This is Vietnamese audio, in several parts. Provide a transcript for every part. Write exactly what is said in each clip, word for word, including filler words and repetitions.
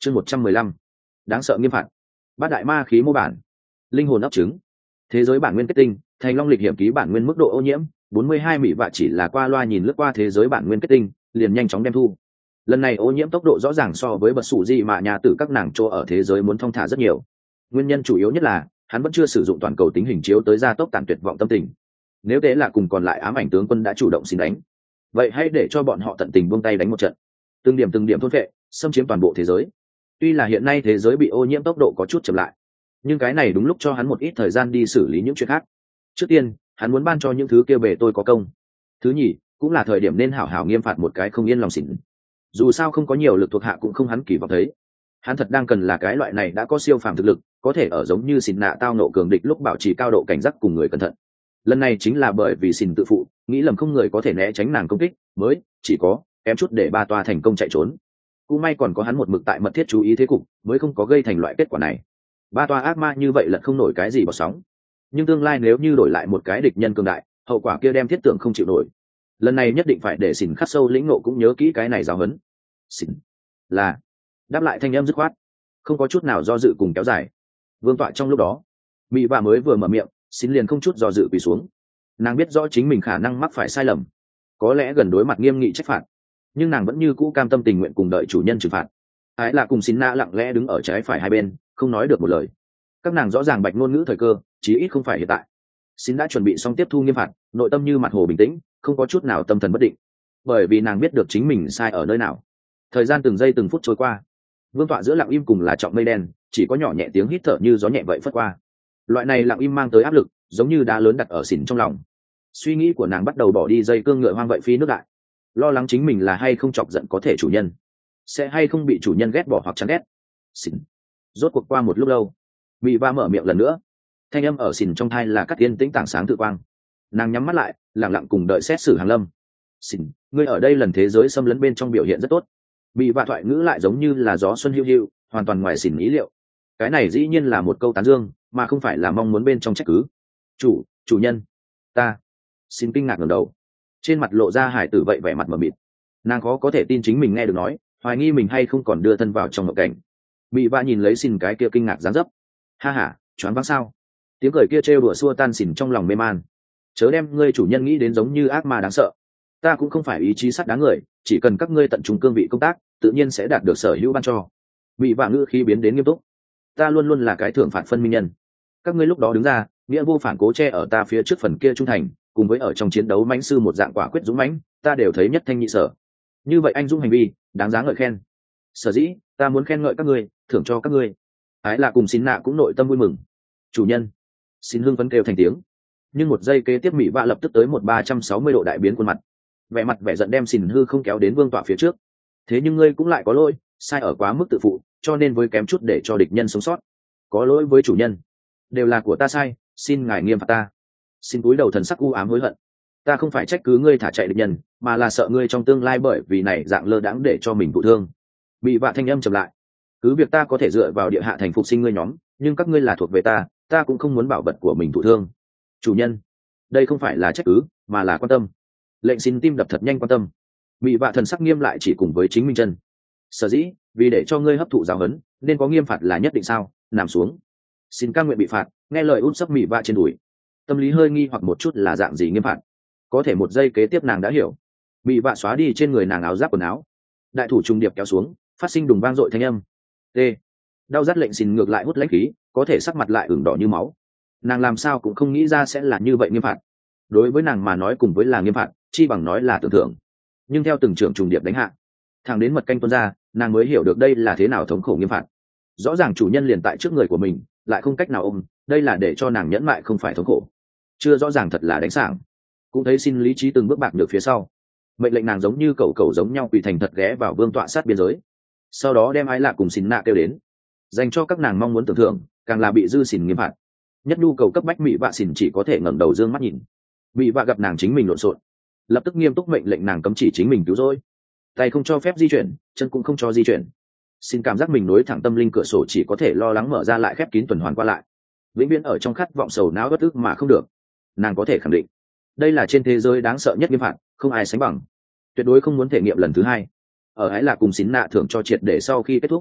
chương một trăm mười lăm đáng sợ nghiêm phạt. Bát đại ma khí mô bản, linh hồn ấp trứng, thế giới bản nguyên kết tinh, thành long lịch hiểm ký bản nguyên mức độ ô nhiễm bốn mươi hai mỹ vạ. Chỉ là qua loa nhìn lướt qua thế giới bản nguyên kết tinh liền nhanh chóng đem thu. Lần này ô nhiễm tốc độ rõ ràng so với bật sủ gì mà nhà tử các nàng chỗ ở thế giới muốn thong thả rất nhiều. Nguyên nhân chủ yếu nhất là hắn vẫn chưa sử dụng toàn cầu tính hình chiếu tới gia tốc tàn tuyệt vọng tâm tình. Nếu thế là cùng còn lại ám ảnh tướng quân đã chủ động xin đánh, vậy hãy để cho bọn họ tận tình buông tay đánh một trận, từng điểm từng điểm thôn vệ xâm chiếm toàn bộ thế giới. Tuy là hiện nay thế giới bị ô nhiễm tốc độ có chút chậm lại, nhưng cái này đúng lúc cho hắn một ít thời gian đi xử lý những chuyện khác. Trước tiên hắn muốn ban cho những thứ kia bề tôi có công. Thứ nhì cũng là thời điểm nên hảo hảo nghiêm phạt một cái không yên lòng xỉn. Dù sao không có nhiều lực thuộc hạ cũng không hắn kỳ vọng thấy. Hắn thật đang cần là cái loại này đã có siêu phàm thực lực, có thể ở giống như xỉn nạ tao nộ cường địch lúc bảo trì cao độ cảnh giác cùng người cẩn thận. Lần này chính là bởi vì xỉn tự phụ nghĩ lầm không người có thể né tránh nàng công kích, mới chỉ có kém chút để ba toa thành công chạy trốn. Cũng may còn có hắn một mực tại mật thiết chú ý thế cục, mới không có gây thành loại kết quả này. Ba toa ác ma như vậy lật không nổi cái gì bọt sóng, nhưng tương lai nếu như đổi lại một cái địch nhân cường đại, hậu quả kia đem thiết tưởng không chịu nổi. Lần này nhất định phải để xỉn khắc sâu lĩnh ngộ cũng nhớ kỹ cái này giáo huấn. Xỉn là đáp lại thanh âm dứt khoát, không có chút nào do dự cùng kéo dài. Vương tọa trong lúc đó, mỹ vạ mới vừa mở miệng, xỉn liền không chút do dự quỳ xuống. Nàng biết rõ chính mình khả năng mắc phải sai lầm, có lẽ gần đối mặt nghiêm nghị trách phạt, nhưng nàng vẫn như cũ cam tâm tình nguyện cùng đợi chủ nhân trừng phạt. Ái là cùng xỉn nạ lặng lẽ đứng ở trái phải hai bên, không nói được một lời. Các nàng rõ ràng bạch ngôn ngữ thời cơ, chí ít không phải hiện tại. Xỉn đã chuẩn bị xong tiếp thu nghiêm phạt, nội tâm như mặt hồ bình tĩnh, không có chút nào tâm thần bất định, bởi vì nàng biết được chính mình sai ở nơi nào. Thời gian từng giây từng phút trôi qua, vương tọa giữa lặng im cùng là trọng mây đen, chỉ có nhỏ nhẹ tiếng hít thở như gió nhẹ vậy phất qua. Loại này lặng im mang tới áp lực, giống như đá lớn đặt ở xỉn trong lòng. Suy nghĩ của nàng bắt đầu bỏ đi dây cương ngựa hoang vậy phi nước đại, lo lắng chính mình là hay không chọc giận có thể chủ nhân, sẽ hay không bị chủ nhân ghét bỏ hoặc chán ghét. Xỉn. Rốt cuộc qua một lúc lâu, mỹ va mở miệng lần nữa, thanh âm ở xỉn trong thai là cắt yên tĩnh tảng sáng tự quang. Nàng nhắm mắt lại, lặng lặng cùng đợi xét xử hàng lâm. Xỉn, ngươi ở đây lần thế giới xâm lấn bên trong biểu hiện rất tốt. Mỹ va thoại ngữ lại giống như là gió xuân hiu hiu, hoàn toàn ngoài xỉn ý liệu. Cái này dĩ nhiên là một câu tán dương, mà không phải là mong muốn bên trong trách cứ. Chủ, chủ nhân, ta. Xin kinh ngạc ngẩng đầu, trên mặt lộ ra hải tử vậy vẻ mặt mờ mịt. Nàng khó có thể tin chính mình nghe được nói, hoài nghi mình hay không còn đưa thân vào trong ngộ cảnh. Mỹ va nhìn lấy xin cái kia kinh ngạc dáng dấp, ha ha, choáng váng sao? Tiếng cười kia trêu đùa xua tan xỉn trong lòng mê man. Chớ đem ngươi chủ nhân nghĩ đến giống như ác ma đáng sợ. Ta cũng không phải ý chí sắt đáng người, chỉ cần các ngươi tận trung cương vị công tác, tự nhiên sẽ đạt được sở hữu ban cho. Mỹ va ngữ khí biến đến nghiêm túc. Ta luôn luôn là cái thưởng phạt phân minh nhân. Các ngươi lúc đó đứng ra, nghĩa vô phản cố che ở ta phía trước phần kia trung thành, cùng với ở trong chiến đấu mãnh sư một dạng quả quyết dũng mãnh, ta đều thấy nhất thanh nhị sở. Như vậy anh dũng hành vi, đáng giá ngợi khen. Sở dĩ, ta muốn khen ngợi các ngươi, thưởng cho các ngươi. Ái là cùng xin nạ cũng nội tâm vui mừng. Chủ nhân. Xin hưng phấn kêu thành tiếng. Nhưng một giây kế tiếp mỹ vạ lập tức tới một ba trăm sáu mươi độ đại biến khuôn mặt. Vẻ mặt vẻ giận đem xin hư không kéo đến vương tọa phía trước. Thế nhưng ngươi cũng lại có lỗi, sai ở quá mức tự phụ, cho nên với kém chút để cho địch nhân sống sót. Có lỗi với chủ nhân, đều là của ta sai, xin ngài nghiêm phạt ta. Xin cúi đầu thần sắc u ám hối hận. Ta không phải trách cứ ngươi thả chạy địch nhân, mà là sợ ngươi trong tương lai bởi vì này dạng lơ đãng để cho mình thụ thương. Bị vạ thanh âm trầm lại. Cứ việc ta có thể dựa vào địa hạ thành phục sinh ngươi nhóm, nhưng các ngươi là thuộc về ta, ta cũng không muốn bảo vật của mình thụ thương. Chủ nhân, đây không phải là trách cứ, mà là quan tâm. Lệnh xin tim đập thật nhanh quan tâm. Bị vạ thần sắc nghiêm lại chỉ cùng với chính minh chân. Sở dĩ, vì để cho ngươi hấp thụ giáo huấn, nên có nghiêm phạt là nhất định sao? Nằm xuống. Xin ca nguyện bị phạt, nghe lời út sấp mị vạ trên đùi. Tâm lý hơi nghi hoặc một chút là dạng gì nghiêm phạt. Có thể một giây kế tiếp nàng đã hiểu. Mị vạ xóa đi trên người nàng áo giáp quần áo. Đại thủ trùng điệp kéo xuống, phát sinh đùng vang dội thanh âm. T. Đau rát lệnh xin ngược lại hút lãnh khí, có thể sắc mặt lại ửng đỏ như máu. Nàng làm sao cũng không nghĩ ra sẽ là như vậy nghiêm phạt. Đối với nàng mà nói cùng với là nghiêm phạt, chi bằng nói là tưởng thưởng. Nhưng theo từng trưởng trùng điệp đánh hạ, thẳng đến mật canh tuôn ra, nàng mới hiểu được đây là thế nào thống khổ nghiêm phạt. Rõ ràng chủ nhân liền tại trước người của mình, lại không cách nào ôm, đây là để cho nàng nhẫn mại không phải thống khổ. Chưa rõ ràng thật là đánh sảng. Cũng thấy xin lý trí từng bước bạc được phía sau, mệnh lệnh nàng giống như cầu cầu giống nhau quỳ thành thật ghé vào vương tọa sát biên giới. Sau đó đem ái lạ cùng xin nạ kêu đến, dành cho các nàng mong muốn tưởng thưởng, càng là bị dư xỉn nghiêm phạt. Nhất nhu cầu cấp bách mỹ vạ xỉn chỉ có thể ngẩng đầu dương mắt nhìn. Mỹ vạ gặp nàng chính mình lộn xộn, lập tức nghiêm túc mệnh lệnh nàng cấm chỉ chính mình cứu rỗi, tay không cho phép di chuyển, chân cũng không cho di chuyển. Xin cảm giác mình nối thẳng tâm linh cửa sổ chỉ có thể lo lắng mở ra lại khép kín tuần hoàn qua lại, vĩnh viễn ở trong khát vọng sầu não bất ức mà không được. Nàng có thể khẳng định, đây là trên thế giới đáng sợ nhất nghiêm phạt, không ai sánh bằng. Tuyệt đối không muốn thể nghiệm lần thứ hai. Ở hãy là cùng xín nạ thưởng cho triệt để sau khi kết thúc,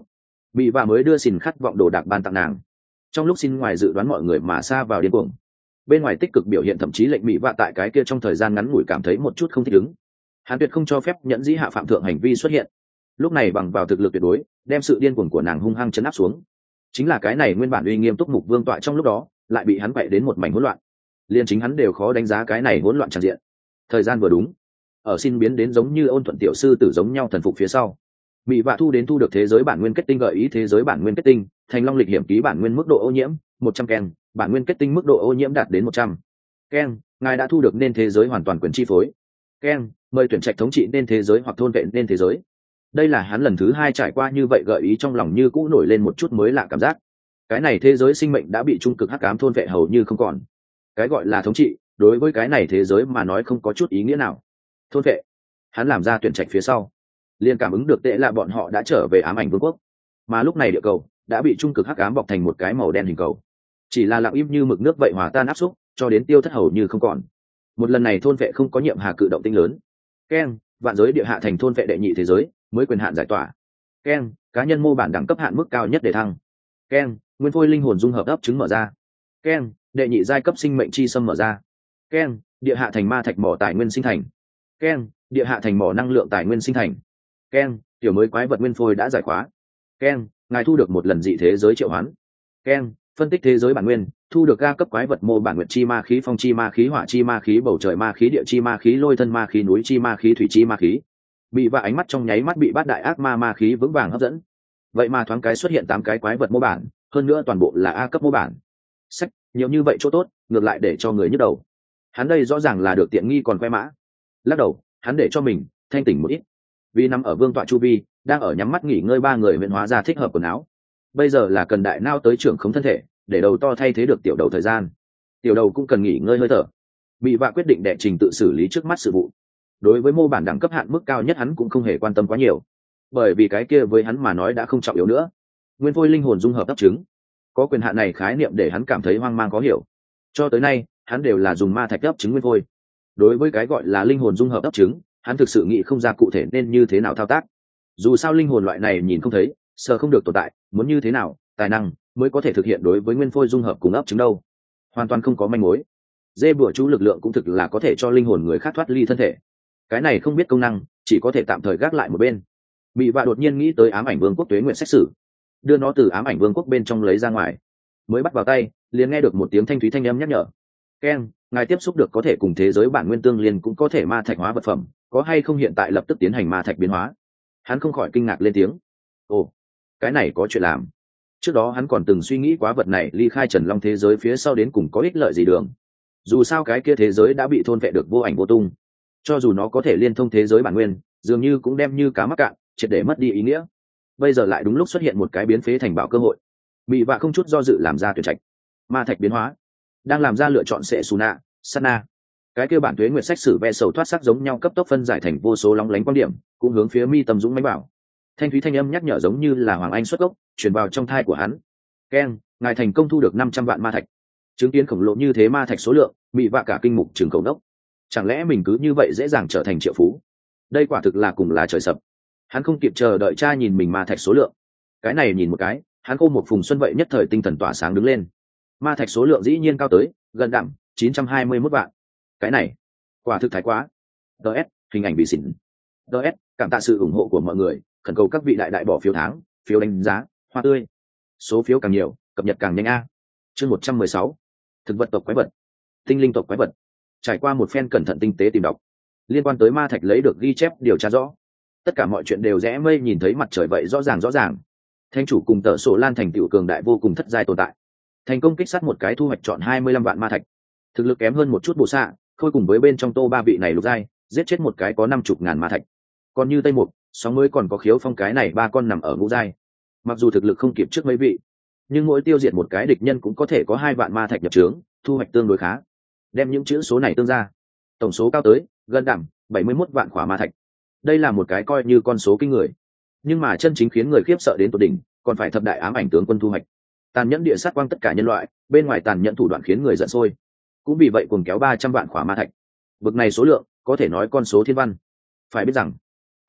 Mỹ và mới đưa xin khát vọng đồ đạc ban tặng nàng. Trong lúc xin ngoài dự đoán mọi người mà xa vào điên cuồng, bên ngoài tích cực biểu hiện thậm chí lệnh Mỹ và tại cái kia trong thời gian ngắn ngủi cảm thấy một chút không thích ứng. Hắn tuyệt không cho phép nhẫn dĩ hạ phạm thượng hành vi xuất hiện. Lúc này bằng vào thực lực tuyệt đối đem sự điên cuồng của nàng hung hăng chấn áp xuống. Chính là cái này nguyên bản uy nghiêm túc mục vương tọa trong lúc đó lại bị hắn quậy đến một mảnh hỗn loạn, liền chính hắn đều khó đánh giá cái này hỗn loạn tràn diện. Thời gian vừa đúng, ở xin biến đến giống như ôn thuận tiểu sư tử giống nhau thần phục phía sau, Mỹ vạ thu đến thu được thế giới bản nguyên kết tinh gợi ý thế giới bản nguyên kết tinh thành long lịch hiểm ký bản nguyên mức độ ô nhiễm một trăm ken, bản nguyên kết tinh mức độ ô nhiễm đạt đến một trăm ken, ngài đã thu được nên thế giới hoàn toàn quyền chi phối. Ken, mời tuyển trạch thống trị nên thế giới hoặc thôn vệ nên thế giới. Đây là hắn lần thứ hai trải qua như vậy, gợi ý trong lòng như cũ nổi lên một chút mới lạ cảm giác. Cái này thế giới sinh mệnh đã bị trung cực hắc ám thôn vệ hầu như không còn. Cái gọi là thống trị đối với cái này thế giới mà nói không có chút ý nghĩa nào. Thôn vệ, hắn làm ra tuyển trạch phía sau liền cảm ứng được tệ là bọn họ đã trở về ám ảnh vương quốc, mà lúc này địa cầu đã bị trung cực hắc ám bọc thành một cái màu đen hình cầu, chỉ là lặng im như mực nước vậy hòa tan áp xúc cho đến tiêu thất hầu như không còn. Một lần này thôn vệ không có nhiệm hà cự động tinh lớn. Ken, vạn giới địa hạ thành thôn vệ đệ nhị thế giới mới quyền hạn giải tỏa. Ken, cá nhân mô bản đẳng cấp hạn mức cao nhất để thăng. Ken, nguyên phôi linh hồn dung hợp ấp trứng mở ra. Ken, đệ nhị giai cấp sinh mệnh chi xâm mở ra. Ken, địa hạ thành ma thạch mỏ tài nguyên sinh thành. Ken, địa hạ thành mỏ năng lượng tài nguyên sinh thành. Ken, tiểu mới quái vật nguyên phôi đã giải khóa. Ken, ngài thu được một lần dị thế giới triệu hoán. Ken, phân tích thế giới bản nguyên, thu được ga cấp quái vật mô bản nguyệt chi ma khí, phong chi ma khí, hỏa chi ma khí, bầu trời ma khí, địa chi ma khí, lôi thân ma khí, núi chi ma khí, thủy chi ma khí. Bị và ánh mắt trong nháy mắt bị bát đại ác ma ma khí vững vàng hấp dẫn. Vậy mà thoáng cái xuất hiện tám cái quái vật mô bản, hơn nữa toàn bộ là A cấp mô bản. Sách, nhiều như vậy chỗ tốt, ngược lại để cho người nhức đầu. Hắn đây rõ ràng là được tiện nghi còn khoe mã. Lắc đầu, hắn để cho mình thanh tỉnh một ít. Vì nằm ở vương tọa chu vi, đang ở nhắm mắt nghỉ ngơi ba người huyện hóa ra thích hợp quần áo. Bây giờ là cần đại nao tới trưởng khống thân thể, để đầu to thay thế được tiểu đầu thời gian. Tiểu đầu cũng cần nghỉ ngơi hơi thở. Bị vạ quyết định đệ trình tự xử lý trước mắt sự vụ. Đối với mô bản đẳng cấp hạn mức cao nhất hắn cũng không hề quan tâm quá nhiều, bởi vì cái kia với hắn mà nói đã không trọng yếu nữa. Nguyên phôi linh hồn dung hợp ấp trứng, có quyền hạn này khái niệm để hắn cảm thấy hoang mang khó hiểu. Cho tới nay hắn đều là dùng ma thạch ấp trứng nguyên phôi. Đối với cái gọi là linh hồn dung hợp ấp trứng, hắn thực sự nghĩ không ra cụ thể nên như thế nào thao tác. Dù sao linh hồn loại này nhìn không thấy, sờ không được tồn tại, muốn như thế nào tài năng mới có thể thực hiện đối với nguyên phôi dung hợp cùng ấp trứng đâu, hoàn toàn không có manh mối. Dê bùa chú lực lượng cũng thực là có thể cho linh hồn người khác thoát ly thân thể, cái này không biết công năng, chỉ có thể tạm thời gác lại một bên. Mị vạ đột nhiên nghĩ tới ám ảnh vương quốc tuế nguyện xét xử, đưa nó từ ám ảnh vương quốc bên trong lấy ra ngoài, mới bắt vào tay liền nghe được một tiếng thanh thúy thanh âm nhắc nhở. Ken, ngài tiếp xúc được có thể cùng thế giới bản nguyên tương liên cũng có thể ma thạch hóa vật phẩm, có hay không hiện tại lập tức tiến hành ma thạch biến hóa. Hắn không khỏi kinh ngạc lên tiếng. Ồ, cái này có chuyện làm. Trước đó hắn còn từng suy nghĩ quá vật này ly khai Trần Long thế giới phía sau đến cùng có ích lợi gì đường. Dù sao cái kia thế giới đã bị thôn vệ được vô ảnh vô tung, cho dù nó có thể liên thông thế giới bản nguyên, dường như cũng đem như cá mắc cạn, triệt để mất đi ý nghĩa. Bây giờ lại đúng lúc xuất hiện một cái biến phế thành bảo cơ hội. Bị vạ không chút do dự làm ra tuyển trạch. Ma thạch biến hóa, đang làm ra lựa chọn sẽ Suna, Sana. Cái kia bản tuế nguyệt sách sử ve sầu thoát sắc giống nhau cấp tốc phân giải thành vô số lóng lánh quan điểm, cũng hướng phía mi tâm dũng mãnh bảo. Thanh thúy thanh âm nhắc nhở giống như là hoàng anh xuất gốc, truyền vào trong thai của hắn. Ken, ngài thành công thu được năm trăm vạn ma thạch. Chứng kiến khổng lồ như thế ma thạch số lượng, bị vạ cả kinh mục trường cầu đốc. Chẳng lẽ mình cứ như vậy dễ dàng trở thành triệu phú? Đây quả thực là cùng là trời sập. Hắn không kịp chờ đợi cha nhìn mình ma thạch số lượng. Cái này nhìn một cái, hắn cô một phùng xuân vậy nhất thời tinh thần tỏa sáng đứng lên. Ma thạch số lượng dĩ nhiên cao tới gần đẳng chín trăm hai mươi mốt vạn. Cái này quả thực thái quá. ds hình ảnh bị xỉn. ds cảm tạ sự ủng hộ của mọi người, khẩn cầu các vị đại đại bỏ phiếu tháng, phiếu đánh giá, hoa tươi. Số phiếu càng nhiều, cập nhật càng nhanh a. Chương một trăm mười sáu, thực vật tộc quái vật, tinh linh tộc quái vật. Trải qua một phen cẩn thận tinh tế tìm đọc liên quan tới ma thạch lấy được ghi chép điều tra rõ, tất cả mọi chuyện đều rẽ mây nhìn thấy mặt trời vậy rõ ràng rõ ràng. Thanh chủ cùng tợ sổ lan thành tựu cường đại vô cùng thất giai tồn tại, thành công kích sát một cái thu hoạch chọn hai mươi lăm vạn ma thạch. Thực lực kém hơn một chút bộ xạ khôi cùng với bên trong tô ba vị này lục giai giết chết một cái có năm chục ngàn ma thạch. Còn như tây mục sóng mới còn có khiếu phong cái này ba con nằm ở ngũ giai, mặc dù thực lực không kịp trước mấy vị, nhưng mỗi tiêu diệt một cái địch nhân cũng có thể có hai vạn ma thạch nhập trướng, thu hoạch tương đối khá. Đem những chữ số này tương ra, tổng số cao tới gần đẳng bảy mươi mốt vạn khỏa ma thạch. Đây là một cái coi như con số kinh người, nhưng mà chân chính khiến người khiếp sợ đến tột đỉnh còn phải thập đại ám ảnh tướng quân thu hoạch. Tàn nhẫn địa sát quang tất cả nhân loại, bên ngoài tàn nhẫn thủ đoạn khiến người giận sôi, cũng vì vậy cuồng kéo ba trăm vạn khỏa ma thạch. Vực này số lượng có thể nói con số thiên văn. Phải biết rằng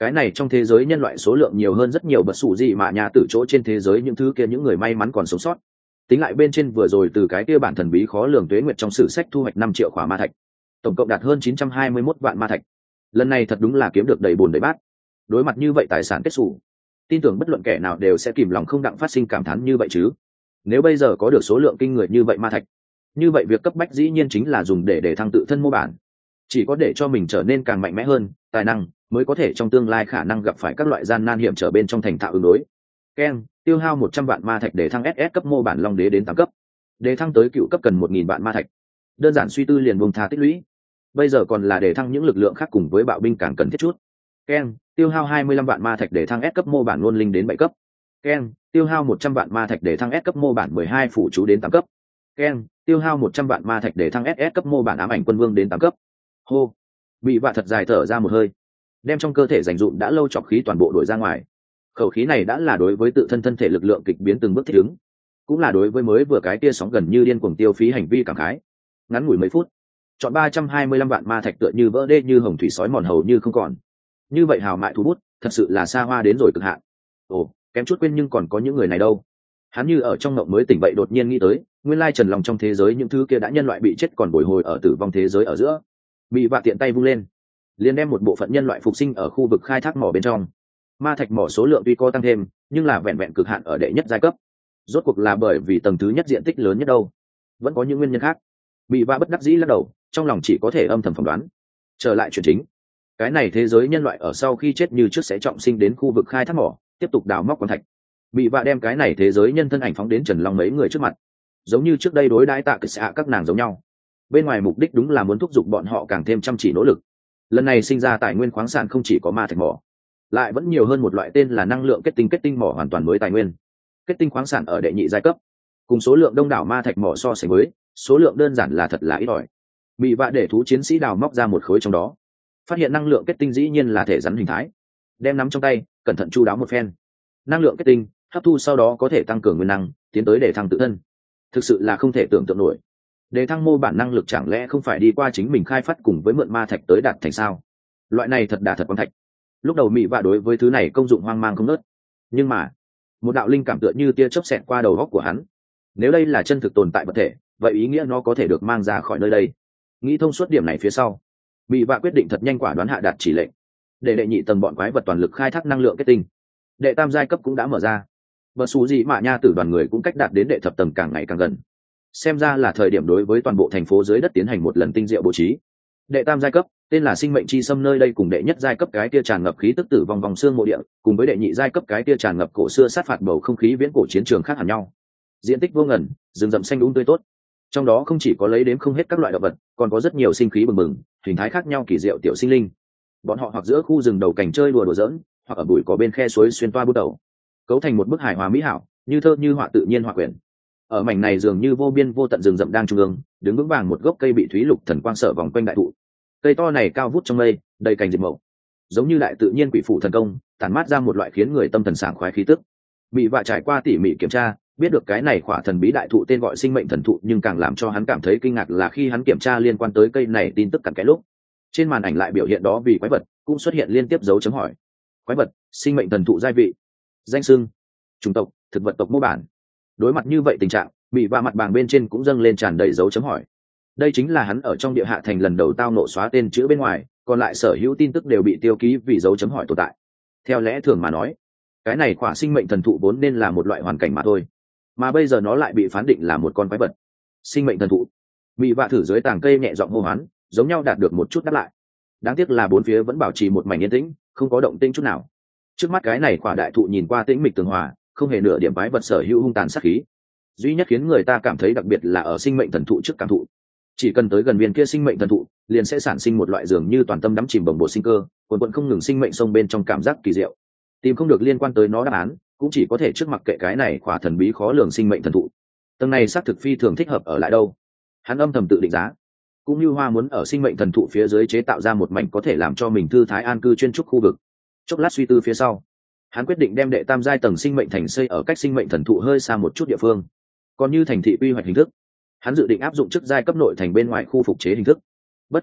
Cái này trong thế giới nhân loại số lượng nhiều hơn rất nhiều bất sủ gì mà nhà tử chỗ trên thế giới những thứ kia những người may mắn còn sống sót. Tính lại bên trên vừa rồi từ cái kia bản thần bí khó lường tuế nguyệt trong sử sách thu hoạch năm triệu khỏa ma thạch, tổng cộng đạt hơn chín trăm hai mươi mốt vạn ma thạch. Lần này thật đúng là kiếm được đầy bồn đầy bát. Đối mặt như vậy tài sản kết xù, tin tưởng bất luận kẻ nào đều sẽ kìm lòng không đặng phát sinh cảm thán như vậy chứ. Nếu bây giờ có được số lượng kinh người như vậy ma thạch, như vậy việc cấp bách dĩ nhiên chính là dùng để để thăng tự thân mô bản. Chỉ có để cho mình trở nên càng mạnh mẽ hơn, tài năng mới có thể trong tương lai khả năng gặp phải các loại gian nan hiểm trở bên trong thành thạo ứng đối. Ken, tiêu hao một trăm vạn ma thạch để thăng ét ét cấp mô bản long đế đến tám cấp. Để thăng tới cựu cấp cần một nghìn vạn ma thạch. Đơn giản suy tư liền buông tha tích lũy. Bây giờ còn là để thăng những lực lượng khác cùng với bạo binh càng cần thiết chút. Ken, tiêu hao hai mươi lăm vạn ma thạch để thăng S cấp mô bản luân linh đến bảy cấp. Ken, tiêu hao một trăm vạn ma thạch để thăng S cấp mô bản mười hai phụ chú đến tám cấp. Ken, tiêu hao một trăm vạn ma thạch để thăng ét ét cấp mô bản ám ảnh quân vương đến tám cấp. Hô, bị vạ thật dài thở ra một hơi, đem trong cơ thể dành dụm đã lâu trọc khí toàn bộ đuổi ra ngoài. Khẩu khí này đã là đối với tự thân thân thể lực lượng kịch biến từng bước thích ứng, cũng là đối với mới vừa cái tia sóng gần như điên cuồng tiêu phí hành vi cảm khái. Ngắn ngủi mấy phút, chọn ba trăm hai mươi lăm vạn ma thạch tựa như vỡ đê như hồng thủy sói mòn hầu như không còn. Như vậy hào mại thú bút, thật sự là xa hoa đến rồi cực hạn. Ồ, kém chút quên nhưng còn có những người này đâu. Hắn như ở trong ngộng mới tỉnh vậy đột nhiên nghĩ tới, nguyên lai trần lòng trong thế giới những thứ kia đã nhân loại bị chết còn bồi hồi ở tử vong thế giới ở giữa. Bị vạ tiện tay vung lên, liền đem một bộ phận nhân loại phục sinh ở khu vực khai thác mỏ bên trong. Ma thạch mỏ số lượng tuy có tăng thêm, nhưng là vẹn vẹn cực hạn ở đệ nhất giai cấp. Rốt cuộc là bởi vì tầng thứ nhất diện tích lớn nhất đâu, vẫn có những nguyên nhân khác. Bị vạ bất đắc dĩ lắc đầu, trong lòng chỉ có thể âm thầm phỏng đoán. Trở lại chuyện chính, cái này thế giới nhân loại ở sau khi chết như trước sẽ trọng sinh đến khu vực khai thác mỏ, tiếp tục đào móc khoáng thạch. Bị vạ đem cái này thế giới nhân thân ảnh phóng đến Trần Long mấy người trước mặt, giống như trước đây đối đãi tạ kịch xạ các nàng giống nhau. Bên ngoài mục đích đúng là muốn thúc giục bọn họ càng thêm chăm chỉ nỗ lực. Lần này sinh ra tài nguyên khoáng sản không chỉ có ma thạch mỏ, lại vẫn nhiều hơn một loại tên là năng lượng kết tinh kết tinh mỏ hoàn toàn mới tài nguyên. Kết tinh khoáng sản ở đệ nhị giai cấp, cùng số lượng đông đảo ma thạch mỏ so sánh với, số lượng đơn giản là thật là ít ỏi. Bị vạ để thú chiến sĩ đào móc ra một khối trong đó, phát hiện năng lượng kết tinh dĩ nhiên là thể rắn hình thái, đem nắm trong tay cẩn thận chu đáo một phen. Năng lượng kết tinh hấp thu sau đó có thể tăng cường nguyên năng, tiến tới để thăng tự thân. Thực sự là không thể tưởng tượng nổi. Để thăng mô bản năng lực chẳng lẽ không phải đi qua chính mình khai phát cùng với mượn ma thạch tới đạt thành sao? Loại này thật đà thật quang thạch. Lúc đầu Mị Vạ đối với thứ này công dụng hoang mang không nớt, nhưng mà một đạo linh cảm tựa như tia chớp xẹt qua đầu óc của hắn. Nếu đây là chân thực tồn tại vật thể, vậy ý nghĩa nó có thể được mang ra khỏi nơi đây. Nghĩ thông suốt điểm này phía sau, Mị Vạ quyết định thật nhanh quả đoán hạ đạt chỉ lệnh, để đệ nhị tầng bọn quái vật toàn lực khai thác năng lượng kết tinh. Đệ tam giai cấp cũng đã mở ra, bờ xù gì mà nha tử đoàn người cũng cách đạt đến đệ thập tầng càng ngày càng gần. Xem ra là thời điểm đối với toàn bộ thành phố dưới đất tiến hành một lần tinh diệu bố trí. Đệ tam giai cấp tên là sinh mệnh chi xâm, nơi đây cùng đệ nhất giai cấp cái kia tràn ngập khí tức tử vong vòng xương mộ địa, cùng với đệ nhị giai cấp cái kia tràn ngập cổ xưa sát phạt bầu không khí viễn cổ chiến trường khác hẳn nhau. Diện tích vô ngần, rừng rậm xanh um tươi tốt, trong đó không chỉ có lấy đếm không hết các loại động vật, còn có rất nhiều sinh khí bừng bừng, hình thái khác nhau kỳ diệu tiểu sinh linh. Bọn họ hoặc giữa khu rừng đầu cảnh chơi đùa đùa giỡn, hoặc ở bụi cỏ bên khe suối xuyên toa bút đầu, cấu thành một bức hài hòa mỹ hảo, như thơ như họa tự nhiên họa quyển. Ở mảnh này dường như vô biên vô tận rừng rậm đang trung ương, đứng vững vàng một gốc cây bị thúy lục thần quang sở vòng quanh đại thụ. Cây to này cao vút trong mây, đầy cành diệp mậu, giống như đại tự nhiên quỷ phủ thần công, tản mát ra một loại khiến người tâm thần sảng khoái khí tức. Bị vạ trải qua tỉ mỉ kiểm tra, biết được cái này khỏa thần bí đại thụ tên gọi sinh mệnh thần thụ, nhưng càng làm cho hắn cảm thấy kinh ngạc là khi hắn kiểm tra liên quan tới cây này tin tức cặn kẽ lúc, trên màn ảnh lại biểu hiện đó vì quái vật cũng xuất hiện liên tiếp dấu chấm hỏi. Quái vật, sinh mệnh thần thụ giai vị, danh xưng, chủng tộc, thực vật tộc mô bản. Đối mặt như vậy tình trạng, bị vạ mặt bảng bên trên cũng dâng lên tràn đầy dấu chấm hỏi. Đây chính là hắn ở trong địa hạ thành lần đầu tao nộ xóa tên chữ bên ngoài, còn lại sở hữu tin tức đều bị tiêu ký vì dấu chấm hỏi tồn tại. Theo lẽ thường mà nói, cái này khỏa sinh mệnh thần thụ vốn nên là một loại hoàn cảnh mà thôi, mà bây giờ nó lại bị phán định là một con quái vật. Sinh mệnh thần thụ. Bị vạ thử dưới tàng cây nhẹ giọng hô hoán, giống nhau đạt được một chút đáp lại. Đáng tiếc là bốn phía vẫn bảo trì một mảnh yên tĩnh, không có động tĩnh chút nào. Trước mắt cái này khỏa đại thụ nhìn qua tĩnh mịch tường hòa, không hề nửa điểm quái vật sở hữu hung tàn sát khí. Duy nhất khiến người ta cảm thấy đặc biệt là ở sinh mệnh thần thụ trước cảm thụ. Chỉ cần tới gần viên kia sinh mệnh thần thụ, liền sẽ sản sinh một loại dường như toàn tâm đắm chìm bồng bột sinh cơ, cuồn cuộn không ngừng sinh mệnh sông bên trong cảm giác kỳ diệu. Tìm không được liên quan tới nó đáp án, cũng chỉ có thể trước mặc kệ cái này khỏa thần bí khó lường sinh mệnh thần thụ. Tầng này xác thực phi thường thích hợp ở lại đâu. Hắn âm thầm tự định giá. Cũng như Hoa muốn ở sinh mệnh thần thụ phía dưới chế tạo ra một mảnh có thể làm cho mình thư thái an cư chuyên trúc khu vực. Chốc lát suy tư phía sau, hắn quyết định đem đệ tam giai tầng sinh mệnh thành xây ở cách sinh mệnh thần thụ hơi xa một chút địa phương. Còn như thành thị quy hoạch hình thức, hắn dự định áp dụng chức giai cấp nội thành bên ngoài khu phục chế hình thức. Bất quá,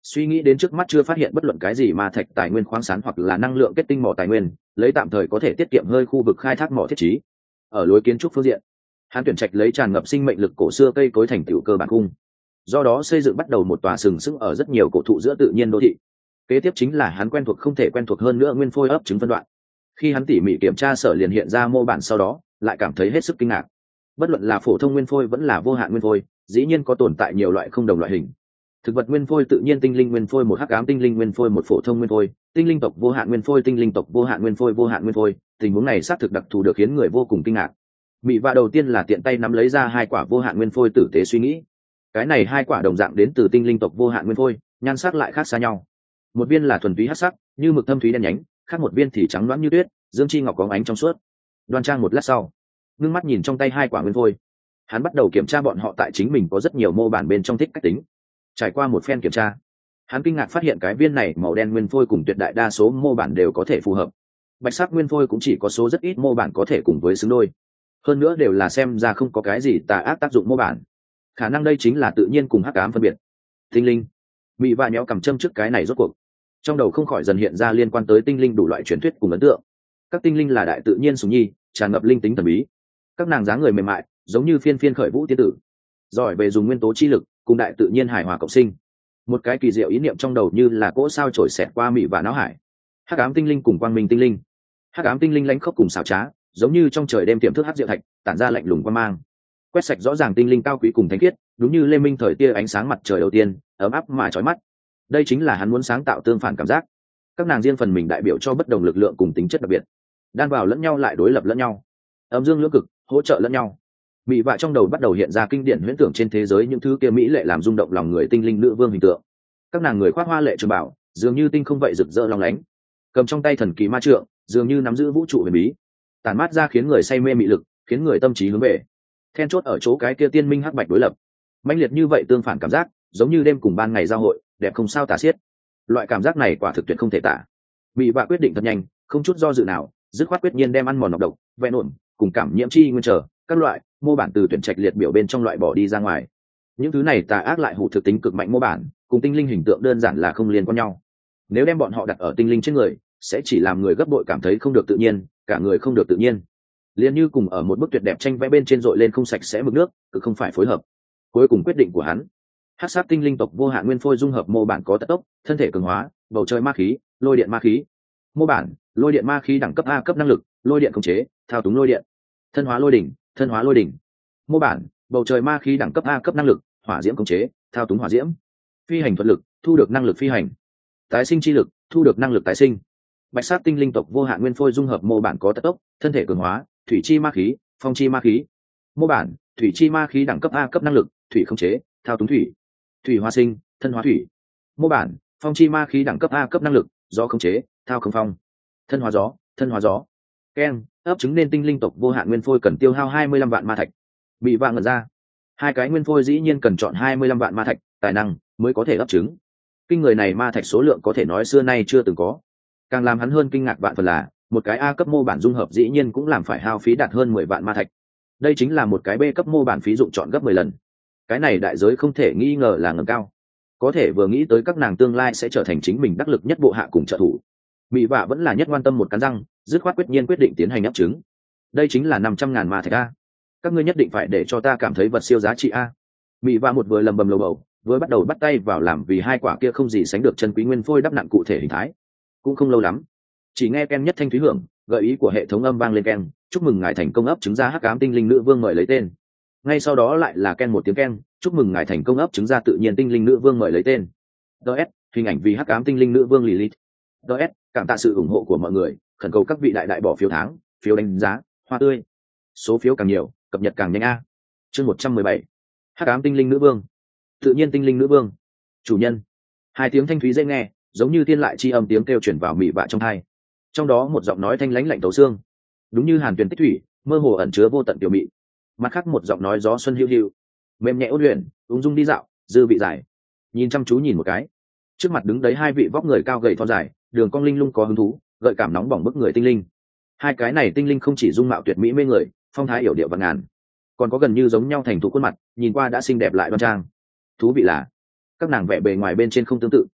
suy nghĩ đến trước mắt chưa phát hiện bất luận cái gì ma thạch tài nguyên khoáng sản hoặc là năng lượng kết tinh mỏ tài nguyên, lấy tạm thời có thể tiết kiệm hơi khu vực khai thác mỏ thiết trí. Ở lối kiến trúc phương diện, hắn tuyển trạch lấy tràn ngập sinh mệnh lực cổ xưa cây cối thành tựu cơ bản khung, do đó xây dựng bắt đầu một tòa sừng sững ở rất nhiều cổ thụ giữa tự nhiên đô thị. Kế tiếp chính là hắn quen thuộc không thể quen thuộc hơn nữa nguyên phôi ấp trứng phân đoạn. Khi hắn tỉ mỉ kiểm tra sở liền hiện ra mô bản sau đó, lại cảm thấy hết sức kinh ngạc. Bất luận là phổ thông nguyên phôi vẫn là vô hạn nguyên phôi, dĩ nhiên có tồn tại nhiều loại không đồng loại hình. Thực vật nguyên phôi, tự nhiên tinh linh nguyên phôi, một hắc ám tinh linh nguyên phôi, một phổ thông nguyên phôi, tinh linh tộc vô hạn nguyên phôi, tinh linh tộc vô hạn nguyên phôi, vô hạn nguyên phôi, tình huống này xác thực đặc thù được khiến người vô cùng kinh ngạc. Mị Vạ đầu tiên là tiện tay nắm lấy ra hai quả vô hạn nguyên phôi tử tế suy nghĩ. Cái này hai quả đồng dạng đến từ tinh linh tộc vô hạn nguyên phôi, nhan sắc lại khác xa nhau. Một viên là thuần túy hắc sắc, như mực thâm thúy đen nhánh, khác một viên thì trắng loãng như tuyết, dương chi ngọc có ánh trong suốt. Đoan Trang một lát sau, ngưng mắt nhìn trong tay hai quả nguyên phôi, hắn bắt đầu kiểm tra bọn họ tại chính mình có rất nhiều mô bản bên trong thích cách tính. Trải qua một phen kiểm tra, hắn kinh ngạc phát hiện cái viên này màu đen nguyên phôi cùng tuyệt đại đa số mô bản đều có thể phù hợp. Bạch sắc nguyên phôi cũng chỉ có số rất ít mô bản có thể cùng với xứng đôi, hơn nữa đều là xem ra không có cái gì tà ác tác dụng mô bản. Khả năng đây chính là tự nhiên cùng hắc ám phân biệt. Tinh linh. Mị Vạ nhéo cầm châm trước cái này rốt cuộc, trong đầu không khỏi dần hiện ra liên quan tới tinh linh đủ loại truyền thuyết cùng ấn tượng. Các tinh linh là đại tự nhiên sủng nhi, tràn ngập linh tính thần bí. Các nàng dáng người mềm mại, giống như phiên phiên khởi vũ tiên tử, giỏi về dùng nguyên tố chi lực cùng đại tự nhiên hài hòa cộng sinh. Một cái kỳ diệu ý niệm trong đầu như là cỗ sao trổi xẹt qua Mị Vạ não hải. Hắc ám tinh linh cùng quang minh tinh linh. Hắc ám tinh linh lãnh khốc cùng xảo trá, giống như trong trời đêm tiềm thức hắc diệu thạch, tản ra lạnh lùng quang mang. Quét sạch rõ ràng tinh linh cao quý cùng thánh khiết, đúng như lê minh thời tia ánh sáng mặt trời đầu tiên, ấm áp mà chói mắt. Đây chính là hắn muốn sáng tạo tương phản cảm giác. Các nàng riêng phần mình đại biểu cho bất đồng lực lượng cùng tính chất đặc biệt, đan vào lẫn nhau lại đối lập lẫn nhau, âm dương lưỡng cực hỗ trợ lẫn nhau. Mị Vạ trong đầu bắt đầu hiện ra kinh điển huyễn tưởng trên thế giới những thứ kia mỹ lệ làm rung động lòng người tinh linh nữ vương hình tượng. Các nàng người khoác hoa lệ trường bảo, dường như tinh không vậy rực rỡ long lánh, cầm trong tay thần kỳ ma trượng, dường như nắm giữ vũ trụ huyền bí, tản mát ra khiến người say mê mị lực, khiến người tâm trí hướng về. Then chốt ở chỗ cái kia tiên minh hắc bạch đối lập, mãnh liệt như vậy tương phản cảm giác, giống như đêm cùng ban ngày giao hội, đẹp không sao tả xiết. Loại cảm giác này quả thực tuyệt không thể tả. Mị Vạ quyết định thật nhanh, không chút do dự nào, dứt khoát quyết nhiên đem ăn mòn nọc độc, vẹn ổn, cùng cảm nhiễm chi nguyên trở, các loại mô bản từ tuyển trạch liệt biểu bên trong loại bỏ đi ra ngoài. Những thứ này tà ác lại hủ thực tính cực mạnh mô bản, cùng tinh linh hình tượng đơn giản là không liên quan nhau. Nếu đem bọn họ đặt ở tinh linh trên người, sẽ chỉ làm người gấp bội cảm thấy không được tự nhiên, cả người không được tự nhiên. Liền như cùng ở một bức tuyệt đẹp tranh vẽ bên trên dội lên không sạch sẽ mực nước, cực không phải phối hợp. Cuối cùng quyết định của hắn, hắc sát tinh linh tộc vô hạn nguyên phôi dung hợp mô bản có tật tốc, thân thể cường hóa, bầu trời ma khí, lôi điện ma khí. Mô bản, lôi điện ma khí đẳng cấp A cấp năng lực, lôi điện khống chế, thao túng lôi điện. Thân hóa lôi đỉnh, thân hóa lôi đỉnh. Mô bản, bầu trời ma khí đẳng cấp A cấp năng lực, hỏa diễm khống chế, thao túng hỏa diễm. Phi hành thuật lực, thu được năng lực phi hành. Tái sinh chi lực, thu được năng lực tái sinh. Bạch sát tinh linh tộc vô hạn nguyên phôi dung hợp mô bản có tật tốc, thân thể cường hóa, thủy chi ma khí, phong chi ma khí. Mô bản, thủy chi ma khí đẳng cấp A cấp năng lực, thủy khống chế, thao túng thủy. Thủy hóa sinh, thân hóa thủy. Mô bản, phong chi ma khí đẳng cấp A cấp năng lực, gió khống chế, thao khống phong. Thân hóa gió, thân hóa gió. Keng, ấp trứng nên tinh linh tộc vô hạn nguyên phôi cần tiêu hao hai mươi lăm vạn ma thạch. Bị vạn ngẩn ra. Hai cái nguyên phôi dĩ nhiên cần chọn hai mươi lăm vạn ma thạch, tài năng mới có thể ấp trứng. Kinh người này ma thạch số lượng có thể nói xưa nay chưa từng có. Càng làm hắn hơn kinh ngạc vạn phần là, một cái A cấp mô bản dung hợp dĩ nhiên cũng làm phải hao phí đạt hơn mười vạn ma thạch. Đây chính là một cái B cấp mô bản phí dụng chọn gấp mười lần. Cái này đại giới không thể nghi ngờ là ngầm cao. Có thể vừa nghĩ tới các nàng tương lai sẽ trở thành chính mình đắc lực nhất bộ hạ cùng trợ thủ. Mị Vạ vẫn là nhất quan tâm một cắn răng, dứt khoát quyết nhiên quyết định tiến hành ấp trứng. Đây chính là năm trăm ngàn ma thạch a. Các ngươi nhất định phải để cho ta cảm thấy vật siêu giá trị a. Mị Vạ một vừa lầm bầm lầu bầu, vừa bắt đầu bắt tay vào làm vì hai quả kia không gì sánh được chân quý nguyên phôi đắp nặn cụ thể hình thái. Cũng không lâu lắm, chỉ nghe ken nhất thanh thúy hưởng, gợi ý của hệ thống âm vang lên ken, chúc mừng ngài thành công ấp trứng ra hắc ám tinh linh nữ vương mời lấy tên. Ngay sau đó lại là ken một tiếng ken, chúc mừng ngài thành công ấp trứng ra tự nhiên tinh linh nữ vương mời lấy tên. ds hình ảnh vì hắc ám tinh linh nữ vương Lilith. ds cảm tạ sự ủng hộ của mọi người, khẩn cầu các vị đại đại bỏ phiếu tháng, phiếu đánh giá, hoa tươi. Số phiếu càng nhiều, cập nhật càng nhanh a. Chương một trăm mười bảy, hắc ám tinh linh nữ vương, tự nhiên tinh linh nữ vương, chủ nhân. Hai tiếng thanh thúy dễ nghe, giống như thiên lại chi âm tiếng kêu chuyển vào Mị Vạ trong tai. Trong đó một giọng nói thanh lãnh lạnh tấu xương, đúng như hàn tuyền tích thủy, mơ hồ ẩn chứa vô tận tiểu mị. Mặt khác một giọng nói gió xuân hiu hiu, mềm nhẹ ôn luyện, ung dung đi dạo, dư vị dài. Nhìn chăm chú nhìn một cái, trước mặt đứng đấy hai vị vóc người cao gầy thon dài, đường cong linh lung có hứng thú, gợi cảm nóng bỏng bức người tinh linh. Hai cái này tinh linh không chỉ dung mạo tuyệt mỹ mê người, phong thái yểu điệu vạn ngàn, còn có gần như giống nhau thành thục khuôn mặt, nhìn qua đã xinh đẹp lại đoan trang. Thú vị là, các nàng vẻ bề ngoài bên trên không tương tự,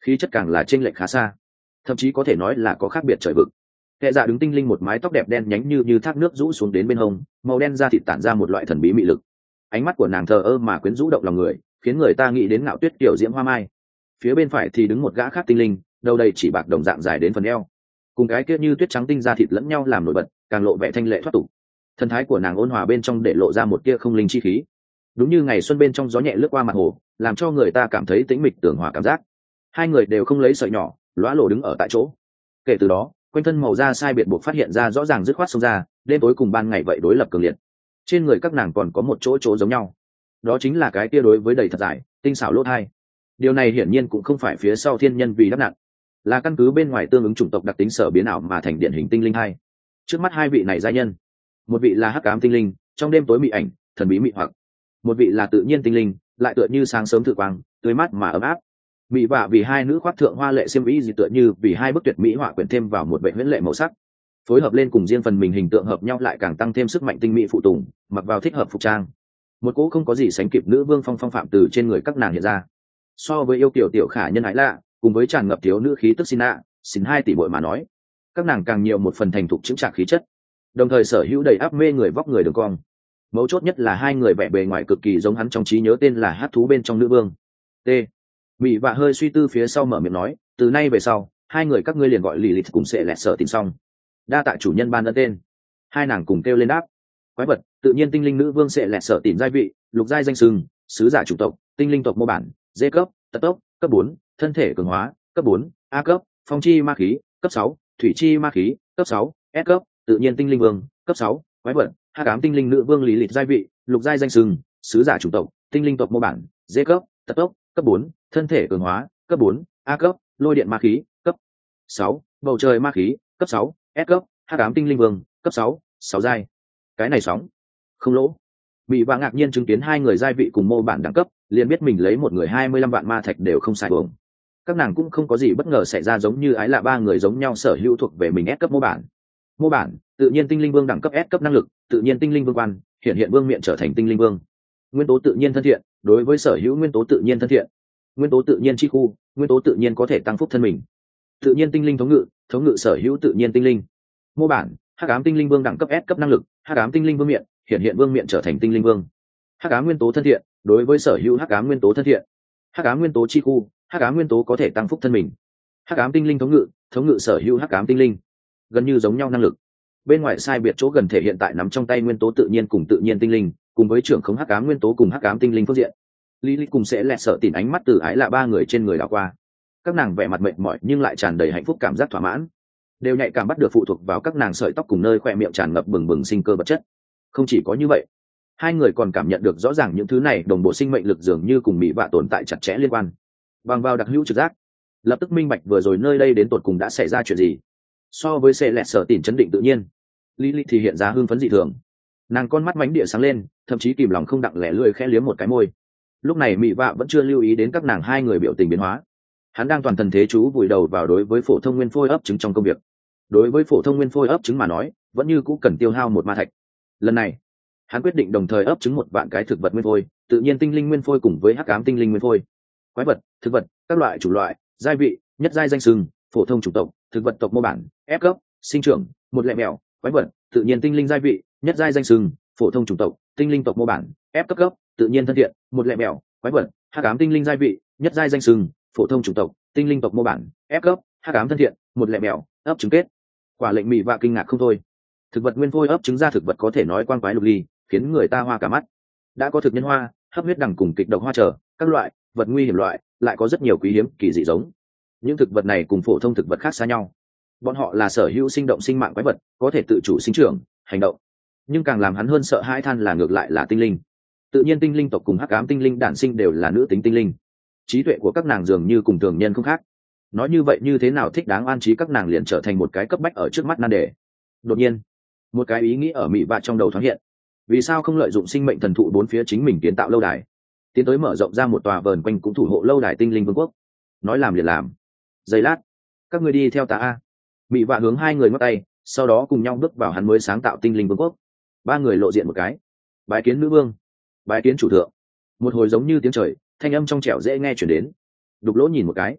khí chất càng là chênh lệch khá xa, thậm chí có thể nói là có khác biệt trời vực. Kệ dạ đứng tinh linh, một mái tóc đẹp đen nhánh như như thác nước rũ xuống đến bên hông, màu đen da thịt tản ra một loại thần bí mị lực. Ánh mắt của nàng thờ ơ mà quyến rũ động lòng người, khiến người ta nghĩ đến Ngạo Tuyết tiểu diễm hoa mai. Phía bên phải thì đứng một gã khác tinh linh, đầu đầy chỉ bạc đồng dạng dài đến phần eo, cùng cái kia như tuyết trắng tinh da thịt lẫn nhau làm nổi bật, càng lộ vẻ thanh lệ thoát tục. Thần thái của nàng ôn hòa bên trong để lộ ra một tia không linh chi khí, đúng như ngày xuân bên trong gió nhẹ lướt qua mặt hồ, làm cho người ta cảm thấy tĩnh mịch tường hòa cảm giác. Hai người đều không lấy sợi nhỏ, lóa lộ đứng ở tại chỗ. Kể từ đó, quanh thân màu da sai biệt buộc phát hiện ra rõ ràng dứt khoát xông ra, đêm tối cùng ban ngày vậy đối lập cường liệt. Trên người các nàng còn có một chỗ chỗ giống nhau, đó chính là cái kia đối với đầy thật dài tinh xảo lỗ thai. Điều này hiển nhiên cũng không phải phía sau thiên nhân vì đắp nặn, là căn cứ bên ngoài tương ứng chủng tộc đặc tính sở biến ảo mà thành điển hình tinh linh hai. Trước mắt hai vị này giai nhân, một vị là hắc ám tinh linh, trong đêm tối mị ảnh thần bí mị hoặc; một vị là tự nhiên tinh linh, lại tựa như sáng sớm thử quang, tươi mát mà ấm áp. Mỹ vạ vì hai nữ khoác thượng hoa lệ xiêm y gì tựa như vì hai bức tuyệt mỹ họa quyển thêm vào một vệ huyễn lệ màu sắc, phối hợp lên cùng riêng phần mình hình tượng hợp nhau lại càng tăng thêm sức mạnh tinh mỹ phụ tùng, mặc vào thích hợp phục trang. Một cỗ không có gì sánh kịp nữ vương phong phong phạm từ trên người các nàng hiện ra. So với yêu kiểu tiểu khả nhân ái lạ, cùng với tràn ngập thiếu nữ khí tức xin ạ, xin hai tỷ bội mà nói, các nàng càng nhiều một phần thành thục chững chạc khí chất, đồng thời sở hữu đầy áp mê người vóc người đường cong. Mấu chốt nhất là hai người vẻ bề ngoài cực kỳ giống hắn trong trí nhớ tên là hát thú bên trong nữ vương. T. Mỹ vạ hơi suy tư phía sau mở miệng nói, từ nay về sau, hai người các ngươi liền gọi lì lìt cùng sẽ lẹt sợ tìm xong. Đa tạ chủ nhân ban ân tên. Hai nàng cùng kêu lên đáp. Quái vật, tự nhiên tinh linh nữ vương sẽ lẹt sợ tìm giai vị, lục giai danh sừng, sứ giả chủ tộc, tinh linh tộc mô bản, D cấp, tật tốc, cấp bốn, thân thể cường hóa, cấp bốn, A cấp, phong chi ma khí, cấp sáu, thủy chi ma khí, cấp sáu, S cấp, tự nhiên tinh linh vương, cấp sáu, quái vật, hắc ám tinh linh nữ vương lý lịch giai vị, lục giai danh sừng, sứ giả chủ tộc, tinh linh tộc mô bản, D cấp, tật tốc, cấp bốn, thân thể cường hóa, cấp bốn, A cấp, lôi điện ma khí, cấp sáu, bầu trời ma khí, cấp sáu, S cấp, hắc ám tinh linh vương, cấp sáu, sáu giai. Cái này sóng không lỗ. Bị vạ ngạc nhiên chứng kiến hai người giai vị cùng mô bản đẳng cấp, liền biết mình lấy một người hai mươi lăm vạn ma thạch đều không sai uổng. Các nàng cũng không có gì bất ngờ xảy ra, giống như ái lạ ba người giống nhau sở hữu thuộc về mình S cấp mô bản. Mô bản, tự nhiên tinh linh vương đẳng cấp S cấp năng lực, tự nhiên tinh linh vương quan, hiện hiện vương miện trở thành tinh linh vương. Nguyên tố tự nhiên thân thiện, đối với sở hữu nguyên tố tự nhiên thân thiện. Nguyên tố tự nhiên chi khu, nguyên tố tự nhiên có thể tăng phúc thân mình. Tự nhiên tinh linh thống ngự, thống ngự sở hữu tự nhiên tinh linh. Mô bản, hắc ám tinh linh vương đẳng cấp S cấp năng lực, hắc ám tinh linh vương miện, hiện hiện vương miện trở thành tinh linh vương. Hắc ám nguyên tố thân thiện, đối với sở hữu hắc ám nguyên tố thân thiện. Hắc ám nguyên tố chi khu, hắc ám nguyên tố có thể tăng phúc thân mình. Hắc ám tinh linh thống ngự, thống ngự sở hữu hắc ám tinh linh. Gần như giống nhau năng lực. Bên ngoài sai biệt chỗ gần thể hiện tại nắm trong tay nguyên tố tự nhiên cùng tự nhiên tinh linh, cùng với trưởng khống hắc ám nguyên tố cùng hắc ám tinh linh phương diện. Lý Lý cùng sẽ lẹt sợ tìm ánh mắt từ ái là ba người trên người đảo qua. Các nàng vẻ mặt mệt mỏi nhưng lại tràn đầy hạnh phúc cảm giác thỏa mãn, đều nhạy cảm bắt được phụ thuộc vào các nàng sợi tóc cùng nơi khoe miệng tràn ngập bừng bừng sinh cơ vật chất. Không chỉ có như vậy, hai người còn cảm nhận được rõ ràng những thứ này đồng bộ sinh mệnh lực dường như cùng mỹ vạ tồn tại chặt chẽ liên quan. Bằng vào đặc hữu trực giác, lập tức minh bạch vừa rồi nơi đây đến tột cùng đã xảy ra chuyện gì. So với sẽ lẹt sợ tìm chấn định tự nhiên, Lý Lý thì hiện ra hưng phấn dị thường. Nàng con mắt mánh địa sáng lên, thậm chí kìm lòng không đặng lẻ lươi khẽ liếm một cái môi. Lúc này mỹ vạ vẫn chưa lưu ý đến các nàng hai người biểu tình biến hóa. Hắn đang toàn thần thế chú vùi đầu vào đối với phổ thông nguyên phôi ấp trứng trong công việc. Đối với phổ thông nguyên phôi ấp trứng mà nói, vẫn như cũ cần tiêu hao một ma thạch. Lần này, hắn quyết định đồng thời ấp trứng một vạn cái thực vật nguyên phôi, tự nhiên tinh linh nguyên phôi cùng với hắc ám tinh linh nguyên phôi. Quái vật, thực vật, các loại chủ loại, giai vị, nhất giai danh sừng, phổ thông chủng tộc, thực vật tộc mô bản, F cấp, sinh trưởng, một lẹ mèo, quái vật, tự nhiên tinh linh giai vị, nhất giai danh sừng, phổ thông chủng tộc, tinh linh tộc mô bản, F cấp cấp, tự nhiên thân thiện, một lẹ mèo, quái vật, hắc ám tinh linh giai vị, nhất giai danh sừng, phổ thông chủng tộc, tinh linh tộc mô bản, F cấp, hắc ám thân thiện, một lẹ mèo, ấp trứng kết. Quả lệnh mỹ vạ kinh ngạc không thôi. Thực vật nguyên phôi ấp trứng ra thực vật có thể nói quang quái lục ly, khiến người ta hoa cả mắt. Đã có thực nhân hoa, hấp huyết đằng cùng kịch độc hoa trở, các loại vật nguy hiểm loại, lại có rất nhiều quý hiếm kỳ dị giống. Những thực vật này cùng phổ thông thực vật khác xa nhau. Bọn họ là sở hữu sinh động sinh mạng quái vật, có thể tự chủ sinh trưởng, hành động. Nhưng càng làm hắn hơn sợ hãi than là ngược lại là tinh linh. Tự nhiên tinh linh tộc cùng hắc ám tinh linh đản sinh đều là nữ tính tinh linh. Trí tuệ của các nàng dường như cùng thường nhân không khác. Nói như vậy như thế nào thích đáng an trí các nàng liền trở thành một cái cấp bách ở trước mắt nan đề. Đột nhiên, một cái ý nghĩ ở mị vạ trong đầu thoáng hiện. Vì sao không lợi dụng sinh mệnh thần thụ bốn phía chính mình kiến tạo lâu đài, tiến tới mở rộng ra một tòa vờn quanh cũng thủ hộ lâu đài tinh linh vương quốc? Nói làm liền làm. Giây lát, các ngươi đi theo ta a. Mị vạ hướng hai người ngắt tay, sau đó cùng nhau bước vào hắn mới sáng tạo tinh linh vương quốc. Ba người lộ diện một cái. Bái kiến nữ vương, bái kiến chủ thượng. Một hồi giống như tiếng trời, thanh âm trong trẻo dễ nghe chuyển đến. Đục lỗ nhìn một cái,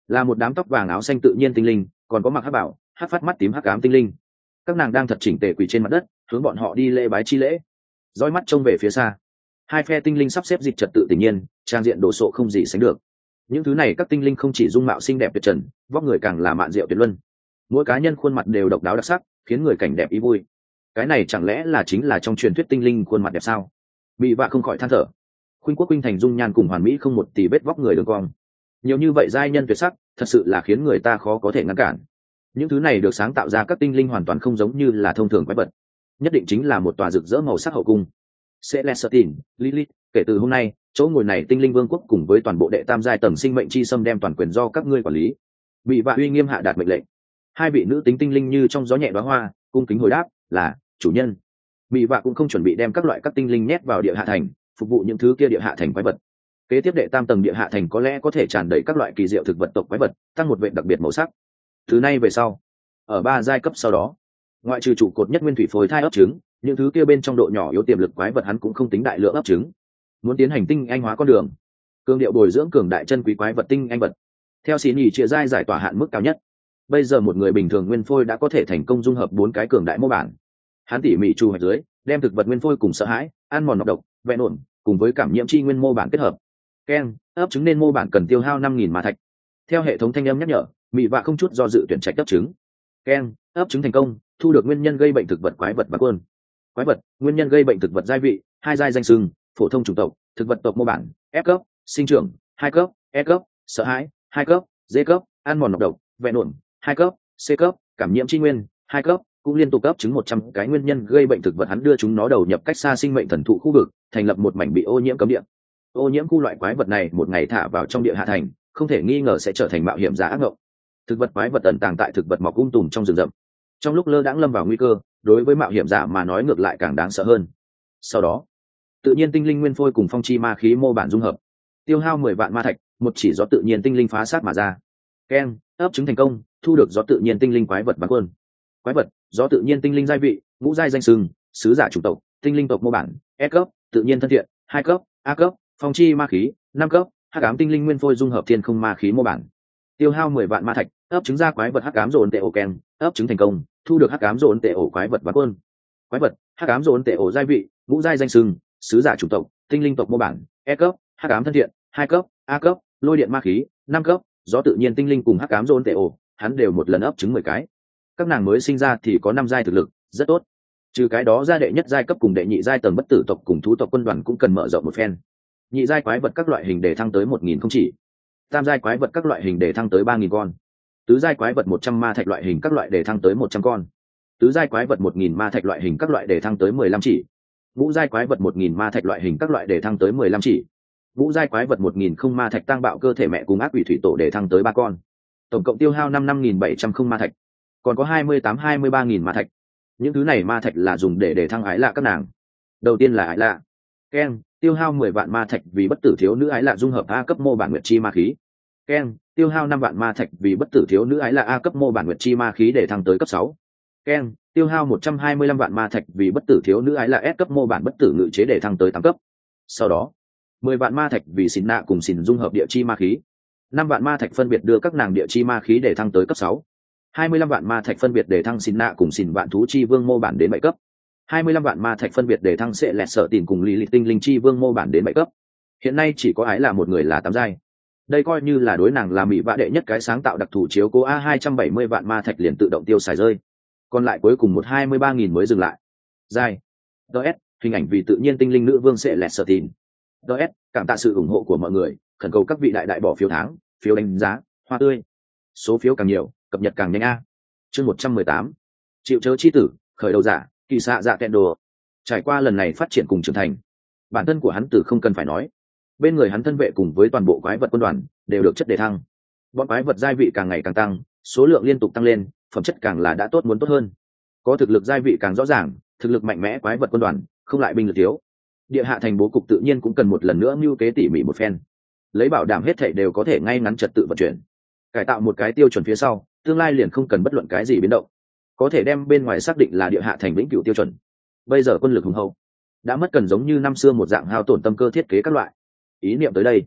là một đám tóc vàng áo xanh tự nhiên tinh linh, còn có mặc hắc bảo hắc phát mắt tím hắc ám tinh linh. Các nàng đang thật chỉnh tề quỳ trên mặt đất, hướng bọn họ đi lễ bái chi lễ. Dõi mắt trông về phía xa, hai phe tinh linh sắp xếp dịch trật tự tự nhiên, trang diện đồ sộ không gì sánh được. Những thứ này các tinh linh không chỉ dung mạo xinh đẹp tuyệt trần, vóc người càng là mạn diệu tuyệt luân. Mỗi cá nhân khuôn mặt đều độc đáo đặc sắc, khiến người cảnh đẹp ý vui. Cái này chẳng lẽ là chính là trong truyền thuyết tinh linh khuôn mặt đẹp sao? Bị vạ không khỏi than thở. Khuynh quốc khuynh thành dung nhan cùng hoàn mỹ không một tì vết vóc người đường cong. Nhiều như vậy giai nhân tuyệt sắc, thật sự là khiến người ta khó có thể ngăn cản. Những thứ này được sáng tạo ra các tinh linh hoàn toàn không giống như là thông thường quái vật, nhất định chính là một tòa rực rỡ màu sắc hậu cung. Celestine, Lilith, kể từ hôm nay, chỗ ngồi này tinh linh vương quốc cùng với toàn bộ đệ tam giai tầng sinh mệnh chi xâm đem toàn quyền do các ngươi quản lý. Bị vạ uy nghiêm hạ đạt mệnh lệnh. Hai vị nữ tính tinh linh như trong gió nhẹ đóa hoa, cung kính hồi đáp là chủ nhân. Bị vạ cũng không chuẩn bị đem các loại các tinh linh nhét vào địa hạ thành, phục vụ những thứ kia địa hạ thành quái vật. Kế tiếp đệ tam tầng địa hạ thành có lẽ có thể tràn đầy các loại kỳ diệu thực vật tộc quái vật, tăng một vệ đặc biệt màu sắc. Thứ này về sau, ở ba giai cấp sau đó, ngoại trừ trụ cột nhất nguyên thủy phôi thai ấp trứng, những thứ kia bên trong độ nhỏ yếu tiềm lực quái vật hắn cũng không tính đại lượng ấp trứng. Muốn tiến hành tinh anh hóa con đường, cương điệu bồi dưỡng cường đại chân quý quái vật tinh anh vật. Theo xí nhì chia giai giải tỏa hạn mức cao nhất, bây giờ một người bình thường nguyên phôi đã có thể thành công dung hợp bốn cái cường đại mô bản. Hắn tỉ mỉ chu hoạch dưới, đem thực vật nguyên phôi cùng sợ hãi, ăn mòn nọc độc, vẹn ổn, cùng với cảm nhiễm chi nguyên mô bản kết hợp. Ken, ấp trứng nên mô bản cần tiêu hao năm nghìn ma thạch. Theo hệ thống thanh âm nhắc nhở, mị vạ không chút do dự tuyển trạch ấp trứng. Ken, ấp trứng thành công, thu được nguyên nhân gây bệnh thực vật quái vật và quân. Quái vật, nguyên nhân gây bệnh thực vật giai vị, hai giai danh sưng, phổ thông chủng tộc, thực vật tộc mô bản, F cấp, sinh trưởng, hai cấp, E cấp, sợ hãi, hai cấp, D cấp, ăn mòn nọc độc, vẹn ổn, hai cấp, C cấp, cảm nhiễm chi nguyên, hai cấp, cũng liên tục cấp chứng một trăm cái nguyên nhân gây bệnh thực vật hắn đưa chúng nó đầu nhập cách xa sinh mệnh thần thụ khu vực, thành lập một mảnh bị ô nhiễm cấm địa. Ô nhiễm khu loại quái vật này một ngày thả vào trong địa hạ thành, không thể nghi ngờ sẽ trở thành mạo hiểm giả ác ngộng. Thực vật quái vật ẩn tàng tại thực vật mọc um tùm trong rừng rậm. Trong lúc lơ đãng lâm vào nguy cơ, đối với mạo hiểm giả mà nói ngược lại càng đáng sợ hơn. Sau đó, tự nhiên tinh linh nguyên phôi cùng phong chi ma khí mô bản dung hợp, tiêu hao mười vạn ma thạch, một chỉ gió tự nhiên tinh linh phá sát mà ra. Ken, ấp trứng thành công, thu được gió tự nhiên tinh linh quái vật bán quân. Quái vật, gió tự nhiên tinh linh giai vị, ngũ giai danh sừng, sứ giả chủng tộc, tinh linh tộc mô bản, S cấp, tự nhiên thân thiện, hai cấp, A cấp, phong chi ma khí, năm cấp, hắc ám tinh linh nguyên phôi dung hợp thiên không ma khí mô bản. Tiêu hao mười vạn ma thạch, ấp trứng ra quái vật hắc ám dồn tệ ổ Ken, ấp trứng thành công, thu được hắc ám dồn tệ ổ quái vật bán quân. Quái vật, hắc ám dồn tệ ổ giai vị, ngũ giai danh sừng, sứ giả chủng tộc, tinh linh tộc mô bản, E cấp, hắc ám thân thiện, hai cấp, A cấp, lôi điện ma khí, năm cấp, gió tự nhiên tinh linh cùng hắc ám dồn tệ ổ, hắn đều một lần ấp trứng mười cái. Các nàng mới sinh ra thì có năm giai thực lực, rất tốt. Trừ cái đó ra đệ nhất giai cấp cùng đệ nhị giai tầng bất tử tộc cùng thú tộc quân đoàn cũng cần mở rộng một phen. Nhị giai quái vật các loại hình để thăng tới một nghìn không chỉ. Tam giai quái vật các loại hình để thăng tới ba nghìn con. Tứ giai quái vật một trăm ma thạch loại hình các loại để thăng tới một trăm con. Tứ giai quái vật một nghìn ma thạch loại hình các loại để thăng tới mười lăm chỉ. Ngũ giai quái vật một nghìn ma thạch loại hình các loại để thăng tới mười lăm chỉ. Ngũ giai quái vật một nghìn không ma thạch tăng bạo cơ thể mẹ cùng ác quỷ thủy tổ để thăng tới ba con. Tổng cộng tiêu hao năm năm nghìn bảy trăm không ma thạch. Còn có hai mươi tám hai mươi ba nghìn ma thạch. Những thứ này ma thạch là dùng để để thăng ái lạ các nàng. Đầu tiên là ái lạ. Ken, tiêu hao mười vạn ma thạch vì bất tử thiếu nữ ái lạ dung hợp A cấp mô bản nguyệt chi ma khí. Ken, tiêu hao năm vạn ma thạch vì bất tử thiếu nữ ái lạ A cấp mô bản nguyệt chi ma khí để thăng tới cấp sáu. Ken, tiêu hao một trăm hai mươi lăm vạn ma thạch vì bất tử thiếu nữ ái lạ S cấp mô bản bất tử ngự chế để thăng tới tám cấp. Sau đó, mười vạn ma thạch vì xỉn nạ cùng xỉn dung hợp địa chi ma khí. năm vạn ma thạch phân biệt đưa các nàng địa chi ma khí để thăng tới cấp sáu. hai mươi lăm vạn ma thạch phân biệt để thăng xỉn nạ cùng xỉn vạn thú chi vương mô bản đến bảy cấp. hai mươi lăm vạn ma thạch phân biệt để thăng sẽ lẹt sợ tìm cùng lý lịch tinh linh chi vương mô bản đến bảy cấp. Hiện nay chỉ có ái là một người là tám giai. Đây coi như là đối nàng là mỹ vạ đệ nhất cái sáng tạo đặc thù chiếu cố a hai trăm bảy mươi vạn ma thạch liền tự động tiêu xài rơi. Còn lại cuối cùng một hai mươi ba nghìn mới dừng lại. Giai. ds hình ảnh vì tự nhiên tinh linh nữ vương sẽ lẹt sợ tìm. ds cảm tạ sự ủng hộ của mọi người, khẩn cầu các vị đại đại bỏ phiếu tháng, phiếu đánh giá, hoa tươi. Số phiếu càng nhiều, cập nhật càng nhanh a. Chương một trăm mười tám. Chịu chớ chi tử, khởi đầu giả, kỳ xạ dạ kẹn đồ. Trải qua lần này phát triển cùng trưởng thành, bản thân của hắn tử không cần phải nói, bên người hắn thân vệ cùng với toàn bộ quái vật quân đoàn đều được chất đề thăng. Bọn quái vật giai vị càng ngày càng tăng, số lượng liên tục tăng lên, phẩm chất càng là đã tốt muốn tốt hơn. Có thực lực giai vị càng rõ ràng, thực lực mạnh mẽ quái vật quân đoàn không lại binh lực thiếu. Địa hạ thành bố cục tự nhiên cũng cần một lần nữa mưu kế tỉ mỉ một phen, lấy bảo đảm hết thảy đều có thể ngay ngắn trật tự vận chuyển. Cải tạo một cái tiêu chuẩn phía sau, tương lai liền không cần bất luận cái gì biến động, có thể đem bên ngoài xác định là địa hạ thành vĩnh cửu tiêu chuẩn. Bây giờ quân lực hùng hậu, đã mất cần giống như năm xưa một dạng hao tổn tâm cơ thiết kế các loại. Ý niệm tới đây,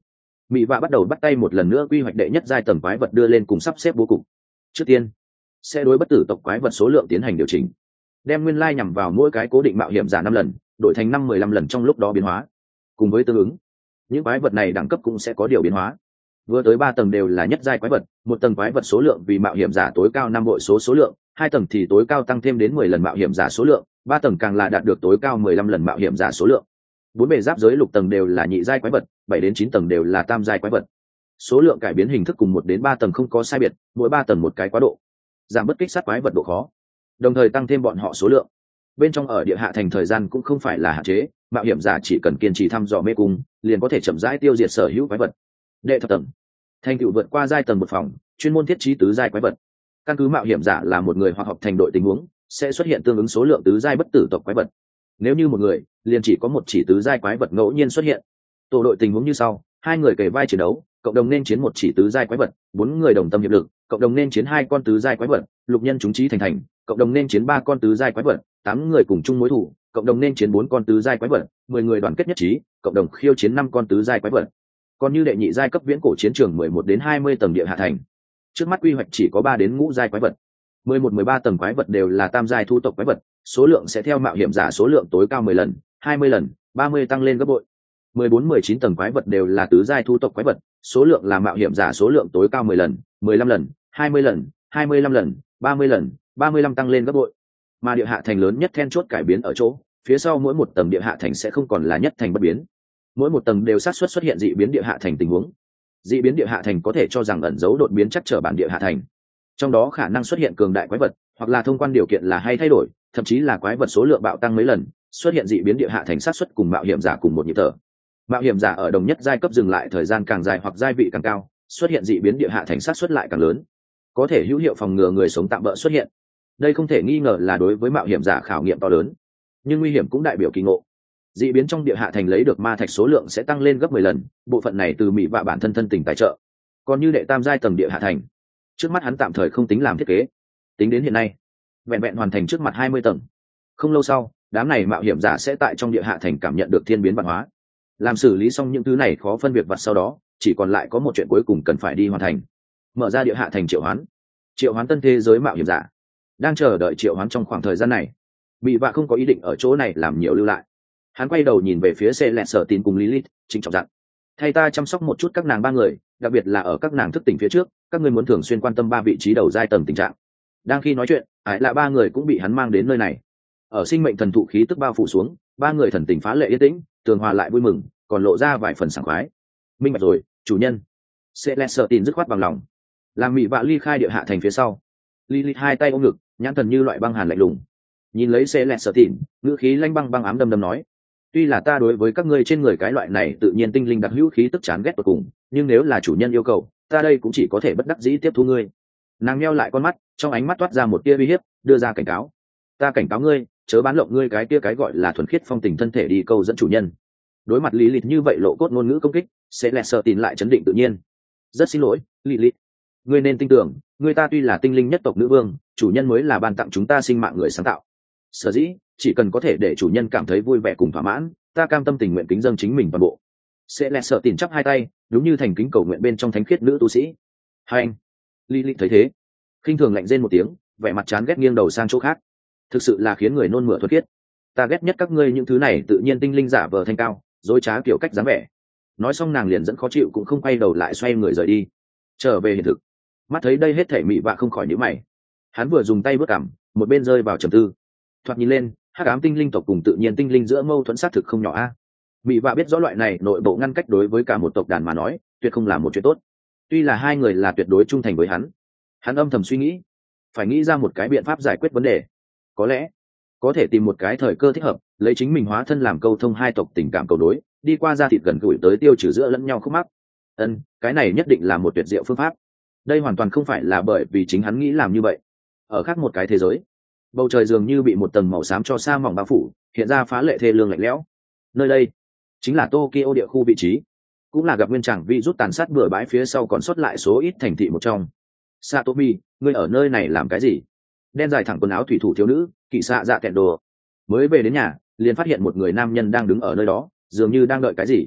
Mị vạ bắt đầu bắt tay một lần nữa quy hoạch đệ nhất giai tầng quái vật đưa lên cùng sắp xếp bố cục. Trước tiên sẽ đối bất tử tộc quái vật số lượng tiến hành điều chỉnh, đem nguyên lai nhằm vào mỗi cái cố định mạo hiểm giả năm lần đổi thành năm mười lăm lần trong lúc đó biến hóa. Cùng với tương ứng, những quái vật này đẳng cấp cũng sẽ có điều biến hóa. Vừa tới ba tầng đều là nhất giai quái vật, một tầng quái vật số lượng vì mạo hiểm giả tối cao năm bội số số lượng, hai tầng thì tối cao tăng thêm đến mười lần mạo hiểm giả số lượng, ba tầng càng là đạt được tối cao mười lăm lần mạo hiểm giả số lượng. Bốn bề giáp giới lục tầng đều là nhị giai quái vật, bảy đến chín tầng đều là tam giai quái vật. Số lượng cải biến hình thức cùng một đến ba tầng không có sai biệt, mỗi ba tầng một cái quá độ, giảm bất kích sát quái vật độ khó, đồng thời tăng thêm bọn họ số lượng. Bên trong ở địa hạ thành thời gian cũng không phải là hạn chế, mạo hiểm giả chỉ cần kiên trì thăm dò mê cung, liền có thể chậm rãi tiêu diệt sở hữu quái vật. Đệ thập tầng, thành tựu vượt qua giai tầng một phòng, chuyên môn thiết trí tứ giai quái vật. Căn cứ mạo hiểm giả là một người hoặc học thành đội tình huống, sẽ xuất hiện tương ứng số lượng tứ giai bất tử tộc quái vật. Nếu như một người, liền chỉ có một chỉ tứ giai quái vật ngẫu nhiên xuất hiện. Tổ đội tình huống như sau: hai người kề vai chiến đấu, cộng đồng nên chiến một chỉ tứ giai quái vật; bốn người đồng tâm hiệp lực, cộng đồng nên chiến hai con tứ giai quái vật; lục nhân chúng trí thành thành, cộng đồng nên chiến ba con tứ giai quái vật; tám người cùng chung mối thù, cộng đồng nên chiến bốn con tứ giai quái vật; mười người đoàn kết nhất trí, cộng đồng khiêu chiến năm con tứ giai quái vật. Còn như đệ nhị giai cấp viễn cổ chiến trường mười một đến hai mươi tầng địa hạ thành, trước mắt quy hoạch chỉ có ba đến ngũ giai quái vật. mười một mười ba tầng quái vật đều là tam giai thu tộc quái vật, số lượng sẽ theo mạo hiểm giả số lượng tối cao mười lần, hai mươi lần, ba mươi tăng lên gấp bội. mười bốn mười chín tầng quái vật đều là tứ giai thu tộc quái vật, số lượng là mạo hiểm giả số lượng tối cao mười lần, mười lăm lần, hai mươi lần, hai mươi lăm lần, ba mươi lần, ba mươi lăm tăng lên gấp bội. Mà địa hạ thành lớn nhất then chốt cải biến ở chỗ, phía sau mỗi một tầng địa hạ thành sẽ không còn là nhất thành bất biến. Mỗi một tầng đều xác suất xuất hiện dị biến địa hạ thành tình huống. Dị biến địa hạ thành có thể cho rằng ẩn dấu đột biến chắc trở bản địa hạ thành. Trong đó khả năng xuất hiện cường đại quái vật, hoặc là thông quan điều kiện là hay thay đổi, thậm chí là quái vật số lượng bạo tăng mấy lần, xuất hiện dị biến địa hạ thành xác suất cùng mạo hiểm giả cùng một nhịp thở. Mạo hiểm giả ở đồng nhất giai cấp dừng lại thời gian càng dài hoặc giai vị càng cao, xuất hiện dị biến địa hạ thành xác suất lại càng lớn, có thể hữu hiệu phòng ngừa người sống tạm bỡ xuất hiện. Đây không thể nghi ngờ là đối với mạo hiểm giả khảo nghiệm to lớn, nhưng nguy hiểm cũng đại biểu kỳ ngộ. Dị biến trong địa hạ thành lấy được ma thạch số lượng sẽ tăng lên gấp mười lần, bộ phận này từ Mị Vạ bản thân thân tình tài trợ. Còn như đệ tam giai tầng địa hạ thành, trước mắt hắn tạm thời không tính làm thiết kế, tính đến hiện nay vẹn vẹn hoàn thành trước mặt hai mươi tầng. Không lâu sau, đám này mạo hiểm giả sẽ tại trong địa hạ thành cảm nhận được thiên biến văn hóa. Làm xử lý xong những thứ này khó phân biệt vặt sau đó, chỉ còn lại có một chuyện cuối cùng cần phải đi hoàn thành: mở ra địa hạ thành triệu hoán. Triệu hoán tân thế giới mạo hiểm giả. Đang chờ đợi triệu hoán trong khoảng thời gian này, Mị Vạ không có ý định ở chỗ này làm nhiều lưu lại. Hắn quay đầu nhìn về phía xe lẹt sở tin cùng Lilith, trịnh trọng dặn: thay ta chăm sóc một chút các nàng ba người, đặc biệt là ở các nàng thức tỉnh phía trước, các ngươi muốn thường xuyên quan tâm ba vị trí đầu giai tầng tình trạng. Đang khi nói chuyện, ải là ba người cũng bị hắn mang đến nơi này. Ở sinh mệnh thần thụ khí tức bao phủ xuống, ba người thần tình phá lệ yên tĩnh, tường hòa lại vui mừng, còn lộ ra vài phần sảng khoái. Minh bạch rồi, chủ nhân. Xe lẹt sở tin dứt khoát bằng lòng. Làm Mị Vạ ly khai địa hạ thành phía sau, Lilith hai tay ôm ngực, nhãn thần như loại băng hàn lạnh lùng, nhìn lấy xe lẹt sở tin, ngữ khí lanh băng băng ám đâm đâm nói: tuy là ta đối với các ngươi trên người cái loại này tự nhiên tinh linh đặc hữu khí tức chán ghét tột cùng, nhưng nếu là chủ nhân yêu cầu, ta đây cũng chỉ có thể bất đắc dĩ tiếp thu ngươi. Nàng meo lại con mắt, trong ánh mắt toát ra một tia uy hiếp, đưa ra cảnh cáo: ta cảnh cáo ngươi, chớ bán lộng ngươi cái tia cái gọi là thuần khiết phong tình thân thể đi câu dẫn chủ nhân. Đối mặt Lilith như vậy lộ cốt ngôn ngữ công kích, sẽ lẹ sợ tin lại chấn định tự nhiên: rất xin lỗi, Lilith, ngươi nên tin tưởng, ngươi ta tuy là tinh linh nhất tộc nữ vương, chủ nhân mới là ban tặng chúng ta sinh mạng người sáng tạo. Sở dĩ chỉ cần có thể để chủ nhân cảm thấy vui vẻ cùng thỏa mãn, ta cam tâm tình nguyện kính dâng chính mình toàn bộ. Sẽ lẹ sợ tìm chắp hai tay, đúng như thành kính cầu nguyện bên trong thánh khiết nữ tu sĩ. Hai anh. Lilith thấy thế, khinh thường lạnh rên một tiếng, vẻ mặt chán ghét nghiêng đầu sang chỗ khác. Thực sự là khiến người nôn mửa thuần khiết. Ta ghét nhất các ngươi những thứ này tự nhiên tinh linh giả vờ thanh cao, dối trá kiểu cách dáng vẻ. Nói xong nàng liền dẫn khó chịu cũng không quay đầu lại xoay người rời đi, trở về hiện thực. Mắt thấy đây hết thể Mị Vạ không khỏi nhíu mày. Hắn vừa dùng tay bước cằm, một bên rơi vào trầm tư. Thoạt nhìn lên, hắc ám tinh linh tộc cùng tự nhiên tinh linh giữa mâu thuẫn xác thực không nhỏ a. Mị Vạ biết rõ loại này nội bộ ngăn cách đối với cả một tộc đàn mà nói, tuyệt không là một chuyện tốt. Tuy là hai người là tuyệt đối trung thành với hắn, hắn âm thầm suy nghĩ, phải nghĩ ra một cái biện pháp giải quyết vấn đề. Có lẽ có thể tìm một cái thời cơ thích hợp, lấy chính mình hóa thân làm câu thông hai tộc tình cảm cầu đối, đi qua ra thịt gần gũi tới tiêu trừ giữa lẫn nhau khúc mắc. Ân, cái này nhất định là một tuyệt diệu phương pháp. Đây hoàn toàn không phải là bởi vì chính hắn nghĩ làm như vậy. Ở khác một cái thế giới, bầu trời dường như bị một tầng màu xám cho sa mỏng bao phủ, hiện ra phá lệ thê lương lạnh lẽo. Nơi đây chính là Tokyo địa khu vị trí, cũng là gặp nguyên tràng vi rút tàn sát bừa bãi phía sau còn sót lại số ít thành thị một trong. Satomi, ngươi ở nơi này làm cái gì? Đen dài thẳng quần áo thủy thủ thiếu nữ Kỵ Xạ Dạ Kẹn Đồ mới về đến nhà, liền phát hiện một người nam nhân đang đứng ở nơi đó, dường như đang đợi cái gì.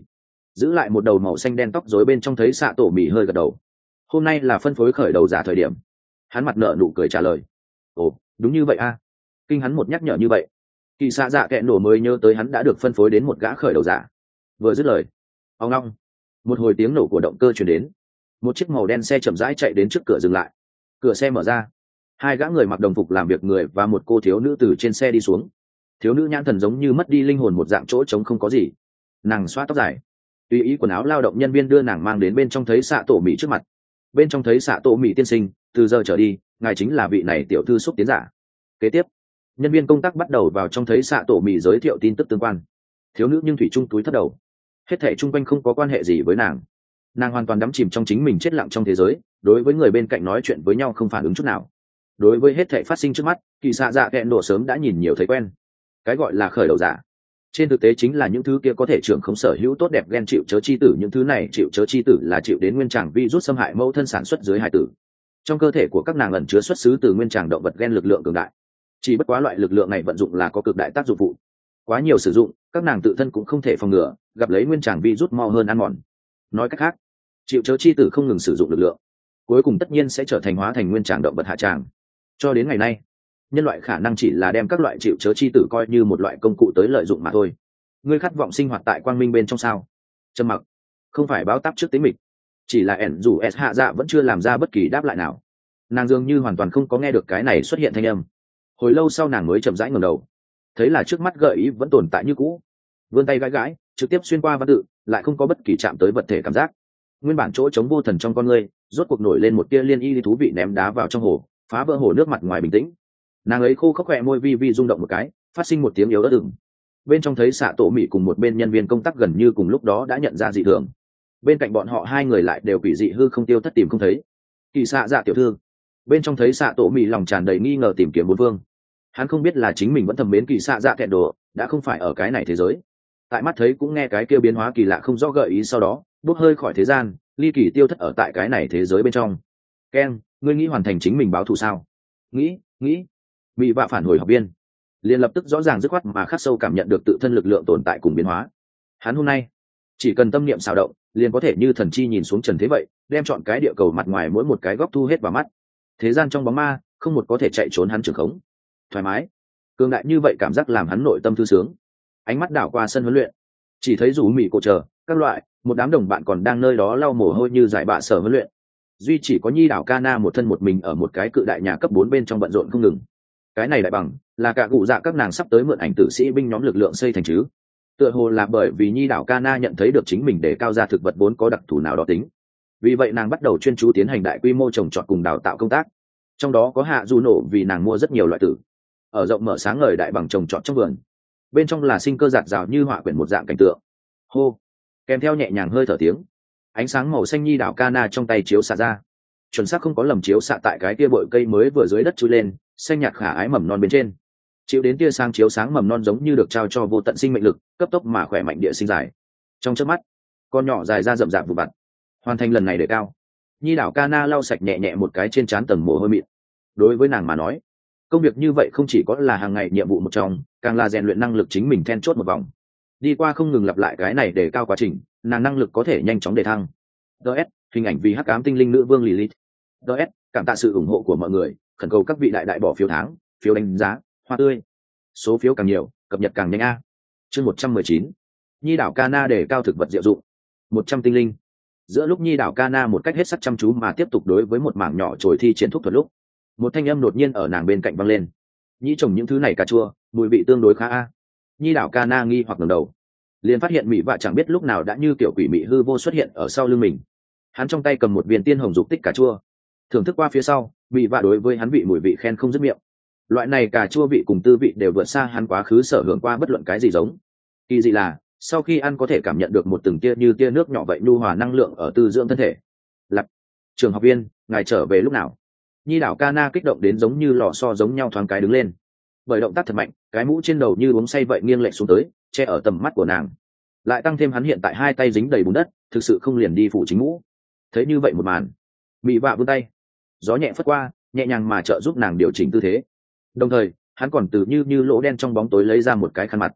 giữ lại một đầu màu xanh đen tóc rối bên trong thấy xạ tổ mì hơi gật đầu. Hôm nay là phân phối khởi đầu giả thời điểm. Hắn mặt nợ nụ cười trả lời. Ồ, đúng như vậy a. Kinh hắn một nhắc nhở như vậy, kỳ xạ dạ kẹ nổ mới nhớ tới hắn đã được phân phối đến một gã khởi đầu giả. Vừa dứt lời, ông long, một hồi tiếng nổ của động cơ truyền đến. Một chiếc màu đen xe chậm rãi chạy đến trước cửa dừng lại. Cửa xe mở ra, hai gã người mặc đồng phục làm việc người và một cô thiếu nữ từ trên xe đi xuống. Thiếu nữ nhãn thần giống như mất đi linh hồn một dạng chỗ trống không có gì. Nàng xoa tóc dài, tùy ý quần áo lao động nhân viên đưa nàng mang đến bên trong thấy xạ tổ mỹ trước mặt. Bên trong thấy xạ tổ mỹ tiên sinh, từ giờ trở đi ngài chính là vị này tiểu thư xúc tiến giả. Kế tiếp, nhân viên công tác bắt đầu vào trong thấy xạ tổ mỹ giới thiệu tin tức tương quan. Thiếu nữ nhưng thủy chung túi thấp đầu, hết thảy chung quanh không có quan hệ gì với nàng. Nàng hoàn toàn đắm chìm trong chính mình, chết lặng trong thế giới, đối với người bên cạnh nói chuyện với nhau không phản ứng chút nào. Đối với hết thảy phát sinh trước mắt, kỳ xạ dạ kẹn đổ sớm đã nhìn nhiều thấy quen. Cái gọi là khởi đầu giả, trên thực tế chính là những thứ kia có thể trưởng không sở hữu tốt đẹp gen chịu chớ chi tử. Những thứ này chịu chớ chi tử là chịu đến nguyên tràng virus xâm hại mẫu thân sản xuất dưới hài tử. Trong cơ thể của các nàng ẩn chứa xuất xứ từ nguyên tràng động vật gen lực lượng cường đại, chỉ bất quá loại lực lượng này vận dụng là có cực đại tác dụng phụ. Quá nhiều sử dụng, các nàng tự thân cũng không thể phòng ngừa, gặp lấy nguyên tràng virus mau hơn ăn mòn. Nói cách khác, chịu chớ chi tử không ngừng sử dụng lực lượng, cuối cùng tất nhiên sẽ trở thành hóa thành nguyên tràng động vật hạ tràng. Cho đến ngày nay, nhân loại khả năng chỉ là đem các loại chịu chớ chi tử coi như một loại công cụ tới lợi dụng mà thôi. Ngươi khát vọng sinh hoạt tại quang minh bên trong sao? Trầm mặc, không phải báo táp trước tính mịch. Chỉ là ẻn dù s hạ dạ vẫn chưa làm ra bất kỳ đáp lại nào. Nàng dường như hoàn toàn không có nghe được cái này xuất hiện thanh âm. Hồi lâu sau nàng mới chậm rãi ngẩng đầu, thấy là trước mắt gợi ý vẫn tồn tại như cũ. Vươn tay gãi gãi, trực tiếp xuyên qua văn tự, lại không có bất kỳ chạm tới vật thể cảm giác. Nguyên bản chỗ trống vô thần trong con ngươi, rốt cuộc nổi lên một tia liên y thú vị, ném đá vào trong hồ, phá vỡ hồ nước mặt ngoài bình tĩnh. Nàng ấy khô khốc khỏe môi vi vi rung động một cái, phát sinh một tiếng yếu ớt ửng. Bên trong thấy xạ tổ mỹ cùng một bên nhân viên công tác gần như cùng lúc đó đã nhận ra dị thường. Bên cạnh bọn họ hai người lại đều quỷ dị hư không tiêu thất tìm không thấy. Kỳ xạ dạ tiểu thư. Bên trong thấy xạ tổ mỹ lòng tràn đầy nghi ngờ tìm kiếm bốn phương. Hắn không biết là chính mình vẫn thầm mến kỳ xạ dạ kẹt đồ, đã không phải ở cái này thế giới. Tại mắt thấy cũng nghe cái kêu biến hóa kỳ lạ không rõ gợi ý, sau đó bốc hơi khỏi thế gian, ly kỳ tiêu thất ở tại cái này thế giới bên trong. Ken, ngươi nghĩ hoàn thành chính mình báo thù sao? Nghĩ, nghĩ. Mỹ vạ phản hồi học viên liền lập tức rõ ràng dứt khoát mà khắc sâu cảm nhận được tự thân lực lượng tồn tại cùng biến hóa. Hắn hôm nay chỉ cần tâm niệm xào động, liền có thể như thần chi nhìn xuống trần thế vậy, đem chọn cái địa cầu mặt ngoài mỗi một cái góc thu hết vào mắt. Thế gian trong bóng ma, không một có thể chạy trốn hắn trường khống. Thoải mái, cường đại như vậy cảm giác làm hắn nội tâm thư sướng. Ánh mắt đảo qua sân huấn luyện, chỉ thấy rủ mì cổ chờ các loại một đám đồng bạn còn đang nơi đó lau mồ hôi như giải bạ sở huấn luyện. Duy chỉ có Nhi đảo Kana một thân một mình ở một cái cự đại nhà cấp bốn bên trong bận rộn không ngừng. Cái này đại bằng là cả cụ dạ các nàng sắp tới mượn ảnh tử sĩ binh nhóm lực lượng xây thành chứ. Tựa hồ là bởi vì Nhi đảo Kana nhận thấy được chính mình để cao ra thực vật vốn có đặc thù nào đó tính. Vì vậy nàng bắt đầu chuyên chú tiến hành đại quy mô trồng trọt cùng đào tạo công tác. Trong đó có hạ du nổ vì nàng mua rất nhiều loại tử. Ở rộng mở sáng ngời đại bằng trồng trọt trong vườn. Bên trong là sinh cơ giạt rào như họa quyển một dạng cảnh tượng. Hô, kèm theo nhẹ nhàng hơi thở tiếng. Ánh sáng màu xanh Nhi đảo Kana trong tay chiếu xạ ra. Chuẩn xác không có lầm chiếu xạ tại cái kia bội cây mới vừa dưới đất chui lên, xanh nhạt khả ái mầm non bên trên. Chịu đến tia sáng chiếu sáng, mầm non giống như được trao cho vô tận sinh mệnh lực, cấp tốc mà khỏe mạnh địa sinh dài. Trong chớp mắt, con nhỏ dài ra rậm rạp vụ vặt. Hoàn thành lần này để cao. Nhi đảo Kana lau sạch nhẹ nhẹ một cái trên trán tầng mồ hôi mịn. Đối với nàng mà nói, công việc như vậy không chỉ có là hàng ngày nhiệm vụ một trong, càng là rèn luyện năng lực chính mình then chốt một vòng. Đi qua không ngừng lặp lại cái này để cao quá trình, nàng năng lực có thể nhanh chóng đề thăng. ds hình ảnh vì hắc ám tinh linh nữ vương Lilith. ds cảm tạ sự ủng hộ của mọi người, khẩn cầu các vị đại đại bỏ phiếu tháng, phiếu đánh giá, hoa tươi. Số phiếu càng nhiều, cập nhật càng nhanh a. Chương một trăm mười chín. Nhi đảo Kana để cao thực vật diệu dụng. một trăm tinh linh. Giữa lúc Nhi đảo Kana một cách hết sức chăm chú mà tiếp tục đối với một mảng nhỏ trồi thi triển thuốc thuật lúc, một thanh âm đột nhiên ở nàng bên cạnh vang lên. Nhi trồng những thứ này cà chua, mùi vị tương đối khá a. Nhi đảo Kana nghi hoặc ngẩng đầu, liền phát hiện Mị Vạ chẳng biết lúc nào đã như kiểu quỷ mị hư vô xuất hiện ở sau lưng mình. Hắn trong tay cầm một viên tiên hồng dục tích cà chua, thưởng thức qua phía sau, Mị Vạ đối với hắn vị mùi vị khen không dứt miệng. Loại này cà chua vị cùng tư vị đều vượt xa hắn quá khứ sở hưởng qua bất luận cái gì giống. Kỳ dị là, sau khi ăn có thể cảm nhận được một từng tia như tia nước nhỏ vậy nhu hòa năng lượng ở tư dưỡng thân thể. Lặp, trường học viên, ngài trở về lúc nào? Nhi đảo Kana kích động đến giống như lò xo giống nhau thoáng cái đứng lên. Bởi động tác thật mạnh, cái mũ trên đầu như uống say vậy nghiêng lệch xuống tới, che ở tầm mắt của nàng. Lại tăng thêm hắn hiện tại hai tay dính đầy bùn đất, thực sự không liền đi phủ chính mũ. Thấy như vậy một màn, Mị Vạ vươn tay, gió nhẹ phất qua, nhẹ nhàng mà trợ giúp nàng điều chỉnh tư thế. Đồng thời, hắn còn từ như như lỗ đen trong bóng tối lấy ra một cái khăn mặt.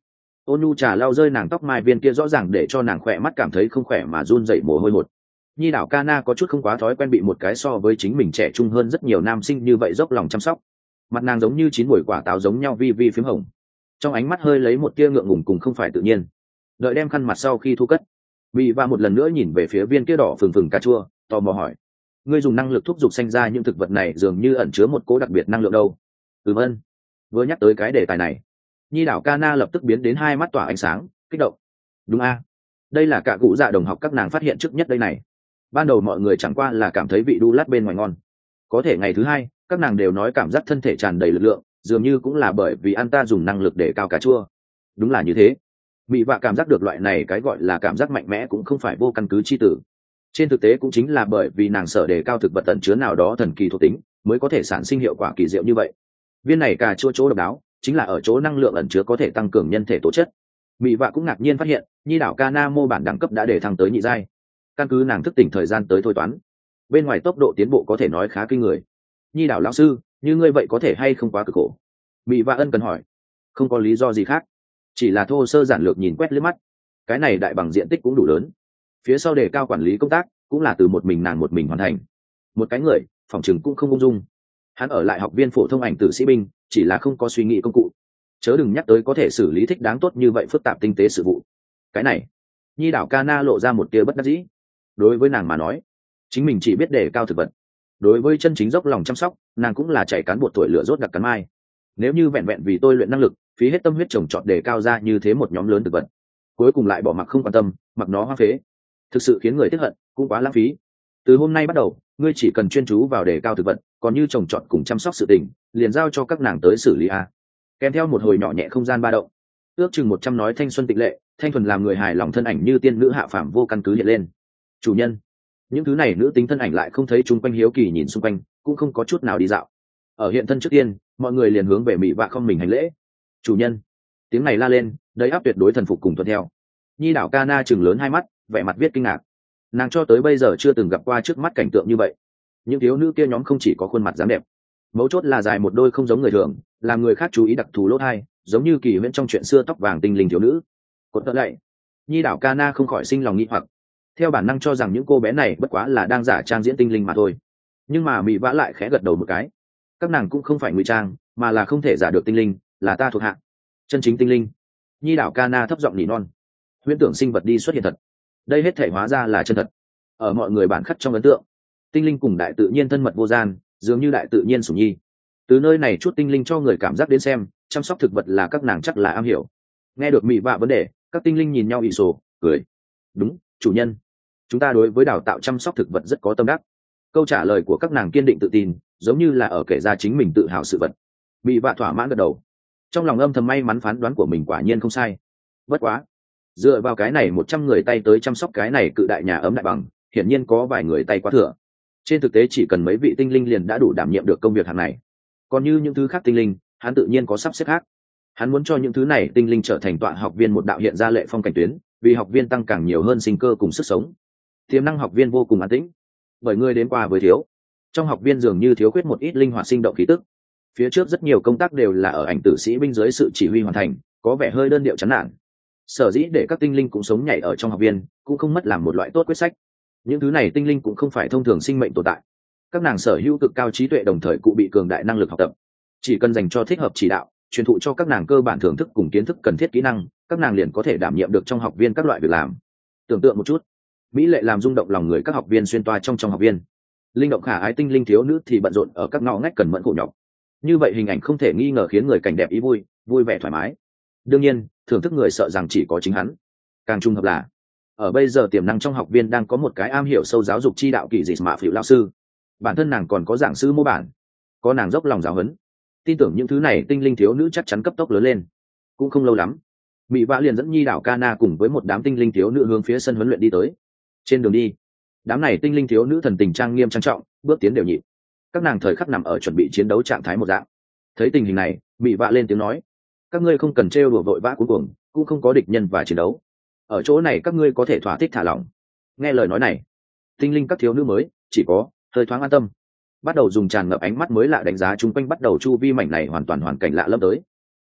Ôn nhu trà lau rơi nàng tóc mai viên kia rõ ràng để cho nàng khỏe mắt cảm thấy không khỏe mà run dậy mồ hôi hột. Nhi đảo Kana có chút không quá thói quen bị một cái so với chính mình trẻ trung hơn rất nhiều nam sinh như vậy dốc lòng chăm sóc. Mặt nàng giống như chín muồi quả táo giống nhau vi vi phím hồng, trong ánh mắt hơi lấy một tia ngượng ngùng cùng không phải tự nhiên. Đợi đem khăn mặt sau khi thu cất, bị và một lần nữa nhìn về phía viên kia đỏ phừng phừng cà chua, tò mò hỏi: ngươi dùng năng lực thúc giục sanh ra những thực vật này dường như ẩn chứa một cố đặc biệt năng lượng đâu? Ừm ân. Vừa nhắc tới cái đề tài này, Nhi đảo Kana lập tức biến đến hai mắt tỏa ánh sáng, kích động. Đúng a, đây là cả cụ dạ đồng học các nàng phát hiện trước nhất đây này. Ban đầu mọi người chẳng qua là cảm thấy vị đu lát bên ngoài ngon, có thể ngày thứ hai các nàng đều nói cảm giác thân thể tràn đầy lực lượng, dường như cũng là bởi vì ăn ta dùng năng lực để cao cà chua. Đúng là như thế. Mị vạ cảm giác được loại này cái gọi là cảm giác mạnh mẽ cũng không phải vô căn cứ chi tử. Trên thực tế cũng chính là bởi vì nàng sợ đề cao thực vật tận chứa nào đó thần kỳ thuộc tính mới có thể sản sinh hiệu quả kỳ diệu như vậy. Viên này cà chua chỗ độc đáo chính là ở chỗ năng lượng ẩn chứa có thể tăng cường nhân thể tố chất. Mị vạ cũng ngạc nhiên phát hiện Nhi đảo Kana mô bản đẳng cấp đã để thăng tới nhị giai. Căn cứ nàng thức tỉnh thời gian tới thôi toán, bên ngoài tốc độ tiến bộ có thể nói khá kinh người. Nhi đảo lão sư, như ngươi vậy có thể hay không quá cực khổ? Mị vạ ân cần hỏi. Không có lý do gì khác, chỉ là thô sơ giản lược nhìn quét liếc mắt, cái này đại bằng diện tích cũng đủ lớn. Phía sau đề cao quản lý công tác cũng là từ một mình nàng một mình hoàn thành. Một cái người phòng chừng cũng không ung dung. Hắn ở lại học viên phổ thông ảnh tử sĩ binh chỉ là không có suy nghĩ công cụ, chớ đừng nhắc tới có thể xử lý thích đáng tốt như vậy phức tạp tinh tế sự vụ. Cái này, Nhi đảo Kana lộ ra một tia bất đắc dĩ. Đối với nàng mà nói, chính mình chỉ biết đề cao thực vật. Đối với chân chính dốc lòng chăm sóc, nàng cũng là chạy cán bột tuổi lửa rốt đặc cắn mai. Nếu như vẹn vẹn vì tôi luyện năng lực, phí hết tâm huyết trồng trọt đề cao ra như thế một nhóm lớn thực vật, cuối cùng lại bỏ mặc không quan tâm, mặc nó hoang phế, thực sự khiến người tiếc hận, cũng quá lãng phí. Từ hôm nay bắt đầu, ngươi chỉ cần chuyên chú vào đề cao thực vật, còn như trồng trọt cùng chăm sóc sự tình, liền giao cho các nàng tới xử lý a. Kèm theo một hồi nhỏ nhẹ không gian ba động, ước chừng một trăm nói thanh xuân tịnh lệ, thanh thuần làm người hài lòng thân ảnh như tiên nữ hạ phàm vô căn cứ hiện lên. Chủ nhân, những thứ này nữ tính thân ảnh lại không thấy chung quanh hiếu kỳ nhìn xung quanh, cũng không có chút nào đi dạo. Ở hiện thân trước tiên, mọi người liền hướng về Mị vạ không mình hành lễ. Chủ nhân, tiếng này la lên, đầy áp tuyệt đối thần phục cùng tuân theo. Nhi đảo Kana chừng lớn hai mắt, vẻ mặt viết kinh ngạc. Nàng cho tới bây giờ chưa từng gặp qua trước mắt cảnh tượng như vậy. Những thiếu nữ kia nhóm không chỉ có khuôn mặt dáng đẹp, mấu chốt là dài một đôi không giống người thường, làm người khác chú ý đặc thù lỗ tai, giống như kỳ huyễn trong chuyện xưa tóc vàng tinh linh thiếu nữ. Cột tợ lạy. Nhi đảo Kana không khỏi sinh lòng nghi hoặc, theo bản năng cho rằng những cô bé này bất quá là đang giả trang diễn tinh linh mà thôi. Nhưng mà Mị vã lại khẽ gật đầu một cái. Các nàng cũng không phải ngụy trang, mà là không thể giả được tinh linh, là ta thuộc hạ, chân chính tinh linh. Nhi đảo Kana thấp giọng nỉ non. Huyễn tưởng sinh vật đi xuất hiện thật, đây hết thể hóa ra là chân thật. Ở mọi người bản khắc trong ấn tượng, tinh linh cùng đại tự nhiên thân mật vô gian, dường như đại tự nhiên sủng nhi. Từ nơi này chút tinh linh cho người cảm giác đến xem, chăm sóc thực vật là các nàng chắc là am hiểu. Nghe được Mị vạ vấn đề, các tinh linh nhìn nhau ỷ sổ, cười. Đúng, chủ nhân, chúng ta đối với đào tạo chăm sóc thực vật rất có tâm đắc. Câu trả lời của các nàng kiên định tự tin, giống như là ở kể ra chính mình tự hào sự vật. Mị vạ thỏa mãn gật đầu, trong lòng âm thầm may mắn phán đoán của mình quả nhiên không sai. Bất quá, dựa vào cái này một trăm người tay tới chăm sóc cái này cự đại nhà ấm đại bằng, hiển nhiên có vài người tay quá thừa. Trên thực tế chỉ cần mấy vị tinh linh liền đã đủ đảm nhiệm được công việc hàng này. Còn như những thứ khác tinh linh, hắn tự nhiên có sắp xếp khác. Hắn muốn cho những thứ này tinh linh trở thành tọa học viên một đạo hiện ra lệ phong cảnh tuyến, vì học viên tăng càng nhiều hơn sinh cơ cùng sức sống. Tiềm năng học viên vô cùng an tĩnh, bởi người đến qua với thiếu. Trong học viên dường như thiếu khuyết một ít linh hoạt sinh động khí tức. Phía trước rất nhiều công tác đều là ở ảnh tử sĩ binh dưới sự chỉ huy hoàn thành, có vẻ hơi đơn điệu chán nản. Sở dĩ để các tinh linh cũng sống nhảy ở trong học viên, cũng không mất làm một loại tốt quyết sách. Những thứ này tinh linh cũng không phải thông thường sinh mệnh tồn tại. Các nàng sở hữu cực cao trí tuệ, đồng thời cũng bị cường đại năng lực học tập. Chỉ cần dành cho thích hợp chỉ đạo, truyền thụ cho các nàng cơ bản thưởng thức cùng kiến thức cần thiết kỹ năng, các nàng liền có thể đảm nhiệm được trong học viên các loại việc làm. Tưởng tượng một chút, mỹ lệ làm rung động lòng người các học viên xuyên toa trong trong học viên, linh động khả ái tinh linh thiếu nữ thì bận rộn ở các ngõ ngách cần mẫn khổ nhọc. Như vậy hình ảnh không thể nghi ngờ khiến người cảnh đẹp ý vui, vui vẻ thoải mái. Đương nhiên, thưởng thức người sợ rằng chỉ có chính hắn. Càng trung hợp là, ở bây giờ tiềm năng trong học viên đang có một cái am hiểu sâu giáo dục chi đạo kỳ dị mạ phiểu lao sư. Bản thân nàng còn có giảng sư mô bản, có nàng dốc lòng giáo huấn, tin tưởng những thứ này tinh linh thiếu nữ chắc chắn cấp tốc lớn lên. Cũng không lâu lắm, Mị vã liền dẫn Nhi đảo Kana cùng với một đám tinh linh thiếu nữ hướng phía sân huấn luyện đi tới. Trên đường đi, đám này tinh linh thiếu nữ thần tình trang nghiêm trang trọng, bước tiến đều nhịp. Các nàng thời khắc nằm ở chuẩn bị chiến đấu trạng thái một dạng. Thấy tình hình này, Mị vã lên tiếng nói: các ngươi không cần trêu đùa vội vã cuống cuồng, cũng không có địch nhân và chiến đấu. Ở chỗ này các ngươi có thể thỏa thích thả lỏng. Nghe lời nói này, tinh linh các thiếu nữ mới chỉ có hơi thoáng an tâm, bắt đầu dùng tràn ngập ánh mắt mới lạ đánh giá chung quanh, bắt đầu chu vi mảnh này hoàn toàn hoàn cảnh lạ lẫm tới.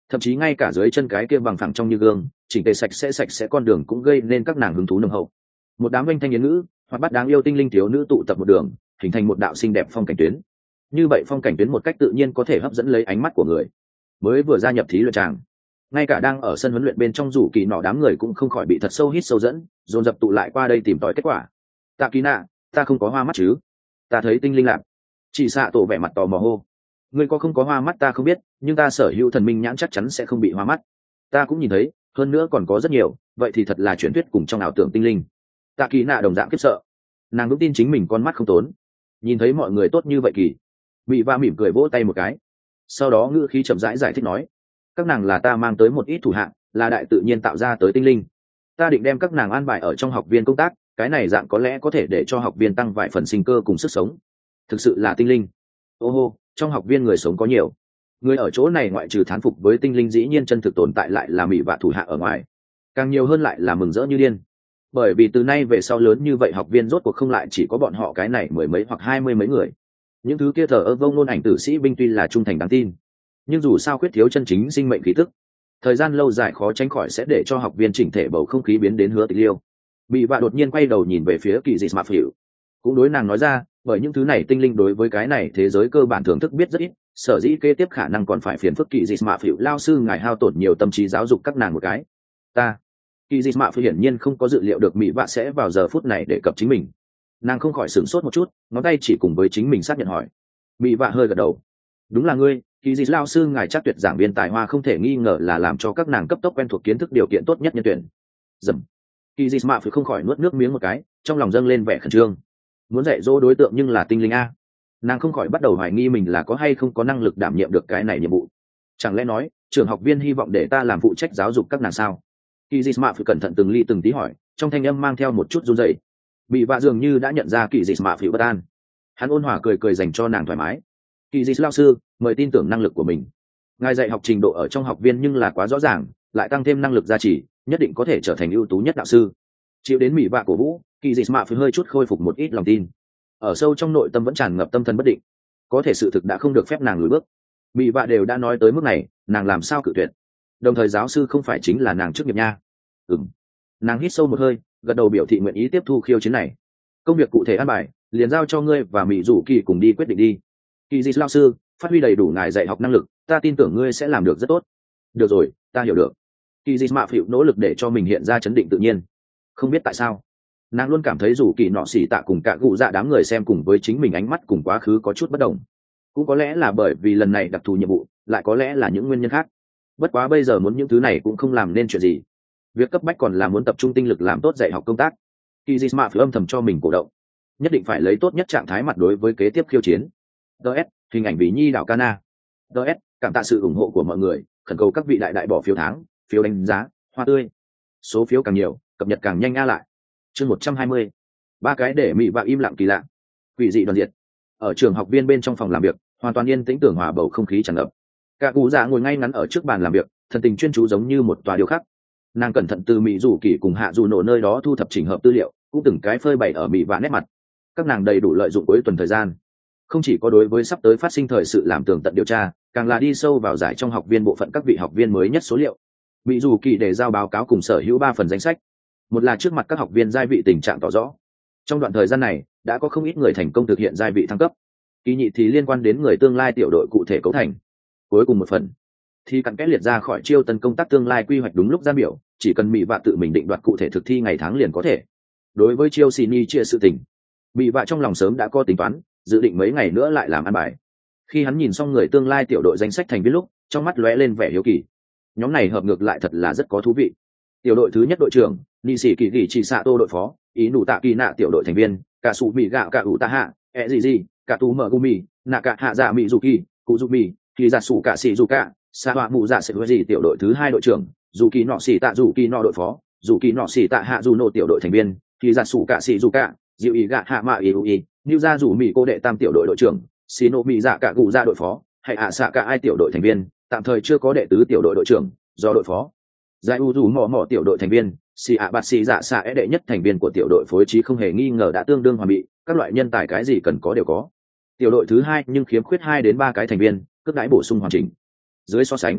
thậm chí ngay cả dưới chân cái kia bằng phẳng trong như gương chỉnh tề sạch sẽ sạch sẽ con đường cũng gây nên các nàng hứng thú nồng hậu. Một đám oanh thanh yến ngữ hoặc bắt đáng yêu tinh linh thiếu nữ tụ tập một đường, hình thành một đạo xinh đẹp phong cảnh tuyến. Như vậy phong cảnh tuyến một cách tự nhiên có thể hấp dẫn lấy ánh mắt của người. Mới vừa gia nhập thí luyện tràng, ngay cả đang ở sân huấn luyện bên trong rủ kỳ nọ đám người cũng không khỏi bị thật sâu hít sâu dẫn, dồn dập tụ lại qua đây tìm tòi kết quả. Tạ Kỳ Nạ, ta không có hoa mắt chứ? Ta thấy tinh linh lạc. Chỉ xạ tổ vẻ mặt tò mò hô. Ngươi có không có hoa mắt ta không biết, nhưng ta sở hữu thần minh nhãn chắc chắn sẽ không bị hoa mắt. Ta cũng nhìn thấy, hơn nữa còn có rất nhiều, vậy thì thật là truyền thuyết cùng trong ảo tưởng tinh linh. Tạ Kỳ Nạ đồng dạng khiếp sợ, nàng vững tin chính mình con mắt không tốn. Nhìn thấy mọi người tốt như vậy kỳ, bị va mỉm cười vỗ tay một cái, sau đó ngữ khí chậm rãi giải, giải thích nói, các nàng là ta mang tới một ít thủ hạng, là đại tự nhiên tạo ra tới tinh linh. Ta định đem các nàng an bài ở trong học viên công tác, cái này dạng có lẽ có thể để cho học viên tăng vài phần sinh cơ cùng sức sống. Thực sự là tinh linh. Ô hô, trong học viên người sống có nhiều. Người ở chỗ này ngoại trừ thán phục với tinh linh dĩ nhiên chân thực tồn tại lại là mỹ vạ thủ hạ ở ngoài. Càng nhiều hơn lại là mừng rỡ như điên. Bởi vì từ nay về sau lớn như vậy học viên rốt cuộc không lại chỉ có bọn họ cái này mười mấy hoặc hai mươi mấy người. Những thứ kia thờ ơ vông nôn ảnh tử sĩ binh tuy là trung thành đáng tin, nhưng dù sao khuyết thiếu chân chính sinh mệnh khí tức, thời gian lâu dài khó tránh khỏi sẽ để cho học viên chỉnh thể bầu không khí biến đến hứa tịch liêu. Bị vạ đột nhiên quay đầu nhìn về phía kỳ dị mạ phỉu, cũng đối nàng nói ra, bởi những thứ này tinh linh đối với cái này thế giới cơ bản thưởng thức biết rất ít, sở dĩ kế tiếp khả năng còn phải phiền phức kỳ dị mạ phỉu lao sư ngài hao tổn nhiều tâm trí giáo dục các nàng một cái. Ta kỳ dị mạ phỉu hiển nhiên không có dự liệu được mỹ vạ sẽ vào giờ phút này để cập chính mình, nàng không khỏi sửng sốt một chút, ngón tay chỉ cùng với chính mình xác nhận hỏi. Mỹ vạ hơi gật đầu, đúng là ngươi, kỳ dị lao sư ngài chắc tuyệt giảng viên tài hoa không thể nghi ngờ là làm cho các nàng cấp tốc quen thuộc kiến thức điều kiện tốt nhất nhân tuyển. Dầm, kỳ dị mạ phỉu không khỏi nuốt nước miếng một cái, trong lòng dâng lên vẻ khẩn trương. Muốn dạy dỗ đối tượng nhưng là tinh linh a, nàng không khỏi bắt đầu hoài nghi mình là có hay không có năng lực đảm nhiệm được cái này nhiệm vụ. Chẳng lẽ nói trường học viên hy vọng để ta làm phụ trách giáo dục các nàng sao? Kỳ dị mạ phỉu cẩn thận từng ly từng tí hỏi, trong thanh âm mang theo một chút run rẩy. Bị vạ dường như đã nhận ra kỳ dị mạ phỉu bất an, hắn ôn hòa cười cười dành cho nàng thoải mái. Kỳ dị lao sư mời tin tưởng năng lực của mình, ngài dạy học trình độ ở trong học viên nhưng là quá rõ ràng, lại tăng thêm năng lực gia trì, nhất định có thể trở thành ưu tú nhất đạo sư. Chịu đến mỹ vạ cổ vũ, kỳ dị mạ phỉu hơi chút khôi phục một ít lòng tin, ở sâu trong nội tâm vẫn tràn ngập tâm thần bất định, có thể sự thực đã không được phép nàng lùi bước. Mỹ vạ đều đã nói tới mức này, nàng làm sao cự tuyệt? Đồng thời giáo sư không phải chính là nàng chức nghiệp nha. Ừm, nàng hít sâu một hơi, gật đầu biểu thị nguyện ý tiếp thu khiêu chiến này. Công việc cụ thể an bài liền giao cho ngươi và mỹ rủ kỳ cùng đi quyết định đi. Kỳ dị lao sư, phát huy đầy đủ ngài dạy học năng lực, ta tin tưởng ngươi sẽ làm được rất tốt. Được rồi, ta hiểu được. Kỳ dị mạ phỉu nỗ lực để cho mình hiện ra chấn định tự nhiên. Không biết tại sao, nàng luôn cảm thấy dù kỳ nọ xỉ tạ cùng cả gụ dạ đám người xem cùng với chính mình ánh mắt cùng quá khứ có chút bất đồng. Cũng có lẽ là bởi vì lần này đặc thù nhiệm vụ, lại có lẽ là những nguyên nhân khác. Bất quá bây giờ muốn những thứ này cũng không làm nên chuyện gì. Việc cấp bách còn là muốn tập trung tinh lực làm tốt dạy học công tác. Kỳ dị mạ phỉu âm thầm cho mình cổ động, nhất định phải lấy tốt nhất trạng thái mặt đối với kế tiếp khiêu chiến. ds hình ảnh vì nhi đảo Cana. ds cảm tạ sự ủng hộ của mọi người, khẩn cầu các vị đại đại bỏ phiếu tháng, phiếu đánh giá, hoa tươi. Số phiếu càng nhiều, cập nhật càng nhanh a lại. Chương một trăm hai mươi, ba cái để mị và im lặng kỳ lạ. Quỷ dị đoàn diệt. Ở trường học viên bên trong phòng làm việc, hoàn toàn yên tĩnh tưởng hòa bầu không khí tràn ngập. Cả cụ dạ ngồi ngay ngắn ở trước bàn làm việc, thần tình chuyên chú giống như một tòa điêu khắc. Nàng cẩn thận từ mỹ rủ kỳ cùng hạ dù nổ nơi đó thu thập chỉnh hợp tư liệu, cũng từng cái phơi bày ở mỹ và nét mặt. Các nàng đầy đủ lợi dụng cuối tuần thời gian, không chỉ có đối với sắp tới phát sinh thời sự làm tường tận điều tra, càng là đi sâu vào giải trong học viên bộ phận các vị học viên mới nhất số liệu. Mỹ dù kỳ để giao báo cáo cùng sở hữu ba phần danh sách, một là trước mặt các học viên giai vị tình trạng tỏ rõ. Trong đoạn thời gian này đã có không ít người thành công thực hiện giai vị thăng cấp, kỳ nhị thì liên quan đến người tương lai tiểu đội cụ thể cấu thành. Cuối cùng một phần thì cặn kẽ liệt ra khỏi chiêu tân công tác tương lai quy hoạch đúng lúc gian biểu, chỉ cần mỹ vạ tự mình định đoạt cụ thể thực thi ngày tháng liền có thể. Đối với chiêu xì ni chia sự tình, mỹ vạ trong lòng sớm đã có tính toán, dự định mấy ngày nữa lại làm ăn bài. Khi hắn nhìn xong người tương lai tiểu đội danh sách thành viên lúc, trong mắt lóe lên vẻ hiếu kỳ. Nhóm này hợp ngược lại thật là rất có thú vị. Tiểu đội thứ nhất đội trưởng nị sĩ kỳ kỳ chỉ xạ tô đội phó, ý nụ tạ kỳ nạ tiểu đội thành viên, cả sụ mỹ gạo cả ủ tạ hạ, ẹ gì gì, cả tú mở gumi, nạ cả hạ dạ mỹ dù kỳ, cụ dù mỹ, thì giả sụ cả sĩ dù cả, xa họa mụ dạ sẽ với gì tiểu đội thứ hai đội trưởng, dù kỳ nọ xỉ tạ dù kỳ nọ đội phó, dù kỳ nọ xỉ tạ hạ dù nô tiểu đội thành viên, thì giả sụ cả sĩ dù cả, dịu ý gạ hạ mạ ý ưu ý, như ra dù mỹ cô đệ tam tiểu đội đội trưởng, xì nộ mỹ dạ cả cụ ra đội phó, hay hạ xạ cả ai tiểu đội thành viên, tạm thời chưa có đệ tứ tiểu đội đội trưởng, do đội phó giải u dù mò mò tiểu đội thành viên, xì ạ bạt xì dạ xạ é đệ nhất thành viên của tiểu đội phối trí không hề nghi ngờ đã tương đương hoàn bị, các loại nhân tài cái gì cần có đều có. Tiểu đội thứ hai nhưng khiếm khuyết hai đến ba cái thành viên, cước đãi bổ sung hoàn chỉnh. Dưới so sánh,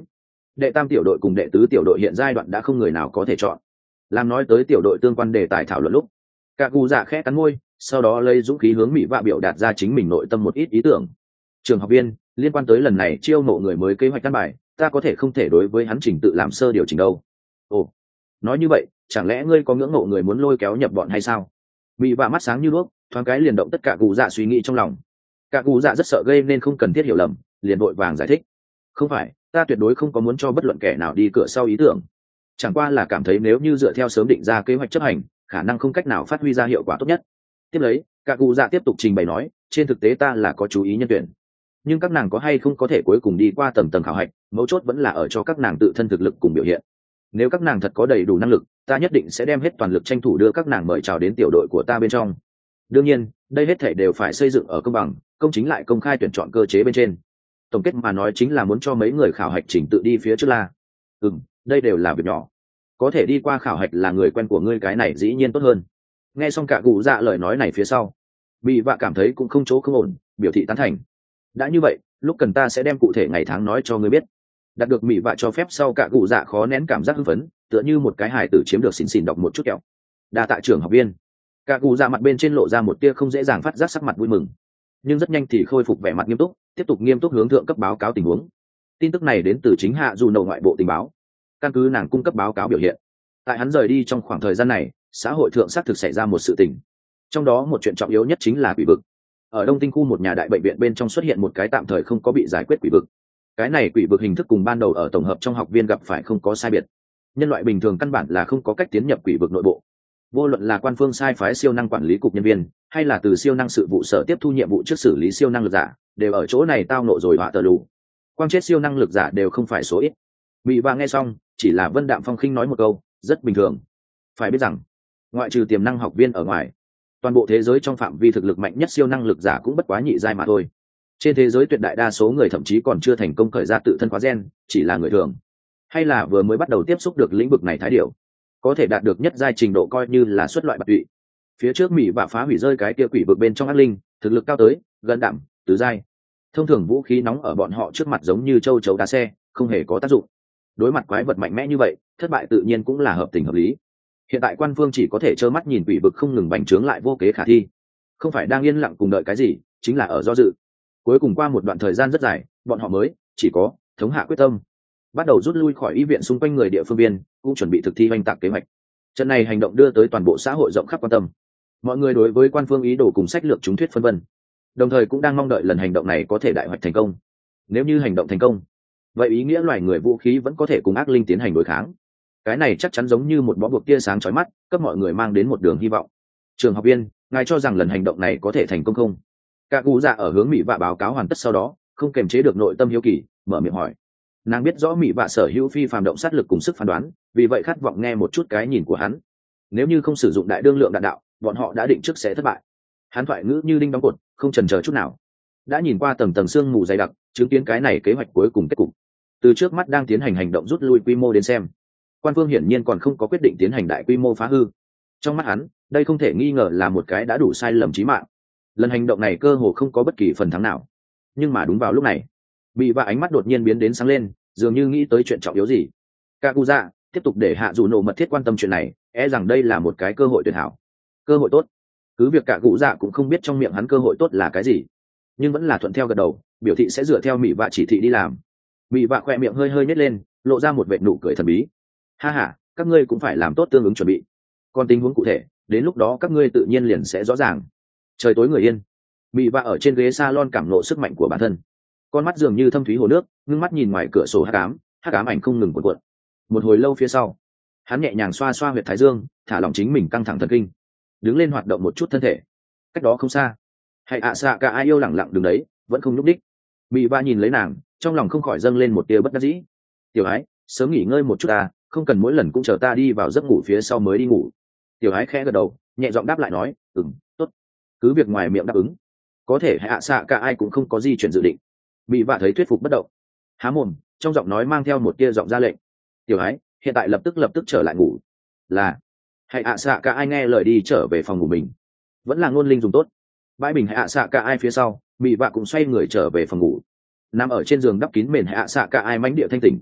đệ tam tiểu đội cùng đệ tứ tiểu đội hiện giai đoạn đã không người nào có thể chọn. Làm nói tới tiểu đội tương quan đề tài thảo luận lúc, cả cụ dạ khẽ cắn môi, sau đó lấy dũng khí hướng mỹ vạ biểu đạt ra chính mình nội tâm một ít ý tưởng. Trường học viên, liên quan tới lần này chiêu mộ người mới kế hoạch căn bài, ta có thể không thể đối với hắn trình tự làm sơ điều chỉnh đâu. Ồ, nói như vậy, chẳng lẽ ngươi có ngưỡng mộ người muốn lôi kéo nhập bọn hay sao? Mỹ vạ mắt sáng như đuốc, thoáng cái liền động tất cả cụ dạ suy nghĩ trong lòng. Cả cụ dạ rất sợ gây nên không cần thiết hiểu lầm, liền vội vàng giải thích. Không phải, ta tuyệt đối không có muốn cho bất luận kẻ nào đi cửa sau ý tưởng. Chẳng qua là cảm thấy nếu như dựa theo sớm định ra kế hoạch chấp hành, khả năng không cách nào phát huy ra hiệu quả tốt nhất. Tiếp lấy, cả cụ dạ tiếp tục trình bày nói, trên thực tế ta là có chú ý nhân tuyển, nhưng các nàng có hay không có thể cuối cùng đi qua tầng tầng khảo hạch, mấu chốt vẫn là ở cho các nàng tự thân thực lực cùng biểu hiện. Nếu các nàng thật có đầy đủ năng lực, ta nhất định sẽ đem hết toàn lực tranh thủ đưa các nàng mời chào đến tiểu đội của ta bên trong. Đương nhiên, đây hết thể đều phải xây dựng ở công bằng, công chính lại công khai tuyển chọn cơ chế bên trên. Tổng kết mà nói chính là muốn cho mấy người khảo hạch chỉnh tự đi phía trước la. Ừm, đây đều là việc nhỏ. Có thể đi qua khảo hạch là người quen của ngươi cái này dĩ nhiên tốt hơn. Nghe xong cả cụ dạ lời nói này phía sau, bị vạ cảm thấy cũng không chỗ không ổn, biểu thị tán thành. Đã như vậy, lúc cần ta sẽ đem cụ thể ngày tháng nói cho ngươi biết. Đạt được mỹ vạ cho phép sau, cả cụ dạ khó nén cảm giác hưng phấn, tựa như một cái hài tử chiếm được xỉn xỉn đọc một chút kẹo. Đa tạ trưởng học viên. Cả cụ dạ mặt bên trên lộ ra một tia không dễ dàng phát giác sắc mặt vui mừng, nhưng rất nhanh thì khôi phục vẻ mặt nghiêm túc, tiếp tục nghiêm túc hướng thượng cấp báo cáo tình huống. Tin tức này đến từ chính hạ dù nổ ngoại bộ tình báo. Căn cứ nàng cung cấp báo cáo biểu hiện, tại hắn rời đi trong khoảng thời gian này, xã hội thượng xác thực xảy ra một sự tình. Trong đó một chuyện trọng yếu nhất chính là quỷ vực. Ở Đông Tinh khu một nhà đại bệnh viện bên trong xuất hiện một cái tạm thời không có bị giải quyết quỷ vực. Cái này quỷ vực hình thức cùng ban đầu ở tổng hợp trong học viên gặp phải không có sai biệt. Nhân loại bình thường căn bản là không có cách tiến nhập quỷ vực nội bộ. Vô luận là quan phương sai phái siêu năng quản lý cục nhân viên, hay là từ siêu năng sự vụ sở tiếp thu nhiệm vụ trước xử lý siêu năng lực giả, đều ở chỗ này tao nộ rồi họa tờ lù. Quang chết siêu năng lực giả đều không phải số ít. Mỹ Vàng nghe xong, chỉ là Vân Đạm Phong khinh nói một câu, rất bình thường. Phải biết rằng, ngoại trừ tiềm năng học viên ở ngoài, toàn bộ thế giới trong phạm vi thực lực mạnh nhất siêu năng lực giả cũng bất quá nhị giai mà thôi. Trên thế giới tuyệt đại đa số người thậm chí còn chưa thành công khởi ra tự thân khóa gen, chỉ là người thường, hay là vừa mới bắt đầu tiếp xúc được lĩnh vực này thái điểu, có thể đạt được nhất giai trình độ coi như là xuất loại bạc tụy. Phía trước Mỹ Vạ phá hủy rơi cái kia quỷ vực bên trong ác linh, thực lực cao tới gần đạm tứ giai. Thông thường vũ khí nóng ở bọn họ trước mặt giống như châu chấu đá xe, không hề có tác dụng. Đối mặt quái vật mạnh mẽ như vậy, thất bại tự nhiên cũng là hợp tình hợp lý. Hiện tại quan phương chỉ có thể trơ mắt nhìn quỷ vực không ngừng bành trướng lại vô kế khả thi, không phải đang yên lặng cùng đợi cái gì, chính là ở do dự. Cuối cùng qua một đoạn thời gian rất dài, bọn họ mới chỉ có thống hạ quyết tâm, bắt đầu rút lui khỏi y viện xung quanh người địa phương biên, cũng chuẩn bị thực thi oanh tạc kế hoạch. Trận này hành động đưa tới toàn bộ xã hội rộng khắp quan tâm, mọi người đối với quan phương ý đồ cùng sách lược chúng thuyết phân vân, đồng thời cũng đang mong đợi lần hành động này có thể đại hoạch thành công. Nếu như hành động thành công, vậy ý nghĩa loài người vũ khí vẫn có thể cùng ác linh tiến hành đối kháng. Cái này chắc chắn giống như một bó buộc tia sáng chói mắt, cấp mọi người mang đến một đường hy vọng. Trường học viên, ngài cho rằng lần hành động này có thể thành công không? Cả cụ dạ ở hướng Mỹ Vạ báo cáo hoàn tất sau đó, không kềm chế được nội tâm hiếu kỳ, mở miệng hỏi. Nàng biết rõ Mỹ Vạ sở hữu phi phàm động sát lực cùng sức phán đoán, vì vậy khát vọng nghe một chút cái nhìn của hắn. Nếu như không sử dụng đại đương lượng đạn đạo, bọn họ đã định trước sẽ thất bại. Hắn thoại ngữ như đinh đóng cột, không chần chờ chút nào. Đã nhìn qua tầng tầng sương mù dày đặc, chứng kiến cái này kế hoạch cuối cùng kết cục. Từ trước mắt đang tiến hành hành động rút lui quy mô đến xem, quan phương hiển nhiên còn không có quyết định tiến hành đại quy mô phá hư. Trong mắt hắn, đây không thể nghi ngờ là một cái đã đủ sai lầm chí mạng. Lần hành động này cơ hồ không có bất kỳ phần thắng nào. Nhưng mà đúng vào lúc này, Bị Vạ ánh mắt đột nhiên biến đến sáng lên, dường như nghĩ tới chuyện trọng yếu gì. Kaguya tiếp tục để hạ dù nổ mật thiết quan tâm chuyện này, e rằng đây là một cái cơ hội tuyệt hảo, cơ hội tốt. Cứ việc Kaguya cũng không biết trong miệng hắn cơ hội tốt là cái gì, nhưng vẫn là thuận theo gật đầu, biểu thị sẽ dựa theo Mỹ Vạ chỉ thị đi làm. Mỹ Vạ khỏe miệng hơi hơi nhếch lên, lộ ra một vệt nụ cười thần bí. Ha ha, các ngươi cũng phải làm tốt tương ứng chuẩn bị. Còn tình huống cụ thể, đến lúc đó các ngươi tự nhiên liền sẽ rõ ràng. Trời tối người yên, Mỹ Vạ ở trên ghế salon cảm ngộ sức mạnh của bản thân. Con mắt dường như thâm thúy hồ nước, ngưng mắt nhìn ngoài cửa sổ hắc ám, hắc ám ảnh không ngừng cuộn cuộn. Một hồi lâu phía sau, hắn nhẹ nhàng xoa xoa huyệt thái dương, thả lỏng chính mình căng thẳng thần kinh, đứng lên hoạt động một chút thân thể. Cách đó không xa, Hãy ạ xạ cả ai yêu lẳng lặng đứng đấy, vẫn không nhúc đích. Mỹ Vạ nhìn lấy nàng, trong lòng không khỏi dâng lên một tia bất đắc dĩ. Tiểu Ái, sớm nghỉ ngơi một chút ta, không cần mỗi lần cũng chờ ta đi vào giấc ngủ phía sau mới đi ngủ. Tiểu Ái khẽ gật đầu, nhẹ giọng đáp lại nói, ừm, tốt. Cứ việc ngoài miệng đáp ứng, có thể Hãy ạ xạ cả ai cũng không có gì chuyện dự định. Mỹ Vạ thấy thuyết phục bất động, há mồm, trong giọng nói mang theo một tia giọng ra lệnh. Tiểu Ái, hiện tại lập tức lập tức trở lại ngủ. Là. Hãy ạ xạ cả ai nghe lời đi trở về phòng ngủ mình. Vẫn là ngôn linh dùng tốt. Bãi bình Hãy ạ xạ cả ai phía sau, Mỹ Vạ cũng xoay người trở về phòng ngủ. Nằm ở trên giường đắp kín mền Hãy ạ xạ cả ai mãnh địa thanh tỉnh.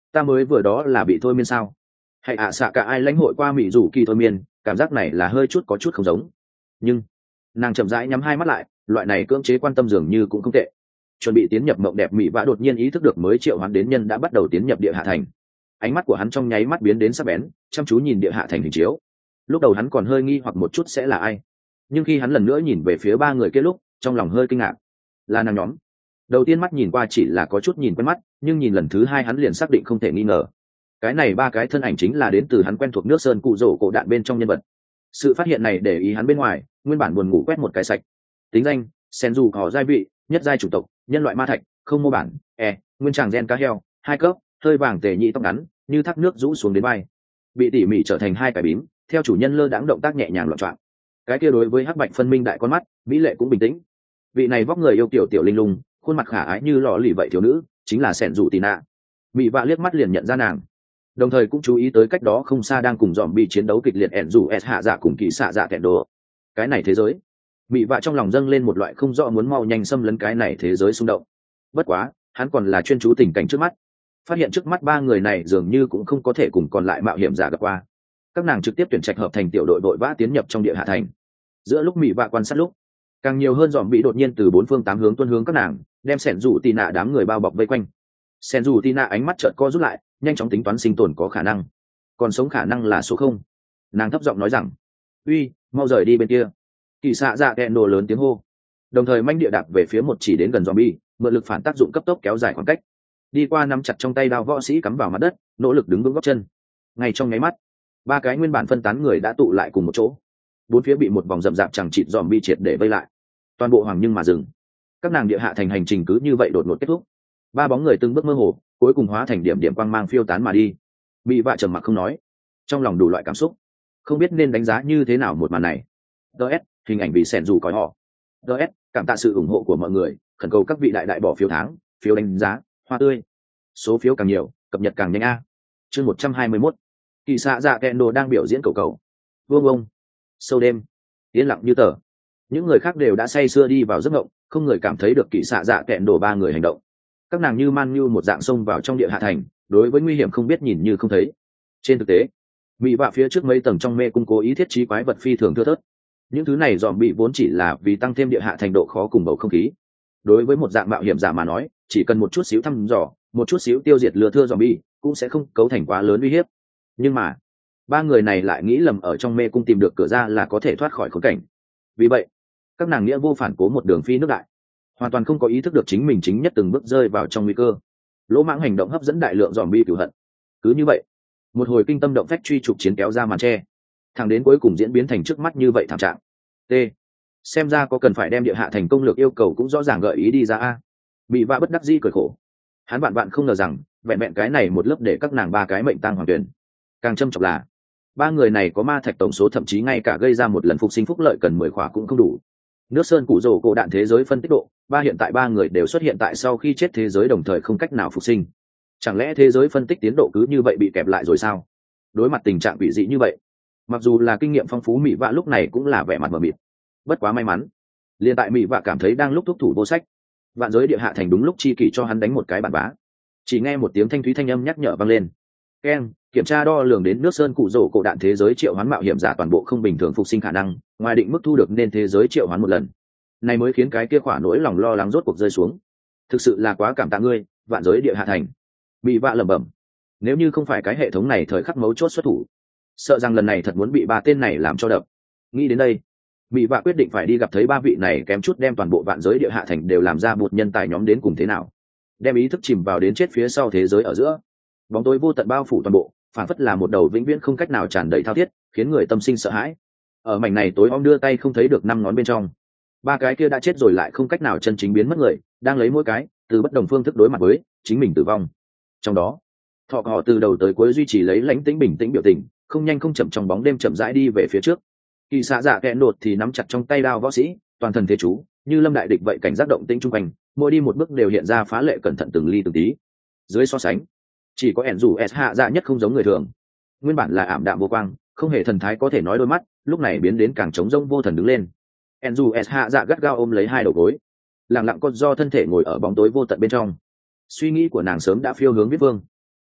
ta mới vừa đó là bị thôi miên sao? Hay ạ xạ cả ai lãnh hội qua mỹ rủ kỳ thôi miên, cảm giác này là hơi chút có chút không giống. Nhưng nàng chậm rãi nhắm hai mắt lại, loại này cưỡng chế quan tâm dường như cũng không tệ. Chuẩn bị tiến nhập mộng đẹp mỹ vã đột nhiên ý thức được mới triệu hoán đến nhân đã bắt đầu tiến nhập địa hạ thành. Ánh mắt của hắn trong nháy mắt biến đến sắc bén, chăm chú nhìn địa hạ thành hình chiếu. Lúc đầu hắn còn hơi nghi hoặc một chút sẽ là ai, nhưng khi hắn lần nữa nhìn về phía ba người kia lúc, trong lòng hơi kinh ngạc. Là nàng nhóm. Đầu tiên mắt nhìn qua chỉ là có chút nhìn quen mắt, nhưng nhìn lần thứ hai hắn liền xác định không thể nghi ngờ. Cái này ba cái thân ảnh chính là đến từ hắn quen thuộc nước sơn cụ rổ cổ đạn bên trong nhân vật. Sự phát hiện này để ý hắn bên ngoài, nguyên bản buồn ngủ quét một cái sạch. Tính danh: Senju họ giai vị, nhất giai chủng tộc, nhân loại ma thạch, không mô bản, e, nguyên tràng gen cá heo, hai cấp, hơi vàng tề nhị tóc ngắn, như thác nước rũ xuống đến vai. Bị tỉ mỉ trở thành hai cái bím, theo chủ nhân lơ đãng động tác nhẹ nhàng loạn choạng. Cái kia đối với hắc bạch phân minh đại con mắt, mỹ lệ cũng bình tĩnh. Vị này vóc người yêu kiểu tiểu linh lung, khuôn mặt khả ái như lọ lì vậy thiếu nữ, chính là Senju Tina. Mỹ vạ liếc mắt liền nhận ra nàng, đồng thời cũng chú ý tới cách đó không xa đang cùng dòm bị chiến đấu kịch liệt ẻn dù s hạ dạ cùng kỳ xạ dạ kẹn đồ. Cái này thế giới, Mỹ vạ trong lòng dâng lên một loại không rõ muốn mau nhanh xâm lấn cái này thế giới xung động. Bất quá hắn còn là chuyên chú tình cảnh trước mắt, phát hiện trước mắt ba người này dường như cũng không có thể cùng còn lại mạo hiểm giả gặp qua. Các nàng trực tiếp tuyển trạch hợp thành tiểu đội vội vã tiến nhập trong địa hạ thành. Giữa lúc Mỹ vạ quan sát lúc, càng nhiều hơn dòm bị đột nhiên từ bốn phương tám hướng tuôn hướng các nàng, đem sẻn rủ tì nạ đám người bao bọc vây quanh. Sẻn rủ tì nạ ánh mắt chợt co rút lại, nhanh chóng tính toán sinh tồn có khả năng, còn sống khả năng là số không. Nàng thấp giọng nói rằng: uy, mau rời đi bên kia. Kỳ xạ dạ kẹn đồ lớn tiếng hô, đồng thời manh địa đạp về phía một chỉ đến gần zombie, mượn lực phản tác dụng cấp tốc kéo dài khoảng cách, đi qua nắm chặt trong tay đao võ sĩ cắm vào mặt đất, nỗ lực đứng vững góc chân. Ngay trong nháy mắt, ba cái nguyên bản phân tán người đã tụ lại cùng một chỗ, bốn phía bị một vòng rậm rạp chẳng chịt zombie triệt để vây lại, toàn bộ hoàng nhưng mà dừng. Các nàng địa hạ thành hành trình cứ như vậy đột ngột kết thúc. Ba bóng người từng bước mơ hồ, cuối cùng hóa thành điểm điểm quang mang phiêu tán mà đi. Mỹ vạ trầm mặc không nói, trong lòng đủ loại cảm xúc, không biết nên đánh giá như thế nào một màn này. ds hình ảnh bị sẻn dù còi họ. ds cảm tạ sự ủng hộ của mọi người, khẩn cầu các vị đại đại bỏ phiếu tháng, phiếu đánh giá, hoa tươi. Số phiếu càng nhiều, cập nhật càng nhanh a. Chương một trăm hai mươi mốt. Kỳ xạ dạ kẹn đồ đang biểu diễn cầu cầu. Vương ông. Sâu đêm, yên lặng như tờ. Những người khác đều đã say sưa đi vào giấc mộng, không người cảm thấy được kỳ xạ dạ kẹn đồ ba người hành động. Các nàng như man như một dạng xông vào trong địa hạ thành, đối với nguy hiểm không biết nhìn như không thấy. Trên thực tế, Mỹ vạ phía trước mấy tầng trong mê cung cố ý thiết trí quái vật phi thường thưa thớt. Những thứ này dòm bị vốn chỉ là vì tăng thêm địa hạ thành độ khó cùng bầu không khí. Đối với một dạng mạo hiểm giả mà nói, chỉ cần một chút xíu thăm dò, một chút xíu tiêu diệt lừa thưa dòm bi, cũng sẽ không cấu thành quá lớn uy hiếp. Nhưng mà ba người này lại nghĩ lầm ở trong mê cung tìm được cửa ra là có thể thoát khỏi khốn cảnh. Vì vậy các nàng nghĩa vô phản cố một đường phi nước đại, hoàn toàn không có ý thức được chính mình chính nhất từng bước rơi vào trong nguy cơ. Lỗ mãng hành động hấp dẫn đại lượng dòm bi cửu hận. Cứ như vậy, một hồi kinh tâm động phách truy trục chiến kéo ra màn tre, thẳng đến cuối cùng diễn biến thành trước mắt như vậy thảm trạng. T. Xem ra có cần phải đem địa hạ thành công lược yêu cầu cũng rõ ràng gợi ý đi ra a. Bị vạ bất đắc dĩ cười khổ. Hắn bạn bạn không ngờ rằng vẹn vẹn cái này một lớp để các nàng ba cái mệnh tăng hoàng tuyển. Càng châm chọc là ba người này có ma thạch tổng số thậm chí ngay cả gây ra một lần phục sinh phúc lợi cần mười khỏa cũng không đủ. Nước sơn cụ rổ cổ đạn thế giới phân tích độ ba hiện tại ba người đều xuất hiện tại sau khi chết thế giới đồng thời không cách nào phục sinh. Chẳng lẽ thế giới phân tích tiến độ cứ như vậy bị kẹp lại rồi sao? Đối mặt tình trạng bị dị như vậy, mặc dù là kinh nghiệm phong phú Mỹ vạ lúc này cũng là vẻ mặt mờ mịt. Bất quá may mắn, liền tại Mỹ vạ cảm thấy đang lúc thúc thủ vô sách, vạn giới địa hạ thành đúng lúc chi kỷ cho hắn đánh một cái bản bá. Chỉ nghe một tiếng thanh thúy thanh âm nhắc nhở vang lên. Ken, kiểm tra đo lường đến nước sơn cụ rổ cổ đạn thế giới triệu hoán mạo hiểm giả toàn bộ không bình thường phục sinh khả năng, ngoài định mức thu được nên thế giới triệu hoán một lần. Này mới khiến cái kia khỏa nỗi lòng lo lắng rốt cuộc rơi xuống. Thực sự là quá cảm tạ ngươi, vạn giới địa hạ thành. Bị vạ lẩm bẩm. Nếu như không phải cái hệ thống này thời khắc mấu chốt xuất thủ, sợ rằng lần này thật muốn bị ba tên này làm cho đập. Nghĩ đến đây, Bị vạ quyết định phải đi gặp thấy ba vị này kém chút đem toàn bộ vạn giới địa hạ thành đều làm ra một nhân tài nhóm đến cùng thế nào. Đem ý thức chìm vào đến chết phía sau thế giới ở giữa. Bóng tối vô tận bao phủ toàn bộ, phản phất là một đầu vĩnh viễn không cách nào tràn đầy thao thiết, khiến người tâm sinh sợ hãi. Ở mảnh này tối om đưa tay không thấy được năm ngón bên trong, ba cái kia đã chết rồi lại không cách nào chân chính biến mất người, đang lấy mỗi cái từ bất đồng phương thức đối mặt với chính mình tử vong. Trong đó, thọ họ từ đầu tới cuối duy trì lấy lãnh tĩnh bình tĩnh biểu tình, không nhanh không chậm trong bóng đêm chậm rãi đi về phía trước. Kỳ xạ dạ kẹn đột thì nắm chặt trong tay đao võ sĩ, toàn thân thế chú như lâm đại địch vậy, cảnh giác động tĩnh chung quanh, mỗi đi một bước đều hiện ra phá lệ cẩn thận từng ly từng tí. Dưới so sánh, chỉ có ẻn dù s hạ dạ nhất không giống người thường. Nguyên bản là ảm đạm vô quang, không hề thần thái có thể nói đôi mắt, lúc này biến đến càng trống rỗng vô thần đứng lên. ẻn dù s hạ dạ gắt gao ôm lấy hai đầu gối, lặng lặng con do thân thể ngồi ở bóng tối vô tận bên trong. Suy nghĩ của nàng sớm đã phiêu hướng viết vương.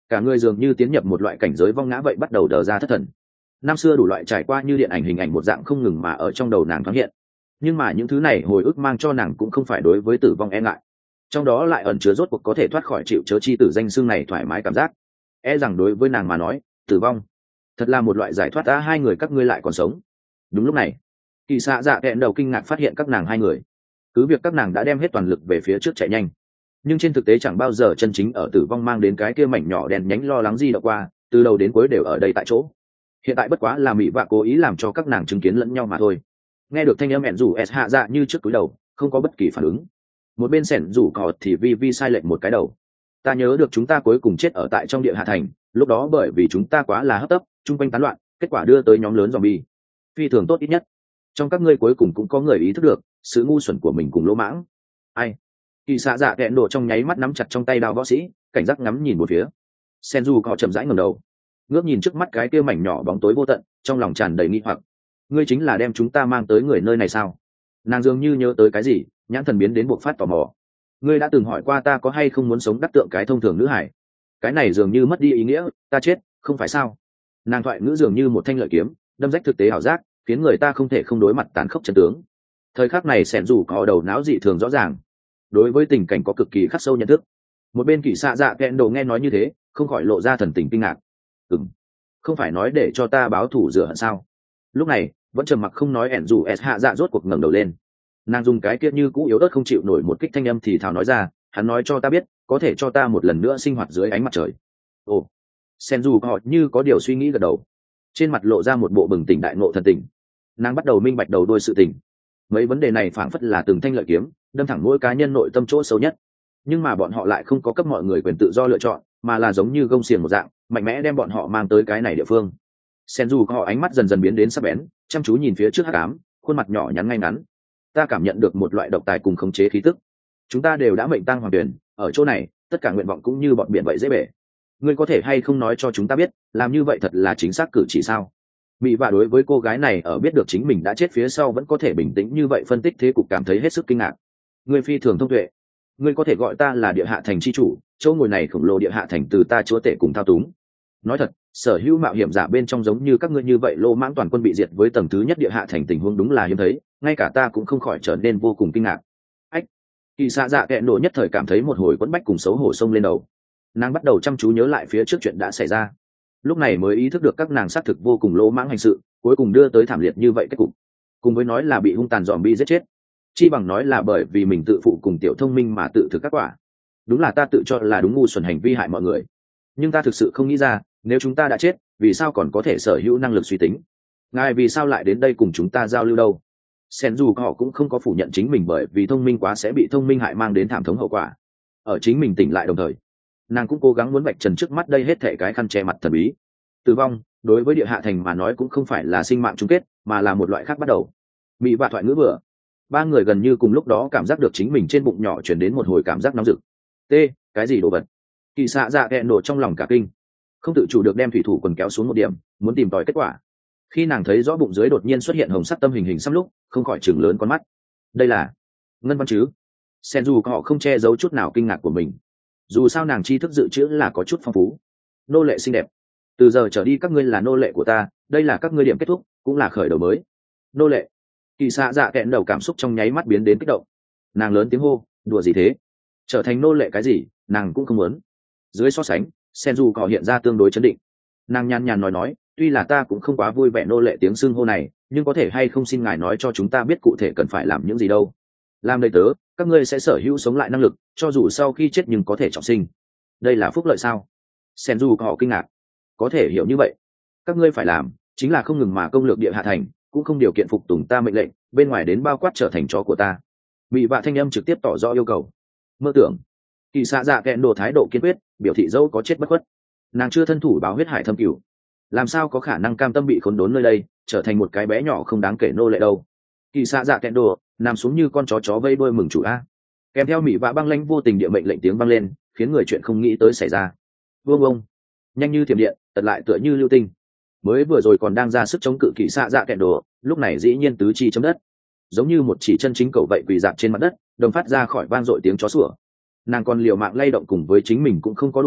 cả người dường như tiến nhập một loại cảnh giới vong ngã vậy, bắt đầu đờ ra thất thần. Năm xưa đủ loại trải qua như điện ảnh hình ảnh một dạng không ngừng mà ở trong đầu nàng thoáng hiện, nhưng mà những thứ này hồi ức mang cho nàng cũng không phải đối với tử vong e ngại, trong đó lại ẩn chứa rốt cuộc có thể thoát khỏi chịu chớ chi tử danh xương này thoải mái cảm giác. E rằng đối với nàng mà nói, tử vong thật là một loại giải thoát. Đã hai người các ngươi lại còn sống. Đúng lúc này, Kỳ xạ dạ kẹn đầu kinh ngạc phát hiện các nàng hai người, cứ việc các nàng đã đem hết toàn lực về phía trước chạy nhanh, nhưng trên thực tế chẳng bao giờ chân chính ở tử vong mang đến cái kia mảnh nhỏ đèn nhánh lo lắng gì đâu qua, từ đầu đến cuối đều ở đây tại chỗ. Hiện tại bất quá là mỹ vạ cố ý làm cho các nàng chứng kiến lẫn nhau mà thôi. Nghe được thanh âm ẹn rủ s hạ dạ như trước cúi đầu, không có bất kỳ phản ứng. Một bên sẻn rủ cọt thì vi vi sai lệch một cái đầu. Ta nhớ được chúng ta cuối cùng chết ở tại trong địa hạ thành, lúc đó bởi vì chúng ta quá là hấp tấp, chung quanh tán loạn, kết quả đưa tới nhóm lớn zombie. Phi thường tốt, ít nhất trong các ngươi cuối cùng cũng có người ý thức được sự ngu xuẩn của mình cùng lỗ mãng. Ai? Kỳ xạ dạ kẹn đổ trong nháy mắt nắm chặt trong tay đao võ sĩ, cảnh giác ngắm nhìn một phía. Senju có chậm rãi ngẩng đầu, ngước nhìn trước mắt cái kia mảnh nhỏ bóng tối vô tận, trong lòng tràn đầy nghi hoặc. Ngươi chính là đem chúng ta mang tới người nơi này sao? Nàng dường như nhớ tới cái gì, nhãn thần biến đến buộc phát tò mò. Ngươi đã từng hỏi qua ta có hay không muốn sống đắc tượng cái thông thường nữ hải? Cái này dường như mất đi ý nghĩa, ta chết, không phải sao? Nàng thoại ngữ dường như một thanh lợi kiếm, đâm rách thực tế ảo giác, khiến người ta không thể không đối mặt tàn khốc chân tướng. Thời khắc này sẻn rủ có đầu não dị thường rõ ràng, đối với tình cảnh có cực kỳ khắc sâu nhận thức. Một bên Kỳ xạ dạ kẹn đồ nghe nói như thế, không khỏi lộ ra thần tình kinh ngạc. Ừm, không phải nói để cho ta báo thù rửa hận sao? Lúc này vẫn trầm mặc không nói ẻn rủ s hạ dạ rốt cuộc ngẩng đầu lên. Nàng dùng cái kia như cũ yếu ớt không chịu nổi một kích thanh âm thì thào nói ra, hắn nói cho ta biết có thể cho ta một lần nữa sinh hoạt dưới ánh mặt trời. Ồ, Senju họ như có điều suy nghĩ gật đầu, trên mặt lộ ra một bộ bừng tỉnh đại ngộ thần tình. Nàng bắt đầu minh bạch đầu đuôi sự tình. Mấy vấn đề này phảng phất là từng thanh lợi kiếm, đâm thẳng mỗi cá nhân nội tâm chỗ sâu nhất. Nhưng mà bọn họ lại không có cấp mọi người quyền tự do lựa chọn, mà là giống như gông xiềng một dạng, mạnh mẽ đem bọn họ mang tới cái này địa phương. Senju họ ánh mắt dần dần biến đến sắc bén, chăm chú nhìn phía trước hắc ám, khuôn mặt nhỏ nhắn ngay ngắn. Ta cảm nhận được một loại độc tài cùng khống chế khí tức. Chúng ta đều đã mệnh tang hoàng tuyển, ở chỗ này, tất cả nguyện vọng cũng như bọn biển vậy dễ bể. Ngươi có thể hay không nói cho chúng ta biết, làm như vậy thật là chính xác cử chỉ sao? Mỹ và đối với cô gái này ở biết được chính mình đã chết phía sau vẫn có thể bình tĩnh như vậy phân tích thế cục cảm thấy hết sức kinh ngạc. Ngươi phi thường thông tuệ. Ngươi có thể gọi ta là địa hạ thành chi chủ, chỗ ngồi này khổng lồ địa hạ thành từ ta chúa tể cùng thao túng. Nói thật, sở hữu mạo hiểm giả bên trong giống như các ngươi như vậy lô mãng toàn quân bị diệt với tầng thứ nhất địa hạ thành tình huống đúng là hiếm thấy, ngay cả ta cũng không khỏi trở nên vô cùng kinh ngạc. Ách! Kỳ xạ dạ kẹn nổ nhất thời cảm thấy một hồi quẫn bách cùng xấu hổ sông lên đầu. Nàng bắt đầu chăm chú nhớ lại phía trước chuyện đã xảy ra, lúc này mới ý thức được các nàng xác thực vô cùng lỗ mãng hành sự, cuối cùng đưa tới thảm liệt như vậy kết cục. Cùng với nói là bị hung tàn zombie giết chết, chi bằng nói là bởi vì mình tự phụ cùng tiểu thông minh mà tự thực các quả. Đúng là ta tự cho là đúng ngu xuẩn hành vi hại mọi người, nhưng ta thực sự không nghĩ ra, nếu chúng ta đã chết, vì sao còn có thể sở hữu năng lực suy tính? Ngài vì sao lại đến đây cùng chúng ta giao lưu đâu? Senju họ cũng không có phủ nhận chính mình bởi vì thông minh quá sẽ bị thông minh hại mang đến thảm thống hậu quả. Ở chính mình tỉnh lại đồng thời, nàng cũng cố gắng muốn vạch trần trước mắt đây hết thể cái khăn che mặt thần bí. Tử vong đối với địa hạ thành mà nói cũng không phải là sinh mạng chung kết, mà là một loại khác bắt đầu. Mỹ và thoại ngữ vừa, ba người gần như cùng lúc đó cảm giác được chính mình trên bụng nhỏ chuyển đến một hồi cảm giác nóng rực. T, cái gì đồ vật? Kỳ xạ dạ kẹn nổ trong lòng cả kinh, không tự chủ được đem thủy thủ quần kéo xuống một điểm, muốn tìm tòi kết quả. Khi nàng thấy rõ bụng dưới đột nhiên xuất hiện hồng sắc tâm hình hình xăm lúc, không khỏi chừng lớn con mắt. Đây là ngân văn chứ? Senju họ không che giấu chút nào kinh ngạc của mình. Dù sao nàng tri thức dự trữ là có chút phong phú. Nô lệ xinh đẹp, từ giờ trở đi các ngươi là nô lệ của ta, đây là các ngươi điểm kết thúc, cũng là khởi đầu mới. Nô lệ? Kỳ xạ dạ kẹn đầu cảm xúc trong nháy mắt biến đến kích động. Nàng lớn tiếng hô, đùa gì thế? Trở thành nô lệ cái gì, nàng cũng không muốn. Dưới so sánh, Senju họ hiện ra tương đối chấn định. Nàng nhàn nhàn nói nói, tuy là ta cũng không quá vui vẻ nô lệ tiếng xưng hô này, nhưng có thể hay không xin ngài nói cho chúng ta biết cụ thể cần phải làm những gì đâu. Làm đầy tớ, các ngươi sẽ sở hữu sống lại năng lực, cho dù sau khi chết nhưng có thể trọng sinh. Đây là phúc lợi sao? Senju họ kinh ngạc. Có thể hiểu như vậy. Các ngươi phải làm chính là không ngừng mà công lược địa hạ thành, cũng không điều kiện phục tùng ta mệnh lệnh, bên ngoài đến bao quát trở thành chó của ta. Bị vạ thanh âm trực tiếp tỏ rõ yêu cầu. Mơ tưởng. Kỳ xạ dạ kẹn đồ thái độ kiên quyết, biểu thị dẫu có chết bất khuất. Nàng chưa thân thủ báo huyết hải thâm cửu, làm sao có khả năng cam tâm bị khốn đốn nơi đây, trở thành một cái bé nhỏ không đáng kể nô lệ đâu. Kỳ xạ dạ kẹn đồ nằm xuống như con chó chó vây đuôi mừng chủ a. Kèm theo mỹ vạ băng lãnh vô tình địa mệnh lệnh tiếng vang lên, khiến người chuyện không nghĩ tới xảy ra. Vương ông, nhanh như thiểm điện, tật lại tựa như lưu tinh. Mới vừa rồi còn đang ra sức chống cự kỳ xạ dạ kẹn đồ, lúc này dĩ nhiên tứ chi chấm đất, giống như một chỉ chân chính cầu vậy quỳ dạp trên mặt đất, đồng phát ra khỏi vang dội tiếng chó sủa. Nàng còn liều mạng lay động cùng với chính mình cũng không có đuôi,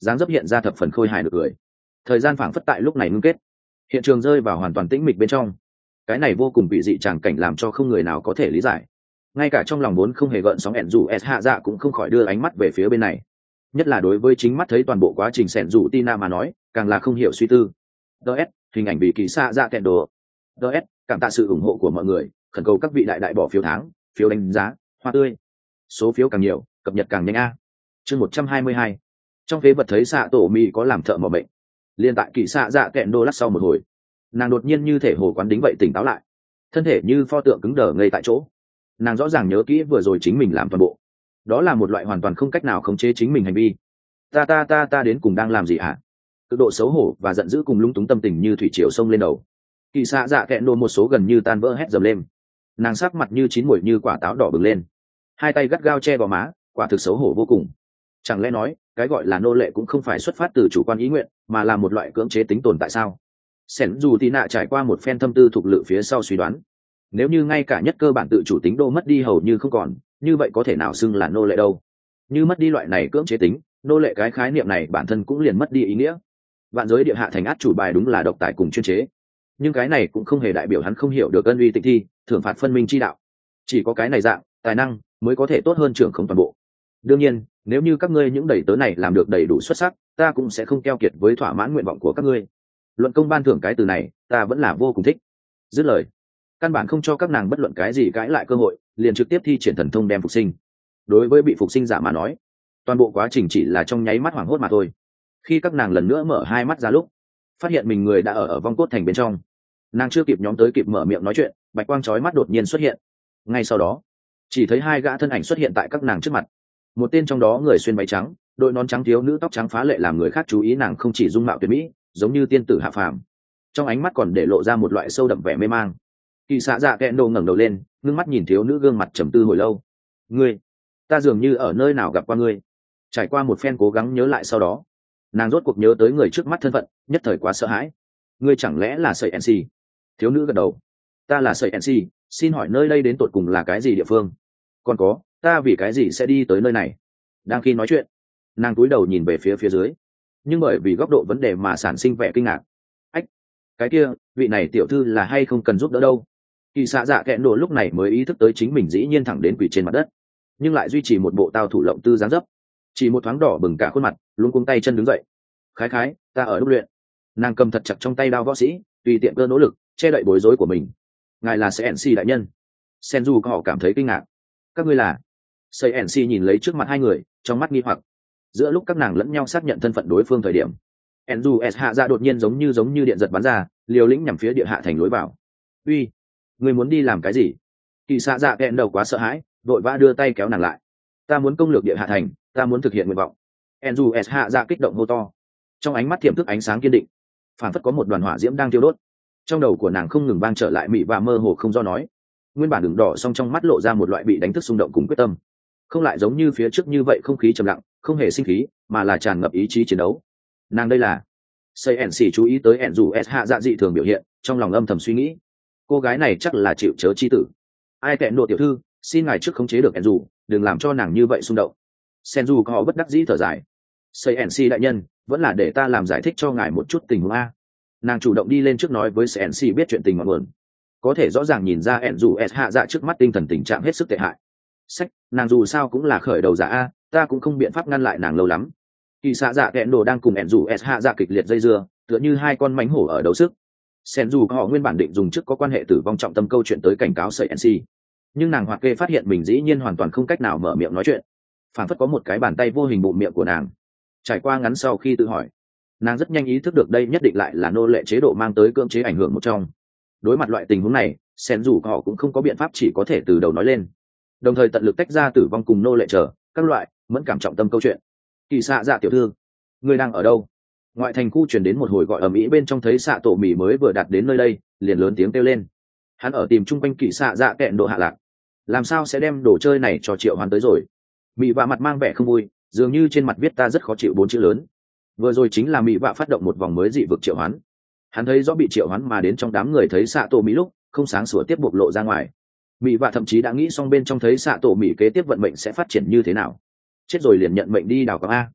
dáng dấp hiện ra thập phần khôi hài được cười. Thời gian phảng phất tại lúc này ngưng kết, hiện trường rơi vào hoàn toàn tĩnh mịch bên trong. Cái này vô cùng vị dị tràng cảnh làm cho không người nào có thể lý giải, ngay cả trong lòng vốn không hề gợn sóng ẹn dù s hạ dạ cũng không khỏi đưa ánh mắt về phía bên này, nhất là đối với chính mắt thấy toàn bộ quá trình sẻn dù tina mà nói càng là không hiểu suy tư. ds hình ảnh bị kỳ xạ dạ kẹn đồ. ds cảm tạ sự ủng hộ của mọi người, khẩn cầu các vị đại đại bỏ phiếu tháng, phiếu đánh giá, hoa tươi, số phiếu càng nhiều cập nhật càng nhanh a. Chương một trăm hai mươi hai, trong phế vật thấy xạ tổ mì có làm thợ mỏ bệnh. Liên tại kỳ xạ dạ kẹn đồ lắc sau một hồi, nàng đột nhiên như thể hồ quán đính vậy tỉnh táo lại, thân thể như pho tượng cứng đờ ngây tại chỗ. Nàng rõ ràng nhớ kỹ vừa rồi chính mình làm toàn bộ, đó là một loại hoàn toàn không cách nào khống chế chính mình hành vi. Ta ta ta ta đến cùng đang làm gì hả? Cực độ xấu hổ và giận dữ cùng lung túng tâm tình như thủy triều sông lên đầu. Kỳ xạ dạ kẹn đồ một số gần như tan vỡ hét dầm lên. Nàng sắc mặt như chín muồi như quả táo đỏ bừng lên, hai tay gắt gao che vào má, quả thực xấu hổ vô cùng. Chẳng lẽ nói cái gọi là nô lệ cũng không phải xuất phát từ chủ quan ý nguyện, mà là một loại cưỡng chế tính tồn tại sao? Sẻn dù tí nạ trải qua một phen thâm tư thục lự phía sau suy đoán, nếu như ngay cả nhất cơ bản tự chủ tính đô mất đi hầu như không còn, như vậy có thể nào xưng là nô lệ đâu? Như mất đi loại này cưỡng chế tính, nô lệ cái khái niệm này bản thân cũng liền mất đi ý nghĩa. Vạn giới địa hạ thành át chủ bài đúng là độc tài cùng chuyên chế, nhưng cái này cũng không hề đại biểu hắn không hiểu được ân uy tịch thi, thưởng phạt phân minh chi đạo. Chỉ có cái này dạng tài năng mới có thể tốt hơn trưởng không toàn bộ. Đương nhiên, nếu như các ngươi những đầy tớ này làm được đầy đủ xuất sắc, ta cũng sẽ không keo kiệt với thỏa mãn nguyện vọng của các ngươi. Luận công ban thưởng cái từ này, ta vẫn là vô cùng thích. Dứt lời, căn bản không cho các nàng bất luận cái gì cãi lại cơ hội, liền trực tiếp thi triển thần thông đem phục sinh. Đối với bị phục sinh giả mà nói, toàn bộ quá trình chỉ là trong nháy mắt hoảng hốt mà thôi. Khi các nàng lần nữa mở hai mắt ra lúc, phát hiện mình người đã ở ở vong cốt thành bên trong. Nàng chưa kịp nhóm tới kịp mở miệng nói chuyện, bạch quang chói mắt đột nhiên xuất hiện. Ngay sau đó, chỉ thấy hai gã thân ảnh xuất hiện tại các nàng trước mặt. Một tên trong đó người xuyên váy trắng, đội nón trắng thiếu nữ tóc trắng phá lệ làm người khác chú ý, nàng không chỉ dung mạo tuyệt mỹ, giống như tiên tử hạ phàm, trong ánh mắt còn để lộ ra một loại sâu đậm vẻ mê mang. Kỳ xạ dạ kẹn đồ ngẩng đầu lên, ngưng mắt nhìn thiếu nữ gương mặt trầm tư hồi lâu. Ngươi, ta dường như ở nơi nào gặp qua ngươi. Trải qua một phen cố gắng nhớ lại sau đó, nàng rốt cuộc nhớ tới người trước mắt thân phận, nhất thời quá sợ hãi. Ngươi chẳng lẽ là sợi nc? Thiếu nữ gật đầu. Ta là sợi nc, xin hỏi nơi đây đến tột cùng là cái gì địa phương? Còn có, ta vì cái gì sẽ đi tới nơi này? Đang khi nói chuyện, nàng cúi đầu nhìn về phía phía dưới, nhưng bởi vì góc độ vấn đề mà sản sinh vẻ kinh ngạc. Ách, cái kia, vị này tiểu thư là hay không cần giúp đỡ đâu? Kỳ xạ dạ kẹn đồ lúc này mới ý thức tới chính mình dĩ nhiên thẳng đến quỷ trên mặt đất, nhưng lại duy trì một bộ tao thủ lộng tư dáng dấp, chỉ một thoáng đỏ bừng cả khuôn mặt, luống cuống tay chân đứng dậy. Khái khái, ta ở đúc luyện. Nàng cầm thật chặt trong tay đao võ sĩ, tùy tiện cơ nỗ lực che đậy bối rối của mình. Ngài là cnc đại nhân? Senju họ cảm thấy kinh ngạc. Các ngươi là? cnc nhìn lấy trước mặt hai người, trong mắt nghi hoặc. Giữa lúc các nàng lẫn nhau xác nhận thân phận đối phương thời điểm, Enju S hạ ra đột nhiên giống như giống như điện giật bắn ra, liều lĩnh nhằm phía địa hạ thành lối vào. Uy, ngươi muốn đi làm cái gì? Kỳ xạ dạ kẹn đầu quá sợ hãi, vội vã đưa tay kéo nàng lại. Ta muốn công lược địa hạ thành, ta muốn thực hiện nguyện vọng. Enju S hạ dạ kích động hô to, trong ánh mắt tiềm thức ánh sáng kiên định, phản phất có một đoàn hỏa diễm đang thiêu đốt. Trong đầu của nàng không ngừng vang trở lại mị và mơ hồ không do nói. Nguyên bản đường đỏ song trong mắt lộ ra một loại bị đánh thức xung động cùng quyết tâm, không lại giống như phía trước như vậy không khí trầm lặng, không hề sinh khí, mà là tràn ngập ý chí chiến đấu. Nàng đây là xây ẻn xì chú ý tới ẻn dù s hạ dạ dị thường biểu hiện, trong lòng âm thầm suy nghĩ, cô gái này chắc là chịu chớ chi tử. Ai kẹn độ tiểu thư, xin ngài trước khống chế được ẻn dù, đừng làm cho nàng như vậy xung động. Sen dù có bất đắc dĩ thở dài. Xây ẻn xì đại nhân, vẫn là để ta làm giải thích cho ngài một chút tình huống a. Nàng chủ động đi lên trước nói với ẻn xì biết chuyện tình ngọn nguồn, có thể rõ ràng nhìn ra ẻn dù s hạ dạ trước mắt tinh thần tình trạng hết sức tệ hại. Sách, nàng dù sao cũng là khởi đầu giả a, ta cũng không biện pháp ngăn lại nàng lâu lắm. Kỳ xạ dạ kẹn đồ đang cùng ẻn dù s hạ dạ kịch liệt dây dưa, tựa như hai con mánh hổ ở đấu sức. Sen dù họ nguyên bản định dùng trước có quan hệ tử vong trọng tâm câu chuyện tới cảnh cáo sợi nc, nhưng nàng hoạt kê phát hiện mình dĩ nhiên hoàn toàn không cách nào mở miệng nói chuyện, phản phất có một cái bàn tay vô hình bụng miệng của nàng. Trải qua ngắn sau khi tự hỏi, nàng rất nhanh ý thức được đây nhất định lại là nô lệ chế độ mang tới cưỡng chế ảnh hưởng một trong. Đối mặt loại tình huống này, Sen dù họ cũng không có biện pháp, chỉ có thể từ đầu nói lên, đồng thời tận lực tách ra tử vong cùng nô lệ chờ các loại mẫn cảm trọng tâm câu chuyện. Kỳ xạ dạ tiểu thư, ngươi đang ở đâu? Ngoại thành khu truyền đến một hồi gọi ầm ĩ, bên trong thấy xạ tổ mỉ mới vừa đạt đến nơi đây, liền lớn tiếng kêu lên. Hắn ở tìm chung quanh kỳ xạ dạ kẹn độ hạ lạc, làm sao sẽ đem đồ chơi này cho triệu hoán tới rồi? Mị vạ mặt mang vẻ không vui, dường như trên mặt viết ta rất khó chịu bốn chữ lớn. Vừa rồi chính là mị vạ phát động một vòng mới dị vực triệu hoán. Hắn thấy rõ bị triệu hoán mà đến trong đám người thấy xạ tổ mỉ lúc không sáng sủa tiếp bộc lộ ra ngoài. Mị vạ thậm chí đã nghĩ xong bên trong thấy xạ tổ mỉ kế tiếp vận mệnh sẽ phát triển như thế nào. Chết rồi liền nhận mệnh đi đào quáng a.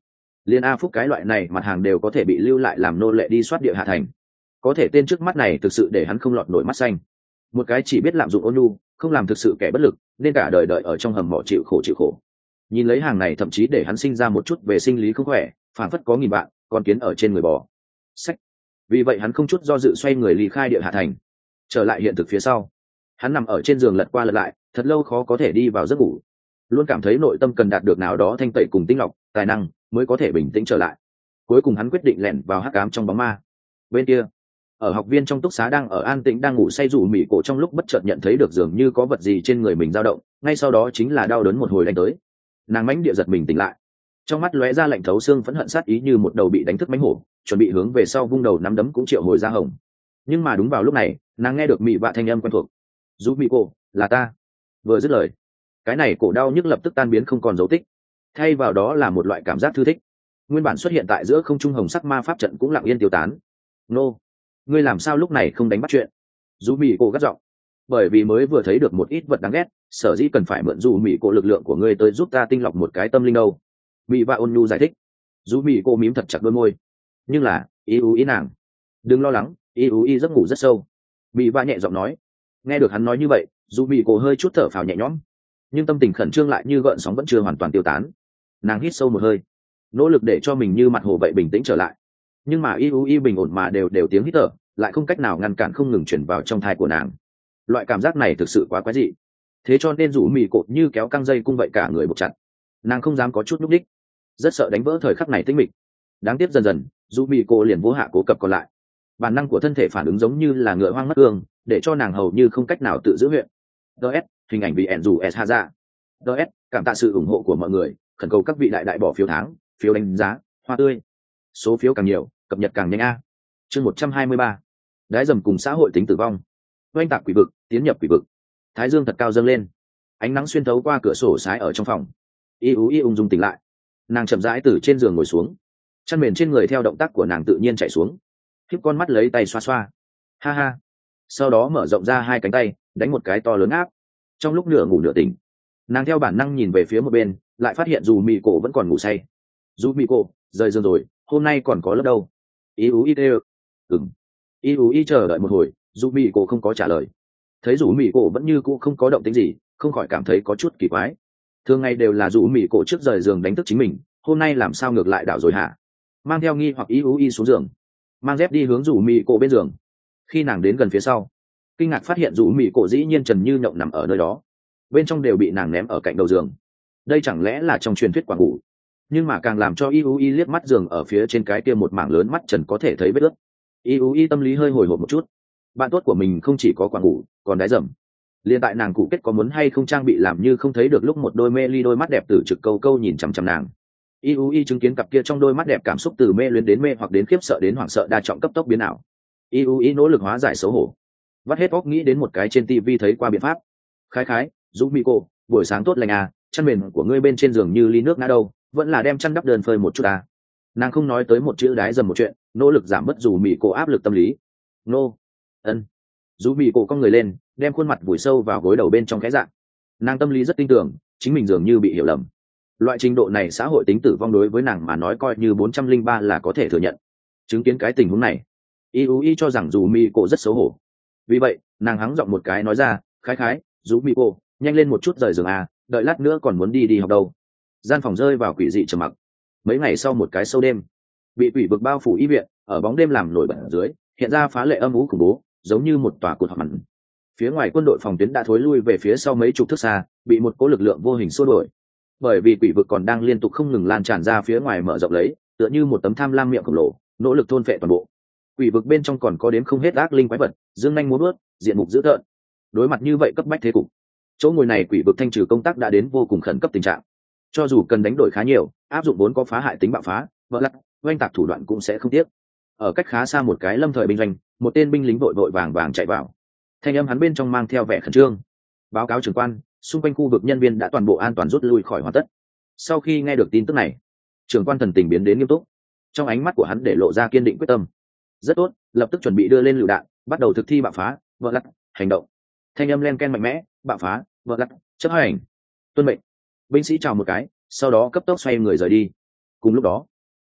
Liên A Phúc cái loại này mặt hàng đều có thể bị lưu lại làm nô lệ đi soát địa hạ thành, có thể tên trước mắt này thực sự để hắn không lọt nổi mắt xanh. Một cái chỉ biết lạm dụng ôn nhu, không làm thực sự kẻ bất lực, nên cả đời đợi ở trong hầm mỏ chịu khổ chịu khổ. Nhìn lấy hàng này thậm chí để hắn sinh ra một chút về sinh lý không khỏe, phản phất có nghìn bạn con kiến ở trên người bò. Sách. Vì vậy hắn không chút do dự xoay người ly khai địa hạ thành, trở lại hiện thực phía sau. Hắn nằm ở trên giường lật qua lật lại, thật lâu khó có thể đi vào giấc ngủ, luôn cảm thấy nội tâm cần đạt được nào đó thanh tẩy cùng tinh lọc, tài năng mới có thể bình tĩnh trở lại. Cuối cùng hắn quyết định lẻn vào hắc ám trong bóng ma. Bên kia, ở học viên trong túc xá đang ở an tĩnh đang ngủ say rủ mỉ cổ trong lúc bất chợt nhận thấy được dường như có vật gì trên người mình dao động, ngay sau đó chính là đau đớn một hồi đánh tới. Nàng mãnh địa giật mình tỉnh lại, trong mắt lóe ra lạnh thấu xương phẫn hận sát ý như một đầu bị đánh thức mãnh hổ, chuẩn bị hướng về sau vung đầu nắm đấm cũng triệu hồi ra hồng. Nhưng mà đúng vào lúc này, nàng nghe được mị vạ thanh âm quen thuộc. Rủ mỉ cổ, là ta. Vừa dứt lời, cái này cổ đau nhức lập tức tan biến không còn dấu tích, thay vào đó là một loại cảm giác thư thích. Nguyên bản xuất hiện tại giữa không trung hồng sắc ma pháp trận cũng lặng yên tiêu tán. Nô, ngươi làm sao lúc này không đánh bắt chuyện? Dù mỉ cổ gắt giọng, bởi vì mới vừa thấy được một ít vật đáng ghét, sở dĩ cần phải mượn dù mỉ cổ lực lượng của ngươi tới giúp ta tinh lọc một cái tâm linh đâu. Mị vạ ôn nhu giải thích. Dù mỉ cổ mím thật chặt đôi môi, nhưng là ý ú ý nàng, đừng lo lắng, ý ú ý giấc ngủ rất sâu. Mị vạ nhẹ giọng nói. Nghe được hắn nói như vậy, dù mỉ cổ hơi chút thở phào nhẹ nhõm, nhưng tâm tình khẩn trương lại như gợn sóng vẫn chưa hoàn toàn tiêu tán. Nàng hít sâu một hơi, nỗ lực để cho mình như mặt hồ vậy bình tĩnh trở lại, nhưng mà y u y bình ổn mà đều đều tiếng hít thở lại không cách nào ngăn cản không ngừng chuyển vào trong thai của nàng. Loại cảm giác này thực sự quá quái dị, thế cho nên rủ mì cột như kéo căng dây cung vậy cả người buộc chặt. Nàng không dám có chút núp đích, rất sợ đánh vỡ thời khắc này tĩnh mịch. Đáng tiếc dần dần rủ mì cột liền vô hạ cố cập còn lại, bản năng của thân thể phản ứng giống như là ngựa hoang mất cương, để cho nàng hầu như không cách nào tự giữ huyện. ds hình ảnh bị ẻn dù s ha ra. ds cảm tạ sự ủng hộ của mọi người, khẩn cầu các vị đại đại bỏ phiếu tháng, phiếu đánh giá, hoa tươi, số phiếu càng nhiều cập nhật càng nhanh a. Chương một trăm hai mươi ba, đái dầm cùng xã hội tính tử vong. Oanh tạc quỷ vực, tiến nhập quỷ vực. Thái dương thật cao dâng lên, ánh nắng xuyên thấu qua cửa sổ sái ở trong phòng. Y ú y ung dung tỉnh lại, nàng chậm rãi từ trên giường ngồi xuống, chăn mền trên người theo động tác của nàng tự nhiên chạy xuống, khiếp con mắt lấy tay xoa xoa, ha ha, sau đó mở rộng ra hai cánh tay đánh một cái to lớn áp. Trong lúc nửa ngủ nửa tỉnh, nàng theo bản năng nhìn về phía một bên, lại phát hiện dù mì cổ vẫn còn ngủ say. Dù mì cổ rời giường rồi, hôm nay còn có lớp đâu? Y ú y tê ừng. Y ú y chờ đợi một hồi, dù mì cổ không có trả lời. Thấy dù mì cổ vẫn như cũ không có động tĩnh gì, không khỏi cảm thấy có chút kỳ quái. Thường ngày đều là dù mì cổ trước rời giường đánh thức chính mình, hôm nay làm sao ngược lại đảo rồi hả? Mang theo nghi hoặc Y ú y xuống giường, mang dép đi hướng dù mì cổ bên giường. Khi nàng đến gần phía sau, kinh ngạc phát hiện dù mì cổ dĩ nhiên trần như nhộng nằm ở nơi đó, bên trong đều bị nàng ném ở cạnh đầu giường. Đây chẳng lẽ là trong truyền thuyết quảng ngủ? Nhưng mà càng làm cho Y U Y liếc mắt giường ở phía trên cái kia một mảng lớn mắt trần có thể thấy vết ướt. Y U Y tâm lý hơi hồi hộp một chút, bạn tốt của mình không chỉ có quảng ngủ, còn đái dầm. Liên tại nàng cụ kết có muốn hay không trang bị làm như không thấy được lúc một đôi mê ly đôi mắt đẹp từ trực câu câu nhìn chằm chằm nàng. Y U Y chứng kiến cặp kia trong đôi mắt đẹp cảm xúc từ mê luyến đến mê hoặc đến khiếp sợ đến hoảng sợ đa trọng cấp tốc biến ảo. Y U Y nỗ lực hóa giải xấu hổ, vắt hết óc nghĩ đến một cái trên tivi thấy qua biện pháp. Khái khái, Dũng Mỹ cô, buổi sáng tốt lành à, chăn mền của ngươi bên trên giường như ly nước ngã đâu, vẫn là đem chăn đắp đơn phơi một chút à. Nàng không nói tới một chữ đái dầm một chuyện, nỗ lực giảm bớt dù Mỹ cô áp lực tâm lý. Nô, ân. Dù Mỹ cô cong người lên, đem khuôn mặt vùi sâu vào gối đầu bên trong cái dạng. Nàng tâm lý rất tin tưởng, chính mình dường như bị hiểu lầm. Loại trình độ này xã hội tính tử vong đối với nàng mà nói coi như bốn trăm linh ba là có thể thừa nhận. Chứng kiến cái tình huống này, Y U Y cho rằng dù Mỹ cô rất xấu hổ. Vì vậy, nàng hắng giọng một cái nói ra, khái khái, dù Mỹ cô, nhanh lên một chút rời giường à, đợi lát nữa còn muốn đi đi học đâu. Gian phòng rơi vào quỷ dị trầm mặc. Mấy ngày sau một cái sâu đêm, bị quỷ vực bao phủ y viện, ở bóng đêm làm nổi bật ở dưới, hiện ra phá lệ âm u khủng bố, giống như một tòa cột họp mặn. Phía ngoài quân đội phòng tuyến đã thối lui về phía sau mấy chục thước xa, bị một cỗ lực lượng vô hình xua đuổi. Bởi vì quỷ vực còn đang liên tục không ngừng lan tràn ra phía ngoài mở rộng lấy, tựa như một tấm tham lam miệng khổng lồ, nỗ lực thôn phệ toàn bộ. Quỷ vực bên trong còn có đến không hết ác linh quái vật, dương nhanh múa bước, diện mục dữ tợn. Đối mặt như vậy cấp bách thế cục, chỗ ngồi này quỷ vực thanh trừ công tác đã đến vô cùng khẩn cấp tình trạng. Cho dù cần đánh đổi khá nhiều, áp dụng vốn có phá hại tính bạo phá, vỡ lắc, oanh tạc thủ đoạn cũng sẽ không tiếc. Ở cách khá xa một cái lâm thời binh doanh, một tên binh lính vội vội vàng vàng chạy vào. Thanh âm hắn bên trong mang theo vẻ khẩn trương. Báo cáo trưởng quan, xung quanh khu vực nhân viên đã toàn bộ an toàn rút lui khỏi hoàn tất. Sau khi nghe được tin tức này, trưởng quan thần tình biến đến nghiêm túc. Trong ánh mắt của hắn để lộ ra kiên định quyết tâm. Rất tốt, lập tức chuẩn bị đưa lên lựu đạn, bắt đầu thực thi bạo phá, vỡ lắc, hành động. Thanh âm len ken mạnh mẽ, bạo phá, vỡ lắc, chấp hành. Tuân mệnh. Binh sĩ chào một cái, sau đó cấp tốc xoay người rời đi. Cùng lúc đó,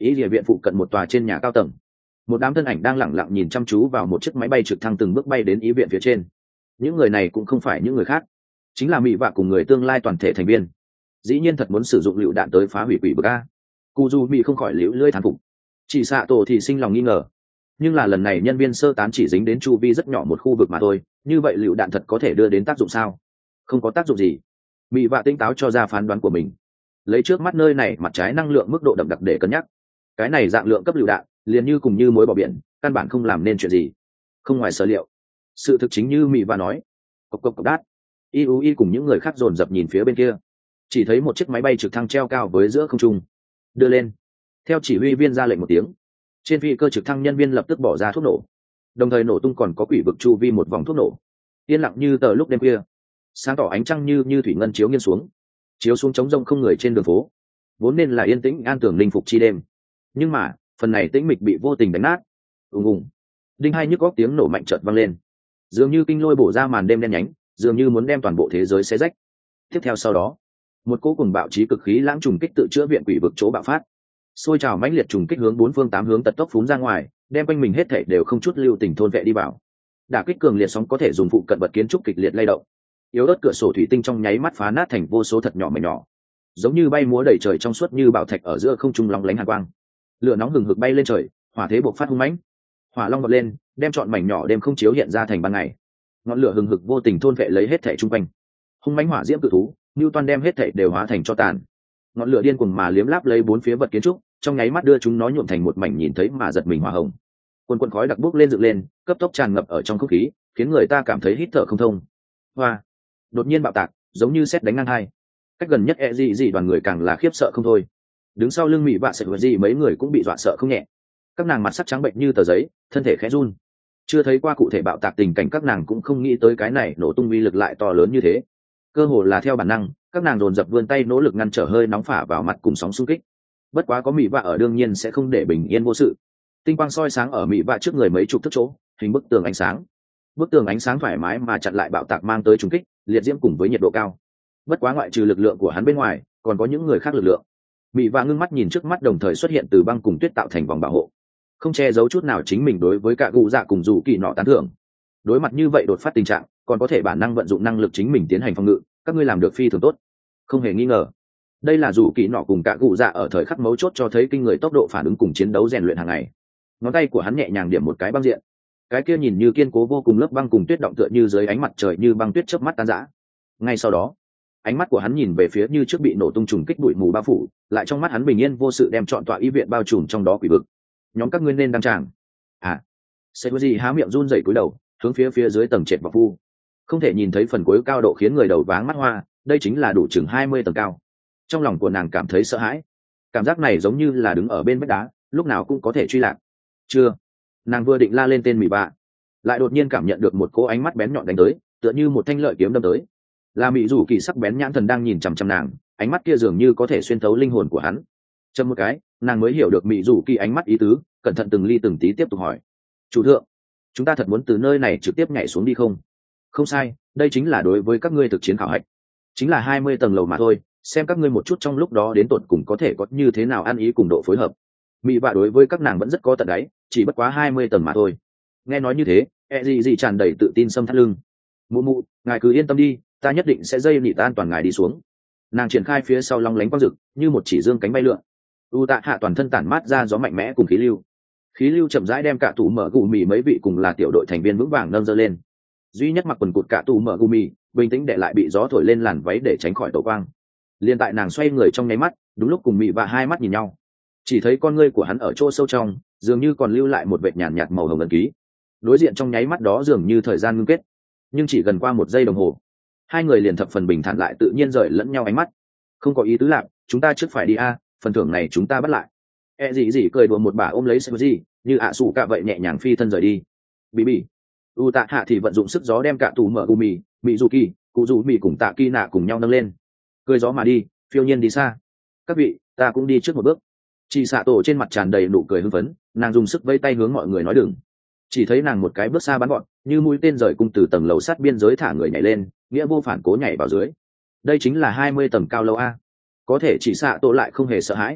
ý địa viện phụ cận một tòa trên nhà cao tầng, một đám thân ảnh đang lẳng lặng nhìn chăm chú vào một chiếc máy bay trực thăng từng bước bay đến ý viện phía trên. Những người này cũng không phải những người khác, chính là mỹ vạ cùng người tương lai toàn thể thành viên. Dĩ nhiên thật muốn sử dụng lựu đạn tới phá hủy quỷ bực a. Cù dù mỹ không khỏi liễu lưỡi thán phục. Chỉ xạ tổ thì sinh lòng nghi ngờ, nhưng là lần này nhân viên sơ tán chỉ dính đến chu vi rất nhỏ một khu vực mà thôi, như vậy lựu đạn thật có thể đưa đến tác dụng sao? Không có tác dụng gì. Mỹ vạ tinh táo cho ra phán đoán của mình, lấy trước mắt nơi này mặt trái năng lượng mức độ đậm đặc để cân nhắc. Cái này dạng lượng cấp lựu đạn liền như cùng như muối bỏ biển, căn bản không làm nên chuyện gì. Không ngoài sở liệu, sự thực chính như Mỹ vạ nói. Cộc cộc cộc đát. i u i cùng những người khác dồn dập nhìn phía bên kia, chỉ thấy một chiếc máy bay trực thăng treo cao với giữa không trung. Đưa lên. Theo chỉ huy viên ra lệnh một tiếng, trên phi cơ trực thăng nhân viên lập tức bỏ ra thuốc nổ, đồng thời nổ tung còn có quỷ vực chu vi một vòng thuốc nổ. Yên lặng như tờ lúc đêm khuya, sáng tỏ ánh trăng như như thủy ngân chiếu nghiêng xuống, chiếu xuống trống rông không người trên đường phố, vốn nên là yên tĩnh an tường linh phục chi đêm, nhưng mà phần này tĩnh mịch bị vô tình đánh nát. Ùng ùng, đinh hai nhức góc tiếng nổ mạnh chợt vang lên, dường như kinh lôi bổ ra màn đêm đen nhánh, dường như muốn đem toàn bộ thế giới xé rách. Tiếp theo sau đó, một cỗ cùng bạo chí cực khí lãng trùng kích tự chữa viện quỷ vực chỗ bạo phát, xôi trào mãnh liệt trùng kích hướng bốn phương tám hướng tật tốc phún ra ngoài, đem quanh mình hết thảy đều không chút lưu tình thôn vệ đi vào. Đả kích cường liệt sóng có thể dùng phụ cận vật kiến trúc kịch liệt lay động, yếu ớt cửa sổ thủy tinh trong nháy mắt phá nát thành vô số thật nhỏ mảnh nhỏ, giống như bay múa đầy trời trong suốt như bảo thạch ở giữa không trung lóng lánh hàn quang. Lửa nóng hừng hực bay lên trời, hỏa thế bộc phát hung mãnh, hỏa long bật lên, đem trọn mảnh nhỏ đêm không chiếu hiện ra thành ban ngày. Ngọn lửa hừng hực vô tình thôn vệ lấy hết thảy chung quanh. Hung mãnh hỏa diễm cự thú, Newton đem hết thảy đều hóa thành tro tàn. Ngọn lửa điên cuồng mà liếm láp lấy bốn phía vật kiến trúc, trong nháy mắt đưa chúng nó nhuộm thành một mảnh nhìn thấy mà giật mình hỏa hồng. Quần quần khói đặc bốc lên dựng lên, cấp tốc tràn ngập ở trong không khí, khiến người ta cảm thấy hít thở không thông. Hoa! Đột nhiên bạo tạc, giống như sét đánh ngang hai. Cách gần nhất e gì gì đoàn người càng là khiếp sợ không thôi. Đứng sau lưng mỹ vạ sệt gì mấy người cũng bị dọa sợ không nhẹ. Các nàng mặt sắc trắng bệnh như tờ giấy, thân thể khẽ run. Chưa thấy qua cụ thể bạo tạc tình cảnh, các nàng cũng không nghĩ tới cái này nổ tung uy lực lại to lớn như thế. Cơ hồ là theo bản năng, các nàng dồn dập vươn tay nỗ lực ngăn trở hơi nóng phả vào mặt cùng sóng xung kích. Bất quá có mỹ vạ ở đương nhiên sẽ không để bình yên vô sự. Tinh quang soi sáng ở mỹ vạ trước người mấy chục thước chỗ, hình bức tường ánh sáng. Bức tường ánh sáng thoải mái mà chặn lại bạo tạc mang tới trùng kích, liệt diễm cùng với nhiệt độ cao. Bất quá ngoại trừ lực lượng của hắn bên ngoài, còn có những người khác lực lượng. Mỹ vạ ngưng mắt nhìn trước mắt đồng thời xuất hiện từ băng cùng tuyết tạo thành vòng bảo hộ, không che giấu chút nào chính mình đối với cả gù dạ cùng dù kỳ nọ tán thưởng. Đối mặt như vậy đột phát tình trạng, còn có thể bản năng vận dụng năng lực chính mình tiến hành phòng ngự, các ngươi làm được phi thường tốt, không hề nghi ngờ. Đây là dù kỳ nọ cùng cả gù dạ ở thời khắc mấu chốt cho thấy kinh người tốc độ phản ứng cùng chiến đấu rèn luyện hàng ngày. Ngón tay của hắn nhẹ nhàng điểm một cái băng diện, cái kia nhìn như kiên cố vô cùng lớp băng cùng tuyết động tựa như dưới ánh mặt trời như băng tuyết chớp mắt tan rã. Ngay sau đó, ánh mắt của hắn nhìn về phía như trước bị nổ tung trùng kích bụi mù bao phủ, lại trong mắt hắn bình yên vô sự đem trọn tọa y viện bao trùm trong đó quỷ vực. Nhóm các ngươi nên đăng tràng. À, Seiji há miệng run rẩy cúi đầu, hướng phía phía dưới tầng trệt và phu. Không thể nhìn thấy phần cuối cao độ khiến người đầu váng mắt hoa, đây chính là đủ chừng hai mươi tầng cao. Trong lòng của nàng cảm thấy sợ hãi, cảm giác này giống như là đứng ở bên vách đá, lúc nào cũng có thể truy lạc. Chưa, nàng vừa định la lên tên Mị Bạ, lại đột nhiên cảm nhận được một cỗ ánh mắt bén nhọn đánh tới, tựa như một thanh lợi kiếm đâm tới. Là Mị Dù Kỳ sắc bén nhãn thần đang nhìn chằm chằm nàng, ánh mắt kia dường như có thể xuyên thấu linh hồn của hắn. Châm một cái, nàng mới hiểu được Mị Dù Kỳ ánh mắt ý tứ, cẩn thận từng ly từng tí tiếp tục hỏi: "Chủ thượng, chúng ta thật muốn từ nơi này trực tiếp nhảy xuống đi không?" "Không sai, đây chính là đối với các ngươi thực chiến khảo hạch, chính là hai mươi tầng lầu mà thôi, xem các ngươi một chút trong lúc đó đến tột cùng có thể có như thế nào ăn ý cùng độ phối hợp." Mị Bạ đối với các nàng vẫn rất có tận đáy, chỉ bất quá hai mươi tầng mà thôi. Nghe nói như thế, e gì gì tràn đầy tự tin xâm thắt lưng. "Mụ mụ, ngài cứ yên tâm đi, ta nhất định sẽ dây nị tan toàn ngài đi xuống." Nàng triển khai phía sau long lánh quang rực, như một chỉ dương cánh bay lượn. U Tạ Hạ toàn thân tản mát ra gió mạnh mẽ cùng khí lưu. Khí lưu chậm rãi đem cả tủ mở gù mì mấy vị cùng là tiểu đội thành viên vững vàng nâng dơ lên. Duy nhất mặc quần cụt cả tủ mở gù mì, bình tĩnh để lại bị gió thổi lên làn váy để tránh khỏi tổ quang. Liên tại nàng xoay người trong nháy mắt, đúng lúc cùng Mị Bạ hai mắt nhìn nhau, chỉ thấy con ngươi của hắn ở chỗ sâu trong, dường như còn lưu lại một vệt nhàn nhạt màu hồng ẩn ký. Đối diện trong nháy mắt đó dường như thời gian ngưng kết, nhưng chỉ gần qua một giây đồng hồ, hai người liền thập phần bình thản lại tự nhiên rời lẫn nhau ánh mắt. "Không có ý tứ lạc, chúng ta trước phải đi a, phần thưởng này chúng ta bắt lại." E gì gì cười đùa một bà ôm lấy Seiji, như ạ sủ cả vậy nhẹ nhàng phi thân rời đi. Bỉ bỉ. U Tạ Hạ thì vận dụng sức gió đem cả tù mở Gumi, Mizuki, Cụ Dù Mì cùng Tạ Kỳ Nạ cùng nhau nâng lên. Cười gió mà đi, phiêu nhiên đi xa. "Các vị, ta cũng đi trước một bước." Chị Sạ Tổ trên mặt tràn đầy nụ cười hưng phấn, nàng dùng sức vẫy tay hướng mọi người nói đừng. Chỉ thấy nàng một cái bước xa bắn gọn, như mũi tên rời cung từ tầng lầu sát biên giới thả người nhảy lên, nghĩa vô phản cố nhảy vào dưới. Đây chính là hai mươi tầng cao lâu a. Có thể Chị Sạ Tổ lại không hề sợ hãi.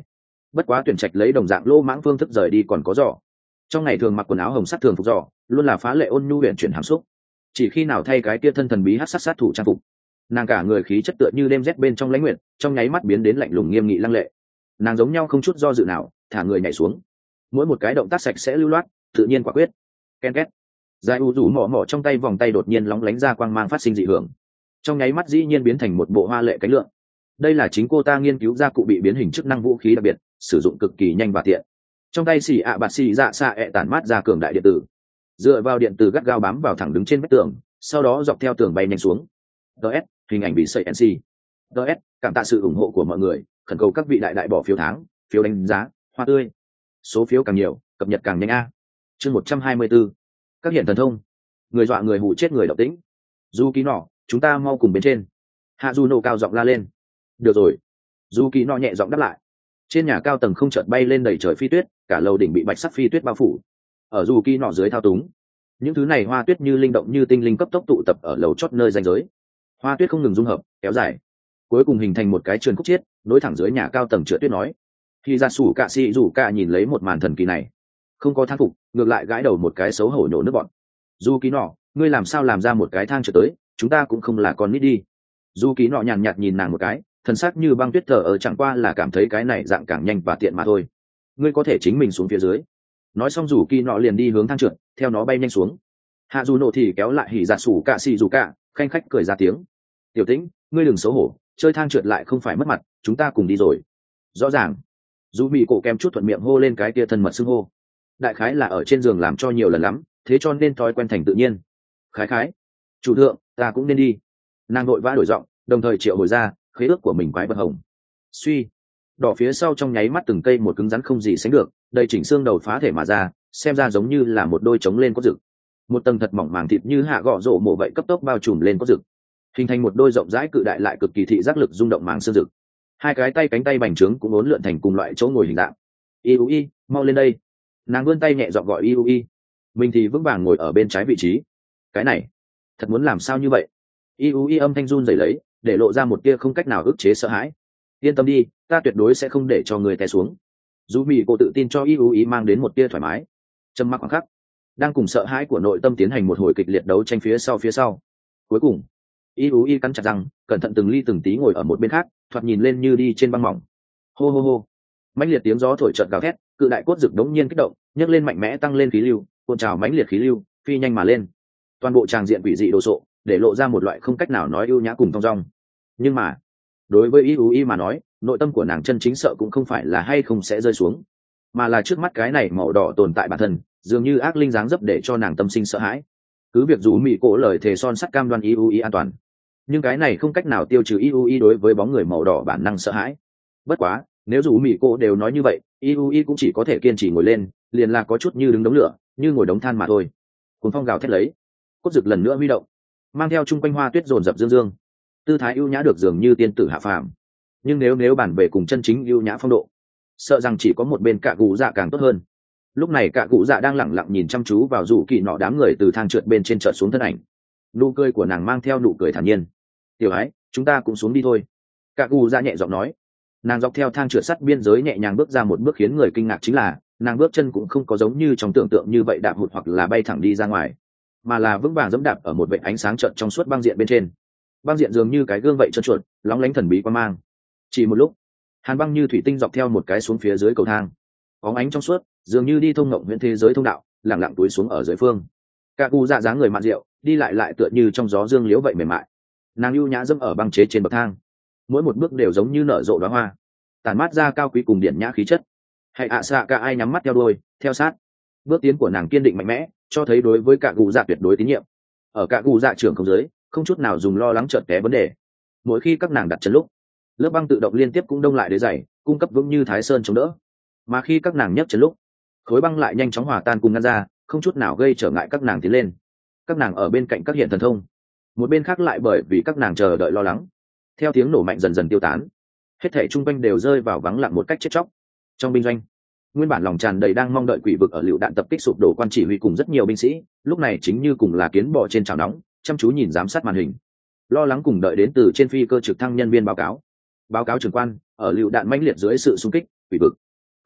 bất quá tuyển trạch lấy đồng dạng lô mãng phương thức rời đi còn có giỏ. Trong ngày thường mặc quần áo hồng sắt thường phục giỏ luôn là phá lệ ôn nhu huyện chuyển hàm xúc, chỉ khi nào thay cái tia thân thần bí hát sát sát thủ trang phục, nàng cả người khí chất tựa như đêm rét bên trong lãnh nguyện, trong nháy mắt biến đến lạnh lùng nghiêm nghị lăng lệ. Nàng giống nhau không chút do dự nào thả người nhảy xuống, mỗi một cái động tác sạch sẽ lưu loát, tự nhiên quả quyết. Ken két, dài u rủ mỏ mỏ trong tay vòng tay đột nhiên lóng lánh ra quang mang phát sinh dị hưởng, trong nháy mắt dĩ nhiên biến thành một bộ hoa lệ cánh lượng. Đây là chính cô ta nghiên cứu ra cụ bị biến hình chức năng vũ khí đặc biệt, sử dụng cực kỳ nhanh và tiện. Trong tay xì ạ bạt xì dạ xạ ẹ tản mát ra cường đại điện tử, dựa vào điện tử gắt gao bám vào thẳng đứng trên vách tường, sau đó dọc theo tường bay nhanh xuống. ds hình ảnh bị sẩy nc. ds cảm tạ sự ủng hộ của mọi người, khẩn cầu các vị đại đại bỏ phiếu tháng, phiếu đánh giá, hoa tươi. Số phiếu càng nhiều, cập nhật càng nhanh a. Chương một trăm hai mươi 124. Các hiện thần thông. Người dọa người hù chết người động tĩnh. Du ký nọ, chúng ta mau cùng bên trên. Hạ Du nổ cao giọng la lên. Được rồi. Du ký nọ nhẹ giọng đáp lại. Trên nhà cao tầng không chợt bay lên đầy trời phi tuyết, cả lầu đỉnh bị bạch sắc phi tuyết bao phủ. Ở Du ký nọ dưới thao túng, những thứ này hoa tuyết như linh động như tinh linh cấp tốc tụ tập ở lầu chót nơi ranh giới. Hoa tuyết không ngừng dung hợp, kéo dài, cuối cùng hình thành một cái trường khúc chiết, nối thẳng dưới nhà cao tầng trượt tuyết nói. Khi ra sủ cạ sĩ rủ cạ nhìn lấy một màn thần kỳ này, không có thang phục, ngược lại gãi đầu một cái xấu hổ nhổ nước bọn. Du ký nọ, ngươi làm sao làm ra một cái thang trượt tới, chúng ta cũng không là con nít đi. Du ký nọ nhàn nhạt nhìn nàng một cái, thần sắc như băng tuyết thờ ở, chẳng qua là cảm thấy cái này dạng càng nhanh và tiện mà thôi. Ngươi có thể chính mình xuống phía dưới. Nói xong rủ kỳ nọ liền đi hướng thang trượt, theo nó bay nhanh xuống. Hạ dù nổ thì kéo lại hỉ dạ sủ cạ xì dù cạ, khanh khách cười ra tiếng. Tiểu tĩnh, ngươi đừng xấu hổ, chơi thang trượt lại không phải mất mặt, chúng ta cùng đi rồi. Rõ ràng. Dù bị cổ kem chút thuận miệng hô lên cái kia thân mật xưng hô. Đại khái là ở trên giường làm cho nhiều lần lắm, thế cho nên thói quen thành tự nhiên. Khái khái, chủ thượng, ta cũng nên đi. Nàng đội vã đổi giọng, đồng thời triệu hồi ra khế ước của mình quái vật hồng. Suy, đỏ phía sau trong nháy mắt từng cây một cứng rắn không gì sánh được, đầy chỉnh xương đầu phá thể mà ra, xem ra giống như là một đôi trống lên cốt rực. Một tầng thật mỏng màng thịt như hạ gõ rổ mổ vậy cấp tốc bao trùm lên cốt rực, hình thành một đôi rộng rãi cự đại lại cực kỳ thị giác lực rung động màng xương rực. Hai cái tay cánh tay bành trướng cũng uốn lượn thành cùng loại chỗ ngồi hình dạng. Iui, mau lên đây. Nàng vươn tay nhẹ giọng gọi Iui. Mình thì vững vàng ngồi ở bên trái vị trí. Cái này, thật muốn làm sao như vậy? Iui âm thanh run rẩy lấy, để lộ ra một tia không cách nào ức chế sợ hãi. Yên tâm đi, ta tuyệt đối sẽ không để cho người té xuống. Dù mỹ cô tự tin cho Iui mang đến một tia thoải mái. Trầm mặc khoảng khắc, đang cùng sợ hãi của nội tâm tiến hành một hồi kịch liệt đấu tranh phía sau phía sau. Cuối cùng, Iui cắn chặt răng, cẩn thận từng ly từng tí ngồi ở một bên khác, thoạt nhìn lên như đi trên băng mỏng. Hô hô hô, mãnh liệt tiếng gió thổi chợt gào thét, cự đại cốt rực đống nhiên kích động, nhấc lên mạnh mẽ tăng lên khí lưu, cuộn trào mãnh liệt khí lưu, phi nhanh mà lên. Toàn bộ tràng diện quỷ dị đồ sộ, để lộ ra một loại không cách nào nói ưu nhã cùng thong dong. Nhưng mà, đối với Iui mà nói, nội tâm của nàng chân chính sợ cũng không phải là hay không sẽ rơi xuống, mà là trước mắt cái này màu đỏ tồn tại bản thân, dường như ác linh dáng dấp để cho nàng tâm sinh sợ hãi. Cứ việc dù mỹ cổ lời thề son sắt cam đoan Iui an toàn, nhưng cái này không cách nào tiêu trừ Iui đối với bóng người màu đỏ bản năng sợ hãi. Bất quá, nếu dù mỹ cổ đều nói như vậy, Iui cũng chỉ có thể kiên trì ngồi lên, liền là có chút như đứng đống lửa, như ngồi đống than mà thôi. Cuồng phong gào thét lấy, cốt rực lần nữa huy động, mang theo chung quanh hoa tuyết rồn rập dương dương, tư thái ưu nhã được dường như tiên tử hạ phàm. Nhưng nếu nếu bàn về cùng chân chính ưu nhã phong độ, sợ rằng chỉ có một bên cạ cụ dạ càng tốt hơn. Lúc này cạ cụ dạ đang lẳng lặng nhìn chăm chú vào rủ kỳ nọ đám người từ thang trượt bên trên trượt xuống thân ảnh. Nụ cười của nàng mang theo nụ cười thản nhiên. Tiểu ái, chúng ta cũng xuống đi thôi. Cạ cụ dạ nhẹ giọng nói. Nàng dọc theo thang trượt sắt biên giới nhẹ nhàng bước ra một bước, khiến người kinh ngạc chính là nàng bước chân cũng không có giống như trong tưởng tượng như vậy đạp hụt hoặc là bay thẳng đi ra ngoài, mà là vững vàng dẫm đạp ở một vệt ánh sáng trợn trong suốt băng diện bên trên. Băng diện dường như cái gương vậy trơn chuột, lóng lánh thần bí quan mang. Chỉ một lúc, hàn băng như thủy tinh dọc theo một cái xuống phía dưới cầu thang, bóng ánh trong suốt, dường như đi thông ngộng huyện thế giới thông đạo, lẳng lặng túi xuống ở dưới phương. Cạ cụ dạ dáng người mạn rượu, đi lại lại tựa như trong gió dương liễu vậy mềm mại. Nàng ưu nhã dẫm ở băng chế trên bậc thang, mỗi một bước đều giống như nở rộ đóa hoa, tàn mát ra cao quý cùng điển nhã khí chất. Hãy ạ xạ cả ai nhắm mắt theo đuôi, theo sát. Bước tiến của nàng kiên định mạnh mẽ, cho thấy đối với cạ cụ dạ tuyệt đối tín nhiệm. Ở cạ cụ dạ trưởng không giới, không chút nào dùng lo lắng chợt té vấn đề. Mỗi khi các nàng đặt chân lúc, lớp băng tự động liên tiếp cũng đông lại đế dày, cung cấp vững như thái sơn chống đỡ. Mà khi các nàng nhấc chân lúc, khối băng lại nhanh chóng hòa tan cùng ngăn ra, không chút nào gây trở ngại các nàng tiến lên. Các nàng ở bên cạnh các hiện thần thông, một bên khác lại bởi vì các nàng chờ đợi lo lắng, theo tiếng nổ mạnh dần dần tiêu tán, hết thảy trung quanh đều rơi vào vắng lặng một cách chết chóc. Trong binh doanh, nguyên bản lòng tràn đầy đang mong đợi quỷ vực ở lựu đạn tập kích sụp đổ quan chỉ huy cùng rất nhiều binh sĩ, lúc này chính như cùng là kiến bò trên chảo nóng, chăm chú nhìn giám sát màn hình, lo lắng cùng đợi đến từ trên phi cơ trực thăng nhân viên báo cáo. Báo cáo trưởng quan, ở lựu đạn mãnh liệt dưới sự xung kích, quỷ vực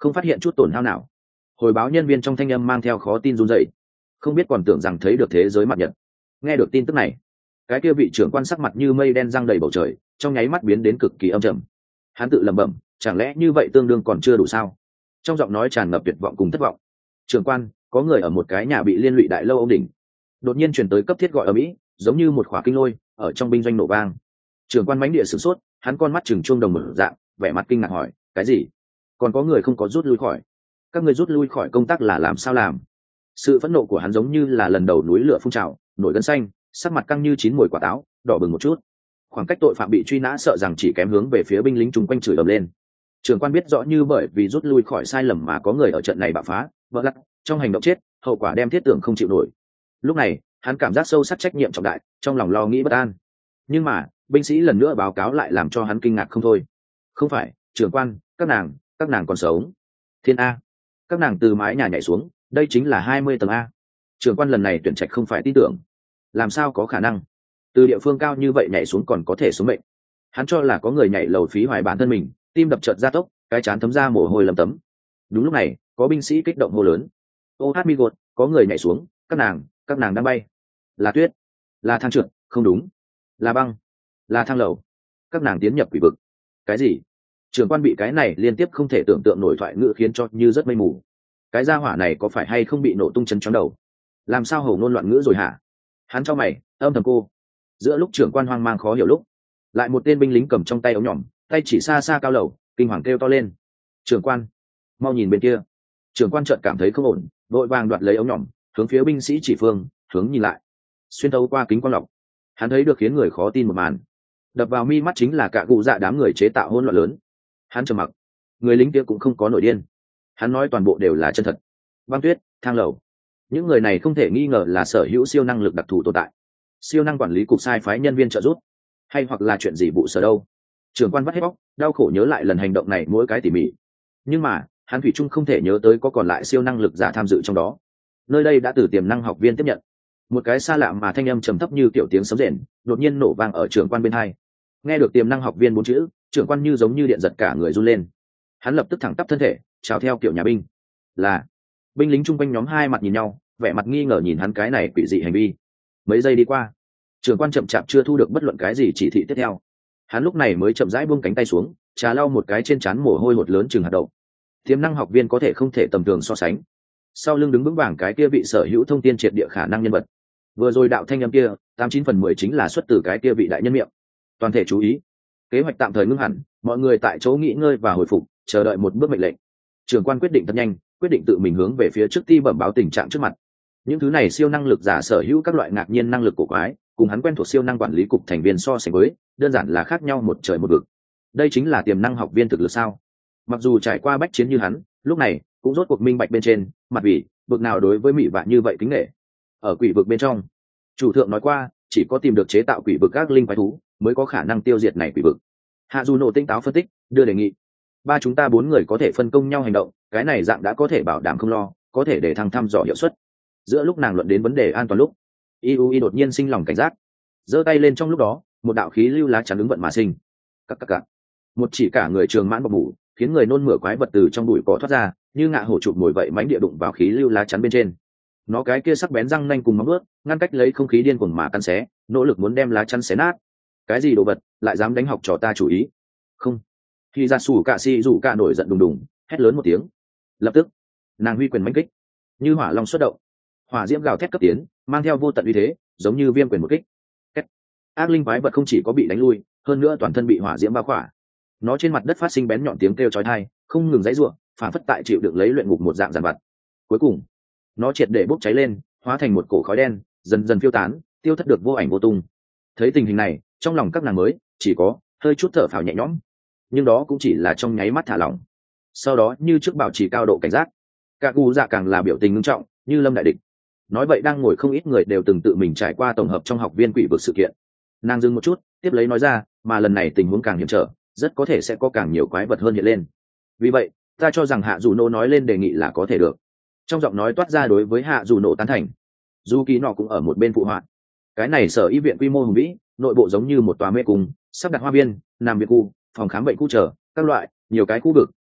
không phát hiện chút tổn hao nào. Hồi báo nhân viên trong thanh âm mang theo khó tin run rẩy, không biết còn tưởng rằng thấy được thế giới mặt nhật. Nghe được tin tức này, cái kia vị trưởng quan sắc mặt như mây đen giăng đầy bầu trời, trong nháy mắt biến đến cực kỳ âm trầm. Hắn tự lẩm bẩm, chẳng lẽ như vậy tương đương còn chưa đủ sao? Trong giọng nói tràn ngập tuyệt vọng cùng thất vọng. Trưởng quan, có người ở một cái nhà bị liên lụy đại lâu ông đỉnh. Đột nhiên truyền tới cấp thiết gọi ở mỹ, giống như một khỏa kinh lôi ở trong binh doanh nổ vang. Trưởng quan mãnh địa sửng sốt, hắn con mắt chừng chuông đồng mở dạng, vẻ mặt kinh ngạc hỏi, cái gì? Còn có người không có rút lui khỏi? Các người rút lui khỏi công tác là làm sao làm? Sự phẫn nộ của hắn giống như là lần đầu núi lửa phun trào, nổi gân xanh, sắc mặt căng như chín mùi quả táo, đỏ bừng một chút. Khoảng cách tội phạm bị truy nã sợ rằng chỉ kém hướng về phía binh lính chung quanh chửi ầm lên. Trưởng quan biết rõ như bởi vì rút lui khỏi sai lầm mà có người ở trận này bạo phá, vỡ lắc, trong hành động chết, hậu quả đem thiết tưởng không chịu nổi. Lúc này, hắn cảm giác sâu sắc trách nhiệm trọng đại, trong lòng lo nghĩ bất an. Nhưng mà, binh sĩ lần nữa báo cáo lại làm cho hắn kinh ngạc không thôi. Không phải, trưởng quan, các nàng, các nàng còn sống. Thiên A, các nàng từ mái nhà nhảy xuống, đây chính là hai mươi tầng A. Trưởng quan lần này tuyển trạch không phải tin tưởng. Làm sao có khả năng? Từ địa phương cao như vậy nhảy xuống còn có thể sống mệnh. Hắn cho là có người nhảy lầu phí hoài bản thân mình, tim đập chợt gia tốc, cái chán thấm ra mồ hôi lấm tấm. Đúng lúc này, có binh sĩ kích động hô lớn: ô hát mi gột, có người nhảy xuống, các nàng, các nàng đang bay. Là tuyết, là thang trượt, không đúng, là băng, là thang lầu, các nàng tiến nhập quỷ vực. Cái gì? Trưởng quan bị cái này liên tiếp không thể tưởng tượng nổi thoại ngữ khiến cho như rất mây mù. Cái gia hỏa này có phải hay không bị nổ tung chấn chóng đầu? Làm sao hầu ngôn loạn ngữ rồi hả? Hắn cho mày, âm thầm cô. Giữa lúc trưởng quan hoang mang khó hiểu lúc, lại một tên binh lính cầm trong tay ống nhỏm, tay chỉ xa xa cao lầu, kinh hoàng kêu to lên: trưởng quan, mau nhìn bên kia. Trưởng quan chợt cảm thấy không ổn, vội vàng đoạt lấy ống nhỏm, hướng phía binh sĩ chỉ phương hướng nhìn lại. Xuyên thấu qua kính quang lọc, hắn thấy được khiến người khó tin một màn. Đập vào mi mắt chính là cả cụ dạ đám người chế tạo hỗn loạn lớn. Hắn trầm mặc, người lính kia cũng không có nổi điên. Hắn nói toàn bộ đều là chân thật. Băng tuyết, thang lầu, những người này không thể nghi ngờ là sở hữu siêu năng lực đặc thù tồn tại. Siêu năng quản lý cục sai phái nhân viên trợ giúp, hay hoặc là chuyện gì vụ sở đâu. Trưởng quan vắt hết bóc, đau khổ nhớ lại lần hành động này mỗi cái tỉ mỉ. Nhưng mà hắn thủy chung không thể nhớ tới có còn lại siêu năng lực giả tham dự trong đó. Nơi đây đã từ tiềm năng học viên tiếp nhận. Một cái xa lạ mà thanh âm trầm thấp như tiểu tiếng sấm rền đột nhiên nổ vang ở trưởng quan bên hai. Nghe được tiềm năng học viên bốn chữ, trưởng quan như giống như điện giật cả người run lên. Hắn lập tức thẳng tắp thân thể, chào theo kiểu nhà binh. Là binh lính chung quanh nhóm hai mặt nhìn nhau, vẻ mặt nghi ngờ nhìn hắn cái này quỷ dị hành vi. Mấy giây đi qua, trưởng quan chậm chạp chưa thu được bất luận cái gì chỉ thị tiếp theo. Hắn lúc này mới chậm rãi buông cánh tay xuống, trà lau một cái trên trán mồ hôi hột lớn chừng hạt đậu. Tiềm năng học viên có thể không thể tầm thường so sánh. Sau lưng đứng vững vàng cái kia vị sở hữu thông tin triệt địa khả năng nhân vật. Vừa rồi đạo thanh âm kia, tám chín phần mười chính là xuất từ cái kia vị đại nhân miệng. Toàn thể chú ý, kế hoạch tạm thời ngưng hẳn, mọi người tại chỗ nghỉ ngơi và hồi phục, chờ đợi một bước mệnh lệnh. Trưởng quan quyết định thật nhanh, quyết định tự mình hướng về phía trước ti bẩm báo tình trạng trước mặt. Những thứ này siêu năng lực giả sở hữu các loại ngạc nhiên năng lực cổ quái, cùng hắn quen thuộc siêu năng quản lý cục thành viên so sánh với, đơn giản là khác nhau một trời một vực. Đây chính là tiềm năng học viên thực lực sao? Mặc dù trải qua bách chiến như hắn, lúc này cũng rốt cuộc minh bạch bên trên, mặt vì vực nào đối với mỹ vạn như vậy kính nể. Ở quỷ vực bên trong, chủ thượng nói qua, chỉ có tìm được chế tạo quỷ vực các linh quái thú mới có khả năng tiêu diệt này quỷ vực. Hạ dù nổ tinh táo phân tích, đưa đề nghị: ba chúng ta bốn người có thể phân công nhau hành động, cái này dạng đã có thể bảo đảm không lo, có thể để thăng thăm dò hiệu suất. Giữa lúc nàng luận đến vấn đề an toàn lúc, iui đột nhiên sinh lòng cảnh giác, giơ tay lên, trong lúc đó một đạo khí lưu lá chắn ứng vận mà sinh. Cắc cắc cắc. Một chỉ cả người trường mãn bọc mủ, khiến người nôn mửa quái vật từ trong bụi cỏ thoát ra, như ngạ hổ chụp mồi vậy mãnh địa đụng vào khí lưu lá chắn bên trên. Nó cái kia sắc bén răng nanh cùng móng vuốt, ngăn cách lấy không khí điên cuồng mà cắn xé, nỗ lực muốn đem lá chắn xé nát. Cái gì đồ vật, lại dám đánh học trò ta chủ ý? Không. Khi ra sủ cạ si rủ cạ nổi giận đùng đùng, hét lớn một tiếng. Lập tức, nàng huy quyền mãnh kích, như hỏa long xuất động, hỏa diễm gào thét cấp tiến, mang theo vô tận uy thế, giống như viêm quyền một kích. Kết. Ác linh quái vật không chỉ có bị đánh lui, hơn nữa toàn thân bị hỏa diễm bao khỏa. Nó trên mặt đất phát sinh bén nhọn tiếng kêu chói tai, không ngừng dãy rủa, phản phất tại chịu đựng lấy luyện ngục một dạng giàn vật. Cuối cùng, nó triệt để bốc cháy lên, hóa thành một cổ khói đen, dần dần phiêu tán, tiêu thất được vô ảnh vô tung. Thấy tình hình này, trong lòng các nàng mới chỉ có hơi chút thở phào nhẹ nhõm, nhưng đó cũng chỉ là trong nháy mắt thả lỏng. Sau đó như trước bảo trì cao độ cảnh giác, cả cụ dạ càng là biểu tình nghiêm trọng, như lâm đại địch. Nói vậy đang ngồi không ít người đều từng tự mình trải qua tổng hợp trong học viên quỷ vực sự kiện. Nàng dừng một chút, tiếp lấy nói ra, mà lần này tình huống càng hiểm trở, rất có thể sẽ có càng nhiều quái vật hơn hiện lên. Vì vậy, ta cho rằng hạ dù nô nói lên đề nghị là có thể được. Trong giọng nói toát ra đối với hạ dù nổ tán thành. Dù kỳ nọ cũng ở một bên phụ họa. Cái này sở y viện quy mô hùng vĩ, nội bộ giống như một tòa mê cung, sắp đặt hoa viên, nằm viện khu, phòng khám bệnh khu chờ các loại, nhiều cái khu vực,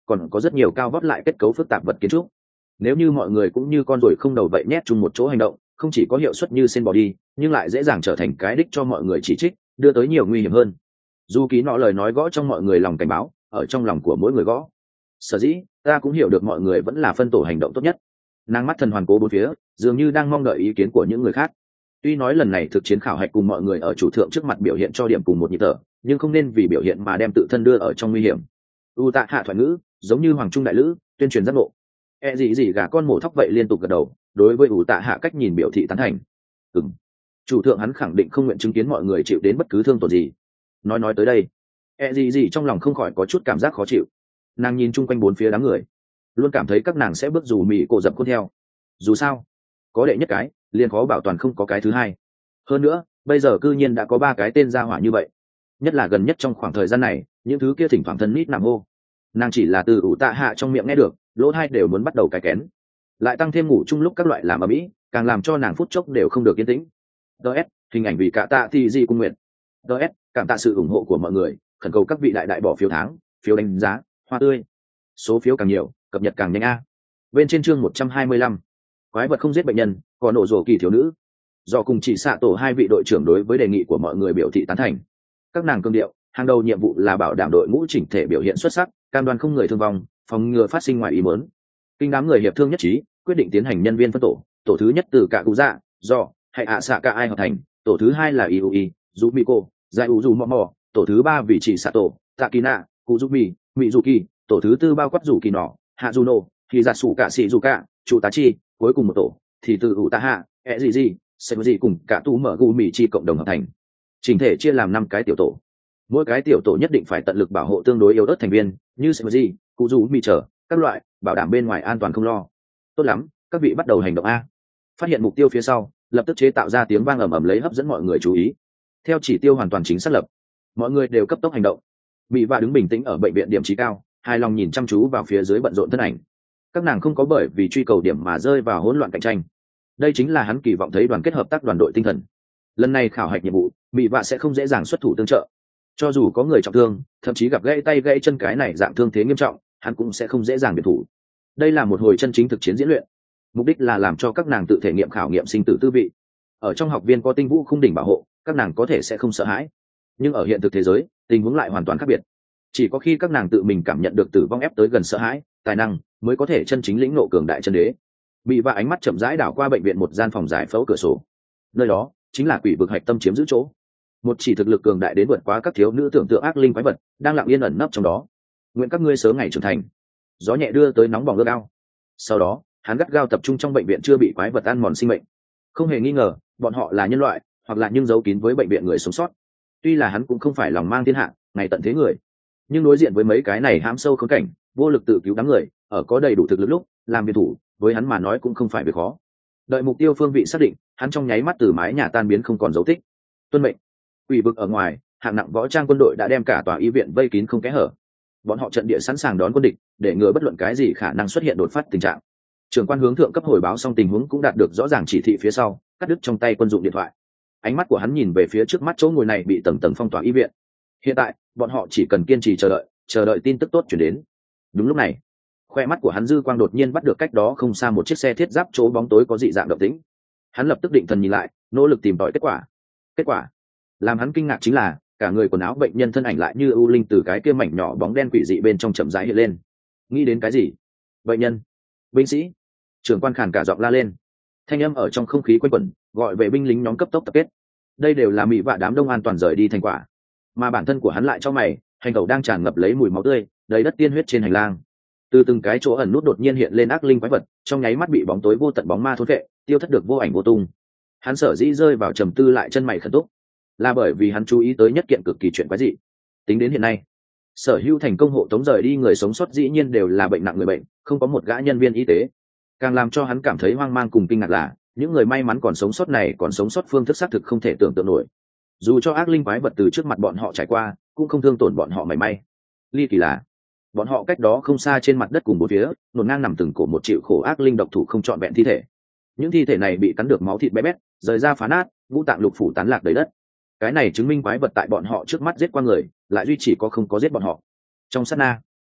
còn có rất nhiều cao vót lại kết cấu phức tạp vật kiến trúc. Nếu như mọi người cũng như con ruồi không đầu vậy nhét chung một chỗ hành động, không chỉ có hiệu suất như sen bò đi, nhưng lại dễ dàng trở thành cái đích cho mọi người chỉ trích, đưa tới nhiều nguy hiểm hơn. Dù ký nọ lời nói gõ trong mọi người lòng cảnh báo, ở trong lòng của mỗi người gõ. Sở dĩ ta cũng hiểu được mọi người vẫn là phân tổ hành động tốt nhất. Nàng mắt thần hoàn cố bốn phía, dường như đang mong đợi ý kiến của những người khác. Tuy nói lần này thực chiến khảo hạch cùng mọi người ở chủ thượng trước mặt biểu hiện cho điểm cùng một nhịp thở, nhưng không nên vì biểu hiện mà đem tự thân đưa ở trong nguy hiểm. U Tạ Hạ thoại ngữ giống như hoàng trung đại lữ, tuyên truyền giác ngộ. E gì gì gà con mổ thóc vậy liên tục gật đầu, đối với U Tạ Hạ cách nhìn biểu thị tán thành. Ừm. Chủ thượng hắn khẳng định không nguyện chứng kiến mọi người chịu đến bất cứ thương tổn gì. Nói nói tới đây, E gì gì trong lòng không khỏi có chút cảm giác khó chịu. Nàng nhìn chung quanh bốn phía đám người, luôn cảm thấy các nàng sẽ bước dù mì cổ dập khuôn theo. Dù sao, có đệ nhất cái, liền khó bảo toàn không có cái thứ hai. Hơn nữa, bây giờ cư nhiên đã có ba cái tên gia hỏa như vậy. Nhất là gần nhất trong khoảng thời gian này, những thứ kia thỉnh thoảng thân nít nằm hô. Nàng chỉ là từ U Tạ Hạ trong miệng nghe được, lỗ hai đều muốn bắt đầu cái kén. Lại tăng thêm ngủ chung lúc các loại làm ở mỹ, càng làm cho nàng phút chốc đều không được yên tĩnh. ds hình ảnh vì cả tạ thì gì cung nguyện. ds cảm tạ sự ủng hộ của mọi người, khẩn cầu các vị đại đại bỏ phiếu tháng, phiếu đánh giá, hoa tươi. Số phiếu càng nhiều, cập nhật càng nhanh a. Bên trên chương một trăm hai mươi lăm, quái vật không giết bệnh nhân, còn nổ rồ kỳ thiếu nữ. Do cùng chỉ xạ tổ hai vị đội trưởng đối với đề nghị của mọi người biểu thị tán thành. Các nàng cương điệu, hàng đầu nhiệm vụ là bảo đảm đội ngũ chỉnh thể biểu hiện xuất sắc, cam đoan không người thương vong, phòng ngừa phát sinh ngoài ý muốn. Kinh đám người hiệp thương nhất trí, quyết định tiến hành nhân viên phân tổ, tổ thứ nhất từ cả cụ dạ, do hay ạ xạ cả ai hợp thành, tổ thứ hai là iui, Zumiko, Zai Uzu Momo, tổ thứ ba vị chỉ Sato, Takina, Kuzumi, Mizuki, tổ thứ tư bao quát rủ kỳ nọ, Hazuno, thì giả sủ cả sĩ dù cả, chủ tá chi, cuối cùng một tổ thì từ Utaha, Eziji, Seiji cùng cả tu mở gu mì chi cộng đồng hợp thành. Trình thể chia làm năm cái tiểu tổ, mỗi cái tiểu tổ nhất định phải tận lực bảo hộ tương đối yếu ớt thành viên, như Seiji, Kuzumi chờ các loại, bảo đảm bên ngoài an toàn không lo. Tốt lắm, các vị bắt đầu hành động a. Phát hiện mục tiêu phía sau, lập tức chế tạo ra tiếng vang ầm ầm lấy hấp dẫn mọi người chú ý. Theo chỉ tiêu hoàn toàn chính xác lập, mọi người đều cấp tốc hành động. Mỹ Vạ đứng bình tĩnh ở bệnh viện điểm trí cao, hài lòng nhìn chăm chú vào phía dưới bận rộn thân ảnh. Các nàng không có bởi vì truy cầu điểm mà rơi vào hỗn loạn cạnh tranh. Đây chính là hắn kỳ vọng thấy đoàn kết hợp tác đoàn đội tinh thần. Lần này khảo hạch nhiệm vụ, Mỹ Vạ sẽ không dễ dàng xuất thủ tương trợ. Cho dù có người trọng thương, thậm chí gặp gãy tay gãy chân cái này dạng thương thế nghiêm trọng, hắn cũng sẽ không dễ dàng biệt thủ. Đây là một hồi chân chính thực chiến diễn luyện, mục đích là làm cho các nàng tự thể nghiệm khảo nghiệm sinh tử tư vị. Ở trong học viên có tinh vũ khung đỉnh bảo hộ, các nàng có thể sẽ không sợ hãi, nhưng ở hiện thực thế giới, tình huống lại hoàn toàn khác biệt. Chỉ có khi các nàng tự mình cảm nhận được tử vong ép tới gần sợ hãi, tài năng mới có thể chân chính lĩnh ngộ cường đại chân đế. Bị và ánh mắt chậm rãi đảo qua bệnh viện một gian phòng giải phẫu cửa sổ, nơi đó chính là quỷ vực hạch tâm chiếm giữ chỗ. Một chỉ thực lực cường đại đến vượt quá các thiếu nữ tưởng tượng ác linh quái vật đang lặng yên ẩn nấp trong đó. Nguyện các ngươi sớm ngày trưởng thành. Gió nhẹ đưa tới nóng bỏng ước ao. Sau đó hắn gắt gao tập trung trong bệnh viện chưa bị quái vật ăn mòn sinh mệnh. Không hề nghi ngờ, bọn họ là nhân loại, hoặc là nhưng giấu kín với bệnh viện người sống sót. Tuy là hắn cũng không phải lòng mang thiên hạ, ngày tận thế người, nhưng đối diện với mấy cái này hãm sâu khốn cảnh, vô lực tự cứu đám người, ở có đầy đủ thực lực lúc làm biệt thủ, với hắn mà nói cũng không phải việc khó. Đợi mục tiêu phương vị xác định, hắn trong nháy mắt từ mái nhà tan biến không còn dấu tích. Tuân mệnh. Quỷ vực ở ngoài, hạng nặng võ trang quân đội đã đem cả tòa y viện vây kín không kẽ hở. Bọn họ trận địa sẵn sàng đón quân địch, để ngừa bất luận cái gì khả năng xuất hiện đột phát tình trạng. Trưởng quan hướng thượng cấp hồi báo xong tình huống cũng đạt được rõ ràng chỉ thị phía sau, cắt đứt trong tay quân dụng điện thoại. Ánh mắt của hắn nhìn về phía trước mắt chỗ ngồi này bị tầng tầng phong tỏa y viện. Hiện tại, bọn họ chỉ cần kiên trì chờ đợi, chờ đợi tin tức tốt chuyển đến. Đúng lúc này, khoe mắt của hắn dư quang đột nhiên bắt được cách đó không xa một chiếc xe thiết giáp chỗ bóng tối có dị dạng động tĩnh. Hắn lập tức định thần nhìn lại, nỗ lực tìm tòi kết quả. Kết quả, làm hắn kinh ngạc chính là cả người quần áo bệnh nhân thân ảnh lại như ưu linh từ cái kia mảnh nhỏ bóng đen quỷ dị bên trong chậm rãi hiện lên. Nghĩ đến cái gì? Bệnh nhân, binh sĩ, trưởng quan khàn cả giọng la lên. Thanh âm ở trong không khí quanh quẩn, gọi về binh lính nhóm cấp tốc tập kết. Đây đều là mỹ vạ đám đông an toàn rời đi thành quả, mà bản thân của hắn lại cho mày, hành tẩu đang tràn ngập lấy mùi máu tươi, đầy đất tiên huyết trên hành lang. Từ từng cái chỗ ẩn nút đột nhiên hiện lên ác linh quái vật, trong nháy mắt bị bóng tối vô tận bóng ma thôn vệ, tiêu thất được vô ảnh vô tung. Hắn sở dĩ rơi vào trầm tư lại chân mày khẩn túc, là bởi vì hắn chú ý tới nhất kiện cực kỳ chuyện quái dị. Tính đến hiện nay, sở hữu thành công hộ tống rời đi người sống sót dĩ nhiên đều là bệnh nặng người bệnh, không có một gã nhân viên y tế. Càng làm cho hắn cảm thấy hoang mang cùng kinh ngạc là, những người may mắn còn sống sót này còn sống sót phương thức xác thực không thể tưởng tượng nổi. Dù cho ác linh quái vật từ trước mặt bọn họ trải qua, cũng không thương tổn bọn họ mảy may. Ly kỳ là, bọn họ cách đó không xa trên mặt đất cùng bốn phía, nổn ngang nằm từng cổ một chịu khổ ác linh độc thủ không trọn vẹn thi thể. Những thi thể này bị cắn được máu thịt bé bét, rời ra phá nát, ngũ tạng lục phủ tán lạc đầy đất. Cái này chứng minh quái vật tại bọn họ trước mắt giết qua người, lại duy chỉ có không có giết bọn họ. Trong sát na,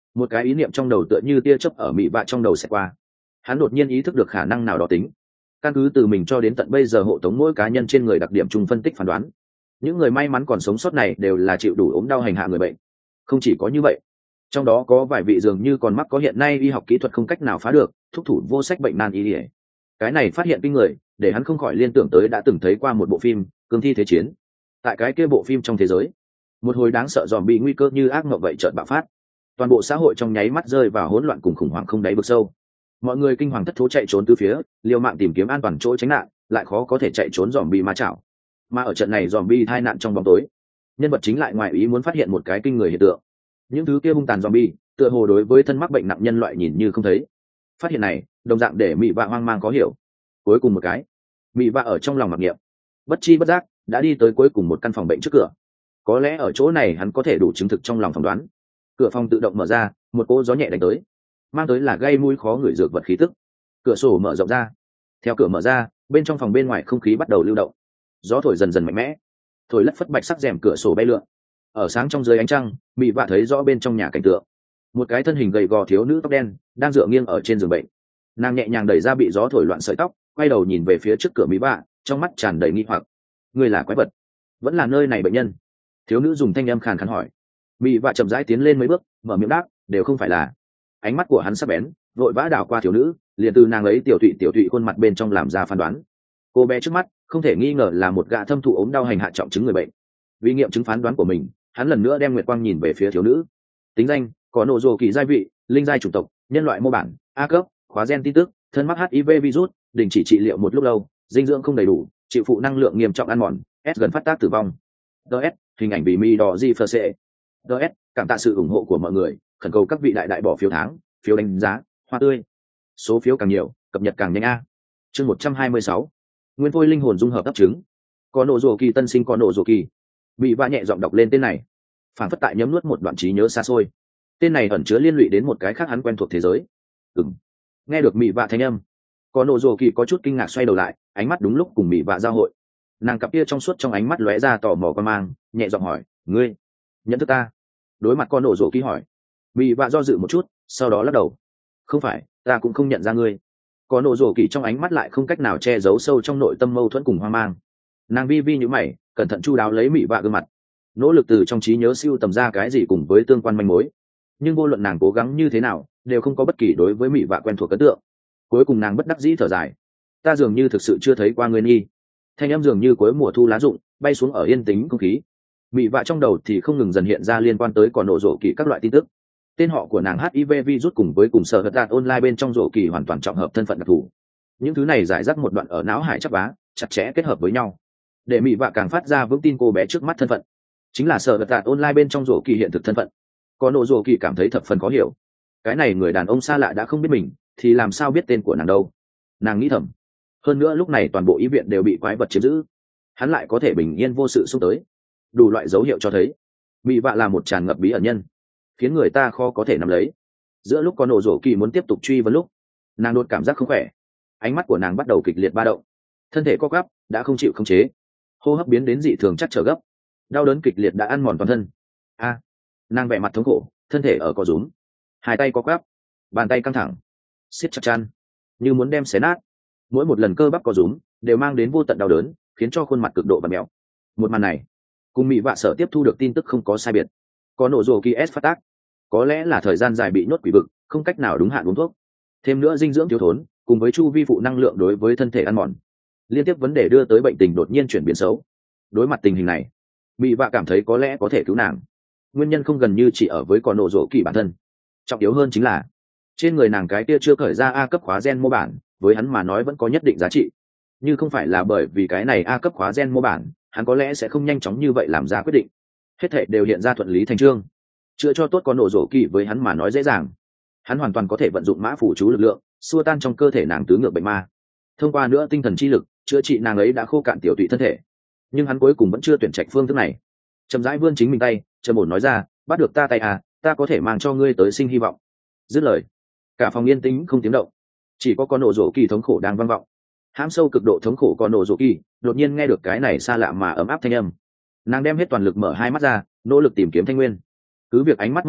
Một cái ý niệm trong đầu tựa như tia chớp ở mị vạ trong đầu sẽ qua. Hắn đột nhiên ý thức được khả năng nào đó tính. Căn cứ từ mình cho đến tận bây giờ hộ tống mỗi cá nhân trên người đặc điểm chung phân tích phán đoán, những người may mắn còn sống sót này đều là chịu đủ ốm đau hành hạ người bệnh. Không chỉ có như vậy, trong đó có vài vị dường như còn mắc có hiện nay y học kỹ thuật không cách nào phá được thúc thủ vô sách bệnh nan y ỉa. Cái này phát hiện kinh người, để hắn không khỏi liên tưởng tới đã từng thấy qua một bộ phim cương thi thế chiến. Tại cái kia bộ phim trong thế giới, một hồi đáng sợ dòm bị nguy cơ như ác mộng vậy chợt bạo phát, toàn bộ xã hội trong nháy mắt rơi vào hỗn loạn cùng khủng hoảng không đáy vực sâu. Mọi người kinh hoàng thất thố chạy trốn từ phía, liều mạng tìm kiếm an toàn chỗ tránh nạn, lại khó có thể chạy trốn dòm bị ma chảo. Mà ở trận này dòm bị tai nạn trong bóng tối, nhân vật chính lại ngoài ý muốn phát hiện một cái kinh người hiện tượng. Những thứ kia hung tàn dòm bi tựa hồ đối với thân mắc bệnh nặng nhân loại nhìn như không thấy. Phát hiện này đồng dạng để mị vạ hoang mang có hiểu. Cuối cùng một cái, mị vạ ở trong lòng mặc niệm, bất chi bất giác đã đi tới cuối cùng một căn phòng bệnh trước cửa. Có lẽ ở chỗ này hắn có thể đủ chứng thực trong lòng phỏng đoán. Cửa phòng tự động mở ra, một cỗ gió nhẹ đánh tới, mang tới là gây mũi khó ngửi dược vật khí tức. Cửa sổ mở rộng ra, theo cửa mở ra, bên trong phòng bên ngoài không khí bắt đầu lưu động, gió thổi dần dần mạnh mẽ, thổi lất phất bạch sắc rèm cửa sổ bay lượn. Ở sáng trong dưới ánh trăng, mị vạ thấy rõ bên trong nhà cảnh tượng. Một cái thân hình gầy gò thiếu nữ tóc đen đang dựa nghiêng ở trên giường bệnh. Nàng nhẹ nhàng đẩy ra bị gió thổi loạn sợi tóc, quay đầu nhìn về phía trước cửa mị vạ, trong mắt tràn đầy nghi hoặc. Người là quái vật, vẫn là nơi này bệnh nhân? Thiếu nữ dùng thanh âm khàn khàn hỏi. Mị vạ chậm rãi tiến lên mấy bước, mở miệng đáp, đều không phải là. Ánh mắt của hắn sắc bén, vội vã đảo qua thiếu nữ, liền từ nàng ấy tiểu tụy tiểu tụy khuôn mặt bên trong làm ra phán đoán. Cô bé trước mắt không thể nghi ngờ là một gã thâm thụ ốm đau hành hạ trọng chứng người bệnh. Vì nghiệm chứng phán đoán của mình, hắn lần nữa đem nguyệt quang nhìn về phía thiếu nữ. Tính danh: có nộ rồ kỳ giai vị, linh giai chủng tộc, nhân loại mô bản, A cấp, khóa gen tin tức, thân mắc hát i vê virus, đình chỉ trị liệu một lúc lâu, dinh dưỡng không đầy đủ, chịu phụ năng lượng nghiêm trọng ăn mòn, S gần phát tác tử vong. ds hình ảnh bị mi đỏ di phơ sệ. ds cảm tạ sự ủng hộ của mọi người, khẩn cầu các vị đại đại bỏ phiếu tháng, phiếu đánh giá, hoa tươi. Số phiếu càng nhiều, cập nhật càng nhanh a. Chương một trăm hai mươi sáu, nguyên phôi linh hồn dung hợp đắp trứng. Có nộ rồ kỳ tân sinh có nộ rồ kỳ. Bị vạ nhẹ giọng đọc lên tên này, phản phất tại nhấm nuốt một đoạn trí nhớ xa xôi. Tên này ẩn chứa liên lụy đến một cái khác hắn quen thuộc thế giới. Ừm. Nghe được mị vạ thanh âm, có nộ rồ kỳ có chút kinh ngạc xoay đầu lại, ánh mắt đúng lúc cùng mị vạ giao hội. Nàng cặp kia trong suốt trong ánh mắt lóe ra tò mò quan mang, nhẹ giọng hỏi, ngươi nhận thức ta? Đối mặt con nộ rồ kỳ hỏi, mị vạ do dự một chút, sau đó lắc đầu, không phải, ta cũng không nhận ra ngươi. Có nộ rồ kỳ trong ánh mắt lại không cách nào che giấu sâu trong nội tâm mâu thuẫn cùng hoang mang. Nàng vi vi nhíu mày, cẩn thận chu đáo lấy mị vạ gương mặt, nỗ lực từ trong trí nhớ siêu tầm ra cái gì cùng với tương quan manh mối. Nhưng vô luận nàng cố gắng như thế nào, đều không có bất kỳ đối với mị vạ quen thuộc ấn tượng. Cuối cùng nàng bất đắc dĩ thở dài, ta dường như thực sự chưa thấy qua ngươi nghi. Thanh âm dường như cuối mùa thu lá rụng bay xuống ở yên tĩnh không khí. Mị vạ trong đầu thì không ngừng dần hiện ra liên quan tới còn nộ rổ kỳ các loại tin tức. Tên họ của nàng hát i vê virus cùng với cùng sở hật đạt online bên trong rổ kỳ hoàn toàn trọng hợp thân phận đặc thù. Những thứ này giải rác một đoạn ở não hải chắc vá, chặt chẽ kết hợp với nhau, để mị vạ càng phát ra vững tin cô bé trước mắt thân phận chính là sở hật đạt online bên trong rổ kỳ hiện thực thân phận. Còn nộ rổ kỳ cảm thấy thập phần khó hiểu, cái này người đàn ông xa lạ đã không biết mình, thì làm sao biết tên của nàng đâu? Nàng nghĩ thầm. Hơn nữa lúc này toàn bộ y viện đều bị quái vật chiếm giữ, hắn lại có thể bình yên vô sự xông tới, đủ loại dấu hiệu cho thấy mị vạ là một tràn ngập bí ẩn nhân, khiến người ta khó có thể nắm lấy. Giữa lúc con nộ rổ kỳ muốn tiếp tục truy vấn lúc, nàng đột cảm giác không khỏe, ánh mắt của nàng bắt đầu kịch liệt ba động, thân thể co gắp đã không chịu khống chế, hô hấp biến đến dị thường chắc trở gấp, đau đớn kịch liệt đã ăn mòn toàn thân. A, nàng vẻ mặt thống khổ, thân thể ở co rúm, hai tay co gắp, bàn tay căng thẳng, siết chặt chăn, như muốn đem xé nát. Mỗi một lần cơ bắp co rúm đều mang đến vô tận đau đớn, khiến cho khuôn mặt cực độ và mèo. Một màn này cùng mị vạ sở tiếp thu được tin tức không có sai biệt. Có nổ rồ kỳ s phát tác, có lẽ là thời gian dài bị nhốt quỷ vực, không cách nào đúng hạn uống thuốc, thêm nữa dinh dưỡng thiếu thốn cùng với chu vi phụ năng lượng đối với thân thể ăn mòn, liên tiếp vấn đề đưa tới bệnh tình đột nhiên chuyển biến xấu. Đối mặt tình hình này, mị vạ cảm thấy có lẽ có thể cứu nàng. Nguyên nhân không gần như chỉ ở với con nổ rồ kỳ bản thân, trọng yếu hơn chính là trên người nàng cái kia chưa khởi ra A cấp khóa gen mô bản, với hắn mà nói vẫn có nhất định giá trị. Nhưng không phải là bởi vì cái này A cấp khóa gen mô bản, hắn có lẽ sẽ không nhanh chóng như vậy làm ra quyết định. Hết thảy đều hiện ra thuận lý thành chương. Chữa cho tốt con nổ rổ kỳ với hắn mà nói dễ dàng. Hắn hoàn toàn có thể vận dụng mã phủ chú lực lượng, xua tan trong cơ thể nàng tứ ngược bệnh ma. Thông qua nữa tinh thần chi lực, chữa trị nàng ấy đã khô cạn tiểu tụy thân thể. Nhưng hắn cuối cùng vẫn chưa tuyển trạch phương thức này. Chậm rãi vươn chính mình tay, trầm ổn nói ra, bắt được ta tay à, ta có thể mang cho ngươi tới sinh hy vọng. Dứt lời, cả phòng yên tĩnh không tiếng động, chỉ có con nổ rổ kỳ thống khổ đang vang vọng. Hãm sâu cực độ thống khổ con nổ rổ kỳ đột nhiên nghe được cái này xa lạ mà ấm áp thanh âm. Nàng đem hết toàn lực mở hai mắt ra, nỗ lực tìm kiếm thanh nguyên. Cứ việc ánh mắt mơ hồ,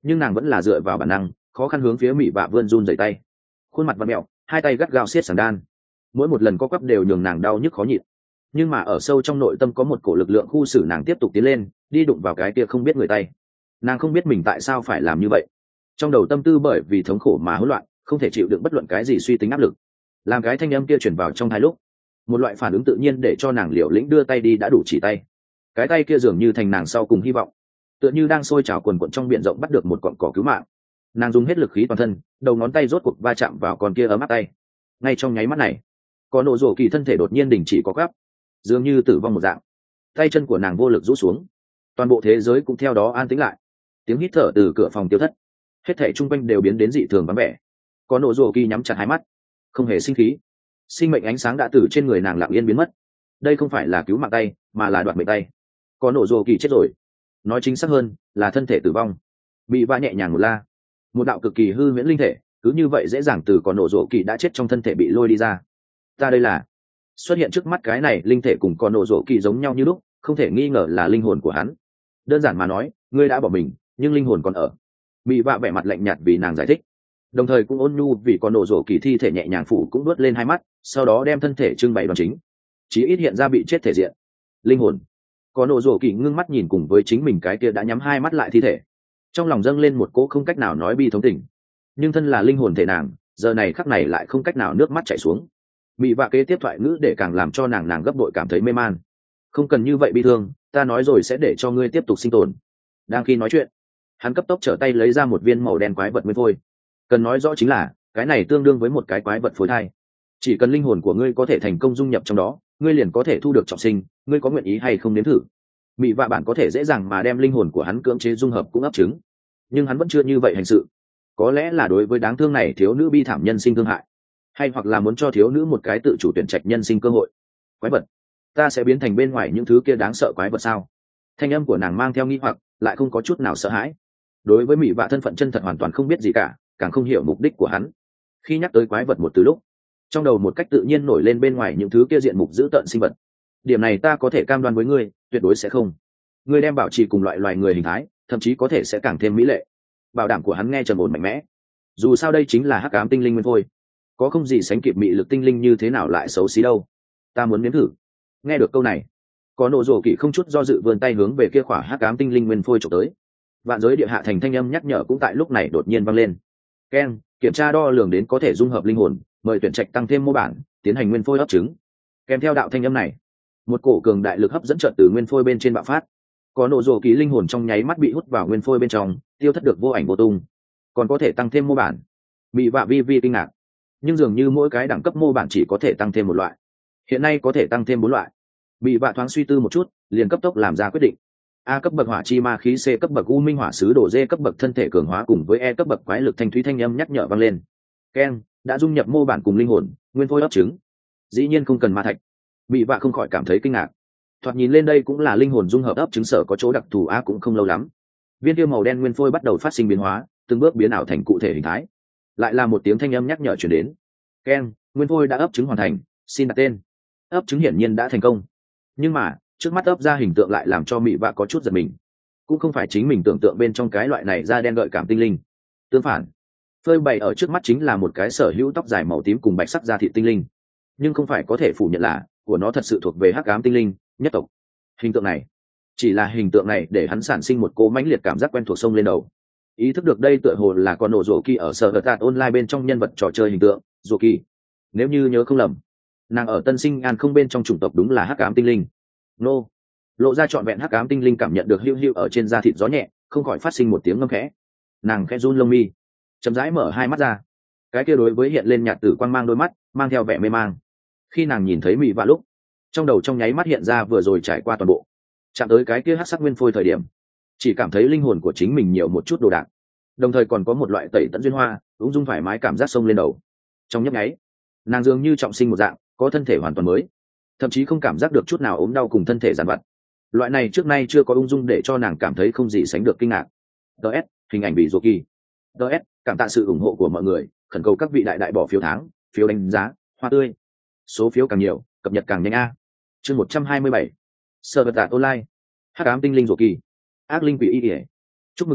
nhưng nàng vẫn là dựa vào bản năng khó khăn hướng phía mỹ vạ vươn run dày tay, khuôn mặt và mẹo, hai tay gắt gao xiết sàng đan, mỗi một lần co quắp đều nhường nàng đau nhức khó nhịn. Nhưng mà ở sâu trong nội tâm có một cổ lực lượng khu xử nàng tiếp tục tiến lên, đi đụng vào cái kia không biết người tay. Nàng không biết mình tại sao phải làm như vậy, trong đầu tâm tư bởi vì thống khổ mà hỗn loạn, không thể chịu đựng bất luận cái gì suy tính áp lực. Làm cái thanh âm kia truyền vào trong hai lúc, một loại phản ứng tự nhiên để cho nàng liều lĩnh đưa tay đi đã đủ chỉ tay. Cái tay kia dường như thành nàng sau cùng hy vọng, tựa như đang sôi trào quần quận trong biển rộng bắt được một cọn cỏ cứu mạng. Nàng dùng hết lực khí toàn thân, đầu ngón tay rốt cuộc va chạm vào con kia ấm áp tay. Ngay trong nháy mắt này, có nổ rổ kỳ thân thể đột nhiên đình chỉ có gắp, dường như tử vong một dạng. Tay chân của nàng vô lực rũ xuống, toàn bộ thế giới cũng theo đó an tĩnh lại. Tiếng hít thở từ cửa phòng tiêu thất, hết thảy chung quanh đều biến đến dị thường vắng vẻ. Có nổ rổ kỳ nhắm chặt hai mắt, không hề sinh khí. Sinh mệnh ánh sáng đã từ trên người nàng lặng yên biến mất. Đây không phải là cứu mạng tay, mà là đoạt mệnh tay. Có nổ rổ kỳ chết rồi, nói chính xác hơn là thân thể tử vong. Bị va nhẹ nhàng một la, một đạo cực kỳ hư huyễn linh thể cứ như vậy dễ dàng từ con nổ rổ kỳ đã chết trong thân thể bị lôi đi ra. Ta đây là xuất hiện trước mắt cái này linh thể cùng con nổ rổ kỳ giống nhau như lúc, không thể nghi ngờ là linh hồn của hắn. Đơn giản mà nói, ngươi đã bỏ mình nhưng linh hồn còn ở. Bị vạ vẻ mặt lạnh nhạt vì nàng giải thích, đồng thời cũng ôn nhu vì con nổ rổ kỳ thi thể nhẹ nhàng phủ cũng đuốt lên hai mắt, sau đó đem thân thể trưng bày đoàn chính, chí ít hiện ra bị chết thể diện. Linh hồn. Con nổ rổ kỳ ngưng mắt nhìn cùng với chính mình cái kia đã nhắm hai mắt lại thi thể, trong lòng dâng lên một cỗ không cách nào nói bi thống tình. Nhưng thân là linh hồn thể nàng, giờ này khắc này lại không cách nào nước mắt chảy xuống. Mị vạ kế tiếp thoại ngữ để càng làm cho nàng nàng gấp bội cảm thấy mê man. Không cần như vậy bi thương, ta nói rồi sẽ để cho ngươi tiếp tục sinh tồn. Đang khi nói chuyện, hắn cấp tốc trở tay lấy ra một viên màu đen quái vật nguyên phôi. Cần nói rõ chính là cái này tương đương với một cái quái vật phôi thai. Chỉ cần linh hồn của ngươi có thể thành công dung nhập trong đó, ngươi liền có thể thu được trọng sinh. Ngươi có nguyện ý hay không nếm thử? Mị vạ bản có thể dễ dàng mà đem linh hồn của hắn cưỡng chế dung hợp cũng ấp trứng, nhưng hắn vẫn chưa như vậy hành sự. Có lẽ là đối với đáng thương này thiếu nữ bi thảm nhân sinh thương hại, hay hoặc là muốn cho thiếu nữ một cái tự chủ tuyển trạch nhân sinh cơ hội. Quái vật, ta sẽ biến thành bên ngoài những thứ kia đáng sợ quái vật sao? Thanh âm của nàng mang theo nghi hoặc, lại không có chút nào sợ hãi. Đối với Mị vạ thân phận chân thật hoàn toàn không biết gì cả, càng không hiểu mục đích của hắn. Khi nhắc tới quái vật một từ lúc, trong đầu một cách tự nhiên nổi lên bên ngoài những thứ kia diện mục dữ tợn sinh vật. Điểm này ta có thể cam đoan với ngươi, tuyệt đối sẽ không. Ngươi đem bảo trì cùng loại loài người hình thái, thậm chí có thể sẽ càng thêm mỹ lệ. Bảo đảm của hắn nghe trầm ổn mạnh mẽ. Dù sao đây chính là hắc ám tinh linh nguyên phôi, có không gì sánh kịp mị lực tinh linh như thế nào lại xấu xí đâu. Ta muốn nếm thử. Nghe được câu này, có nổ rổ kỳ không chút do dự vươn tay hướng về kia khỏa hắc ám tinh linh nguyên phôi chụp tới. Vạn giới địa hạ thành thanh âm nhắc nhở cũng tại lúc này đột nhiên vang lên. Ken, kiểm tra đo lường đến có thể dung hợp linh hồn, mời tuyển trạch tăng thêm mô bản, tiến hành nguyên phôi ấp trứng. Kèm theo đạo thanh âm này, một cổ cường đại lực hấp dẫn chợt từ nguyên phôi bên trên bạo phát. Có nổ rổ kỳ linh hồn trong nháy mắt bị hút vào nguyên phôi bên trong, tiêu thất được vô ảnh vô tung. Còn có thể tăng thêm mô bản. Mị vạ vi vi kinh ngạc, nhưng dường như mỗi cái đẳng cấp mô bản chỉ có thể tăng thêm một loại, hiện nay có thể tăng thêm bốn loại. Mị vạ thoáng suy tư một chút, liền cấp tốc làm ra quyết định. A cấp bậc hỏa chi ma khí, C cấp bậc u minh hỏa sứ đồ, D cấp bậc thân thể cường hóa cùng với E cấp bậc quái lực thanh thúy thanh âm nhắc nhở vang lên. Ken đã dung nhập mô bản cùng linh hồn, nguyên phôi ấp trứng. Dĩ nhiên không cần ma thạch. Mị vạ không khỏi cảm thấy kinh ngạc. Thoạt nhìn lên đây cũng là linh hồn dung hợp ấp trứng sở có chỗ đặc thù, a cũng không lâu lắm, viên tiêu màu đen nguyên phôi bắt đầu phát sinh biến hóa, từng bước biến ảo thành cụ thể hình thái. Lại là một tiếng thanh âm nhắc nhở truyền đến. Ken, nguyên phôi đã ấp trứng hoàn thành, xin đặt tên. Ấp trứng hiển nhiên đã thành công, nhưng mà trước mắt ấp ra hình tượng lại làm cho mị vạ có chút giật mình. Cũng không phải chính mình tưởng tượng bên trong cái loại này da đen gợi cảm tinh linh. Tương phản, phơi bày ở trước mắt chính là một cái sở hữu tóc dài màu tím cùng bạch sắc da thịt tinh linh. Nhưng không phải có thể phủ nhận là của nó thật sự thuộc về hắc ám tinh linh nhất tộc. Hình tượng này, chỉ là hình tượng này để hắn sản sinh một cỗ mãnh liệt cảm giác quen thuộc sông lên đầu. Ý thức được đây tựa hồ là con nổ rổ kỳ ở sở tạt online bên trong nhân vật trò chơi hình tượng rổ kỳ. Nếu như nhớ không lầm, nàng ở tân sinh an không bên trong chủng tộc đúng là hắc ám tinh linh. Nô lộ ra trọn vẹn hắc ám tinh linh cảm nhận được hưu hưu ở trên da thịt gió nhẹ, không khỏi phát sinh một tiếng ngâm khẽ. Nàng khẽ run lông mi, chậm rãi mở hai mắt ra. Cái kia đối với hiện lên nhạt tử quang mang đôi mắt mang theo vẻ mê mang. Khi nàng nhìn thấy Mị vạ lúc, trong đầu trong nháy mắt hiện ra vừa rồi trải qua toàn bộ. Chạm tới cái kia hắc sắc nguyên phôi thời điểm, chỉ cảm thấy linh hồn của chính mình nhiều một chút đồ đạc, đồng thời còn có một loại tẩy tận duyên hoa ung dung thoải mái cảm giác sông lên đầu. Trong nhấp nháy, nàng dường như trọng sinh một dạng, có thân thể hoàn toàn mới, thậm chí không cảm giác được chút nào ốm đau cùng thân thể giàn vặt. Loại này trước nay chưa có ung dung để cho nàng cảm thấy không gì sánh được kinh ngạc. ts hình ảnh bị rùa kỳ. ts cảm tạ sự ủng hộ của mọi người, khẩn cầu các vị đại đại bỏ phiếu tháng, phiếu đánh giá, hoa tươi. Số phiếu càng nhiều, cập nhật càng nhanh a. Chương một trăm hai mươi bảy, Sở vật tạt online. Hắc ám tinh linh rùa kỳ. Ác linh quỷ y ỉa. Chúc mừng ngươi,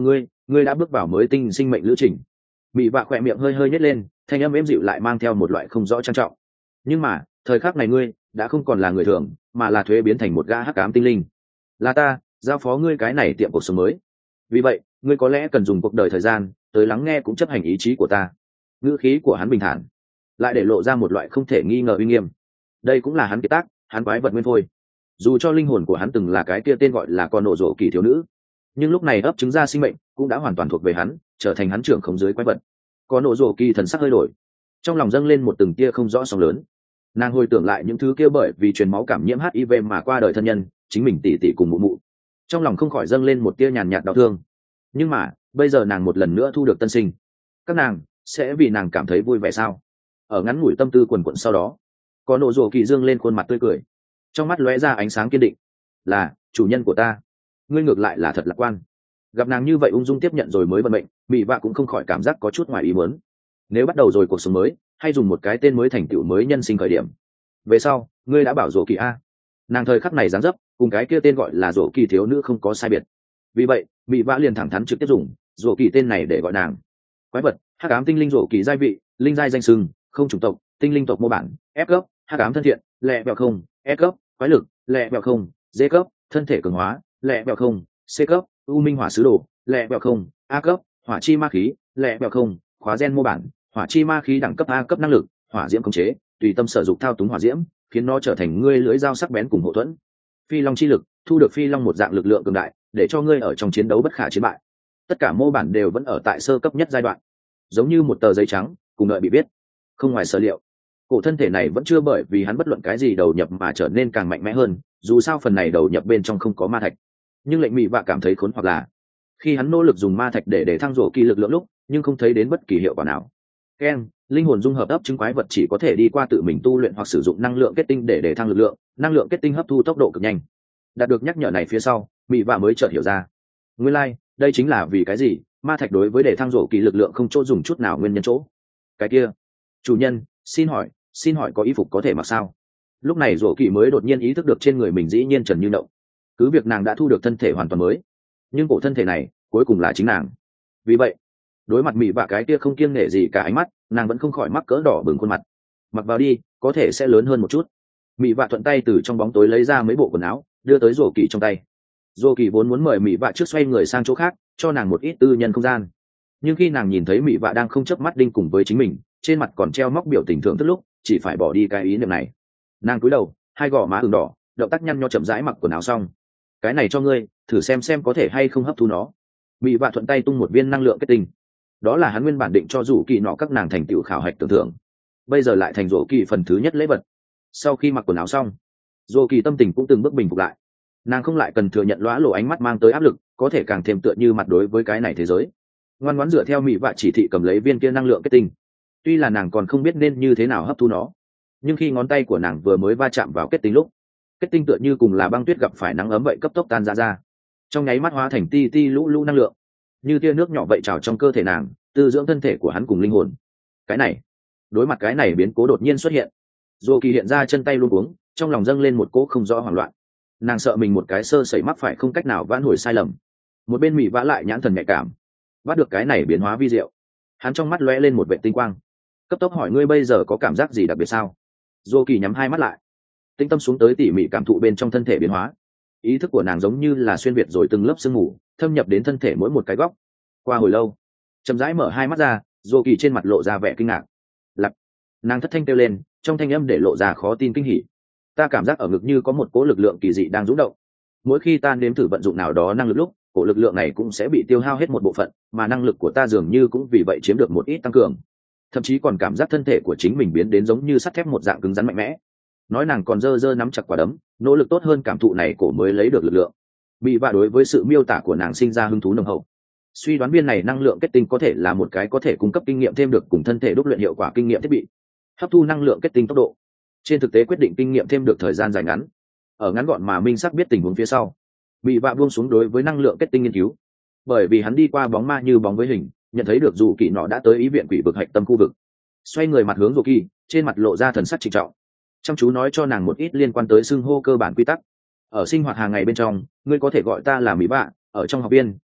ngươi đã bước vào mới tinh sinh mệnh lữ trình. Mị vạ khỏe miệng hơi hơi nhếch lên, thanh âm êm dịu lại mang theo một loại không rõ trang trọng. Nhưng mà thời khắc này ngươi đã không còn là người thường, mà là thuế biến thành một gã hắc ám tinh linh. Là ta giao phó ngươi cái này tiệm cuộc sống mới, vì vậy ngươi có lẽ cần dùng cuộc đời thời gian tới lắng nghe cũng chấp hành ý chí của ta. Ngữ khí của hắn bình thản, lại để lộ ra một loại không thể nghi ngờ uy nghiêm. Đây cũng là hắn kiệt tác, hắn quái vật nguyên phôi. Dù cho linh hồn của hắn từng là cái kia tên gọi là con nộ rổ kỳ thiếu nữ, nhưng lúc này ấp trứng ra sinh mệnh cũng đã hoàn toàn thuộc về hắn, trở thành hắn trưởng khống dưới quái vật. Con nộ rổ kỳ thần sắc hơi đổi, trong lòng dâng lên một từng tia không rõ sóng lớn. Nàng hồi tưởng lại những thứ kia bởi vì truyền máu cảm nhiễm H I V mà qua đời thân nhân, chính mình tỷ tỷ cùng mụ mụ, trong lòng không khỏi dâng lên một tia nhàn nhạt đau thương. Nhưng mà bây giờ nàng một lần nữa thu được tân sinh, các nàng sẽ vì nàng cảm thấy vui vẻ sao? Ở ngắn ngủi tâm tư quần quận sau đó, có nộ rồ kỳ dương lên khuôn mặt tươi cười, trong mắt lóe ra ánh sáng kiên định. Là chủ nhân của ta, ngươi ngược lại là thật lạc quan. Gặp nàng như vậy ung dung tiếp nhận rồi mới vận mệnh, Mị Vạ cũng không khỏi cảm giác có chút ngoài ý muốn. Nếu bắt đầu rồi cuộc sống mới, hay dùng một cái tên mới thành tựu mới nhân sinh khởi điểm. Về sau ngươi đã bảo rồ kỳ a. Nàng thời khắc này dáng dấp cùng cái kia tên gọi là rồ kỳ thiếu nữ không có sai biệt, vì vậy Mị Vạ liền thẳng thắn trực tiếp dùng rồ kỳ tên này để gọi nàng. Quái vật, hắc ám tinh linh rồ kỳ giai vị, linh giai danh sừng, không chủng tộc, tinh linh tộc mô bản, F cấp, hắc ám thân thiện, lẹ bẹo không, S cấp, quái lực, lẹ bẹo không, D cấp, thân thể cường hóa, lẹ bẹo không, C cấp, u minh hỏa sứ đồ, lẹ bẹo không, A cấp, hỏa chi ma khí, lẹ bẹo không, khóa gen mô bản, hỏa chi ma khí đẳng cấp A cấp năng lực, hỏa diễm khống chế, tùy tâm sở dục thao túng hỏa diễm, khiến nó trở thành ngươi lưỡi dao sắc bén cùng hậu thuẫn. Phi long chi lực, thu được phi long một dạng lực lượng cường đại, để cho ngươi ở trong chiến đấu bất khả chiến bại. Tất cả mô bản đều vẫn ở tại sơ cấp nhất giai đoạn, giống như một tờ giấy trắng cùng đợi bị viết. Không ngoài sở liệu, cổ thân thể này vẫn chưa bởi vì hắn bất luận cái gì đầu nhập mà trở nên càng mạnh mẽ hơn, dù sao phần này đầu nhập bên trong không có ma thạch. Nhưng lệnh Mị Vạ cảm thấy khốn hoặc là khi hắn nỗ lực dùng ma thạch để để thăng rổ kỳ lực lượng lúc, nhưng không thấy đến bất kỳ hiệu quả nào. Ken, linh hồn dung hợp ấp trứng quái vật chỉ có thể đi qua tự mình tu luyện hoặc sử dụng năng lượng kết tinh để để thăng lực lượng, năng lượng kết tinh hấp thu tốc độ cực nhanh. Đạt được nhắc nhở này phía sau, Mị Vạ mới chợt hiểu ra, nguyên lai like, đây chính là vì cái gì ma thạch đối với để thăng rổ kỳ lực lượng không chỗ dùng chút nào nguyên nhân chỗ. Cái kia, chủ nhân, xin hỏi, xin hỏi có y phục có thể mặc sao? Lúc này rổ kỳ mới đột nhiên ý thức được trên người mình dĩ nhiên trần như động. Cứ việc nàng đã thu được thân thể hoàn toàn mới, nhưng cổ thân thể này cuối cùng là chính nàng. Vì vậy đối mặt Mị Vạ cái kia không kiêng nể gì cả ánh mắt, nàng vẫn không khỏi mắc cỡ đỏ bừng khuôn mặt. Mặc vào đi, có thể sẽ lớn hơn một chút. Mị Vạ thuận tay từ trong bóng tối lấy ra mấy bộ quần áo, đưa tới rổ kỳ trong tay. Rổ kỳ vốn muốn mời Mị Vạ trước xoay người sang chỗ khác, cho nàng một ít tư nhân không gian. Nhưng khi nàng nhìn thấy Mị Vạ đang không chớp mắt đinh cùng với chính mình, trên mặt còn treo móc biểu tình thưởng thức lúc, chỉ phải bỏ đi cái ý niệm này. Nàng cúi đầu, hai gò má ửng đỏ, động tác nhăn nho chậm rãi mặc quần áo xong. Cái này cho ngươi, thử xem xem có thể hay không hấp thu nó. Mị Vạ thuận tay tung một viên năng lượng kết tinh. Đó là hắn nguyên bản định cho rủ kỳ nọ các nàng thành tựu khảo hạch tưởng thưởng, bây giờ lại thành rổ kỳ phần thứ nhất lễ vật. Sau khi mặc quần áo xong, rổ kỳ tâm tình cũng từng bước bình phục lại. Nàng không lại cần thừa nhận lóa lộ ánh mắt mang tới áp lực, có thể càng thêm tựa như mặt đối với cái này thế giới. Ngoan ngoãn dựa theo Mị Vạ chỉ thị cầm lấy viên kia năng lượng kết tinh. Tuy là nàng còn không biết nên như thế nào hấp thu nó, nhưng khi ngón tay của nàng vừa mới va chạm vào kết tinh lúc, kết tinh tựa như cùng là băng tuyết gặp phải nắng ấm vậy cấp tốc tan ra ra, trong nháy mắt hóa thành ti ti lũ lũ năng lượng, như tia nước nhỏ vậy trào trong cơ thể nàng, tư dưỡng thân thể của hắn cùng linh hồn. Cái này, đối mặt cái này biến cố đột nhiên xuất hiện, Dô Kỳ hiện ra chân tay luôn uống, trong lòng dâng lên một cỗ không rõ hoảng loạn. Nàng sợ mình một cái sơ sẩy mắc phải không cách nào vãn hồi sai lầm. Một bên Mị Vạ lại nhãn thần nhạy cảm, bắt được cái này biến hóa vi diệu, hắn trong mắt lóe lên một vệ tinh quang, cấp tốc hỏi, ngươi bây giờ có cảm giác gì đặc biệt sao? Dô Kỳ nhắm hai mắt lại, tĩnh tâm xuống tới tỉ mỉ cảm thụ bên trong thân thể biến hóa. Ý thức của nàng giống như là xuyên việt rồi từng lớp sương mù, thâm nhập đến thân thể mỗi một cái góc. Qua hồi lâu, chậm rãi mở hai mắt ra, Dô Kỳ trên mặt lộ ra vẻ kinh ngạc. Lặc, nàng thất thanh kêu lên, trong thanh âm để lộ ra khó tin kinh hỉ. Ta cảm giác ở ngực như có một cỗ lực lượng kỳ dị đang rung động. Mỗi khi ta nếm thử vận dụng nào đó năng lực lúc, cỗ lực lượng này cũng sẽ bị tiêu hao hết một bộ phận, mà năng lực của ta dường như cũng vì vậy chiếm được một ít tăng cường. Thậm chí còn cảm giác thân thể của chính mình biến đến giống như sắt thép một dạng cứng rắn mạnh mẽ. Nói nàng còn dơ dơ nắm chặt quả đấm, nỗ lực tốt hơn cảm thụ này cổ mới lấy được lực lượng. Mị Vạ đối với sự miêu tả của nàng sinh ra hứng thú nồng hậu, suy đoán viên này năng lượng kết tinh có thể là một cái có thể cung cấp kinh nghiệm thêm được cùng thân thể đúc luyện hiệu quả kinh nghiệm thiết bị. Hấp thu năng lượng kết tinh tốc độ, trên thực tế quyết định kinh nghiệm thêm được thời gian dài ngắn. Ở ngắn gọn mà minh xác biết tình huống phía sau, Mị Vạ buông xuống đối với năng lượng kết tinh nghiên cứu, bởi vì hắn đi qua bóng ma như bóng với hình, nhận thấy được dù kỳ nọ đã tới ý viện quỷ vực hạch tâm khu vực. Xoay người mặt hướng dù kỳ, trên mặt lộ ra thần sắc trịnh trọng, chăm chú nói cho nàng một ít liên quan tới xưng hô cơ bản quy tắc. Ở sinh hoạt hàng ngày bên trong, ngươi có thể gọi ta là Mị Vạ, ở trong học viên,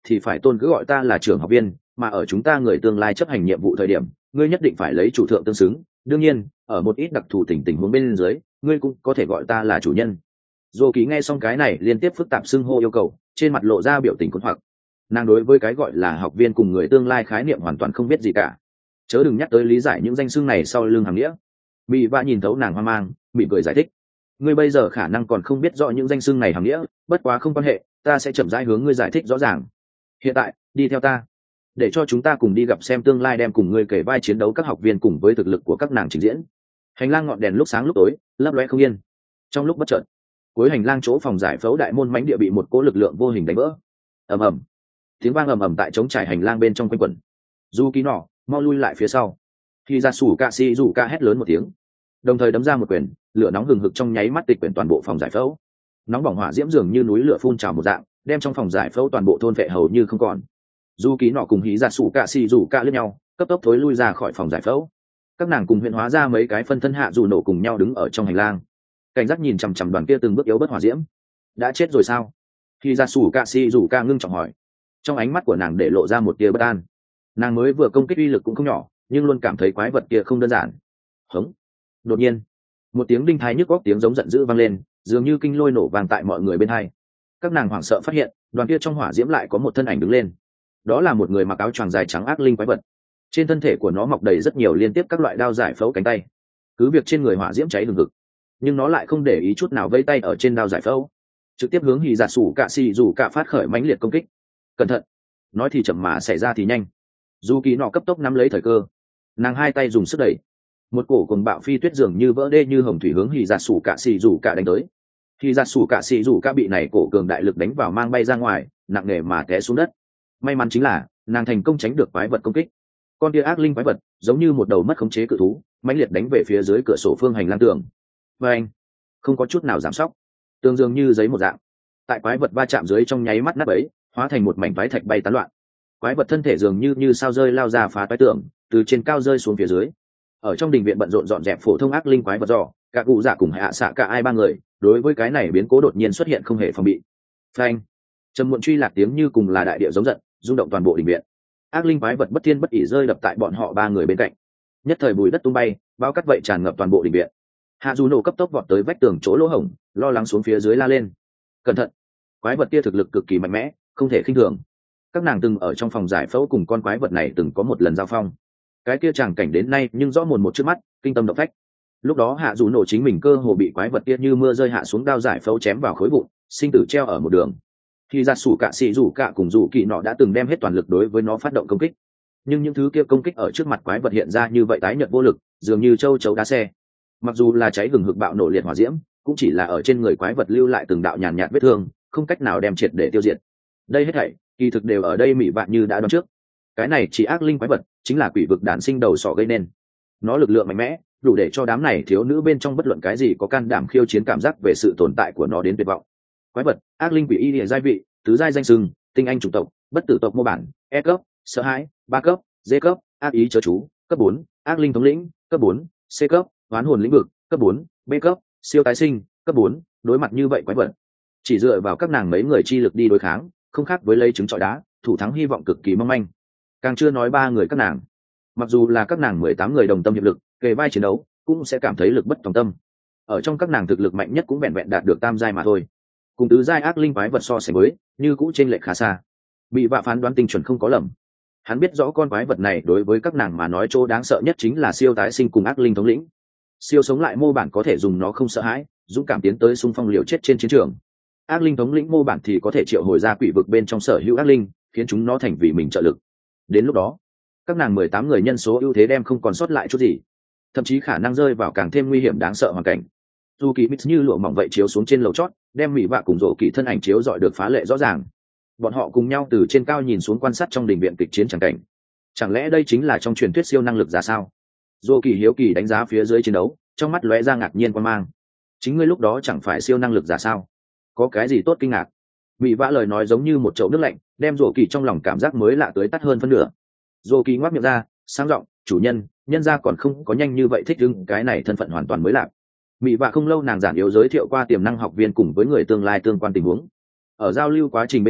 thì phải tôn cứ gọi ta là trưởng học viên, mà ở chúng ta người tương lai chấp hành nhiệm vụ thời điểm ngươi nhất định phải lấy chủ thượng tương xứng. Đương nhiên ở một ít đặc thù tình tình huống bên dưới ngươi cũng có thể gọi ta là chủ nhân. Dô Kỳ nghe xong cái này liên tiếp phức tạp xưng hô yêu cầu, trên mặt lộ ra biểu tình khốn hoặc. Nàng đối với cái gọi là học viên cùng người tương lai khái niệm hoàn toàn không biết gì cả, chớ đừng nhắc tới lý giải những danh xưng này sau lưng hàng nghĩa. Mỹ Vạ nhìn thấu nàng hoang mang, mỉm cười giải thích: ngươi bây giờ khả năng còn không biết rõ những danh xưng này hàng nghĩa, bất quá không quan hệ, ta sẽ chậm rãi hướng ngươi giải thích rõ ràng. Hiện tại đi theo ta, để cho chúng ta cùng đi gặp xem tương lai đem cùng ngươi kể vai chiến đấu các học viên cùng với thực lực của các nàng trình diễn. Hành lang ngọn đèn lúc sáng lúc tối, lấp lóe không yên. Trong lúc bất chợt, cuối hành lang chỗ phòng giải phẫu đại môn mãnh địa bị một cỗ lực lượng vô hình đánh vỡ. Ầm ầm, tiếng vang ầm ầm tại trống trải hành lang bên trong quanh quẩn. Du Ký nọ mau lui lại phía sau. Khi ra sủ cạ xì rủ ca hét lớn một tiếng, đồng thời đấm ra một quyền, lửa nóng hừng hực trong nháy mắt tịch quyển toàn bộ phòng giải phẫu. Nóng bỏng hỏa diễm dường như núi lửa phun trào một dạng, đem trong phòng giải phẫu toàn bộ thôn vệ hầu như không còn. Du Ký nọ cùng hí ra sủ cạ xì rủ ca lướt nhau, cấp tốc thối lui ra khỏi phòng giải phẫu. Các nàng cùng huyện hóa ra mấy cái phân thân hạ dù nổ cùng nhau đứng ở trong hành lang, cảnh giác nhìn chằm chằm đoàn kia từng bước yếu bớt hỏa diễm. Đã chết rồi sao? Khi ra sủ cạ xì rủ ca ngưng trọng hỏi. Trong ánh mắt của nàng để lộ ra một tia bất an. Nàng mới vừa công kích uy lực cũng không nhỏ, nhưng luôn cảm thấy quái vật kia không đơn giản. Hống! Đột nhiên, một tiếng đinh thái nhức óc tiếng giống giận dữ vang lên, dường như kinh lôi nổ vang tại mọi người bên hai. Các nàng hoảng sợ phát hiện, đoàn kia trong hỏa diễm lại có một thân ảnh đứng lên. Đó là một người mặc áo choàng dài trắng ác linh quái vật. Trên thân thể của nó mọc đầy rất nhiều liên tiếp các loại đao giải phẫu cánh tay. Cứ việc trên người hỏa diễm cháy hừng hực, nhưng nó lại không để ý chút nào vây tay ở trên đao giải phẫu, trực tiếp hướng hì giả sủ cạ xì rủ cạ phát khởi mãnh liệt công kích. Cẩn thận! Nói thì chậm mà xảy ra thì nhanh. Du Ký nọ cấp tốc nắm lấy thời cơ, nàng hai tay dùng sức đẩy, một cổ cùng bạo phi tuyết dường như vỡ đê như hồng thủy hướng hì giả sủ cạ xì rủ cạ đánh tới. Hì giả sủ cạ xì rủ cạ bị này cổ cường đại lực đánh vào mang bay ra ngoài, nặng nề mà té xuống đất. May mắn chính là nàng thành công tránh được quái vật công kích. Con kia ác linh quái vật giống như một đầu mất khống chế cự thú, mãnh liệt đánh về phía dưới cửa sổ phương hành lang tường. Và anh không có chút nào giảm sóc, tường dường như giấy một dạng, tại quái vật va chạm dưới trong nháy mắt nát bấy, hóa thành một mảnh vái thạch bay tán loạn. Quái vật thân thể dường như như sao rơi lao ra phá toái tường, từ trên cao rơi xuống phía dưới. Ở trong đình viện bận rộn dọn dẹp phổ thông ác linh quái vật giò, cả cụ dạ cùng hạ xạ cả ai ba người đối với cái này biến cố đột nhiên xuất hiện không hề phòng bị. Phanh! Trầm muộn truy lạc tiếng như cùng là đại địa giống giận, rung động toàn bộ đình viện. Ác linh quái vật bất thiên bất ỷ rơi đập tại bọn họ ba người bên cạnh. Nhất thời bùi đất tung bay, bao cát vậy tràn ngập toàn bộ đình viện. Hạ dù nổ cấp tốc vọt tới vách tường chỗ lỗ hổng, lo lắng xuống phía dưới la lên: cẩn thận! Quái vật kia thực lực cực kỳ mạnh mẽ, không thể khinh thường. Các nàng từng ở trong phòng giải phẫu cùng con quái vật này từng có một lần giao phong. Cái kia tràng cảnh đến nay nhưng rõ mồn một trước mắt, kinh tâm động phách. Lúc đó hạ dù nổ chính mình cơ hồ bị quái vật kia như mưa rơi hạ xuống đao giải phẫu chém vào khối vụn, sinh tử treo ở một đường. Khi ra sủ cạ xì rủ cạ cùng rủ kỳ nọ đã từng đem hết toàn lực đối với nó phát động công kích, nhưng những thứ kia công kích ở trước mặt quái vật hiện ra như vậy tái nhợt vô lực, dường như châu chấu đá xe. Mặc dù là cháy gừng hực bạo nổ liệt hỏa diễm, cũng chỉ là ở trên người quái vật lưu lại từng đạo nhàn nhạt vết thương, không cách nào đem triệt để tiêu diệt. Đây hết thảy kỳ thực đều ở đây Mị Vạn như đã đoán trước. Cái này chỉ ác linh quái vật chính là quỷ vực đản sinh đầu sọ gây nên. Nó lực lượng mạnh mẽ, đủ để cho đám này thiếu nữ bên trong bất luận cái gì có can đảm khiêu chiến cảm giác về sự tồn tại của nó đến tuyệt vọng. Quái vật, ác linh quỷ y địa giai vị, tứ giai danh sừng, tinh anh chủng tộc, bất tử tộc mô bản, E cấp, sợ hãi, ba cấp, D cấp, ác ý chớ chú, cấp bốn, ác linh thống lĩnh, cấp bốn, C cấp, oán hồn lĩnh vực, cấp bốn, B cấp, siêu tái sinh, cấp bốn. Đối mặt như vậy quái vật, chỉ dựa vào các nàng mấy người chi lực đi đối kháng, không khác với lấy trứng trọi đá, thủ thắng hy vọng cực kỳ mong manh. Càng chưa nói ba người các nàng, mặc dù là các nàng mười tám người đồng tâm hiệp lực kề vai chiến đấu, cũng sẽ cảm thấy lực bất tòng tâm. Ở trong các nàng thực lực mạnh nhất cũng vẹn vẹn đạt được tam giai mà thôi, cùng tứ giai ác linh quái vật so sánh với, như cũ trên lệch khá xa. Bị vạ phán đoán tinh chuẩn không có lầm, hắn biết rõ con quái vật này đối với các nàng mà nói chỗ đáng sợ nhất chính là siêu tái sinh cùng ác linh thống lĩnh. Siêu sống lại mô bản có thể dùng nó không sợ hãi, dũng cảm tiến tới xung phong liều chết trên chiến trường. Ác linh thống lĩnh mô bản thì có thể triệu hồi ra quỷ vực bên trong sở hữu ác linh, khiến chúng nó thành vì mình trợ lực. Đến lúc đó, các nàng mười tám người nhân số ưu thế đem không còn sót lại chút gì, thậm chí khả năng rơi vào càng thêm nguy hiểm đáng sợ hoàn cảnh. Dù kỳ mít như lụa mỏng vậy chiếu xuống trên lầu chót, đem Mị Vạ cùng rổ kỳ thân ảnh chiếu dọi được phá lệ rõ ràng. Bọn họ cùng nhau từ trên cao nhìn xuống quan sát trong đình viện kịch chiến chẳng cảnh. Chẳng lẽ đây chính là trong truyền thuyết siêu năng lực ra sao? Rổ kỳ hiếu kỳ đánh giá phía dưới chiến đấu, trong mắt lóe ra ngạc nhiên quan mang. Chính ngươi lúc đó chẳng phải siêu năng lực ra sao? Có cái gì tốt kinh ngạc? Mị Vạ lời nói giống như một chậu nước lạnh, đem rổ kỳ trong lòng cảm giác mới lạ tới tắt hơn phân nửa. Rổ kỳ ngoác miệng ra, sang giọng: chủ nhân, nhân gia còn không có nhanh như vậy thích ứng cái này thân phận hoàn toàn mới lạ. Mị Vạ không lâu nàng giản yếu giới thiệu qua tiềm năng học viên cùng với người tương lai tương quan tình huống. Ở giao lưu quá trình bên trong,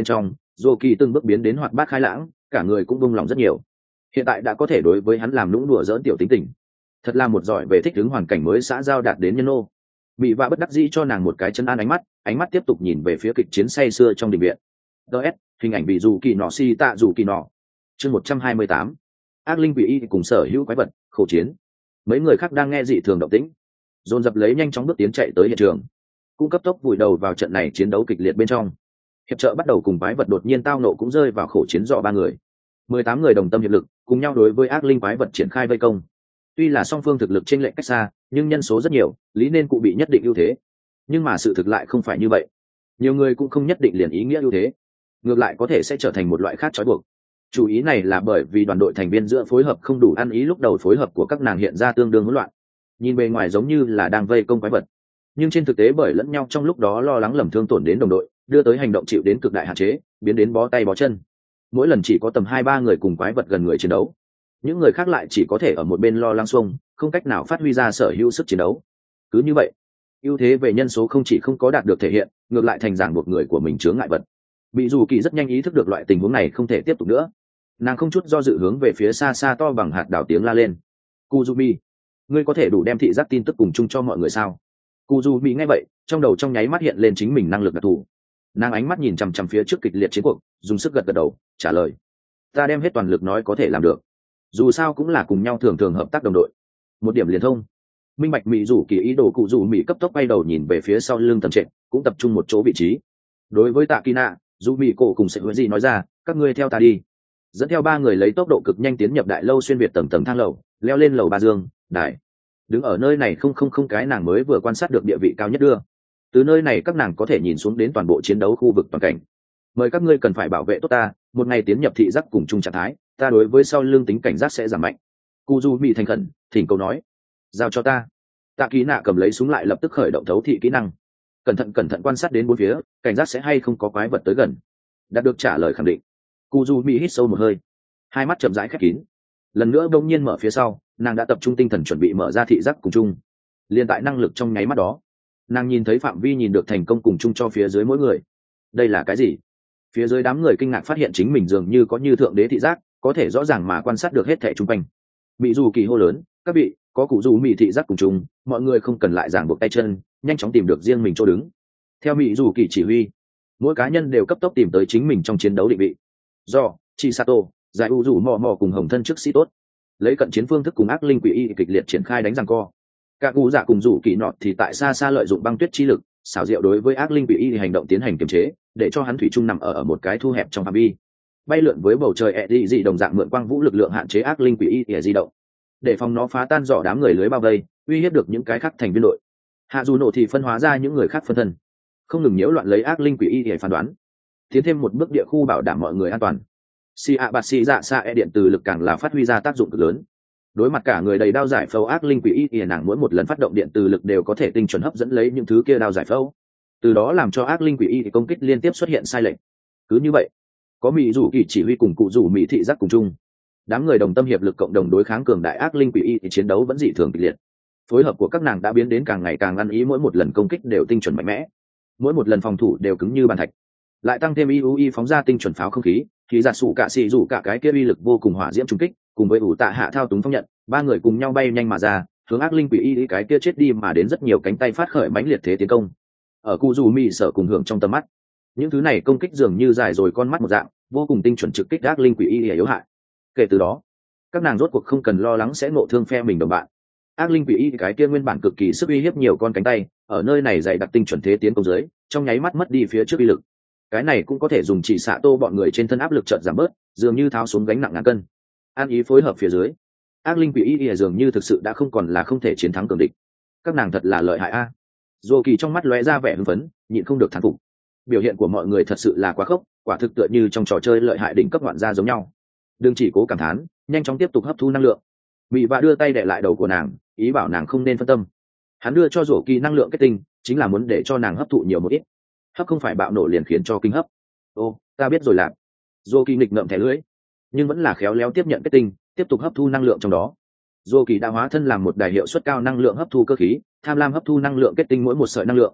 Dô kỳ từng bước biến đến hoạt bát khai lãng, cả người cũng buông lòng rất nhiều. Hiện tại đã có thể đối với hắn làm lũng đùa dỡn tiểu tính tình, thật là một giỏi về thích ứng hoàn cảnh mới xã giao đạt đến nhân ô. Bị vạ bất đắc dĩ cho nàng một cái chân an ánh mắt, ánh mắt tiếp tục nhìn về phía kịch chiến say xưa trong đình viện. ds hình ảnh bị dù kỳ nọ si tạ dù kỳ nọ chương một trăm hai mươi tám, ác linh quỷ y cùng sở hữu quái vật khẩu chiến. Mấy người khác đang nghe dị thường động tĩnh, dồn dập lấy nhanh chóng bước tiến chạy tới hiện trường, cũng cấp tốc vùi đầu vào trận này chiến đấu kịch liệt bên trong. Hiệp trợ bắt đầu cùng quái vật đột nhiên tao nộ cũng rơi vào khẩu chiến dọ ba người. Mười tám người đồng tâm hiệp lực, cùng nhau đối với ác linh quái vật triển khai vây công. Tuy là song phương thực lực chênh lệch cách xa, nhưng nhân số rất nhiều, lý nên cụ bị nhất định ưu thế. Nhưng mà sự thực lại không phải như vậy. Nhiều người cũng không nhất định liền ý nghĩa ưu thế, ngược lại có thể sẽ trở thành một loại khác trói buộc. Chủ ý này là bởi vì đoàn đội thành viên giữa phối hợp không đủ ăn ý, lúc đầu phối hợp của các nàng hiện ra tương đương hỗn loạn. Nhìn bề ngoài giống như là đang vây công quái vật, nhưng trên thực tế bởi lẫn nhau trong lúc đó lo lắng lầm thương tổn đến đồng đội, đưa tới hành động chịu đến cực đại hạn chế, biến đến bó tay bó chân. Mỗi lần chỉ có tầm hai ba người cùng quái vật gần người chiến đấu, những người khác lại chỉ có thể ở một bên lo lắng xuông, không cách nào phát huy ra sở hữu sức chiến đấu. Cứ như vậy, ưu thế về nhân số không chỉ không có đạt được thể hiện, ngược lại thành ràng buộc người của mình chướng ngại vật. Bị dù kỳ rất nhanh ý thức được loại tình huống này không thể tiếp tục nữa, nàng không chút do dự hướng về phía xa xa to bằng hạt đảo tiếng la lên: Kuzumi, ngươi có thể đủ đem thị giác tin tức cùng chung cho mọi người sao? Kuzumi nghe vậy, trong đầu trong nháy mắt hiện lên chính mình năng lực đặc thù. Nàng ánh mắt nhìn chằm chằm phía trước kịch liệt chiến cuộc, dùng sức gật gật đầu trả lời: ta đem hết toàn lực nói có thể làm được, dù sao cũng là cùng nhau thường thường hợp tác đồng đội. Một điểm liền thông. Minh bạch mỹ rủ kỳ ý đồ cụ rủ mỹ cấp tốc bay đầu nhìn về phía sau lưng tầm trệ, cũng tập trung một chỗ vị trí. Đối với tạ kỳ nạ, dù mỹ cổ cùng sẽ huệ gì nói ra: các ngươi theo ta đi. Dẫn theo ba người lấy tốc độ cực nhanh tiến nhập đại lâu, xuyên việt tầng tầng thang lầu, leo lên lầu ba dương đài. Đứng ở nơi này không không không cái nàng mới vừa quan sát được địa vị cao nhất đưa. Từ nơi này các nàng có thể nhìn xuống đến toàn bộ chiến đấu khu vực toàn cảnh. Mời các ngươi cần phải bảo vệ tốt ta, một ngày tiến nhập thị giác cùng chung trạng thái, ta đối với sau lưng tính cảnh giác sẽ giảm mạnh. Kuzumi thành khẩn thỉnh cầu nói: giao cho ta. Tạ Ký Nạ cầm lấy súng lại lập tức khởi động thấu thị kỹ năng, cẩn thận cẩn thận quan sát đến bốn phía, cảnh giác sẽ hay không có quái vật tới gần. Đạt được trả lời khẳng định, Kuzumi hít sâu một hơi, hai mắt chậm rãi khép kín. Lần nữa đông nhiên mở phía sau, nàng đã tập trung tinh thần chuẩn bị mở ra thị giác cùng chung. Liên tại năng lực trong nháy mắt đó, nàng nhìn thấy phạm vi nhìn được thành công cùng chung cho phía dưới mỗi người. Đây là cái gì? Phía dưới đám người kinh ngạc phát hiện chính mình dường như có như thượng đế thị giác, có thể rõ ràng mà quan sát được hết thảy chung quanh. Mỹ dù kỳ hô lớn: các vị, có cụ dù mỹ thị giác cùng chung, mọi người không cần lại ràng buộc tay chân, nhanh chóng tìm được riêng mình chỗ đứng. Theo Mỹ dù kỳ chỉ huy, mỗi cá nhân đều cấp tốc tìm tới chính mình trong chiến đấu định vị. Do Chisato, giải u rủ mò mò cùng hồng thân trước sĩ tốt, lấy cận chiến phương thức cùng ác linh quỷ y kịch liệt triển khai đánh giằng co. Các cụ giả cùng rủ kỳ nọt thì tại xa xa lợi dụng băng tuyết chi lực, xảo diệu đối với ác linh quỷ y hành động tiến hành kiềm chế, để cho hắn thủy chung nằm ở, ở một cái thu hẹp trong phạm vi. Bay lượn với bầu trời ẹ đi dị đồng dạng mượn quang vũ lực lượng hạn chế ác linh quỷ y để di động, để phòng nó phá tan dò đám người lưới bao vây, uy hiếp được những cái khác thành viên đội. Hạ dù nổ thì phân hóa ra những người khác phân thân, không ngừng nhiễu loạn lấy ác linh quỷ y để phán đoán, tiến thêm một bước địa khu bảo đảm mọi người an toàn. Si a bạt si dạ xa e điện từ lực càng là phát huy ra tác dụng cực lớn. Đối mặt cả người đầy đao giải phẫu ác linh quỷ y thì nàng mỗi một lần phát động điện từ lực đều có thể tinh chuẩn hấp dẫn lấy những thứ kia đao giải phẫu, từ đó làm cho ác linh quỷ y thì công kích liên tiếp xuất hiện sai lệch. Cứ như vậy, có mỹ rủ kỳ chỉ huy cùng cụ rủ mỹ thị giác cùng chung, đám người đồng tâm hiệp lực cộng đồng đối kháng cường đại ác linh quỷ y thì chiến đấu vẫn dị thường kịch liệt. Phối hợp của các nàng đã biến đến càng ngày càng ăn ý, mỗi một lần công kích đều tinh chuẩn mạnh mẽ, mỗi một lần phòng thủ đều cứng như bàn thạch. Lại tăng thêm i u i phóng ra tinh chuẩn pháo không khí, thì giả sụ cả xì rủ cả cái kia uy lực vô cùng hỏa diễm trung kích, cùng với ủ tạ hạ thao túng phong nhận, ba người cùng nhau bay nhanh mà ra, hướng ác linh quỷ y cái kia chết đi mà đến rất nhiều cánh tay phát khởi mãnh liệt thế tiến công. Ở cu dù mì sở cùng hưởng trong tầm mắt, những thứ này công kích dường như dài rồi con mắt một dạng, vô cùng tinh chuẩn trực kích ác linh quỷ y yếu hại. Kể từ đó, các nàng rốt cuộc không cần lo lắng sẽ ngộ thương phe mình đồng bạn. Ác linh quỷ y cái kia nguyên bản cực kỳ sức uy hiếp nhiều con cánh tay, ở nơi này dày đặc tinh chuẩn thế tiến công dưới, trong nháy mắt mất đi phía trước uy lực. Cái này cũng có thể dùng chỉ xạ tô bọn người trên thân áp lực chợt giảm bớt, dường như tháo xuống gánh nặng ngàn cân. An ý phối hợp phía dưới, ác linh quỷ y dường như thực sự đã không còn là không thể chiến thắng cường địch. Các nàng thật là lợi hại a. Dô kỳ trong mắt lóe ra vẻ hưng phấn, nhịn không được thán phục. Biểu hiện của mọi người thật sự là quá khốc, quả thực tựa như trong trò chơi lợi hại đỉnh cấp ngoạn gia giống nhau. Đừng chỉ cố cảm thán, nhanh chóng tiếp tục hấp thu năng lượng. Mị và đưa tay đè lại đầu của nàng, ý bảo nàng không nên phân tâm. Hắn đưa cho Dô kỳ năng lượng kết tinh, chính là muốn để cho nàng hấp thụ nhiều một ít. Hấp không phải bạo nổ liền khiến cho kinh hấp. Ô, ta biết rồi lạc. Dô kỳ nghịch ngợm thẻ lưỡi, nhưng vẫn là khéo léo tiếp nhận kết tinh, tiếp tục hấp thu năng lượng trong đó. Dô kỳ đã hóa thân làm một đài hiệu suất cao năng lượng hấp thu cơ khí, tham lam hấp thu năng lượng kết tinh mỗi một sợi năng lượng.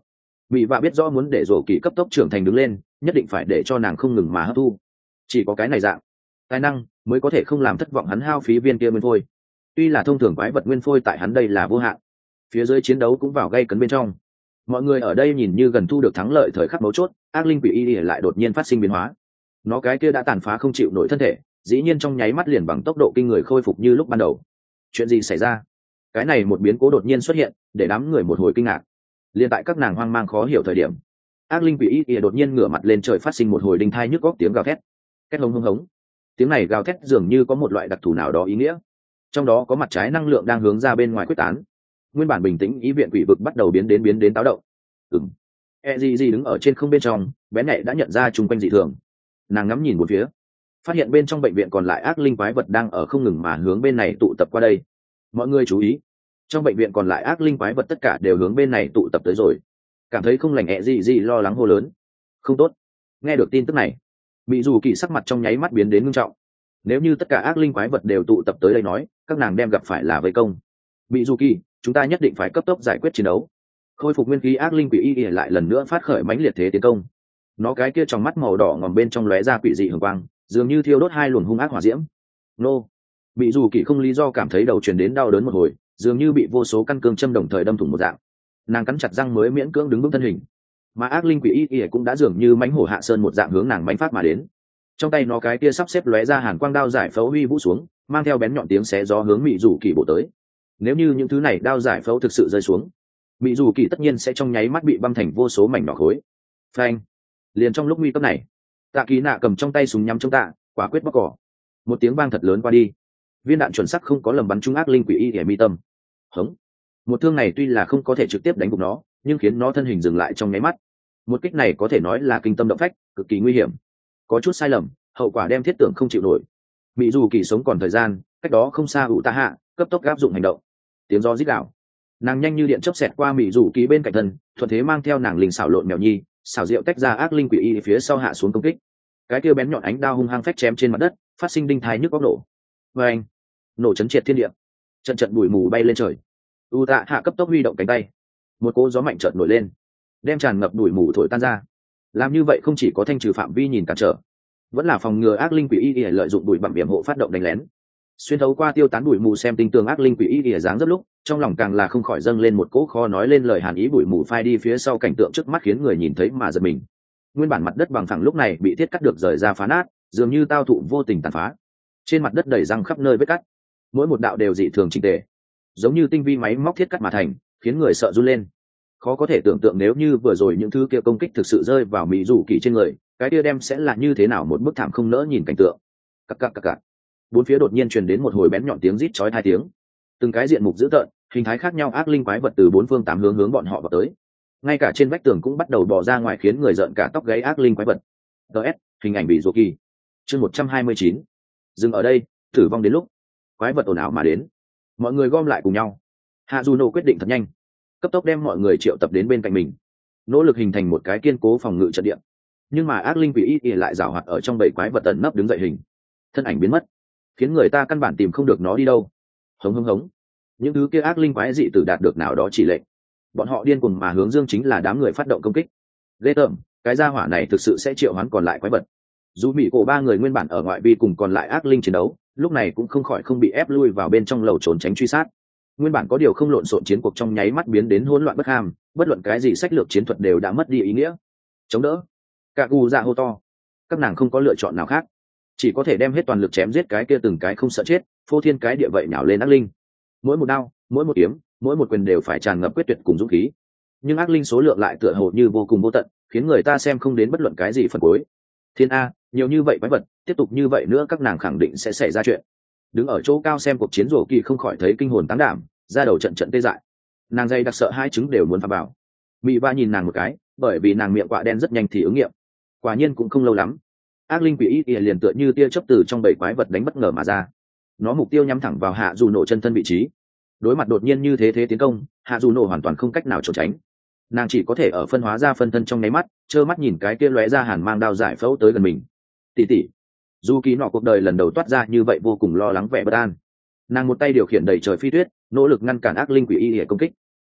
Mị vạ biết rõ muốn để rổ kỳ cấp tốc trưởng thành đứng lên, nhất định phải để cho nàng không ngừng mà hấp thu. Chỉ có cái này dạng tài năng mới có thể không làm thất vọng hắn hao phí viên kia nguyên phôi. Tuy là thông thường quái vật nguyên phôi tại hắn đây là vô hạn. Phía dưới chiến đấu cũng vào gay cấn bên trong. Mọi người ở đây nhìn như gần thu được thắng lợi thời khắc mấu chốt, ác linh quỷ y lại đột nhiên phát sinh biến hóa. Nó cái kia đã tàn phá không chịu nổi thân thể, dĩ nhiên trong nháy mắt liền bằng tốc độ kinh người khôi phục như lúc ban đầu. Chuyện gì xảy ra? Cái này một biến cố đột nhiên xuất hiện, để đám người một hồi kinh ngạc. Liên tại các nàng hoang mang khó hiểu thời điểm, ác linh quỷ y đột nhiên ngửa mặt lên trời phát sinh một hồi đinh thai nhức góc tiếng gào thét. Két hống hống hống. Tiếng này gào thét dường như có một loại đặc thù nào đó ý nghĩa. Trong đó có mặt trái năng lượng đang hướng ra bên ngoài quyết tán. Nguyên bản bình tĩnh ý viện quỷ vực bắt đầu biến đến biến đến táo động. Ừm. E gì gì đứng ở trên không bên trong, bé nhạy đã nhận ra chung quanh dị thường. Nàng ngắm nhìn một phía, phát hiện bên trong bệnh viện còn lại ác linh quái vật đang ở không ngừng mà hướng bên này tụ tập qua đây. Mọi người chú ý, trong bệnh viện còn lại ác linh quái vật tất cả đều hướng bên này tụ tập tới rồi. Cảm thấy không lành ẹ gì gì lo lắng hô lớn. Không tốt. Nghe được tin tức này, Mị Dù Kỳ sắc mặt trong nháy mắt biến đến nghiêm trọng. Nếu như tất cả ác linh quái vật đều tụ tập tới đây nói, các nàng đem gặp phải là vây công. Mị Dù Kỳ, chúng ta nhất định phải cấp tốc giải quyết chiến đấu. Khôi phục nguyên khí ác linh quỷ y y lại lần nữa phát khởi mãnh liệt thế tiến công. Nó cái kia trong mắt màu đỏ ngòm bên trong lóe ra quỷ dị hường quang, dường như thiêu đốt hai luồng hung ác hỏa diễm. Nô. Mị Dù Kỳ không lý do cảm thấy đầu truyền đến đau đớn một hồi, dường như bị vô số căn cương châm đồng thời đâm thủng một dạng. Nàng cắn chặt răng mới miễn cưỡng đứng vững thân hình, mà ác linh quỷ y y cũng đã dường như mãnh hổ hạ sơn một dạng hướng nàng mãnh phát mà đến. Trong tay nó cái kia sắp xếp lóe ra hàn quang đao giải phẫu huy vũ xuống, mang theo bén nhọn tiếng xé gió hướng Mị Dù Kỳ bổ tới. Nếu như những thứ này đao giải phẫu thực sự rơi xuống, Mị Dù Kỳ tất nhiên sẽ trong nháy mắt bị băm thành vô số mảnh nhỏ khối. Phanh! Liền trong lúc nguy cấp này, Tạ Kỳ Nạ cầm trong tay súng nhắm trong tạ, quả quyết bóc cỏ. Một tiếng vang thật lớn qua đi, viên đạn chuẩn xác không có lầm bắn trúng ác linh quỷ y ở mi tâm. Hống! Một thương này tuy là không có thể trực tiếp đánh gục nó, nhưng khiến nó thân hình dừng lại trong nháy mắt. Một kích này có thể nói là kinh tâm động phách, cực kỳ nguy hiểm. Có chút sai lầm, hậu quả đem thiết tưởng không chịu nổi. Mị Dù Kỳ sống còn thời gian, cách đó không xa ủ tạ hạ, cấp tốc áp dụng hành động. Tiếng gió rít gào, nàng nhanh như điện chớp xẹt qua Mị Dù Kỳ bên cạnh thân, thuận thế mang theo nàng linh xảo lộn mèo nhi, xảo diệu tách ra ác linh quỷ y phía sau hạ xuống công kích. Cái kia bén nhọn ánh đao hung hăng phách chém trên mặt đất, phát sinh đinh thái nhức góc nổ. Vâng! Nổ chấn triệt thiên địa, trận trận bụi mù bay lên trời. U tạ hạ cấp tốc huy động cánh tay, một cỗ gió mạnh chợt nổi lên, đem tràn ngập bụi mù thổi tan ra. Làm như vậy không chỉ có thanh trừ phạm vi nhìn cản trở, vẫn là phòng ngừa ác linh quỷ y y lợi dụng bụi bặm yểm hộ phát động đánh lén. Xuyên thấu qua tiêu tán bụi mù xem tinh tường ác linh quỷ y y dáng rất lúc, trong lòng càng là không khỏi dâng lên một cỗ khó nói lên lời hàn ý. Bụi mù phai đi phía sau, cảnh tượng trước mắt khiến người nhìn thấy mà giật mình. Nguyên bản mặt đất bằng phẳng lúc này bị thiết cắt được rời ra phá nát, dường như tao thụ vô tình tàn phá. Trên mặt đất đầy răng khắp nơi vết cắt, mỗi một đạo đều dị thường chỉnh tề, giống như tinh vi máy móc thiết cắt mà thành, khiến người sợ run lên. Khó có thể tưởng tượng nếu như vừa rồi những thứ kia công kích thực sự rơi vào Mị Dù Kỳ trên người, cái kia đem sẽ là như thế nào một bức thảm không nỡ nhìn cảnh tượng. Cặc cặc cặc cặc. Bốn phía đột nhiên truyền đến một hồi bén nhọn tiếng rít chói tai tiếng. Từng cái diện mục dữ tợn, hình thái khác nhau ác linh quái vật từ bốn phương tám hướng hướng bọn họ vào tới. Ngay cả trên vách tường cũng bắt đầu bò ra ngoài, khiến người giận cả tóc gáy ác linh quái vật. ds hình ảnh Mị Dù Kỳ. Chương một trăm hai mươi chín. Dừng ở đây, tử vong đến lúc. Quái vật ồn ào mà đến. Mọi người gom lại cùng nhau. Hạ Du Nô quyết định thật nhanh, cấp tốc đem mọi người triệu tập đến bên cạnh mình, nỗ lực hình thành một cái kiên cố phòng ngự trận địa. Nhưng mà ác linh quỷ y y lại giảo hoạt ở trong bầy quái vật tận nấp đứng dậy hình, thân ảnh biến mất, khiến người ta căn bản tìm không được nó đi đâu. Hống hống hống, những thứ kia ác linh quái dị tử đạt được nào đó chỉ lệnh, bọn họ điên cuồng mà hướng Dương chính là đám người phát động công kích. Ghê tởm, cái gia hỏa này thực sự sẽ triệu hoán còn lại quái vật. Dù Mỹ cổ ba người nguyên bản ở ngoại vi cùng còn lại ác linh chiến đấu, lúc này cũng không khỏi không bị ép lui vào bên trong lầu trốn tránh truy sát. Nguyên bản có điều không lộn xộn chiến cuộc trong nháy mắt biến đến hỗn loạn bất ham, bất luận cái gì sách lược chiến thuật đều đã mất đi ý nghĩa. Chống đỡ, cả gù dạ hô to. Các nàng không có lựa chọn nào khác, chỉ có thể đem hết toàn lực chém giết cái kia từng cái không sợ chết, phô thiên cái địa vậy nhào lên ác linh. Mỗi một đao, mỗi một kiếm, mỗi một quyền đều phải tràn ngập quyết tuyệt cùng dũng khí. Nhưng ác linh số lượng lại tựa hồ như vô cùng vô tận, khiến người ta xem không đến bất luận cái gì phần cuối. Thiên a, nhiều như vậy quái vật, tiếp tục như vậy nữa các nàng khẳng định sẽ xảy ra chuyện. Đứng ở chỗ cao xem cuộc chiến Rồ Kỳ không khỏi thấy kinh hồn táng đảm, ra đầu trận trận tê dại. Nàng dây đặc sợ hai trứng đều muốn phá bảo. Mị Va nhìn nàng một cái, bởi vì nàng miệng quạ đen rất nhanh thì ứng nghiệm. Quả nhiên cũng không lâu lắm, ác linh quỷ y ỉa liền tựa như tia chớp từ trong bầy quái vật đánh bất ngờ mà ra. Nó mục tiêu nhắm thẳng vào Hạ Dù Nổ chân thân vị trí. Đối mặt đột nhiên như thế thế tiến công, Hạ Dù Nổ hoàn toàn không cách nào trốn tránh. Nàng chỉ có thể ở phân hóa ra phân thân trong nháy mắt, trơ mắt nhìn cái kia lóe ra hàn mang đao giải phẫu tới gần mình. Tỷ tỷ, dù kỳ nọ cuộc đời lần đầu toát ra như vậy vô cùng lo lắng vẻ bất an. Nàng một tay điều khiển đầy trời phi tuyết, nỗ lực ngăn cản ác linh quỷ y để công kích.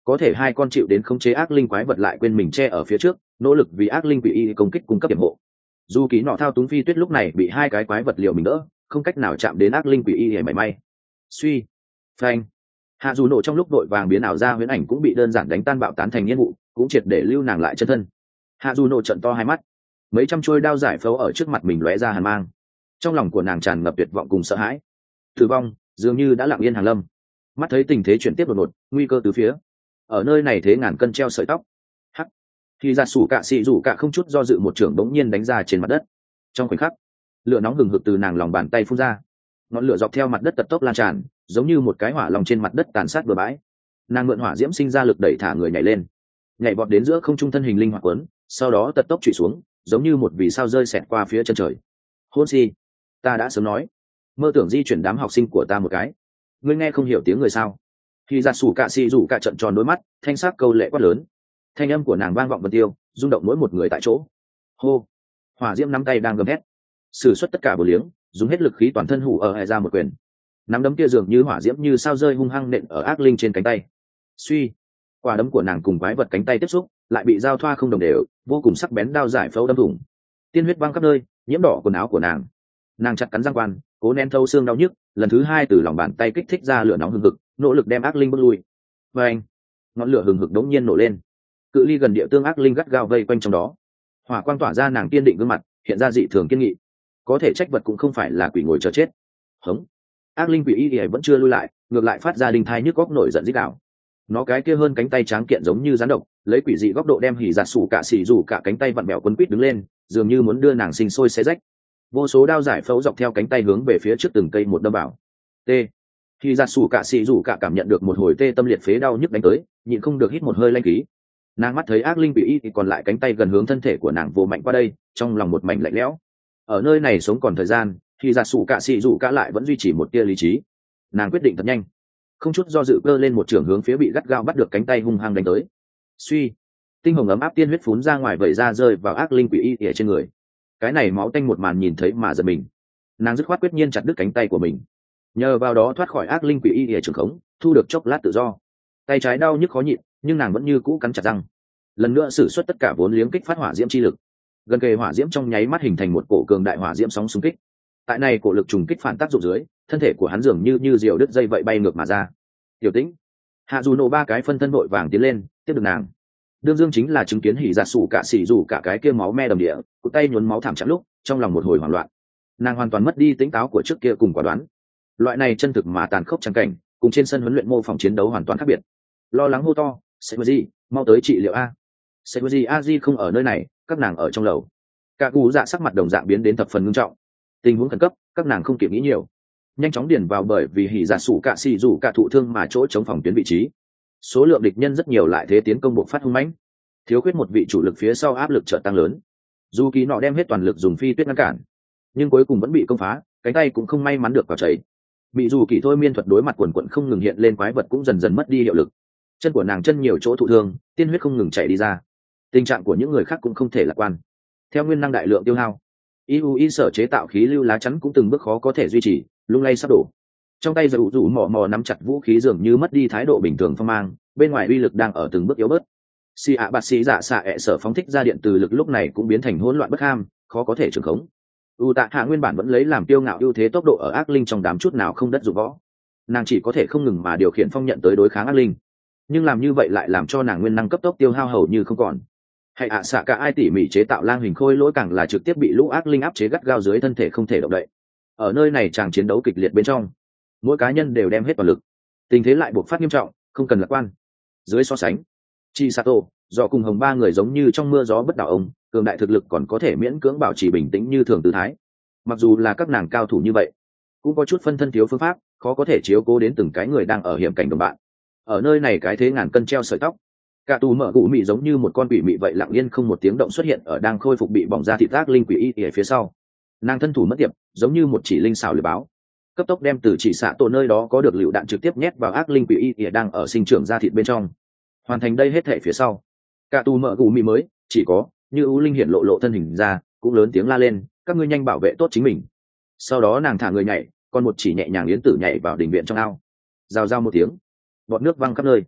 có thể hai con chịu đến khống chế ác linh quái vật lại quên mình che ở phía trước, nỗ lực vì ác linh quỷ y công kích cung cấp điểm hộ. Dù ký nọ thao túng phi tuyết lúc này bị hai cái quái vật liều mình đỡ, không cách nào chạm đến ác linh quỷ y hề mảy may. Suy, phanh. Hạ dù nổ trong lúc đội vàng biến ảo ra huyễn ảnh cũng bị đơn giản đánh tan bạo tán thành nhiên vụ, cũng triệt để lưu nàng lại chân thân. Hạ dù nổ trận to hai mắt, mấy trăm chuôi đao giải phẫu ở trước mặt mình lóe ra hàn mang, trong lòng của nàng tràn ngập tuyệt vọng cùng sợ hãi. Tử vong dường như đã lặng yên hàng lâm. Mắt thấy tình thế chuyển tiếp đột ngột, nguy cơ từ phía. Ở nơi này thế ngàn cân treo sợi tóc. Hắc. Khi ra sủ cạ xị rủ cạ không chút do dự một trưởng bỗng nhiên đánh ra trên mặt đất. Trong khoảnh khắc, lửa nóng hừng hực từ nàng lòng bàn tay phun ra, ngọn lửa dọc theo mặt đất tật tốc lan tràn, giống như một cái hỏa lòng trên mặt đất tàn sát bừa bãi. Nàng mượn hỏa diễm sinh ra lực đẩy thả người nhảy lên, nhảy vọt đến giữa không trung, thân hình linh hoạt quấn, sau đó tật tốc trụy xuống, giống như một vì sao rơi xẹt qua phía chân trời. Hôn si, ta đã sớm nói, mơ tưởng di chuyển đám học sinh của ta một cái, ngươi nghe không hiểu tiếng người sao? Khi ra sủ cạ xì rủ cạ trận tròn đôi mắt, thanh sắc câu lệ quát lớn, thanh âm của nàng vang vọng vân tiêu, rung động mỗi một người tại chỗ. Hô, hỏa diễm nắm tay đang gầm hét, sử xuất tất cả bổ liếng, dùng hết lực khí toàn thân hủ ở hệ ra một quyền. Nắm đấm kia dường như hỏa diễm như sao rơi hung hăng nện ở ác linh trên cánh tay. Suy, quả đấm của nàng cùng quái vật cánh tay tiếp xúc, lại bị giao thoa không đồng đều, vô cùng sắc bén đao giải phẫu đâm thủng, tiên huyết văng khắp nơi, nhiễm đỏ quần áo của nàng. Nàng chặt cắn răng quan, cố nén thâu xương đau nhức, lần thứ hai từ lòng bàn tay kích thích ra lửa nóng hừng hực, nỗ lực đem ác linh bước lui. Và anh, ngọn lửa hừng hực đống nhiên nổ lên, cự ly gần địa tương ác linh gắt gao vây quanh trong đó. Hỏa quang tỏa ra, nàng kiên định gương mặt, hiện ra dị thường kiên nghị. Có thể trách vật cũng không phải là quỷ ngồi chờ chết. Hống, ác linh quỷ y y vẫn chưa lui lại, ngược lại phát ra đinh thai nhức góc nổi giận rít gào. Nó cái kia hơn cánh tay tráng kiện giống như rắn độc, lấy quỷ dị góc độ đem hỉ giạt sủ cả xỉ rủ cả cánh tay vặn bẹo quấn quít đứng lên, dường như muốn đưa nàng sinh sôi xé rách. Vô số đao giải phẫu dọc theo cánh tay hướng về phía trước từng cây một đâm vào. T. Hỉ giạt sủ cả xỉ rủ cả cảm nhận được một hồi tê tâm liệt phế đau nhức đánh tới, nhịn không được hít một hơi lanh khí. Nàng mắt thấy ác linh quỷ y thì còn lại cánh tay gần hướng thân thể của nàng vô mạnh qua đây, trong lòng một mảnh lạnh lẽo. Ở nơi này sống còn thời gian, thì giả sủ cả xì rủ cả lại vẫn duy trì một tia lý trí. Nàng quyết định thật nhanh, không chút do dự cơ lên một trường hướng phía bị gắt gao bắt được cánh tay hung hăng đánh tới. Suy, tinh hồng ấm áp tiên huyết phún ra ngoài vẩy ra rơi vào ác linh quỷ y ở trên người. Cái này máu tanh một màn nhìn thấy mà giật mình. Nàng dứt khoát quyết nhiên chặt đứt cánh tay của mình, nhờ vào đó thoát khỏi ác linh quỷ y ở trường khống, thu được chốc lát tự do. Tay trái đau nhức khó nhịn, nhưng nàng vẫn như cũ cắn chặt răng, lần nữa sử xuất tất cả vốn liếng kích phát hỏa diễm chi lực. Gần kề hỏa diễm trong nháy mắt hình thành một cổ cường đại hỏa diễm sóng xung kích. Tại này cổ lực trùng kích phản tác dụng dưới, thân thể của hắn dường như như diều đứt dây vậy bay ngược mà ra. Tiểu Tĩnh, Hạ dù nổ ba cái phân thân vội vàng tiến lên tiếp được nàng. Đương Dương chính là chứng kiến hỉ giạt sủ cả xỉ rủ cả cái kia máu me đầm địa, cụ tay nhuốm máu thảm chạm lúc, trong lòng một hồi hoảng loạn. Nàng hoàn toàn mất đi tính táo của trước kia cùng quả đoán. Loại này chân thực mà tàn khốc chẳng cảnh, cùng trên sân huấn luyện mô phỏng chiến đấu hoàn toàn khác biệt. Lo lắng hô to, "Seiji, mau tới trị liệu a." Seiji Aji không ở nơi này, các nàng ở trong lầu. Cả cú dạ sắc mặt đồng dạng biến đến thập phần nghiêm trọng. Tình huống khẩn cấp, các nàng không kịp nghĩ nhiều, nhanh chóng điền vào bởi vì hỉ giả sủ cả xì rủ cả thụ thương mà chỗ chống phòng tuyến vị trí. Số lượng địch nhân rất nhiều, lại thế tiến công buộc phát hung mãnh, thiếu khuyết một vị chủ lực phía sau, áp lực chợt tăng lớn. Dù kỳ nọ đem hết toàn lực dùng phi tuyết ngăn cản, nhưng cuối cùng vẫn bị công phá, cánh tay cũng không may mắn được vào chảy. Bị dù kỳ thôi miên thuật đối mặt quần quận không ngừng hiện lên quái vật cũng dần dần mất đi hiệu lực. Chân của nàng chân nhiều chỗ thụ thương, tiên huyết không ngừng chảy đi ra. Tình trạng của những người khác cũng không thể lạc quan. Theo nguyên năng đại lượng tiêu hao, i u i sở chế tạo khí lưu lá chắn cũng từng bước khó có thể duy trì, lung lay sắp đổ. Trong tay dầu rủ mò mò nắm chặt vũ khí dường như mất đi thái độ bình thường phong mang, bên ngoài uy lực đang ở từng bước yếu bớt. Si ạ bạt sĩ dạ xạ ẹ sở phóng thích ra điện từ lực lúc này cũng biến thành hỗn loạn bất ham, khó có thể trường khống. U tạ hạ nguyên bản vẫn lấy làm tiêu ngạo ưu thế tốc độ ở ác linh trong đám chút nào không đất dụng võ, nàng chỉ có thể không ngừng mà điều khiển phong nhận tới đối kháng ác linh, nhưng làm như vậy lại làm cho nàng nguyên năng cấp tốc tiêu hao hầu như không còn. Hay ạ xạ cả ai tỉ mỉ chế tạo lang hình khôi lỗi càng là trực tiếp bị lũ ác linh áp chế gắt gao dưới thân thể không thể động đậy. Ở nơi này chàng chiến đấu kịch liệt bên trong, mỗi cá nhân đều đem hết toàn lực, tình thế lại buộc phát nghiêm trọng, không cần lạc quan. Dưới so sánh, Chisato, do cùng hồng ba người giống như trong mưa gió bất đảo ông, cường đại thực lực còn có thể miễn cưỡng bảo trì bình tĩnh như thường tư thái. Mặc dù là các nàng cao thủ như vậy, cũng có chút phân thân thiếu phương pháp, khó có thể chiếu cố đến từng cái người đang ở hiểm cảnh đồng bạn. Ở nơi này cái thế ngàn cân treo sợi tóc, cả tù mở cụ mị giống như một con quỷ mị vậy lặng yên không một tiếng động xuất hiện ở đang khôi phục bị bỏng ra thịt ác linh quỷ y ở phía sau. Nàng thân thủ mất tiệp, giống như một chỉ linh xảo lưỡi báo, cấp tốc đem từ chỉ xạ tổ nơi đó có được lựu đạn trực tiếp nhét vào ác linh quỷ y ỉa đang ở sinh trưởng ra thịt bên trong. Hoàn thành đây hết thể phía sau, cả tù mở gù mị mới chỉ có như ưu linh hiện lộ lộ thân hình ra, cũng lớn tiếng la lên, các ngươi nhanh bảo vệ tốt chính mình. Sau đó nàng thả người nhảy, còn một chỉ nhẹ nhàng yến tử nhảy vào đình viện trong ao, rào rào một tiếng, bọt nước văng khắp nơi.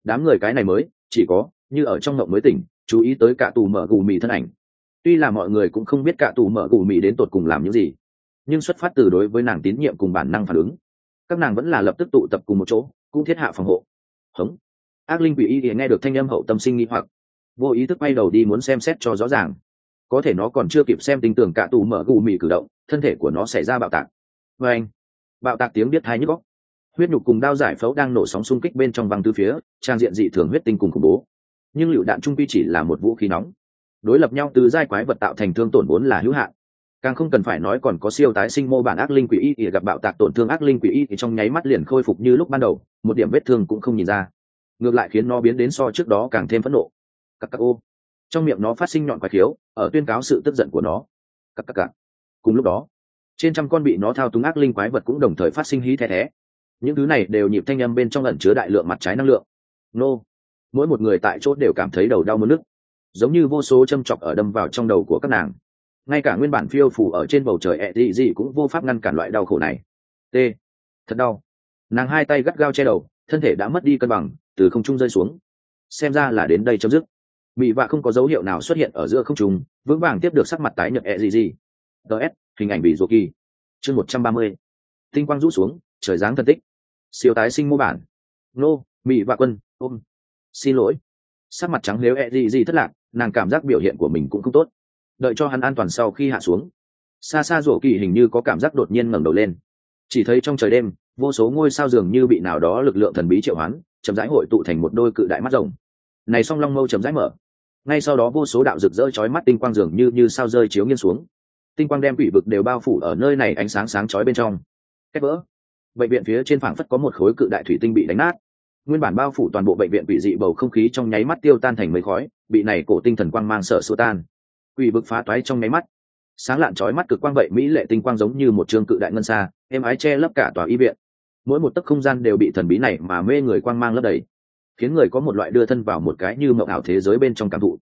đám người cái này mới chỉ có như ở trong mộng mới tỉnh chú ý tới cả tù mở gù mì thân ảnh. Tuy là mọi người cũng không biết cả tù mở gù mì đến tột cùng làm những gì, nhưng xuất phát từ đối với nàng tín nhiệm cùng bản năng phản ứng, các nàng vẫn là lập tức tụ tập cùng một chỗ, cũng thiết hạ phòng hộ. Hống. Ác linh quỷ y thì nghe được thanh âm hậu tâm sinh nghi hoặc, vô ý thức quay đầu đi muốn xem xét cho rõ ràng. Có thể nó còn chưa kịp xem tình tưởng cả tù mở gù mì cử động, thân thể của nó xảy ra bạo tạc. Và anh, bạo tạc tiếng biết hai nhức óc, huyết nhục cùng đao giải phẫu đang nổ sóng xung kích bên trong văng tứ phía, trang diện dị thường huyết tinh cùng khủng bố. Nhưng lựu đạn trung quy chỉ là một vũ khí nóng, đối lập nhau từ giai quái vật tạo thành thương tổn vốn là hữu hạn, càng không cần phải nói còn có siêu tái sinh mô bản ác linh quỷ y thì gặp bạo tạc tổn thương ác linh quỷ y thì trong nháy mắt liền khôi phục như lúc ban đầu, một điểm vết thương cũng không nhìn ra, ngược lại khiến nó biến đến so trước đó càng thêm phẫn nộ. Cắc cắc ô, trong miệng nó phát sinh nhọn quái khiếu ở tuyên cáo sự tức giận của nó. Cắc cắc cắc. Cùng lúc đó, trên trăm con bị nó thao túng ác linh quái vật cũng đồng thời phát sinh hí thé thé. Những thứ này đều nhịp thanh âm bên trong ẩn chứa đại lượng mặt trái năng lượng. Nô, mỗi một người tại chỗ đều cảm thấy đầu đau muốn nức, giống như vô số châm chọc ở đâm vào trong đầu của các nàng. Ngay cả nguyên bản phiêu phù ở trên bầu trời ẹ dị dị cũng vô pháp ngăn cản loại đau khổ này. T, thật đau. Nàng hai tay gắt gao che đầu, thân thể đã mất đi cân bằng, từ không trung rơi xuống. Xem ra là đến đây chấm dứt. Mị Vạ không có dấu hiệu nào xuất hiện ở giữa không trung, vững vàng tiếp được sắc mặt tái nhợt ẹ dị dị. ds hình ảnh bị rùa kỳ. Chương một trăm ba mươi. Tinh quang rũ xuống, trời giáng thần tích. Siêu tái sinh mô bản. Nô, Mị Vạ quân, ôm. Xin lỗi. Sắc mặt trắng nếu ẹ dị dị thất lạc, nàng cảm giác biểu hiện của mình cũng không tốt. Đợi cho hắn an toàn sau khi hạ xuống, xa xa rổ kỳ hình như có cảm giác đột nhiên ngẩng đầu lên, chỉ thấy trong trời đêm vô số ngôi sao dường như bị nào đó lực lượng thần bí triệu hoán, chậm rãi hội tụ thành một đôi cự đại mắt rồng. Này song long mâu chậm rãi mở, ngay sau đó vô số đạo rực rỡ chói mắt tinh quang dường như như sao rơi chiếu nghiêng xuống, tinh quang đem quỷ vực đều bao phủ ở nơi này, ánh sáng sáng chói bên trong. Cách vỡ, bệnh viện phía trên phảng phất có một khối cự đại thủy tinh bị đánh nát, nguyên bản bao phủ toàn bộ bệnh viện quỷ dị bầu không khí trong nháy mắt tiêu tan thành mây khói, bị này cổ tinh thần quang mang sợ xua tan. Quỷ vực phá toái trong nháy mắt, sáng lạn chói mắt cực quang vậy mỹ lệ tinh quang giống như một trường cự đại ngân xa, êm ái che lấp cả tòa y viện. Mỗi một tấc không gian đều bị thần bí này mà mê người quang mang lấp đầy, khiến người có một loại đưa thân vào một cái như mộng ảo thế giới bên trong cảm thụ.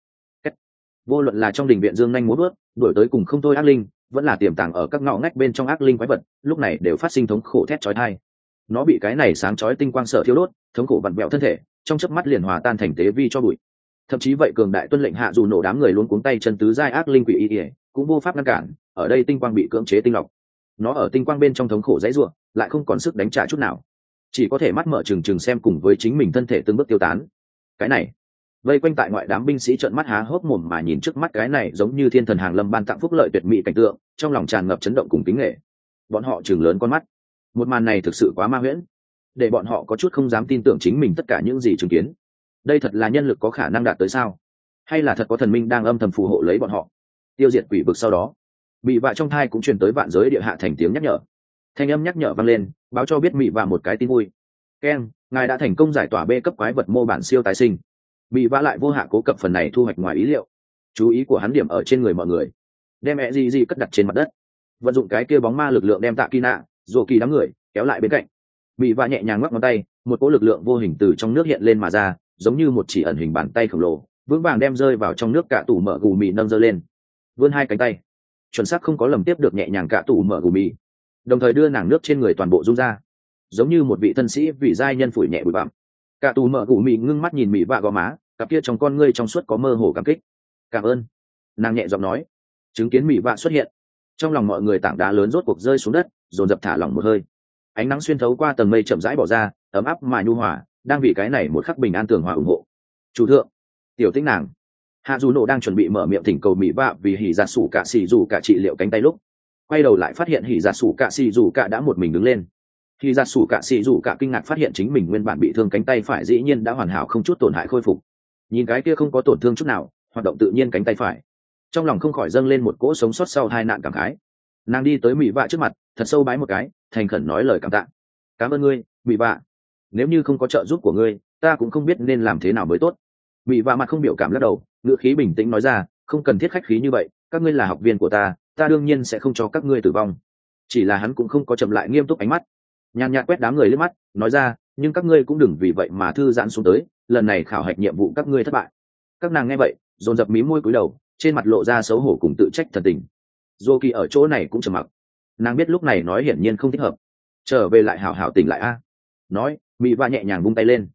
Vô luận là trong đình viện dương nhanh múa vớt đuổi tới cùng không thôi ác linh, vẫn là tiềm tàng ở các ngõ ngách bên trong ác linh quái vật, lúc này đều phát sinh thống khổ thét chói tai. Nó bị cái này sáng chói tinh quang sợ thiêu đốt, thống khổ vặn vẹo thân thể, trong chớp mắt liền hòa tan thành tế vi cho bụi. Thậm chí vậy cường đại tuân lệnh hạ dù nổ đám người luôn cuống tay chân tứ giai ác linh quỷ y ỉa cũng vô pháp ngăn cản, ở đây tinh quang bị cưỡng chế tinh lọc, nó ở tinh quang bên trong thống khổ dãy ruộng, lại không còn sức đánh trả chút nào, chỉ có thể mắt mở trừng trừng xem cùng với chính mình thân thể từng bước tiêu tán. Cái này vây quanh tại ngoại đám binh sĩ trợn mắt há hốc mồm mà nhìn trước mắt cái này giống như thiên thần hàng lâm ban tặng phúc lợi tuyệt mỹ cảnh tượng, trong lòng tràn ngập chấn động cùng kính nghệ. Bọn họ chừng lớn con mắt, một màn này thực sự quá ma huyễn, để bọn họ có chút không dám tin tưởng chính mình tất cả những gì chứng kiến. Đây thật là nhân lực có khả năng đạt tới sao, hay là thật có thần minh đang âm thầm phù hộ lấy bọn họ tiêu diệt quỷ vực? Sau đó Mị Vạ trong thai cũng truyền tới vạn giới địa hạ thành tiếng nhắc nhở, thanh âm nhắc nhở vang lên, báo cho biết Mị Vạ một cái tin vui. Ken, ngài đã thành công giải tỏa B cấp quái vật mô bản siêu tái sinh. Mị Vạ lại vô hạ cố cập phần này thu hoạch ngoài ý liệu, chú ý của hắn điểm ở trên người mọi người, đem mẹ gì gì cất đặt trên mặt đất, vận dụng cái kia bóng ma lực lượng đem Tạ Kina Dô Kỳ đám người kéo lại bên cạnh. Mị Vạ nhẹ nhàng ngoắc ngón tay, một cỗ lực lượng vô hình từ trong nước hiện lên mà ra, giống như một chỉ ẩn hình bàn tay khổng lồ, vững vàng đem rơi vào trong nước cả tủ mở gù mì nâng giơ lên, vươn hai cánh tay, chuẩn xác không có lầm tiếp được nhẹ nhàng cả tủ mở gù mì, đồng thời đưa nàng nước trên người toàn bộ rung ra, giống như một vị thân sĩ vị giai nhân phủi nhẹ bụi bặm. Cả tủ mở gù mì ngưng mắt nhìn Mị Vạ gò má, cặp kia trong con ngươi trong suốt có mơ hồ cảm kích. Cảm ơn, nàng nhẹ giọng nói. Chứng kiến Mị Vạ xuất hiện, trong lòng mọi người tảng đá lớn rốt cuộc rơi xuống đất, dồn dập thả lỏng một hơi. Ánh nắng xuyên thấu qua tầng mây chậm rãi bỏ ra, ấm áp mà nhu hòa, đang vì cái này một khắc bình an tường hòa ủng hộ. Chủ thượng, tiểu tĩnh nàng hạ dù nổ đang chuẩn bị mở miệng thỉnh cầu Mị Vạ vì hỉ giả sủ cả xì dù cả trị liệu cánh tay lúc quay đầu lại phát hiện hỉ giả sủ cả xì dù cả đã một mình đứng lên. Hỉ giả sủ cả xì dù cả kinh ngạc phát hiện chính mình nguyên bản bị thương cánh tay phải dĩ nhiên đã hoàn hảo không chút tổn hại khôi phục. Nhìn cái kia không có tổn thương chút nào, hoạt động tự nhiên cánh tay phải, trong lòng không khỏi dâng lên một cỗ sống sót sau hai nạn cảm khái. Nàng đi tới Mị Vạ trước mặt, thật sâu bái một cái, thành khẩn nói lời cảm tạ. Cảm ơn ngươi, Mị Vạ, nếu như không có trợ giúp của ngươi, ta cũng không biết nên làm thế nào mới tốt. Mị Vạ mặt không biểu cảm lắc đầu, ngữ khí bình tĩnh nói ra, không cần thiết khách khí như vậy, các ngươi là học viên của ta, ta đương nhiên sẽ không cho các ngươi tử vong. Chỉ là hắn cũng không có chậm lại nghiêm túc ánh mắt, nhàn nhạt quét đám người liếc mắt, nói ra, nhưng các ngươi cũng đừng vì vậy mà thư giãn xuống tới, lần này khảo hạch nhiệm vụ các ngươi thất bại. Các nàng nghe vậy, dồn dập mí môi cúi đầu, trên mặt lộ ra xấu hổ cùng tự trách thần tình. Dô Kỳ ở chỗ này cũng trầm mặc, nàng biết lúc này nói hiển nhiên không thích hợp, trở về lại hảo hảo tỉnh lại a. Nói, Mị Vạ nhẹ nhàng vung tay lên,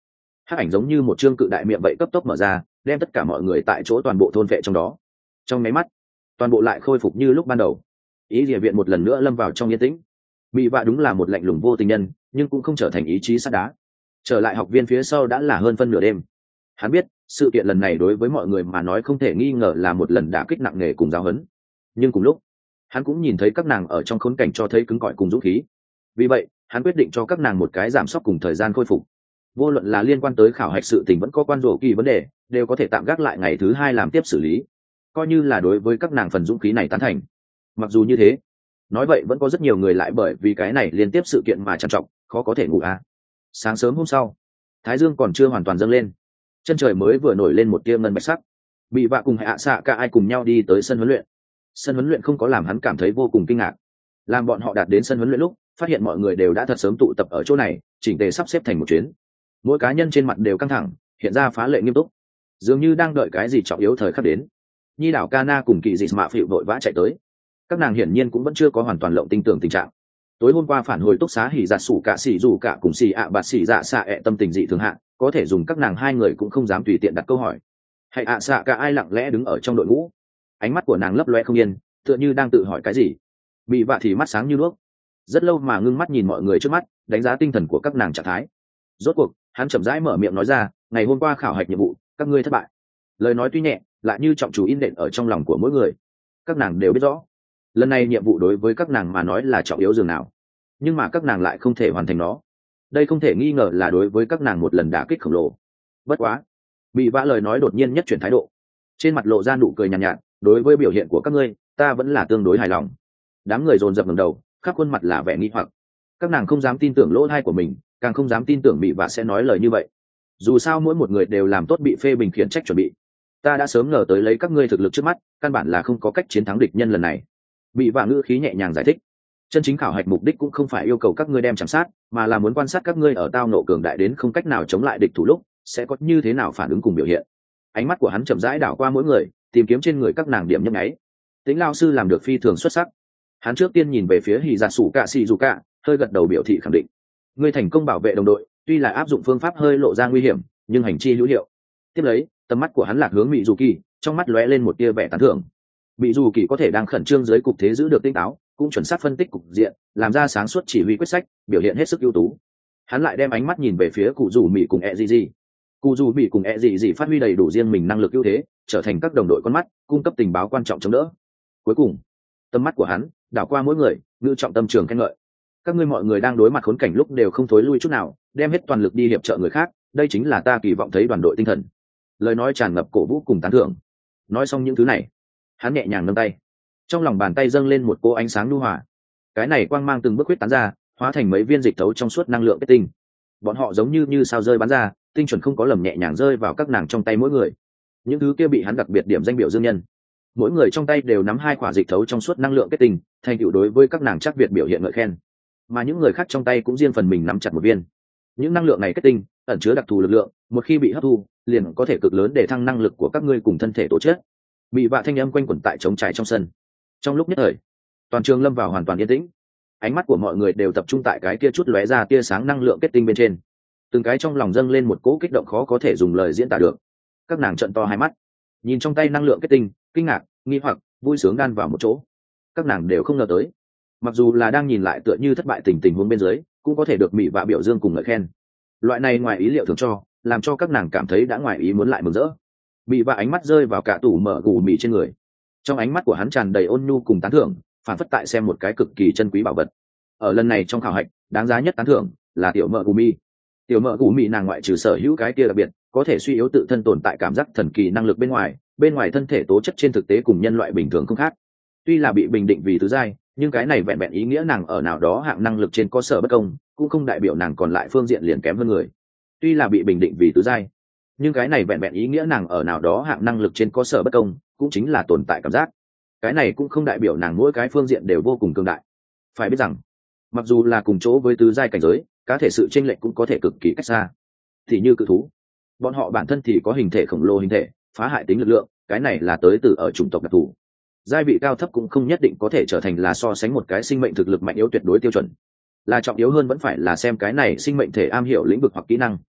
hắc ảnh giống như một chương cự đại miệng vậy cấp tốc mở ra, đem tất cả mọi người tại chỗ toàn bộ thôn vệ trong đó. Trong máy mắt toàn bộ lại khôi phục như lúc ban đầu. Ý địa viện một lần nữa lâm vào trong yên tĩnh. Mị vạ đúng là một lạnh lùng vô tình nhân, nhưng cũng không trở thành ý chí sắt đá. Trở lại học viên phía sau đã là hơn phân nửa đêm. Hắn biết sự kiện lần này đối với mọi người mà nói không thể nghi ngờ là một lần đả kích nặng nề cùng giáo huấn, nhưng cùng lúc hắn cũng nhìn thấy các nàng ở trong khốn cảnh cho thấy cứng cỏi cùng dũng khí. Vì vậy hắn quyết định cho các nàng một cái giảm sốc cùng thời gian khôi phục. Vô luận là liên quan tới khảo hạch sự tình vẫn có quan rổ kỳ vấn đề, đều có thể tạm gác lại ngày thứ hai làm tiếp xử lý, coi như là đối với các nàng phần dũng khí này tán thành. Mặc dù như thế, nói vậy vẫn có rất nhiều người lại bởi vì cái này liên tiếp sự kiện mà trằn trọc, khó có thể ngủ à. Sáng sớm hôm sau, thái dương còn chưa hoàn toàn dâng lên, chân trời mới vừa nổi lên một tia ngân bạch sắc. Bị vạ cùng hạ xạ cả ai cùng nhau đi tới sân huấn luyện. Sân huấn luyện không có làm hắn cảm thấy vô cùng kinh ngạc. Làm bọn họ đạt đến sân huấn luyện lúc, phát hiện mọi người đều đã thật sớm tụ tập ở chỗ này, chỉnh tề sắp xếp thành một chuyến. Mỗi cá nhân trên mặt đều căng thẳng, hiện ra phá lệ nghiêm túc, dường như đang đợi cái gì trọng yếu thời khắc đến. Nhi đảo Kana cùng kỳ dị mạ phịu vội vã chạy tới. Các nàng hiển nhiên cũng vẫn chưa có hoàn toàn lộng tinh tưởng tình trạng. Tối hôm qua phản hồi túc xá hỉ giặt sủ cả xỉ dù cả cùng xỉ ạ bạt xỉ dạ xạ ẹ tâm tình dị thường hạ, có thể dùng các nàng hai người cũng không dám tùy tiện đặt câu hỏi. Hãy ạ xạ cả ai lặng lẽ đứng ở trong đội ngũ, ánh mắt của nàng lấp loe không yên, tựa như đang tự hỏi cái gì. Bị vạ thì mắt sáng như đuốc, rất lâu mà ngưng mắt nhìn mọi người trước mắt, đánh giá tinh thần của các nàng trạng thái. Rốt cuộc hắn chậm rãi mở miệng nói ra, ngày hôm qua khảo hạch nhiệm vụ các ngươi thất bại. Lời nói tuy nhẹ lại như trọng chú in đệm ở trong lòng của mỗi người. Các nàng đều biết rõ lần này nhiệm vụ đối với các nàng mà nói là trọng yếu dường nào, nhưng mà các nàng lại không thể hoàn thành nó. Đây không thể nghi ngờ là đối với các nàng một lần đả kích khổng lồ. Bất quá bị vã lời nói đột nhiên nhất chuyển thái độ, trên mặt lộ ra nụ cười nhàn nhạt, nhạt đối với biểu hiện của các ngươi ta vẫn là tương đối hài lòng. Đám người dồn dập ngẩng đầu, khắp khuôn mặt là vẻ nghi hoặc. Các nàng không dám tin tưởng lỗ tai của mình, càng không dám tin tưởng bị vạ sẽ nói lời như vậy. Dù sao mỗi một người đều làm tốt bị phê bình khiển trách chuẩn bị. Ta đã sớm ngờ tới lấy các ngươi thực lực trước mắt, căn bản là không có cách chiến thắng địch nhân lần này. Bị vạ ngữ khí nhẹ nhàng giải thích, chân chính khảo hạch mục đích cũng không phải yêu cầu các ngươi đem chạm sát, mà là muốn quan sát các ngươi ở tao nộ cường đại đến không cách nào chống lại địch thủ lúc sẽ có như thế nào phản ứng cùng biểu hiện. Ánh mắt của hắn chậm rãi đảo qua mỗi người, tìm kiếm trên người các nàng điểm nhấp nháy. Tính lao sư làm được phi thường xuất sắc. Hắn trước tiên nhìn về phía hỉ giặt sủ cả xì dù cả, hơi gật đầu biểu thị khẳng định. Ngươi thành công bảo vệ đồng đội, tuy là áp dụng phương pháp hơi lộ ra nguy hiểm, nhưng hành chi hữu hiệu. Tiếp lấy tầm mắt của hắn lạc hướng Mị Dù Kỳ, trong mắt lóe lên một tia vẻ tán thưởng. Mị Dù Kỳ có thể đang khẩn trương dưới cục thế giữ được tinh táo, cũng chuẩn xác phân tích cục diện, làm ra sáng suốt chỉ huy quyết sách, biểu hiện hết sức ưu tú. Hắn lại đem ánh mắt nhìn về phía cụ Dù Mị cùng E Dị Dị. Cụ Dù Mị cùng E Dị Dị phát huy đầy đủ riêng mình năng lực ưu thế, trở thành các đồng đội con mắt, cung cấp tình báo quan trọng chống đỡ. Cuối cùng tầm mắt của hắn đảo qua mỗi người, ngữ trọng tâm trường khen ngợi. Các ngươi mọi người đang đối mặt khốn cảnh lúc đều không thối lui chút nào, đem hết toàn lực đi hiệp trợ người khác, đây chính là ta kỳ vọng thấy đoàn đội tinh thần. Lời nói tràn ngập cổ vũ cùng tán thưởng. Nói xong những thứ này, hắn nhẹ nhàng nâng tay, trong lòng bàn tay dâng lên một cỗ ánh sáng nhu hòa. Cái này quang mang từng bước huyết tán ra, hóa thành mấy viên dịch thấu trong suốt năng lượng kết tinh. Bọn họ giống như như sao rơi bắn ra, tinh chuẩn không có lầm nhẹ nhàng rơi vào các nàng trong tay mỗi người. Những thứ kia bị hắn đặc biệt điểm danh biểu dương nhân, mỗi người trong tay đều nắm hai quả dịch thấu trong suốt năng lượng kết tinh, thành tựu đối với các nàng chắc việt biểu hiện ngợi khen. Mà những người khác trong tay cũng riêng phần mình nắm chặt một viên. Những năng lượng này kết tinh ẩn chứa đặc thù lực lượng, một khi bị hấp thu liền có thể cực lớn để thăng năng lực của các ngươi cùng thân thể tổ chức. Bị vạ thanh âm quanh quẩn tại trống trải trong sân. Trong lúc nhất thời toàn trường lâm vào hoàn toàn yên tĩnh, ánh mắt của mọi người đều tập trung tại cái kia chút lóe ra tia sáng năng lượng kết tinh bên trên. Từng cái trong lòng dâng lên một cỗ kích động khó có thể dùng lời diễn tả được. Các nàng trợn to hai mắt, nhìn trong tay năng lượng kết tinh, kinh ngạc, nghi hoặc, vui sướng đan vào một chỗ. Các nàng đều không ngờ tới, mặc dù là đang nhìn lại tựa như thất bại tình tình huống bên dưới, cũng có thể được mỹ vạ biểu dương cùng ngợi khen. Loại này ngoài ý liệu thường cho, làm cho các nàng cảm thấy đã ngoài ý muốn lại mừng rỡ. Mỹ vạ ánh mắt rơi vào cả tủ mở gù mì trên người, trong ánh mắt của hắn tràn đầy ôn nhu cùng tán thưởng, phản phất tại xem một cái cực kỳ chân quý bảo vật. Ở lần này trong khảo hạch, đáng giá nhất tán thưởng là tiểu mợ gù mì. Tiểu mợ gù mì nàng ngoại trừ sở hữu cái kia đặc biệt có thể suy yếu tự thân tồn tại cảm giác thần kỳ năng lực bên ngoài, bên ngoài thân thể tố chất trên thực tế cùng nhân loại bình thường không khác. Tuy là bị bình định vì tứ giai, nhưng cái này vẹn vẹn ý nghĩa nàng ở nào đó hạng năng lực trên có sở bất công, cũng không đại biểu nàng còn lại phương diện liền kém hơn người. Tuy là bị bình định vì tứ giai, nhưng cái này vẹn vẹn ý nghĩa nàng ở nào đó hạng năng lực trên có sở bất công, cũng chính là tồn tại cảm giác. Cái này cũng không đại biểu nàng mỗi cái phương diện đều vô cùng cường đại. Phải biết rằng, mặc dù là cùng chỗ với tứ giai cảnh giới, cá thể sự chênh lệch cũng có thể cực kỳ cách xa. Thì như cự thú, bọn họ bản thân thì có hình thể khổng lồ hình thể, phá hại tính lực lượng, cái này là tới từ ở chủng tộc đặc thù. Giai vị cao thấp cũng không nhất định có thể trở thành là so sánh một cái sinh mệnh thực lực mạnh yếu tuyệt đối tiêu chuẩn. Là trọng yếu hơn vẫn phải là xem cái này sinh mệnh thể am hiểu lĩnh vực hoặc kỹ năng.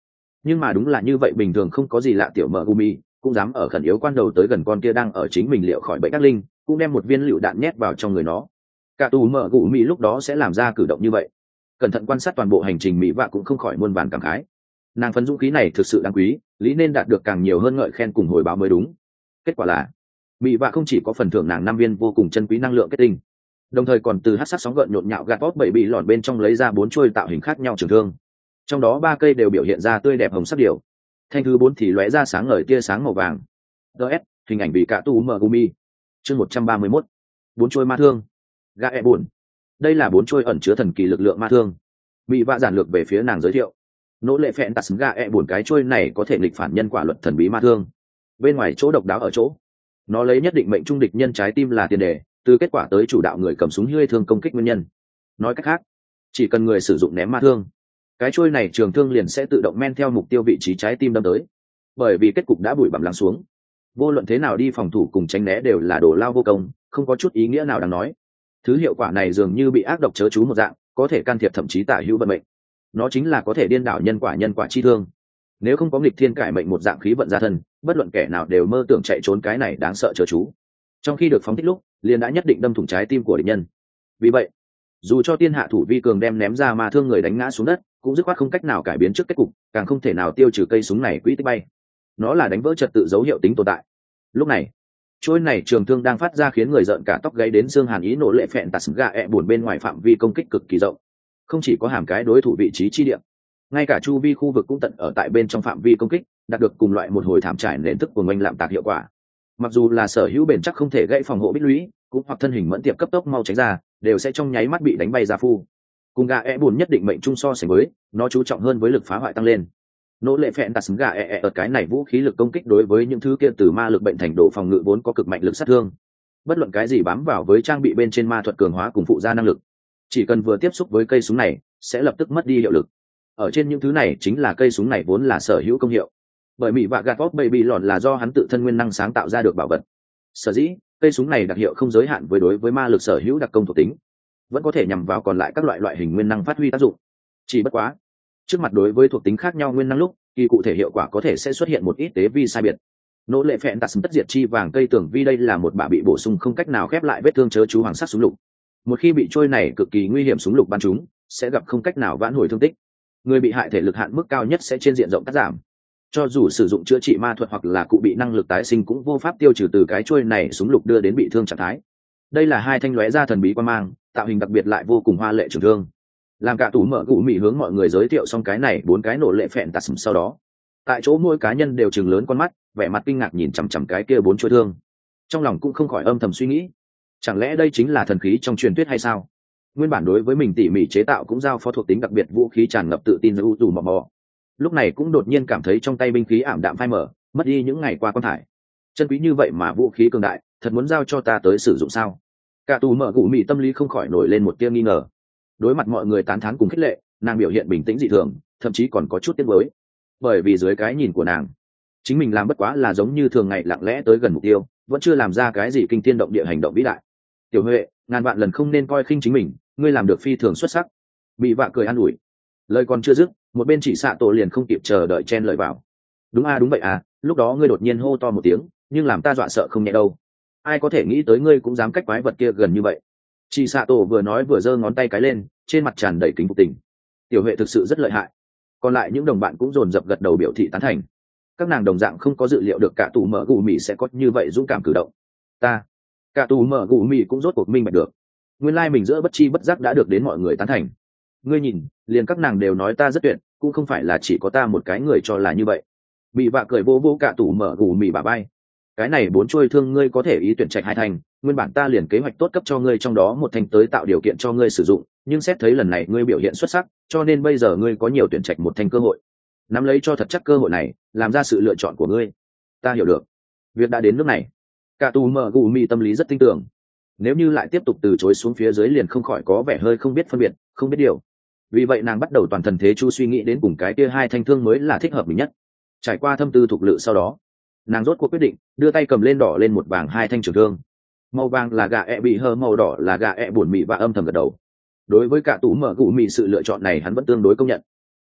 Nhưng mà đúng là như vậy, bình thường không có gì lạ tiểu mợ gumi cũng dám ở khẩn yếu quan đầu tới gần con kia đang ở chính mình liệu khỏi bệnh ác linh, cũng đem một viên lựu đạn nhét vào trong người nó. Cả tù mợ gumi lúc đó sẽ làm ra cử động như vậy, cẩn thận quan sát toàn bộ hành trình mỹ vạ cũng không khỏi muôn vàn cảm khái. Nàng phấn dũng khí này thực sự đáng quý, lý nên đạt được càng nhiều hơn ngợi khen cùng hồi báo mới đúng. Kết quả là mỹ vạ không chỉ có phần thưởng nàng năm viên vô cùng chân quý năng lượng kết tinh, đồng thời còn từ hát sắc sóng gợn nhộn nhạo gạt bóp bảy bị lòn bên trong lấy ra bốn chuôi tạo hình khác nhau trường thương, trong đó ba cây đều biểu hiện ra tươi đẹp hồng sắc điều, thanh thứ bốn thì lóe ra sáng ngời tia sáng màu vàng. ds hình ảnh bị cả tu mờ gumi chương một trăm ba mươi mốt. Bốn chuôi ma thương gà e buồn. Đây là bốn chuôi ẩn chứa thần kỳ lực lượng ma thương. Mỹ vạ giản lược về phía nàng giới thiệu. Nỗ lệ phẹn tạt gà e buồn, cái chuôi này có thể nghịch phản nhân quả luật thần bí ma thương. Bên ngoài chỗ độc đáo ở chỗ, nó lấy nhất định mệnh trung địch nhân trái tim là tiền đề, từ kết quả tới chủ đạo người cầm súng hơi thương công kích nguyên nhân. Nói cách khác, chỉ cần người sử dụng ném ma thương, cái chuôi này trường thương liền sẽ tự động men theo mục tiêu vị trí trái tim đâm tới. Bởi vì kết cục đã bụi bặm lắng xuống, vô luận thế nào đi phòng thủ cùng tránh né đều là đồ lao vô công, không có chút ý nghĩa nào đáng nói. Thứ hiệu quả này dường như bị ác độc chớ chú một dạng, có thể can thiệp thậm chí tả hữu vận mệnh. Nó chính là có thể điên đảo nhân quả nhân quả chi thương. Nếu không có nghịch thiên cải mệnh một dạng khí vận gia thân, bất luận kẻ nào đều mơ tưởng chạy trốn cái này đáng sợ chớ chú. Trong khi được phóng thích lúc, liền đã nhất định đâm thủng trái tim của địch nhân. Vì vậy, dù cho tiên hạ thủ vi cường đem ném ra ma thương người đánh ngã xuống đất, cũng dứt khoát không cách nào cải biến trước kết cục, càng không thể nào tiêu trừ cây súng này quỹ tích bay. Nó là đánh vỡ trật tự dấu hiệu tính tồn tại. Lúc này, trôi này trường thương đang phát ra khiến người giận cả tóc gáy đến xương hàn ý nổ lệ phẹn tạt gà ẹ buồn bên ngoài phạm vi công kích cực kỳ rộng, không chỉ có hàm cái đối thủ vị trí chi điểm, ngay cả chu vi khu vực cũng tận ở tại bên trong phạm vi công kích, đạt được cùng loại một hồi thảm trải nền thức của ngoanh lạm tạc hiệu quả. Mặc dù là sở hữu bền chắc không thể gãy phòng hộ bích lũy, cũng hoặc thân hình mẫn tiệp cấp tốc mau tránh ra, đều sẽ trong nháy mắt bị đánh bay ra phu. Cùng gà ẹ buồn nhất định mệnh trung so sánh với, nó chú trọng hơn với lực phá hoại tăng lên. Nỗ lệ phẹn tạt gà ẹ ẹ ở cái này vũ khí lực công kích đối với những thứ kia từ ma lực bệnh thành độ phòng ngự vốn có cực mạnh lực sát thương. Bất luận cái gì bám vào với trang bị bên trên ma thuật cường hóa cùng phụ gia năng lực, chỉ cần vừa tiếp xúc với cây súng này sẽ lập tức mất đi hiệu lực. Ở trên những thứ này chính là cây súng này vốn là sở hữu công hiệu, bởi mỹ và gạt vóc baby lòn là do hắn tự thân nguyên năng sáng tạo ra được bảo vật. Sở dĩ cây súng này đặc hiệu không giới hạn với đối với ma lực sở hữu đặc công thuộc tính, vẫn có thể nhằm vào còn lại các loại loại hình nguyên năng phát huy tác dụng. Chỉ bất quá, trước mặt đối với thuộc tính khác nhau nguyên năng lúc, kỳ cụ thể hiệu quả có thể sẽ xuất hiện một ít tế vi sai biệt. Nỗ lệ phẹn tạt tất diệt chi vàng cây tưởng vi đây là một bả bị bổ sung không cách nào khép lại vết thương chớ chú hoàng sắc súng lục. Một khi bị trôi này cực kỳ nguy hiểm súng lục bắn trúng, sẽ gặp không cách nào vãn hồi thương tích. Người bị hại thể lực hạn mức cao nhất sẽ trên diện rộng cắt giảm. Cho dù sử dụng chữa trị ma thuật hoặc là cụ bị năng lực tái sinh cũng vô pháp tiêu trừ từ cái trôi này súng lục đưa đến bị thương trạng thái. Đây là hai thanh lóe ra thần bí quan mang, tạo hình đặc biệt lại vô cùng hoa lệ trường thương. Làm cả tủ mở gụ mị hướng mọi người giới thiệu xong cái này bốn cái nổ lệ phẹn tạt sau đó, tại chỗ mỗi cá nhân đều chừng lớn con mắt, vẻ mặt kinh ngạc nhìn chằm chằm cái kia bốn chuôi thương, trong lòng cũng không khỏi âm thầm suy nghĩ, chẳng lẽ đây chính là thần khí trong truyền thuyết hay sao? Nguyên bản đối với mình tỉ mỉ chế tạo cũng giao phó thuộc tính đặc biệt vũ khí tràn ngập tự tin u dù mò mò, lúc này cũng đột nhiên cảm thấy trong tay binh khí ảm đạm phai mở, mất đi những ngày qua quan thải. Chân quý như vậy mà vũ khí cường đại, thật muốn giao cho ta tới sử dụng sao? Cả tù mở gụ mị tâm lý không khỏi nổi lên một tia nghi ngờ. Đối mặt mọi người tán thán cùng khích lệ, nàng biểu hiện bình tĩnh dị thường, thậm chí còn có chút tiếc nuối, bởi vì dưới cái nhìn của nàng, chính mình làm bất quá là giống như thường ngày lặng lẽ tới gần mục tiêu, vẫn chưa làm ra cái gì kinh thiên động địa hành động vĩ đại. Tiểu Huệ, ngàn vạn lần không nên coi khinh chính mình, ngươi làm được phi thường xuất sắc. Bị vạ cười an ủi. Lời còn chưa dứt, một bên chỉ xạ tổ liền không kịp chờ đợi chen lời vào. Đúng a à, đúng vậy à, lúc đó ngươi đột nhiên hô to một tiếng, nhưng làm ta dọa sợ không nhẹ đâu. Ai có thể nghĩ tới ngươi cũng dám cách quái vật kia gần như vậy. Chị xạ tổ vừa nói vừa giơ ngón tay cái lên, trên mặt tràn đầy kính phục tình. Tiểu Huệ thực sự rất lợi hại. Còn lại những đồng bạn cũng dồn dập gật đầu biểu thị tán thành. Các nàng đồng dạng không có dự liệu được cả tù mở gù mì sẽ có như vậy dũng cảm cử động. Ta, cả tù mở gù mì cũng rốt cuộc minh bạch được. Nguyên lai mình giữa bất chi bất giác đã được đến mọi người tán thành. Ngươi nhìn, liền các nàng đều nói ta rất tuyệt, cũng không phải là chỉ có ta một cái người cho là như vậy. Bị vạ cười vô vô cả tù mở gù mì bà bay. Cái này bốn trôi thương ngươi có thể ý tuyển trạch hai thành, nguyên bản ta liền kế hoạch tốt cấp cho ngươi trong đó một thành tới tạo điều kiện cho ngươi sử dụng, nhưng xét thấy lần này ngươi biểu hiện xuất sắc, cho nên bây giờ ngươi có nhiều tuyển trạch một thành cơ hội. Nắm lấy cho thật chắc cơ hội này, làm ra sự lựa chọn của ngươi. Ta hiểu được. Việc đã đến nước này, cả tù mở gù mì tâm lý rất tin tưởng. Nếu như lại tiếp tục từ chối xuống phía dưới liền không khỏi có vẻ hơi không biết phân biệt, không biết điều. Vì vậy nàng bắt đầu toàn thần thế chu suy nghĩ đến cùng cái kia hai thanh thương mới là thích hợp mình nhất. Trải qua thâm tư thuộc lự sau đó, nàng rốt cuộc quyết định đưa tay cầm lên đỏ lên một vàng hai thanh trường thương. Màu vàng là gà ẹ bị hơ, màu đỏ là gà ẹ buồn mị và âm thầm gật đầu. Đối với cả tủ mở gụ mị sự lựa chọn này hắn vẫn tương đối công nhận.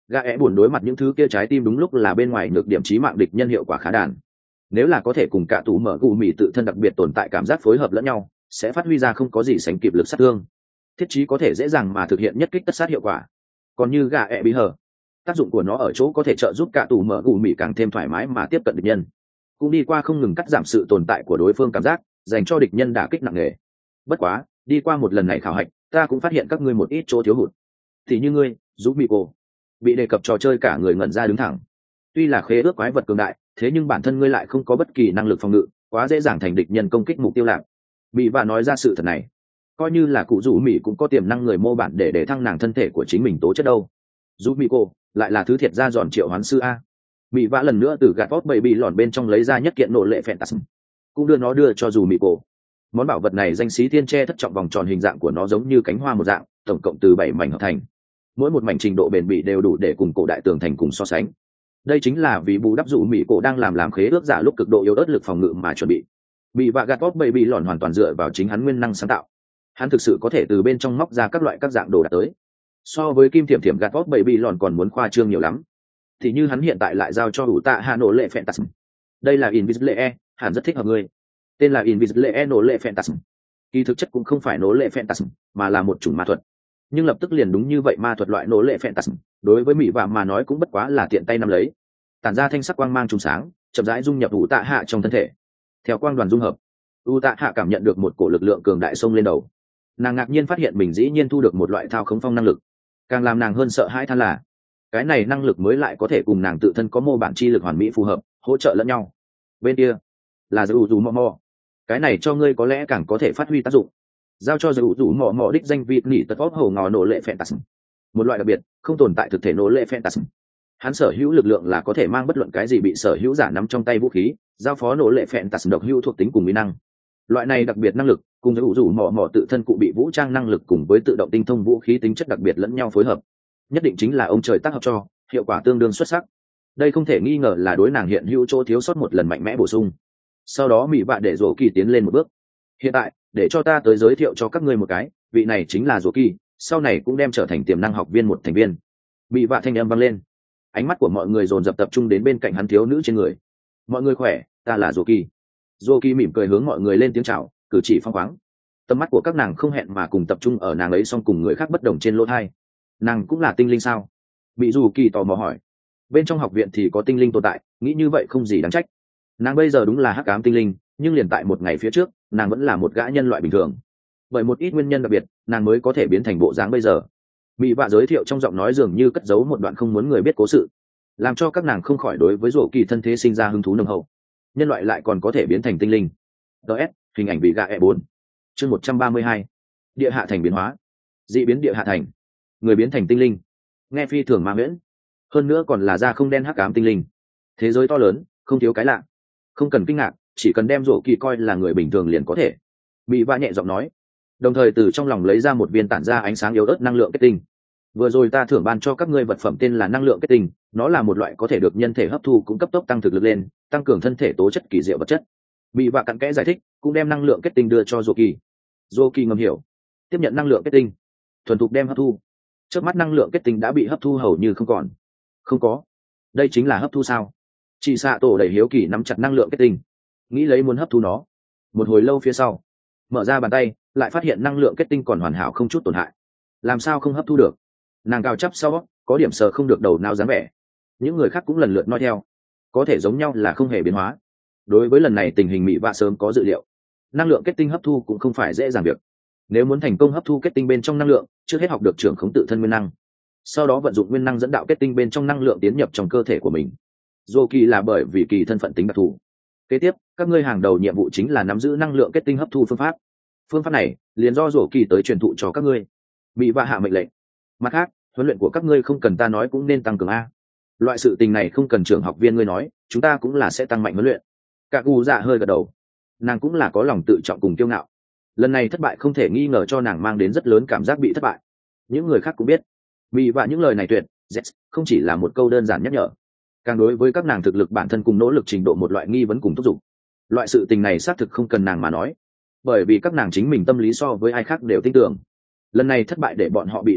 Gã é buồn đối mặt những thứ kia trái tim đúng lúc là bên ngoài nhược điểm chí mạng địch nhân hiệu quả khá đàn. Nếu là có thể cùng cả tủ mở gù mì tự thân đặc biệt tồn tại cảm giác phối hợp lẫn nhau, sẽ phát huy ra không có gì sánh kịp lực sát thương. Thiết trí có thể dễ dàng mà thực hiện nhất kích tất sát hiệu quả. Còn như gã é bí hờ, tác dụng của nó ở chỗ có thể trợ giúp cả tủ mở gù mì càng thêm thoải mái mà tiếp cận địch nhân, cũng đi qua không ngừng cắt giảm sự tồn tại của đối phương cảm giác, dành cho địch nhân đả kích nặng nề. Bất quá, đi qua một lần này khảo hạch, ta cũng phát hiện các ngươi một ít chỗ thiếu hụt. Thì như ngươi, giúp bị cô bị đề cập trò chơi cả người ngẩn ra đứng thẳng. Tuy là khế ước quái vật cường đại, thế nhưng bản thân ngươi lại không có bất kỳ năng lực phòng ngự, quá dễ dàng thành địch nhân công kích mục tiêu lạc. Mỹ và nói ra sự thật này, coi như là cụ rủ Mỹ cũng có tiềm năng người mô bản để để thăng nàng thân thể của chính mình tố chất đâu. Giúp Mỹ cô lại là thứ thiệt ra giòn triệu hoán sư a. Mỹ vã lần nữa từ gạt vót bầy bị lòn bên trong lấy ra nhất kiện nộ lệ Phantasm, cũng đưa nó đưa cho dù Mỹ cổ. Món bảo vật này danh xí thiên che thất trọng, vòng tròn hình dạng của nó giống như cánh hoa một dạng, tổng cộng từ bảy mảnh hợp thành. Mỗi một mảnh trình độ bền bỉ đều đủ để cùng cổ đại tường thành cùng so sánh. Đây chính là vì bù đắp dụ Mỹ cổ đang làm làm khế ước giả lúc cực độ yếu ớt lực phòng ngự mà chuẩn bị. Mỹ vã gạt vót bầy bị lòn hoàn toàn dựa vào chính hắn nguyên năng sáng tạo. Hắn thực sự có thể từ bên trong móc ra các loại các dạng đồ đạc tới. So với kim thiểm thiểm gạt vót bầy bị lòn còn muốn khoa trương nhiều lắm. Thì như hắn hiện tại lại giao cho ủ tạ hạ nổ lệ Phantasm. Đây là Invisible E, hẳn rất thích hợp ngươi. Tên là Invisible E nổ lệ Phantasm. Kỳ thực chất cũng không phải nổ lệ Phantasm, mà là một chủng ma thuật. Nhưng lập tức liền đúng như vậy, ma thuật loại nổ lệ Phantasm, đối với Mỹ vạ mà nói cũng bất quá là tiện tay nắm lấy. Tản ra thanh sắc quang mang trùng sáng, chậm rãi dung nhập ủ tạ hạ trong thân thể. Theo quang đoàn dung hợp, ủ tạ hạ cảm nhận được một cổ lực lượng cường đại xông lên đầu. Nàng ngạc nhiên phát hiện mình dĩ nhiên thu được một loại thao khống phong năng lực. Càng làm nàng hơn sợ hãi than là cái này năng lực mới lại có thể cùng nàng tự thân có mô bản chi lực hoàn mỹ phù hợp, hỗ trợ lẫn nhau. Bên kia là giữ dù mò mò, cái này cho ngươi có lẽ càng có thể phát huy tác dụng. Giao cho giữ dù mò mò đích danh vị nỉ tật óc hầu ngò nổ lệ Phantasm, một loại đặc biệt không tồn tại thực thể nổ lệ Phantasm. Hắn sở hữu lực lượng là có thể mang bất luận cái gì bị sở hữu giả nắm trong tay vũ khí, giao phó nổ lệ Phantasm độc hữu thuộc tính cùng mỹ năng. Loại này đặc biệt năng lực cùng giữ dù mò mò tự thân cụ bị vũ trang năng lực cùng với tự động tinh thông vũ khí tính chất đặc biệt lẫn nhau phối hợp, nhất định chính là ông trời tác hợp cho, hiệu quả tương đương xuất sắc. Đây không thể nghi ngờ là đối nàng hiện hữu chỗ thiếu sót một lần mạnh mẽ bổ sung. Sau đó Mỹ vạ để Dỗ Kỳ tiến lên một bước. Hiện tại, để cho ta tới giới thiệu cho các ngươi một cái, vị này chính là Dỗ Kỳ, sau này cũng đem trở thành tiềm năng học viên một thành viên. Mỹ vạ thanh âm vang lên, ánh mắt của mọi người dồn dập tập trung đến bên cạnh hắn thiếu nữ trên người. Mọi người khỏe, ta là Dỗ Kỳ. Dỗ Kỳ mỉm cười hướng mọi người lên tiếng chào, cử chỉ phong khoáng. Tầm mắt của các nàng không hẹn mà cùng tập trung ở nàng ấy, song cùng người khác bất đồng trên lỗ thai. Nàng cũng là tinh linh sao? Bị Dù Kỳ tò mò hỏi. Bên trong học viện thì có tinh linh tồn tại, nghĩ như vậy không gì đáng trách. Nàng bây giờ đúng là hắc ám tinh linh, nhưng liền tại một ngày phía trước, nàng vẫn là một gã nhân loại bình thường. Bởi một ít nguyên nhân đặc biệt, nàng mới có thể biến thành bộ dáng bây giờ. Mỹ vạ giới thiệu trong giọng nói dường như cất giấu một đoạn không muốn người biết cố sự, làm cho các nàng không khỏi đối với Dỗ Kỳ thân thế sinh ra hứng thú nồng hậu. Nhân loại lại còn có thể biến thành tinh linh. ds hình ảnh bị gạ e bốn chương một trăm ba mươi hai, địa hạ thành biến hóa. Dị biến địa hạ thành, người biến thành tinh linh, nghe phi thường ma miễn, hơn nữa còn là da không đen hắc ám tinh linh. Thế giới to lớn, không thiếu cái lạ, không cần kinh ngạc, chỉ cần đem Dỗ Kỳ coi là người bình thường liền có thể. Mỹ vạ nhẹ giọng nói, đồng thời từ trong lòng lấy ra một viên tản ra ánh sáng yếu ớt năng lượng kết tinh. Vừa rồi ta thưởng ban cho các ngươi vật phẩm tên là năng lượng kết tinh, nó là một loại có thể được nhân thể hấp thu cũng cấp tốc tăng thực lực lên, tăng cường thân thể tố chất kỳ diệu vật chất. Mỹ vạ cặn kẽ giải thích, cũng đem năng lượng kết tinh đưa cho Dỗ Kỳ. Dỗ Kỳ ngầm hiểu, tiếp nhận năng lượng kết tinh, thuần thục đem hấp thu. Trước mắt năng lượng kết tinh đã bị hấp thu hầu như không còn. Không có, đây chính là hấp thu sao? Chị xạ tổ đẩy hiếu kỳ nắm chặt năng lượng kết tinh, nghĩ lấy muốn hấp thu nó. Một hồi lâu phía sau, mở ra bàn tay, lại phát hiện năng lượng kết tinh còn hoàn hảo không chút tổn hại. Làm sao không hấp thu được? Nàng cao chắp sau, có điểm sờ không được đầu nào dáng vẻ. Những người khác cũng lần lượt nói theo, có thể giống nhau là không hề biến hóa. Đối với lần này tình hình Mỹ vạ sớm có dự liệu, năng lượng kết tinh hấp thu cũng không phải dễ dàng việc. Nếu muốn thành công hấp thu kết tinh bên trong năng lượng, trước hết học được trưởng khống tự thân nguyên năng, sau đó vận dụng nguyên năng dẫn đạo kết tinh bên trong năng lượng tiến nhập trong cơ thể của mình. Dỗ Kỳ là bởi vì kỳ thân phận tính đặc thù. Kế tiếp, các ngươi hàng đầu nhiệm vụ chính là nắm giữ năng lượng kết tinh hấp thu phương pháp. Phương pháp này liền do Dỗ Kỳ tới truyền thụ cho các ngươi. Mỹ vạ hạ mệnh lệnh. Mặt khác, huấn luyện của các ngươi không cần ta nói cũng nên tăng cường a. Loại sự tình này không cần trưởng học viên ngươi nói, chúng ta cũng là sẽ tăng mạnh huấn luyện. Cả Gu Dạ hơi gật đầu. Nàng cũng là có lòng tự trọng cùng kiêu ngạo. Lần này thất bại không thể nghi ngờ cho nàng mang đến rất lớn cảm giác bị thất bại. Những người khác cũng biết, Mỹ vạ những lời này tuyệt, không chỉ là một câu đơn giản nhắc nhở, càng đối với các nàng thực lực bản thân cùng nỗ lực trình độ một loại nghi vấn cùng thúc giục. Loại sự tình này xác thực không cần nàng mà nói, bởi vì các nàng chính mình tâm lý so với ai khác đều tin tưởng. Lần này thất bại để bọn họ bị đả kích,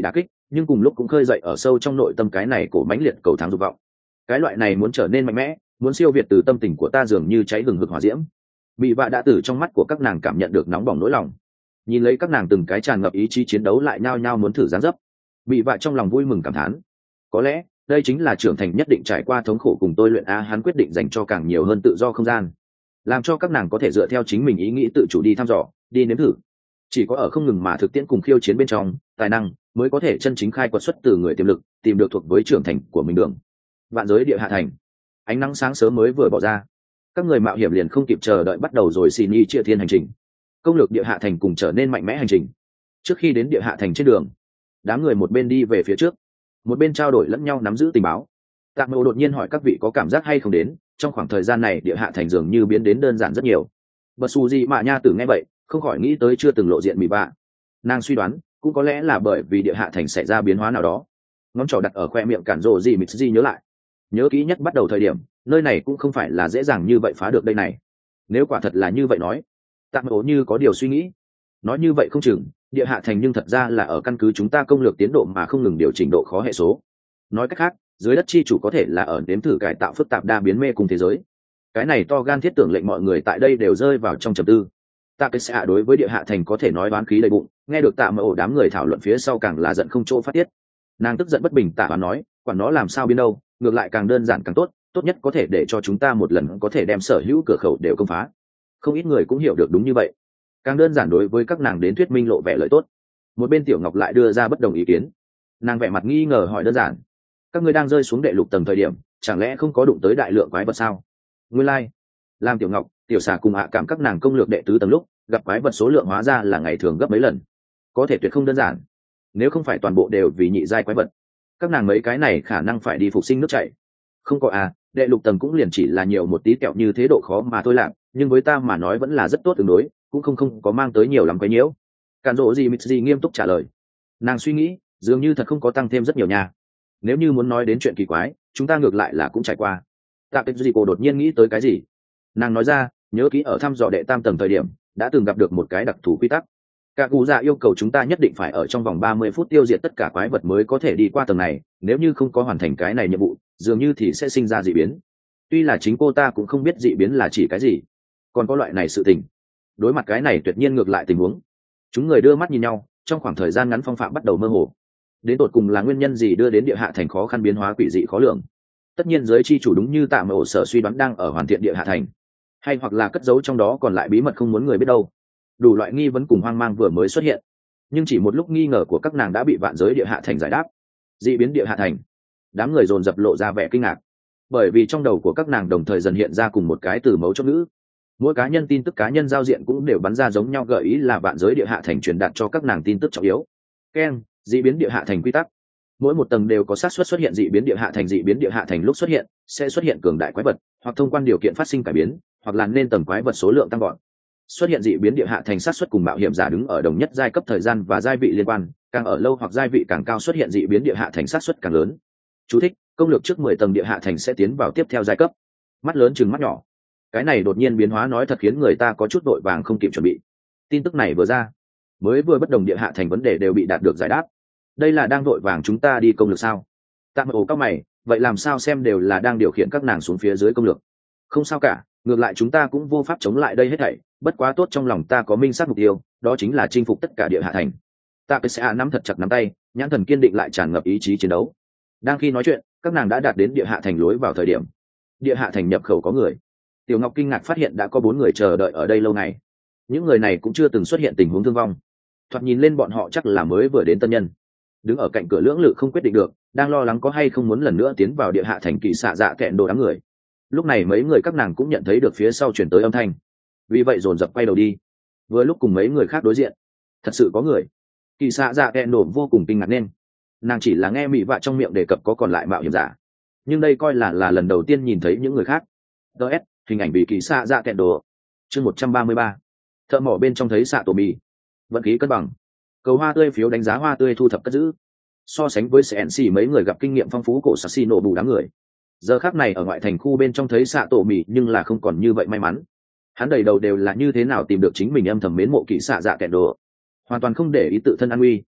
nhưng cùng lúc cũng khơi dậy ở sâu trong nội tâm cái này cổ mãnh liệt cầu thắng dục vọng. Cái loại này muốn trở nên mạnh mẽ, muốn siêu việt từ tâm tình của ta dường như cháy hừng hực hỏa diễm. Bị vạ đã từ trong mắt của các nàng cảm nhận được nóng bỏng nỗi lòng, nhìn lấy các nàng từng cái tràn ngập ý chí chiến đấu lại nhao nhao muốn thử giáng dấp. Bị vạ trong lòng vui mừng cảm thán, có lẽ đây chính là trưởng thành nhất định trải qua thống khổ cùng tôi luyện a. Hắn quyết định dành cho càng nhiều hơn tự do không gian, làm cho các nàng có thể dựa theo chính mình ý nghĩ tự chủ đi thăm dò, đi nếm thử. Chỉ có ở không ngừng mà thực tiễn cùng khiêu chiến bên trong, tài năng mới có thể chân chính khai quật xuất từ người tiềm lực, tìm được thuộc với trưởng thành của mình đường. Vạn giới địa hạ thành, ánh nắng sáng sớm mới vừa bỏ ra, các người mạo hiểm liền không kịp chờ đợi bắt đầu rồi xin y chia thiên hành trình, công lược địa hạ thành cùng trở nên mạnh mẽ hành trình. Trước khi đến địa hạ thành trên đường, đám người một bên đi về phía trước, một bên trao đổi lẫn nhau nắm giữ tình báo. Tạ Mộ đột nhiên hỏi các vị có cảm giác hay không đến trong khoảng thời gian này địa hạ thành dường như biến đến đơn giản rất nhiều. Bật xù gì mà nha tử nghe vậy không khỏi nghĩ tới chưa từng lộ diện mì bạ. Nàng suy đoán cũng có lẽ là bởi vì địa hạ thành xảy ra biến hóa nào đó. Ngón trỏ đặt ở khoe miệng cản rồ gì mịt gì nhớ lại, nhớ kỹ nhất bắt đầu thời điểm nơi này cũng không phải là dễ dàng như vậy phá được đây này. Nếu quả thật là như vậy nói, Tạ Mộ như có điều suy nghĩ, nói như vậy không chừng địa hạ thành nhưng thật ra là ở căn cứ chúng ta công lược tiến độ mà không ngừng điều chỉnh độ khó hệ số. Nói cách khác, dưới đất chi chủ có thể là ở nếm thử cải tạo phức tạp đa biến mê cùng thế giới. Cái này to gan thiết tưởng lệnh mọi người tại đây đều rơi vào trong trầm tư. Tạ Cái Xạ đối với địa hạ thành có thể nói đoán khí đầy bụng, nghe được Tạ Mộ đám người thảo luận phía sau càng là giận không chỗ phát tiết. Nàng tức giận bất bình Tạ Hoán nói, quản nó làm sao biến đâu, ngược lại càng đơn giản càng tốt, tốt nhất có thể để cho chúng ta một lần có thể đem sở hữu cửa khẩu đều công phá. Không ít người cũng hiểu được đúng như vậy, càng đơn giản đối với các nàng đến thuyết minh lộ vẻ lợi tốt. Một bên Tiểu Ngọc lại đưa ra bất đồng ý kiến, nàng vẻ mặt nghi ngờ hỏi đơn giản, các ngươi đang rơi xuống đệ lục tầng thời điểm chẳng lẽ không có đụng tới đại lượng quái vật sao? Nguyên lai làm Tiểu Ngọc, Tiểu Xà cùng hạ cảm các nàng công lược đệ tứ tầng lúc gặp quái vật số lượng hóa ra là ngày thường gấp mấy lần, có thể tuyệt không đơn giản. Nếu không phải toàn bộ đều vì nhị giai quái vật, các nàng mấy cái này khả năng phải đi phục sinh nước chảy. Không có à, đệ lục tầng cũng liền chỉ là nhiều một tí kẹo như thế độ khó mà thôi làm, nhưng với ta mà nói vẫn là rất tốt tương đối, cũng không không có mang tới nhiều lắm quấy nhiễu. Cản rộ gì mít gì nghiêm túc trả lời. Nàng suy nghĩ dường như thật không có tăng thêm rất nhiều nha. Nếu như muốn nói đến chuyện kỳ quái, chúng ta ngược lại là cũng trải qua. Tạ Kết Duy cô đột nhiên nghĩ tới cái gì, nàng nói ra, nhớ kỹ ở thăm dò đệ tam tầng thời điểm đã từng gặp được một cái đặc thù quy tắc. Cả cụ già yêu cầu chúng ta nhất định phải ở trong vòng ba mươi phút tiêu diệt tất cả quái vật mới có thể đi qua tầng này, nếu như không có hoàn thành cái này nhiệm vụ dường như thì sẽ sinh ra dị biến. Tuy là chính cô ta cũng không biết dị biến là chỉ cái gì, còn có loại này sự tình. Đối mặt cái này tuyệt nhiên ngược lại tình huống, chúng người đưa mắt nhìn nhau, trong khoảng thời gian ngắn phong phạm bắt đầu mơ hồ. Đến tột cùng là nguyên nhân gì đưa đến địa hạ thành khó khăn biến hóa quỷ dị khó lường? Tất nhiên giới chi chủ đúng như Tạ Mộ sở suy đoán đang ở hoàn thiện địa hạ thành, hay hoặc là cất giấu trong đó còn lại bí mật không muốn người biết đâu. Đủ loại nghi vấn cùng hoang mang vừa mới xuất hiện, nhưng chỉ một lúc nghi ngờ của các nàng đã bị vạn giới địa hạ thành giải đáp. Dị biến địa hạ thành, đám người dồn dập lộ ra vẻ kinh ngạc, bởi vì trong đầu của các nàng đồng thời dần hiện ra cùng một cái từ mấu chốt ngữ. Mỗi cá nhân tin tức cá nhân giao diện cũng đều bắn ra giống nhau, gợi ý là vạn giới địa hạ thành truyền đạt cho các nàng tin tức trọng yếu. Ken, dị biến địa hạ thành quy tắc. Mỗi một tầng đều có xác suất xuất hiện dị biến địa hạ thành, dị biến địa hạ thành lúc xuất hiện sẽ xuất hiện cường đại quái vật, hoặc thông quan điều kiện phát sinh cải biến, hoặc là nên tầng quái vật số lượng tăng gọn. Xuất hiện dị biến địa hạ thành xác suất cùng mạo hiểm giả đứng ở đồng nhất giai cấp thời gian và giai vị liên quan, càng ở lâu hoặc giai vị càng cao xuất hiện dị biến địa hạ thành xác suất càng lớn. Chú thích: công lược trước mười tầng địa hạ thành sẽ tiến vào tiếp theo giai cấp. Mắt lớn chừng mắt nhỏ. Cái này đột nhiên biến hóa nói thật khiến người ta có chút vội vàng không kịp chuẩn bị. Tin tức này vừa ra, mới vừa bất đồng địa hạ thành vấn đề đều bị đạt được giải đáp. Đây là đang vội vàng chúng ta đi công lược sao? Tạm ổ các mày, vậy làm sao xem đều là đang điều khiển các nàng xuống phía dưới công lược. Không sao cả, ngược lại chúng ta cũng vô pháp chống lại đây hết thảy, bất quá tốt trong lòng ta có minh xác mục tiêu, đó chính là chinh phục tất cả địa hạ thành. Tạ Cái Xạ nắm thật chặt nắm tay, nhãn thần kiên định lại tràn ngập ý chí chiến đấu. Đang khi nói chuyện, các nàng đã đạt đến địa hạ thành lối vào thời điểm. Địa hạ thành nhập khẩu có người. Tiểu Ngọc kinh ngạc phát hiện đã có bốn người chờ đợi ở đây lâu ngày. Những người này cũng chưa từng xuất hiện tình huống thương vong. Thoạt nhìn lên bọn họ chắc là mới vừa đến tân nhân. Đứng ở cạnh cửa lưỡng lự không quyết định được, đang lo lắng có hay không muốn lần nữa tiến vào địa hạ thành. Kỳ xạ dạ kẹn đồ đám người. Lúc này mấy người các nàng cũng nhận thấy được phía sau chuyển tới âm thanh, vì vậy dồn dập quay đầu đi. Vừa lúc cùng mấy người khác đối diện, thật sự có người. Kỳ xạ dạ kẹn đồ vô cùng kinh ngạc, nên nàng chỉ là nghe mị vạ trong miệng đề cập có còn lại mạo hiểm giả, nhưng đây coi là là lần đầu tiên nhìn thấy những người khác. ts hình ảnh bị kỳ xạ dạ kẹn đồ. Chương một trăm ba mươi ba, thợ mỏ bên trong thấy xạ tổ mì. Vận khí cân bằng. Cầu hoa tươi phiếu đánh giá hoa tươi thu thập cất giữ. So sánh với xê en xê mấy người gặp kinh nghiệm phong phú cổ sạc xì nổ bù đám người, giờ khác này ở ngoại thành khu bên trong thấy xạ tổ mì nhưng là không còn như vậy may mắn. Hắn đầy đầu đều là như thế nào tìm được chính mình âm thầm mến mộ kỳ xạ dạ kẹn đồ, hoàn toàn không để ý tự thân an nguy.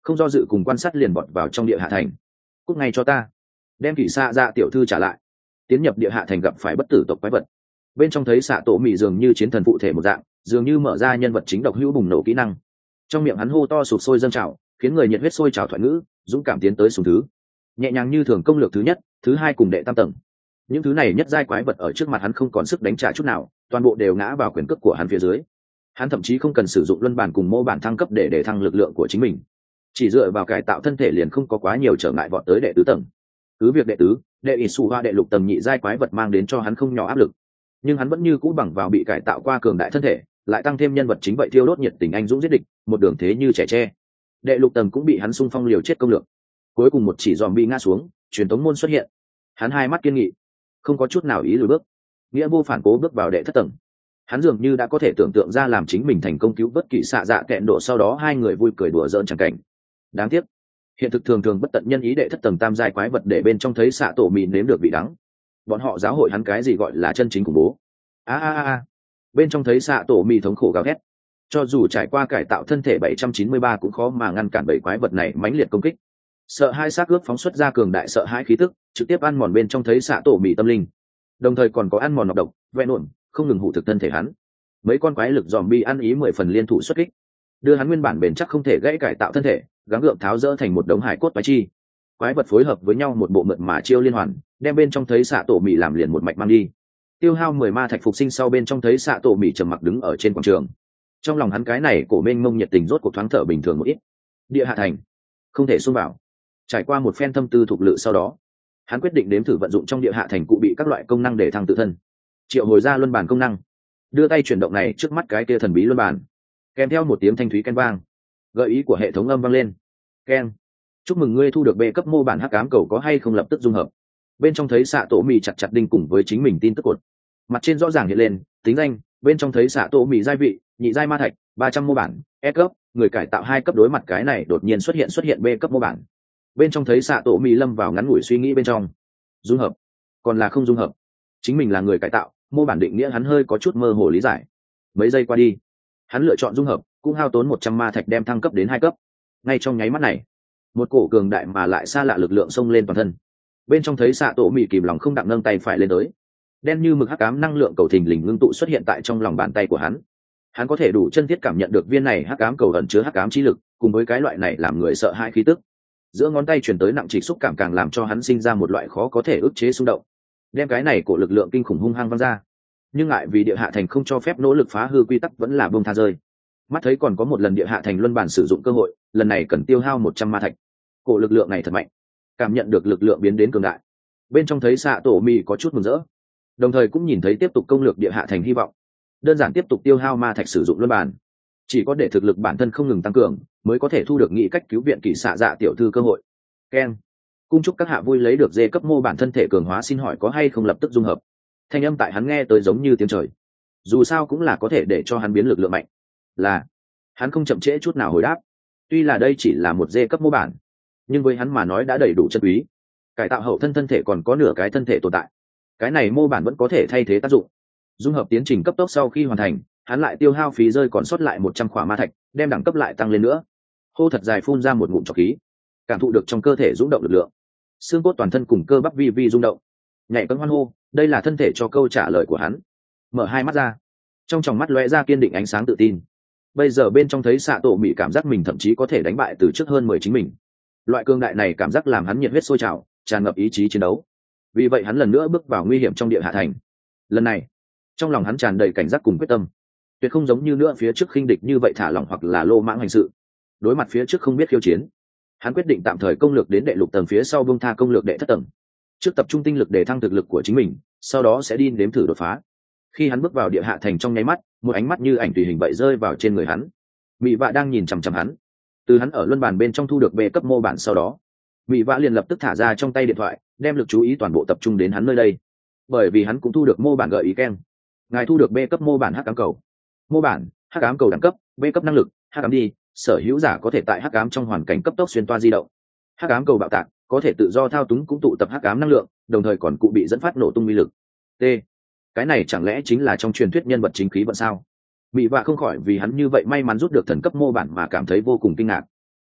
không do dự cùng quan sát liền bọt vào trong địa hạ thành. Cút ngay cho ta, đem kỳ xạ dạ tiểu thư trả lại. Tiến nhập địa hạ thành gặp phải bất tử tộc quái vật, bên trong thấy xạ tổ mì dường như chiến thần phụ thể một dạng, dường như mở ra nhân vật chính độc hữu bùng nổ kỹ năng. Trong miệng hắn hô to sụp sôi dâng trào, khiến người nhiệt huyết sôi trào thoại ngữ, dũng cảm tiến tới sùng thứ. Nhẹ nhàng như thường công lược thứ nhất, thứ hai cùng đệ tam tầng. Những thứ này nhất giai quái vật ở trước mặt hắn không còn sức đánh trả chút nào, toàn bộ đều ngã vào quyền cước của hắn phía dưới. Hắn thậm chí không cần sử dụng luân bản cùng mô bản thăng cấp để để thăng lực lượng của chính mình, chỉ dựa vào cải tạo thân thể liền không có quá nhiều trở ngại vọt tới đệ tứ tầng. Cứ việc đệ tứ, đệ ỷ sủ hoa đệ lục tầng nhị giai quái vật mang đến cho hắn không nhỏ áp lực, nhưng hắn vẫn như cũ bằng vào bị cải tạo qua cường đại thân thể, lại tăng thêm nhân vật chính vậy thiêu đốt nhiệt tình anh dũng giết địch, một đường thế như trẻ tre. Đệ lục tầng cũng bị hắn xung phong liều chết công lược. Cuối cùng một chỉ dòm bị ngã xuống, truyền tống môn xuất hiện. Hắn hai mắt kiên nghị, không có chút nào ý lùi bước, nghĩa vô phản cố bước vào đệ thất tầng. Hắn dường như đã có thể tưởng tượng ra làm chính mình thành công cứu bất kỳ xạ dạ kẹn độ, sau đó hai người vui cười đùa giỡn chẳng cảnh. Đáng tiếc, hiện thực thường thường bất tận nhân ý, đệ thất tầng tam giai quái vật để bên trong thấy xạ tổ mì nếm được vị đắng. Bọn họ giáo hội hắn cái gì gọi là chân chính khủng bố. A a a, bên trong thấy xạ tổ mì thống khổ gào thét. Cho dù trải qua cải tạo thân thể bảy trăm chín mươi ba cũng khó mà ngăn cản bảy quái vật này mãnh liệt công kích. Sợ hai xác ướp phóng xuất ra cường đại sợ hãi khí tức, trực tiếp ăn mòn bên trong thấy xạ tổ mì tâm linh, đồng thời còn có ăn mòn nọc độc, vẹn ổn, không ngừng hủ thực thân thể hắn. Mấy con quái lực zombie ăn ý mười phần liên thủ xuất kích, đưa hắn nguyên bản bền chắc không thể gãy cải tạo thân thể, gắng gượng tháo rỡ thành một đống hải cốt quái chi. Quái vật phối hợp với nhau một bộ mượn mà chiêu liên hoàn, đem bên trong thấy xạ tổ mì làm liền một mạch mang đi. Tiêu hao mười ma thạch phục sinh sau, bên trong thấy xạ tổ mì trầm mặc đứng ở trên quảng trường. Trong lòng hắn cái này cổ mênh mông nhiệt tình rốt cuộc thoáng thở bình thường một ít. Địa hạ thành không thể xung vào. Trải qua một phen thâm tư thuộc lự sau đó, hắn quyết định đếm thử vận dụng trong địa hạ thành cụ bị các loại công năng để thăng tự thân. Triệu hồi ra luân bản công năng, đưa tay chuyển động này trước mắt cái kia thần bí luân bản, kèm theo một tiếng thanh thúy ken vang, gợi ý của hệ thống âm vang lên. Ken, chúc mừng ngươi thu được B cấp mô bản hắc ám cầu, có hay không lập tức dung hợp. Bên trong thấy xạ tổ mì chặt chặt đinh cùng với chính mình tin tức cột, mặt trên rõ ràng hiện lên tính danh. Bên trong thấy xạ tổ mì giai vị nhị giai ma thạch ba trăm mô bản E cấp, người cải tạo hai cấp. Đối mặt cái này đột nhiên xuất hiện xuất hiện B cấp mô bản, bên trong thấy xạ tổ mì lâm vào ngắn ngủi suy nghĩ bên trong. Dung hợp còn là không dung hợp? Chính mình là người cải tạo, mô bản định nghĩa hắn hơi có chút mơ hồ lý giải. Mấy giây qua đi, hắn lựa chọn dung hợp, cũng hao tốn một trăm ma thạch đem thăng cấp đến hai cấp. Ngay trong nháy mắt này, một cổ cường đại mà lại xa lạ lực lượng xông lên toàn thân. Bên trong thấy xạ tổ mì kìm lòng không đặng nâng tay phải lên tới, đen như mực hắc ám năng lượng cầu thình lình ngưng tụ xuất hiện tại trong lòng bàn tay của hắn. Hắn có thể đủ chân thiết cảm nhận được viên này hắc ám cầu ẩn chứa hắc ám chi lực, cùng với cái loại này làm người sợ hãi khí tức. Giữa ngón tay truyền tới nặng trịch xúc cảm càng làm cho hắn sinh ra một loại khó có thể ức chế xung động, đem cái này cổ lực lượng kinh khủng hung hăng văng ra. Nhưng lại vì địa hạ thành không cho phép nỗ lực phá hư quy tắc, vẫn là buông tha rơi. Mắt thấy còn có một lần địa hạ thành luân bản sử dụng cơ hội, lần này cần tiêu hao một trăm ma thạch. Cổ lực lượng này thật mạnh, cảm nhận được lực lượng biến đến cường đại, bên trong thấy xạ tổ mì có chút mừng rỡ, đồng thời cũng nhìn thấy tiếp tục công lược địa hạ thành hy vọng. Đơn giản tiếp tục tiêu hao ma thạch sử dụng luân bản, chỉ có để thực lực bản thân không ngừng tăng cường, mới có thể thu được nghị cách cứu viện kỳ xạ dạ tiểu thư cơ hội. Ken, cung chúc các hạ vui lấy được dê cấp mô bản thân thể cường hóa, xin hỏi có hay không lập tức dung hợp. Thanh âm tại hắn nghe tới giống như tiếng trời, dù sao cũng là có thể để cho hắn biến lực lượng mạnh. Là, hắn không chậm trễ chút nào hồi đáp. Tuy là đây chỉ là một dê cấp mô bản, nhưng với hắn mà nói đã đầy đủ chân quý. Cải tạo hậu thân thân thể còn có nửa cái thân thể tồn tại, cái này mô bản vẫn có thể thay thế tác dụng. Dung hợp tiến trình cấp tốc sau khi hoàn thành, hắn lại tiêu hao phí rơi còn sót lại một trăm khỏa ma thạch, đem đẳng cấp lại tăng lên nữa. Hô thật dài phun ra một ngụm trọc khí, cảm thụ được trong cơ thể rung động lực lượng, xương cốt toàn thân cùng cơ bắp vi vi rung động, nhảy cẫng hoan hô. Đây là thân thể cho câu trả lời của hắn. Mở hai mắt ra, trong tròng mắt lóe ra kiên định ánh sáng tự tin. Bây giờ bên trong thấy xạ tổ mị cảm giác mình thậm chí có thể đánh bại từ trước hơn mười chính mình. Loại cương đại này cảm giác làm hắn nhiệt huyết sôi trào, tràn ngập ý chí chiến đấu. Vì vậy hắn lần nữa bước vào nguy hiểm trong địa hạ thành. Lần này, trong lòng hắn tràn đầy cảnh giác cùng quyết tâm, tuyệt không giống như nữa phía trước khinh địch như vậy thả lỏng hoặc là lô mãng hành sự. Đối mặt phía trước không biết khiêu chiến, hắn quyết định tạm thời công lược đến đệ lục tầng, phía sau buông tha công lược đệ thất tầng. Trước tập trung tinh lực để thăng thực lực của chính mình, sau đó sẽ đi nếm thử đột phá. Khi hắn bước vào địa hạ thành trong nháy mắt, một ánh mắt như ảnh tùy hình vậy rơi vào trên người hắn. Mị vạ đang nhìn chằm chằm hắn. Từ hắn ở luân bàn bên trong thu được B cấp mô bản sau đó, Mị vạ liền lập tức thả ra trong tay điện thoại, đem lực chú ý toàn bộ tập trung đến hắn nơi đây. Bởi vì hắn cũng thu được mô bản gợi ý Ken. Ngài thu được B cấp mô bản hắc ám cầu. Mô bản hắc ám cầu đẳng cấp B cấp, năng lực hắc ám đi, sở hữu giả có thể tại hắc ám trong hoàn cảnh cấp tốc xuyên toa di động. Hắc ám cầu bạo tạc, có thể tự do thao túng cũng tụ tập hắc ám năng lượng, đồng thời còn cụ bị dẫn phát nổ tung uy lực. T. Cái này chẳng lẽ chính là trong truyền thuyết nhân vật chính khí vận sao? Mị vạ không khỏi vì hắn như vậy may mắn rút được thần cấp mô bản mà cảm thấy vô cùng kinh ngạc.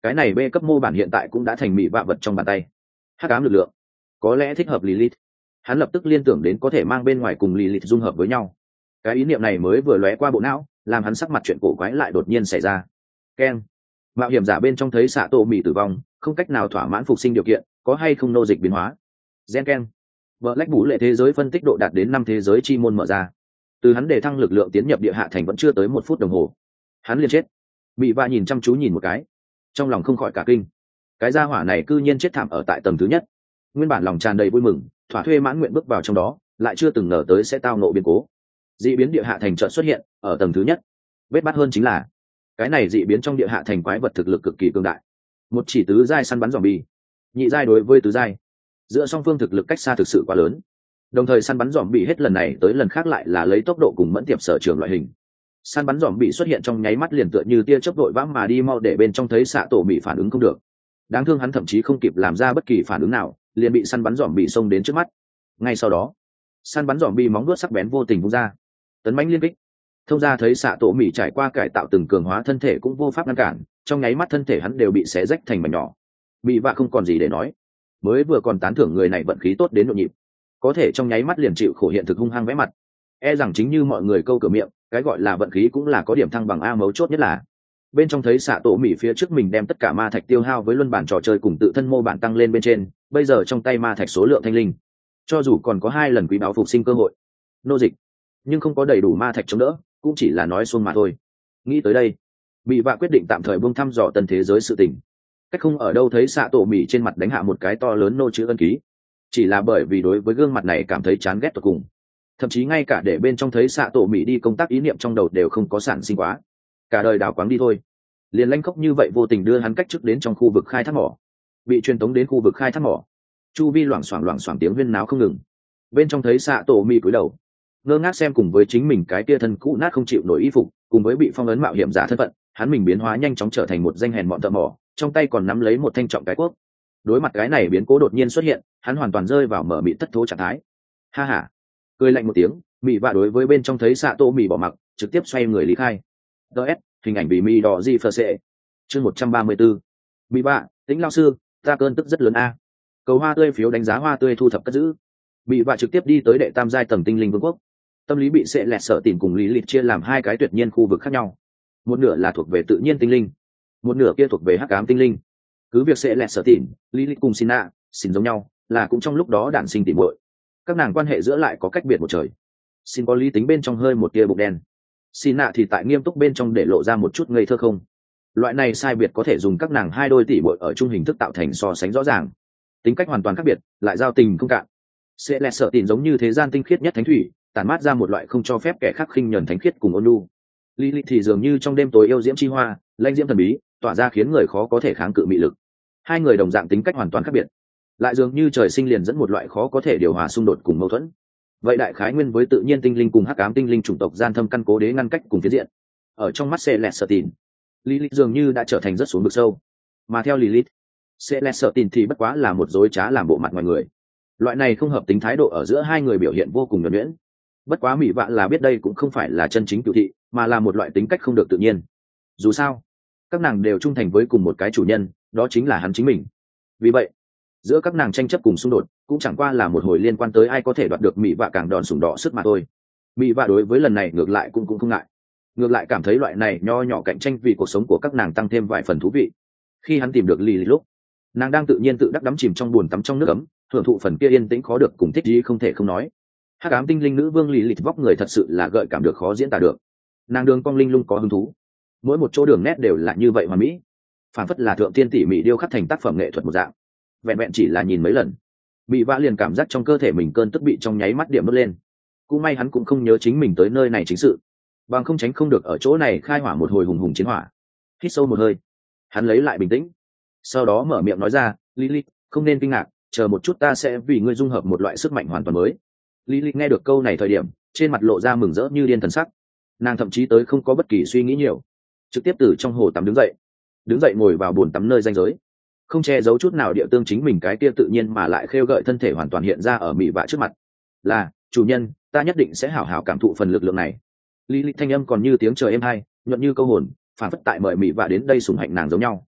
cái này B cấp mô bản hiện tại cũng đã thành mỹ vạ vật trong bàn tay. Hắc ám lực lượng có lẽ thích hợp Lilith. Hắn lập tức liên tưởng đến có thể mang bên ngoài cùng Lilith dung hợp với nhau. Cái ý niệm này mới vừa lóe qua bộ não, làm hắn sắc mặt chuyện cổ quái lại đột nhiên xảy ra. Keng. Mạo hiểm giả bên trong thấy xạ tổ mì tử vong, không cách nào thỏa mãn phục sinh điều kiện, có hay không nô dịch biến hóa. Gen keng. Vợ lách bú lệ thế giới phân tích độ đạt đến năm thế giới chi môn mở ra. Từ hắn để thăng lực lượng tiến nhập địa hạ thành vẫn chưa tới một phút đồng hồ, hắn liền chết. Mị vạ nhìn chăm chú nhìn một cái, trong lòng không khỏi cả kinh. Cái gia hỏa này cư nhiên chết thảm ở tại tầng thứ nhất. Nguyên bản lòng tràn đầy vui mừng, thỏa thuê mãn nguyện bước vào trong đó, lại chưa từng ngờ tới sẽ tao nộ biến cố. Dị biến địa hạ thành chợt xuất hiện ở tầng thứ nhất. Vết bát hơn chính là cái này dị biến trong địa hạ thành quái vật thực lực cực kỳ cường đại. Một chỉ tứ giai săn bắn zombie, nhị giai đối với tứ giai, giữa song phương thực lực cách xa thực sự quá lớn. Đồng thời săn bắn zombie hết lần này tới lần khác lại là lấy tốc độ cùng mẫn tiệp sở trường loại hình. Săn bắn zombie xuất hiện trong nháy mắt liền tựa như tia chớp vội vã mà đi mau để bên trong thấy xạ tổ bị phản ứng không được. Đáng thương hắn thậm chí không kịp làm ra bất kỳ phản ứng nào, liền bị săn bắn zombie xông đến trước mắt. Ngay sau đó, săn bắn zombie móng vuốt sắc bén vô tình vung ra, tấn mãnh liên kích. Thông ra thấy xạ tổ mỉ trải qua cải tạo từng cường hóa thân thể cũng vô pháp ngăn cản, trong nháy mắt thân thể hắn đều bị xé rách thành mảnh nhỏ. Mị vạ không còn gì để nói, mới vừa còn tán thưởng người này vận khí tốt đến nhộn nhịp, có thể trong nháy mắt liền chịu khổ hiện thực hung hăng vẽ mặt. E rằng chính như mọi người câu cửa miệng, cái gọi là vận khí cũng là có điểm thăng bằng a. Mấu chốt nhất là bên trong thấy xạ tổ mỉ phía trước mình đem tất cả ma thạch tiêu hao với luân bản trò chơi cùng tự thân mô bản tăng lên bên trên, bây giờ trong tay ma thạch số lượng thanh linh, cho dù còn có hai lần quý báo phục sinh cơ hội nô dịch, nhưng không có đầy đủ ma thạch chống đỡ, cũng chỉ là nói xuông mà thôi. Nghĩ tới đây, Mị vạ quyết định tạm thời buông thăm dò tân thế giới sự tình. Cách không ở đâu thấy xạ tổ mỉ trên mặt đánh hạ một cái to lớn nô chữ ân ký, chỉ là bởi vì đối với gương mặt này cảm thấy chán ghét tột cùng, thậm chí ngay cả để bên trong thấy xạ tổ mỉ đi công tác ý niệm trong đầu đều không có sản sinh quá. Cả đời đào quáng đi thôi, liền lanh khóc như vậy vô tình đưa hắn cách chức đến trong khu vực khai thác mỏ, bị truyền tống đến khu vực khai thác mỏ. Chu vi loảng xoảng loảng xoảng tiếng huyên náo không ngừng. Bên trong thấy xạ tổ mỉ cúi đầu ngơ ngác xem cùng với chính mình cái tia thân cũ nát không chịu nổi y phục, cùng với bị phong ấn mạo hiểm giả thân phận, hắn mình biến hóa nhanh chóng trở thành một danh hèn mọn thợ mỏ, trong tay còn nắm lấy một thanh trọng cái cuốc. Đối mặt cái này biến cố đột nhiên xuất hiện, hắn hoàn toàn rơi vào mở mị thất thố trạng thái. Ha ha, cười lạnh một tiếng, Mị vạ đối với bên trong thấy xạ tô mì bỏ mặc, trực tiếp xoay người lý khai. ds hình ảnh bị mì đỏ di phơ sệ chương một trăm ba mươi 134. Mị vạ, tính lao sư, ta cơn tức rất lớn a. Cầu hoa tươi phiếu đánh giá hoa tươi thu thập cất giữ. Mị vạ trực tiếp đi tới đệ tam giai tầng tinh linh vương quốc. Tâm lý bị sệ lẹt sợ tìm cùng lý lịch chia làm hai cái tuyệt nhiên khu vực khác nhau, một nửa là thuộc về tự nhiên tinh linh, một nửa kia thuộc về hắc ám tinh linh. Cứ việc sệ lẹt sợ tìm, lý lịch cùng Sina, xin giống nhau, là cũng trong lúc đó đản sinh tỉ muội. Các nàng quan hệ giữa lại có cách biệt một trời. Xin có lý tính bên trong hơi một tia bụng đen, Sina thì tại nghiêm túc bên trong để lộ ra một chút ngây thơ không. Loại này sai biệt có thể dùng các nàng hai đôi tỉ muội ở chung hình thức tạo thành so sánh rõ ràng. Tính cách hoàn toàn khác biệt, lại giao tình không cạn. Sệ lẹt sợ tìm giống như thế gian tinh khiết nhất thánh thủy, tản mát ra một loại không cho phép kẻ khác khinh nhẫn thánh khiết cùng ôn nhu. Lý lịch thì dường như trong đêm tối yêu diễm chi hoa, lãnh diễm thần bí, tỏa ra khiến người khó có thể kháng cự mị lực. Hai người đồng dạng tính cách hoàn toàn khác biệt, lại dường như trời sinh liền dẫn một loại khó có thể điều hòa xung đột cùng mâu thuẫn. Vậy đại khái nguyên với tự nhiên tinh linh cùng hắc ám tinh linh chủng tộc gian thâm căn cố đế ngăn cách cùng phiến diện. Ở trong mắt Celestine, Lilith dường như đã trở thành rất xuống vực sâu, mà theo Lilith, Celestine thì bất quá là một dối trá làm bộ mặt ngoài người. Loại này không hợp tính thái độ ở giữa hai người biểu hiện vô cùng nhuần nhuyễn. Bất quá Mị vạ là biết đây cũng không phải là chân chính cựu thị, mà là một loại tính cách không được tự nhiên. Dù sao, các nàng đều trung thành với cùng một cái chủ nhân, đó chính là hắn chính mình. Vì vậy, giữa các nàng tranh chấp cùng xung đột cũng chẳng qua là một hồi liên quan tới ai có thể đoạt được Mị vạ càng đòn sủng đỏ sức mà thôi. Mị vạ đối với lần này ngược lại cũng cũng không ngại, ngược lại cảm thấy loại này nho nhỏ cạnh tranh vì cuộc sống của các nàng tăng thêm vài phần thú vị. Khi hắn tìm được Lily lúc, nàng đang tự nhiên tự đắc đắm chìm trong buồn tắm trong nước ấm, hưởng thụ phần kia yên tĩnh khó được cùng thích gì không thể không nói. Hắc ám tinh linh nữ vương Lilith vóc người thật sự là gợi cảm được khó diễn tả được. Nàng đường cong linh lung có hứng thú, mỗi một chỗ đường nét đều là như vậy hoàn mỹ, phản phất là thượng tiên tỉ mỉ điêu khắc thành tác phẩm nghệ thuật một dạng. Vẹn vẹn chỉ là nhìn mấy lần, Mị vạ liền cảm giác trong cơ thể mình cơn tức bị trong nháy mắt điểm mất lên. Cũng may hắn cũng không nhớ chính mình tới nơi này chính sự, bằng không tránh không được ở chỗ này khai hỏa một hồi hùng hùng chiến hỏa. Hít sâu một hơi, hắn lấy lại bình tĩnh, sau đó mở miệng nói ra, Lilith, không nên kinh ngạc, chờ một chút ta sẽ vì ngươi dung hợp một loại sức mạnh hoàn toàn mới. Lilith nghe được câu này thời điểm, trên mặt lộ ra mừng rỡ như điên thần sắc. Nàng thậm chí tới không có bất kỳ suy nghĩ nhiều, trực tiếp từ trong hồ tắm đứng dậy, đứng dậy ngồi vào bồn tắm nơi ranh giới, không che giấu chút nào địa tương chính mình cái kia tự nhiên mà lại khêu gợi thân thể hoàn toàn hiện ra ở Mị vạ trước mặt. Là chủ nhân, ta nhất định sẽ hảo hảo cảm thụ phần lực lượng này. Lilith thanh âm còn như tiếng trời êm hai, nhuận như câu hồn, phản phất tại mời Mị vạ đến đây sủng hạnh nàng giống nhau.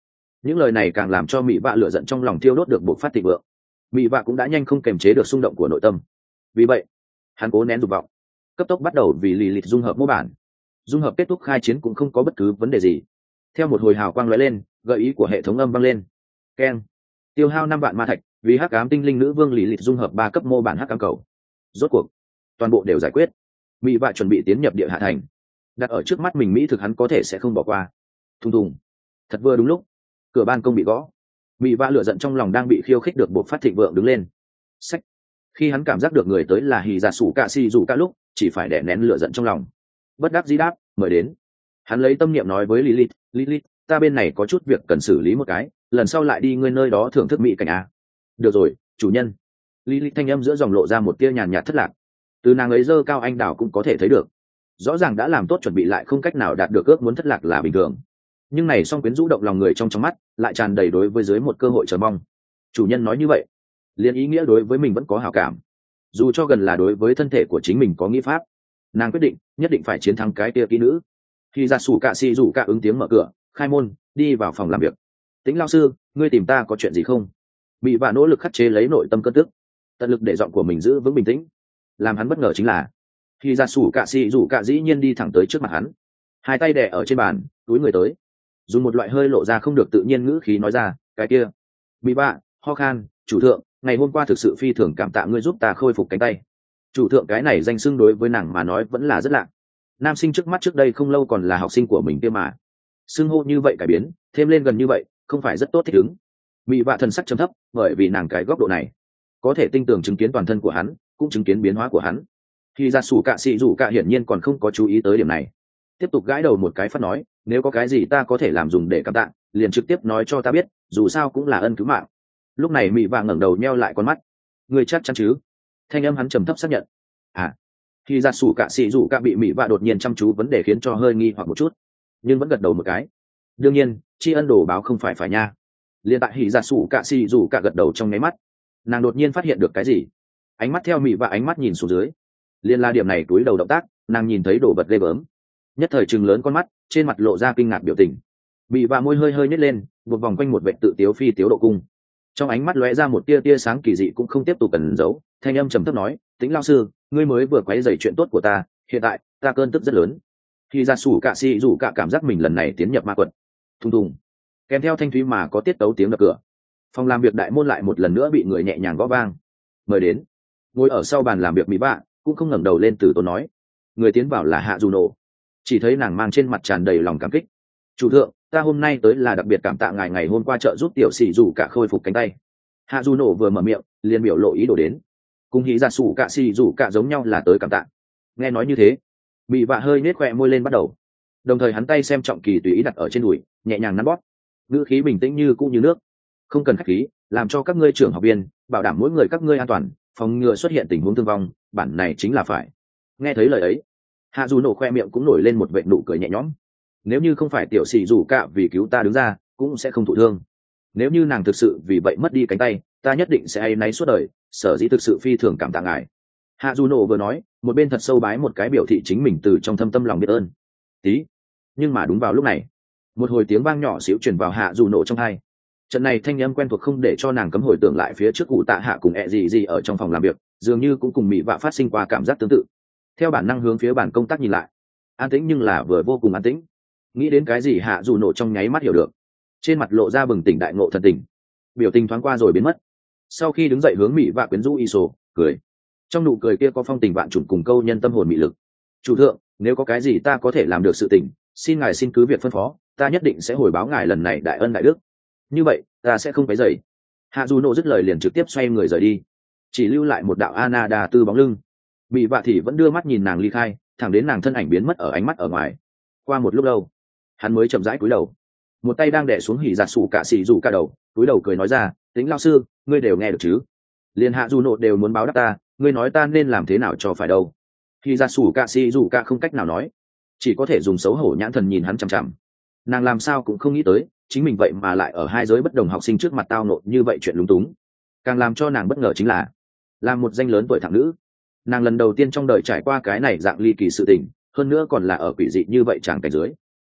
Những lời này càng làm cho mỹ vạ lửa giận trong lòng thiêu đốt được bộc phát thịnh vượng. Mỹ vạ cũng đã nhanh không kềm chế được xung động của nội tâm, vì vậy hắn cố nén dục vọng, cấp tốc bắt đầu vì lì lịch dung hợp mô bản. Dung hợp kết thúc khai chiến cũng không có bất cứ vấn đề gì. Theo một hồi hào quang lóe lên, gợi ý của hệ thống âm vang lên. Keng, tiêu hao năm vạn ma thạch vì hắc ám tinh linh nữ vương lì lịch dung hợp ba cấp mô bản hắc ám cầu. Rốt cuộc toàn bộ đều giải quyết. Mỹ vạ chuẩn bị tiến nhập địa hạ thành, đặt ở trước mắt mình mỹ thực hắn có thể sẽ không bỏ qua. Thùng thùng, thật vừa đúng lúc cửa ban công bị gõ. Mỹ vạ lửa giận trong lòng đang bị khiêu khích được bộc phát thịnh vượng đứng lên. Sách, khi hắn cảm giác được người tới là hì giả sủ cạ xì dù cả lúc chỉ phải đè nén lửa giận trong lòng, bất đắc dĩ đáp mời đến. Hắn lấy tâm niệm nói với Lilith, Lilith, ta bên này có chút việc cần xử lý một cái, lần sau lại đi ngươi nơi đó thưởng thức mỹ cảnh a. Được rồi chủ nhân. Lilith thanh âm giữa dòng lộ ra một tia nhàn nhạt thất lạc. Từ nàng ấy dơ cao anh đào cũng có thể thấy được, rõ ràng đã làm tốt chuẩn bị lại không cách nào đạt được ước muốn thất lạc là bình thường. Nhưng này song quyến rũ động lòng người trong trong mắt lại tràn đầy đối với dưới một cơ hội chờ mong. Chủ nhân nói như vậy liền ý nghĩa đối với mình vẫn có hảo cảm, dù cho gần là đối với thân thể của chính mình có nghĩ pháp. Nàng quyết định nhất định phải chiến thắng cái tia kỹ nữ. Khi ra sủ cạ xì rủ cạ ứng tiếng mở cửa khai môn đi vào phòng làm việc. Tĩnh lao sư, ngươi tìm ta có chuyện gì không? Bị vạ nỗ lực khắc chế lấy nội tâm cơn tức, tận lực để giọng của mình giữ vững bình tĩnh. Làm hắn bất ngờ chính là khi ra sủ cạ xì rủ cạ dĩ nhiên đi thẳng tới trước mặt hắn, hai tay đè ở trên bàn, túi người tới, dùng một loại hơi lộ ra không được tự nhiên ngữ khí nói ra, cái kia. Bị vạ ho khan, chủ thượng, ngày hôm qua thực sự phi thường cảm tạ ngươi giúp ta khôi phục cánh tay. Chủ thượng cái này danh xưng đối với nàng mà nói vẫn là rất lạ. Nam sinh trước mắt trước đây không lâu còn là học sinh của mình kia mà, xưng hô như vậy cải biến thêm lên gần như vậy không phải rất tốt thích ứng. Mị vạ thần sắc trầm thấp, bởi vì nàng cái góc độ này có thể tinh tường chứng kiến toàn thân của hắn, cũng chứng kiến biến hóa của hắn. Khi ra sủ cạ xị rủ cạ hiển nhiên còn không có chú ý tới điểm này, tiếp tục gãi đầu một cái phát nói, nếu có cái gì ta có thể làm dùng để cảm tạ liền trực tiếp nói cho ta biết, dù sao cũng là ân cứu mạng. Lúc này mị vạ ngẩng đầu nheo lại con mắt, ngươi chắc chắn chứ? Thanh âm hắn trầm thấp xác nhận. À. Khi ra sủ cạ xị rủ cạ bị mị vạ đột nhiên chăm chú vấn đề khiến cho hơi nghi hoặc một chút, nhưng vẫn gật đầu một cái. Đương nhiên tri ân đồ báo không phải phải nha. Liên tại hỉ ra sủ cạ xị rủ cạ gật đầu trong nháy mắt, nàng đột nhiên phát hiện được cái gì, ánh mắt theo mị vạ ánh mắt nhìn xuống dưới. Liên la điểm này túi đầu động tác, nàng nhìn thấy đồ vật ghê gớm, nhất thời chừng lớn con mắt, trên mặt lộ ra kinh ngạc biểu tình. Mị vạ môi hơi hơi nhếch lên, một vòng quanh một vệ tự tiếu phi tiếu độ cung, trong ánh mắt lóe ra một tia tia sáng kỳ dị cũng không tiếp tục cần giấu, thanh âm trầm thấp nói, Tĩnh lao sư, ngươi mới vừa quấy rầy chuyện tốt của ta, hiện tại ta cơn tức rất lớn. Khi ra sủ cạ xị rủ cạ cảm giác mình lần này tiến nhập ma quật. Thùng thùng, kèm theo thanh thúy mà có tiết tấu tiếng đập cửa, phòng làm việc đại môn lại một lần nữa bị người nhẹ nhàng gõ vang. Mời đến. Ngồi ở sau bàn làm việc mỹ bạ cũng không ngẩng đầu lên từ tốn nói, người tiến vào là Hạ Du Nổ. Chỉ thấy nàng mang trên mặt tràn đầy lòng cảm kích. Chủ thượng, ta hôm nay tới là đặc biệt cảm tạ ngài ngày hôm qua trợ giúp tiểu sĩ rủ cả khôi phục cánh tay. Hạ Du Nổ vừa mở miệng liền biểu lộ ý đồ đến, cùng hí ra sủ cả xì rủ cả giống nhau là tới cảm tạ. Nghe nói như thế, bị vạ hơi nết khoe môi lên bắt đầu, đồng thời hắn tay xem trọng kỳ tùy ý đặt ở trên đùi, nhẹ nhàng nắn bóp, ngữ khí bình tĩnh như cũng như nước. Không cần khách khí, làm cho các ngươi trưởng học viên bảo đảm mỗi người các ngươi an toàn, phòng ngừa xuất hiện tình huống thương vong, bản này chính là phải. Nghe thấy lời ấy, Hạ Du Nổ khoe miệng cũng nổi lên một vệt nụ cười nhẹ nhõm. Nếu như không phải tiểu sĩ rủ cả vì cứu ta đứng ra, cũng sẽ không thụ thương. Nếu như nàng thực sự vì vậy mất đi cánh tay, ta nhất định sẽ áy náy suốt đời, sở dĩ thực sự phi thường cảm tạ ngài. Hạ Du Nổ vừa nói, một bên thật sâu bái một cái biểu thị chính mình từ trong thâm tâm lòng biết ơn. Tí. Nhưng mà đúng vào lúc này, một hồi tiếng vang nhỏ xíu truyền vào Hạ Du Nổ trong tai. Trận này thanh âm quen thuộc không để cho nàng cấm hồi tưởng lại phía trước cụ tạ hạ cùng ẹ gì gì ở trong phòng làm việc, dường như cũng cùng mị vạ phát sinh qua cảm giác tương tự. Theo bản năng hướng phía bàn công tác nhìn lại, an tĩnh nhưng là vừa vô cùng an tĩnh. Nghĩ đến cái gì Hạ Du Nổ trong nháy mắt hiểu được, trên mặt lộ ra bừng tỉnh đại ngộ thần tình, biểu tình thoáng qua rồi biến mất. Sau khi đứng dậy hướng mị vạ quyến rũ y sổ cười, trong nụ cười kia có phong tình vạn trùng cùng câu nhân tâm hồn mị lực. Chủ thượng, nếu có cái gì ta có thể làm được sự tình, xin ngài xin cứ việc phân phó, ta nhất định sẽ hồi báo ngài lần này đại ân đại đức. Như vậy ta sẽ không phải dậy. Hạ Du Nổ dứt lời liền trực tiếp xoay người rời đi, chỉ lưu lại một đạo ana đà tư bóng lưng. Mị vạ thì vẫn đưa mắt nhìn nàng ly khai, thẳng đến nàng thân ảnh biến mất ở ánh mắt ở ngoài. Qua một lúc lâu, hắn mới chậm rãi cúi đầu, một tay đang đè xuống hỉ giặt sủ cả xì rủ cả đầu, cúi đầu cười nói ra, Tính lao sư, ngươi đều nghe được chứ? Liên Hạ Du Nổ đều muốn báo đáp ta, ngươi nói ta nên làm thế nào cho phải đâu? Hỉ giặt sủ cả xì rủ cả không cách nào nói, chỉ có thể dùng xấu hổ nhãn thần nhìn hắn chằm chằm. Nàng làm sao cũng không nghĩ tới, chính mình vậy mà lại ở hai giới bất đồng học sinh trước mặt tao nộ như vậy chuyện lúng túng. Càng làm cho nàng bất ngờ chính là, làm một danh lớn tuổi thẳng nữ, nàng lần đầu tiên trong đời trải qua cái này dạng ly kỳ sự tình, hơn nữa còn là ở quỷ dị như vậy chẳng cảnh dưới.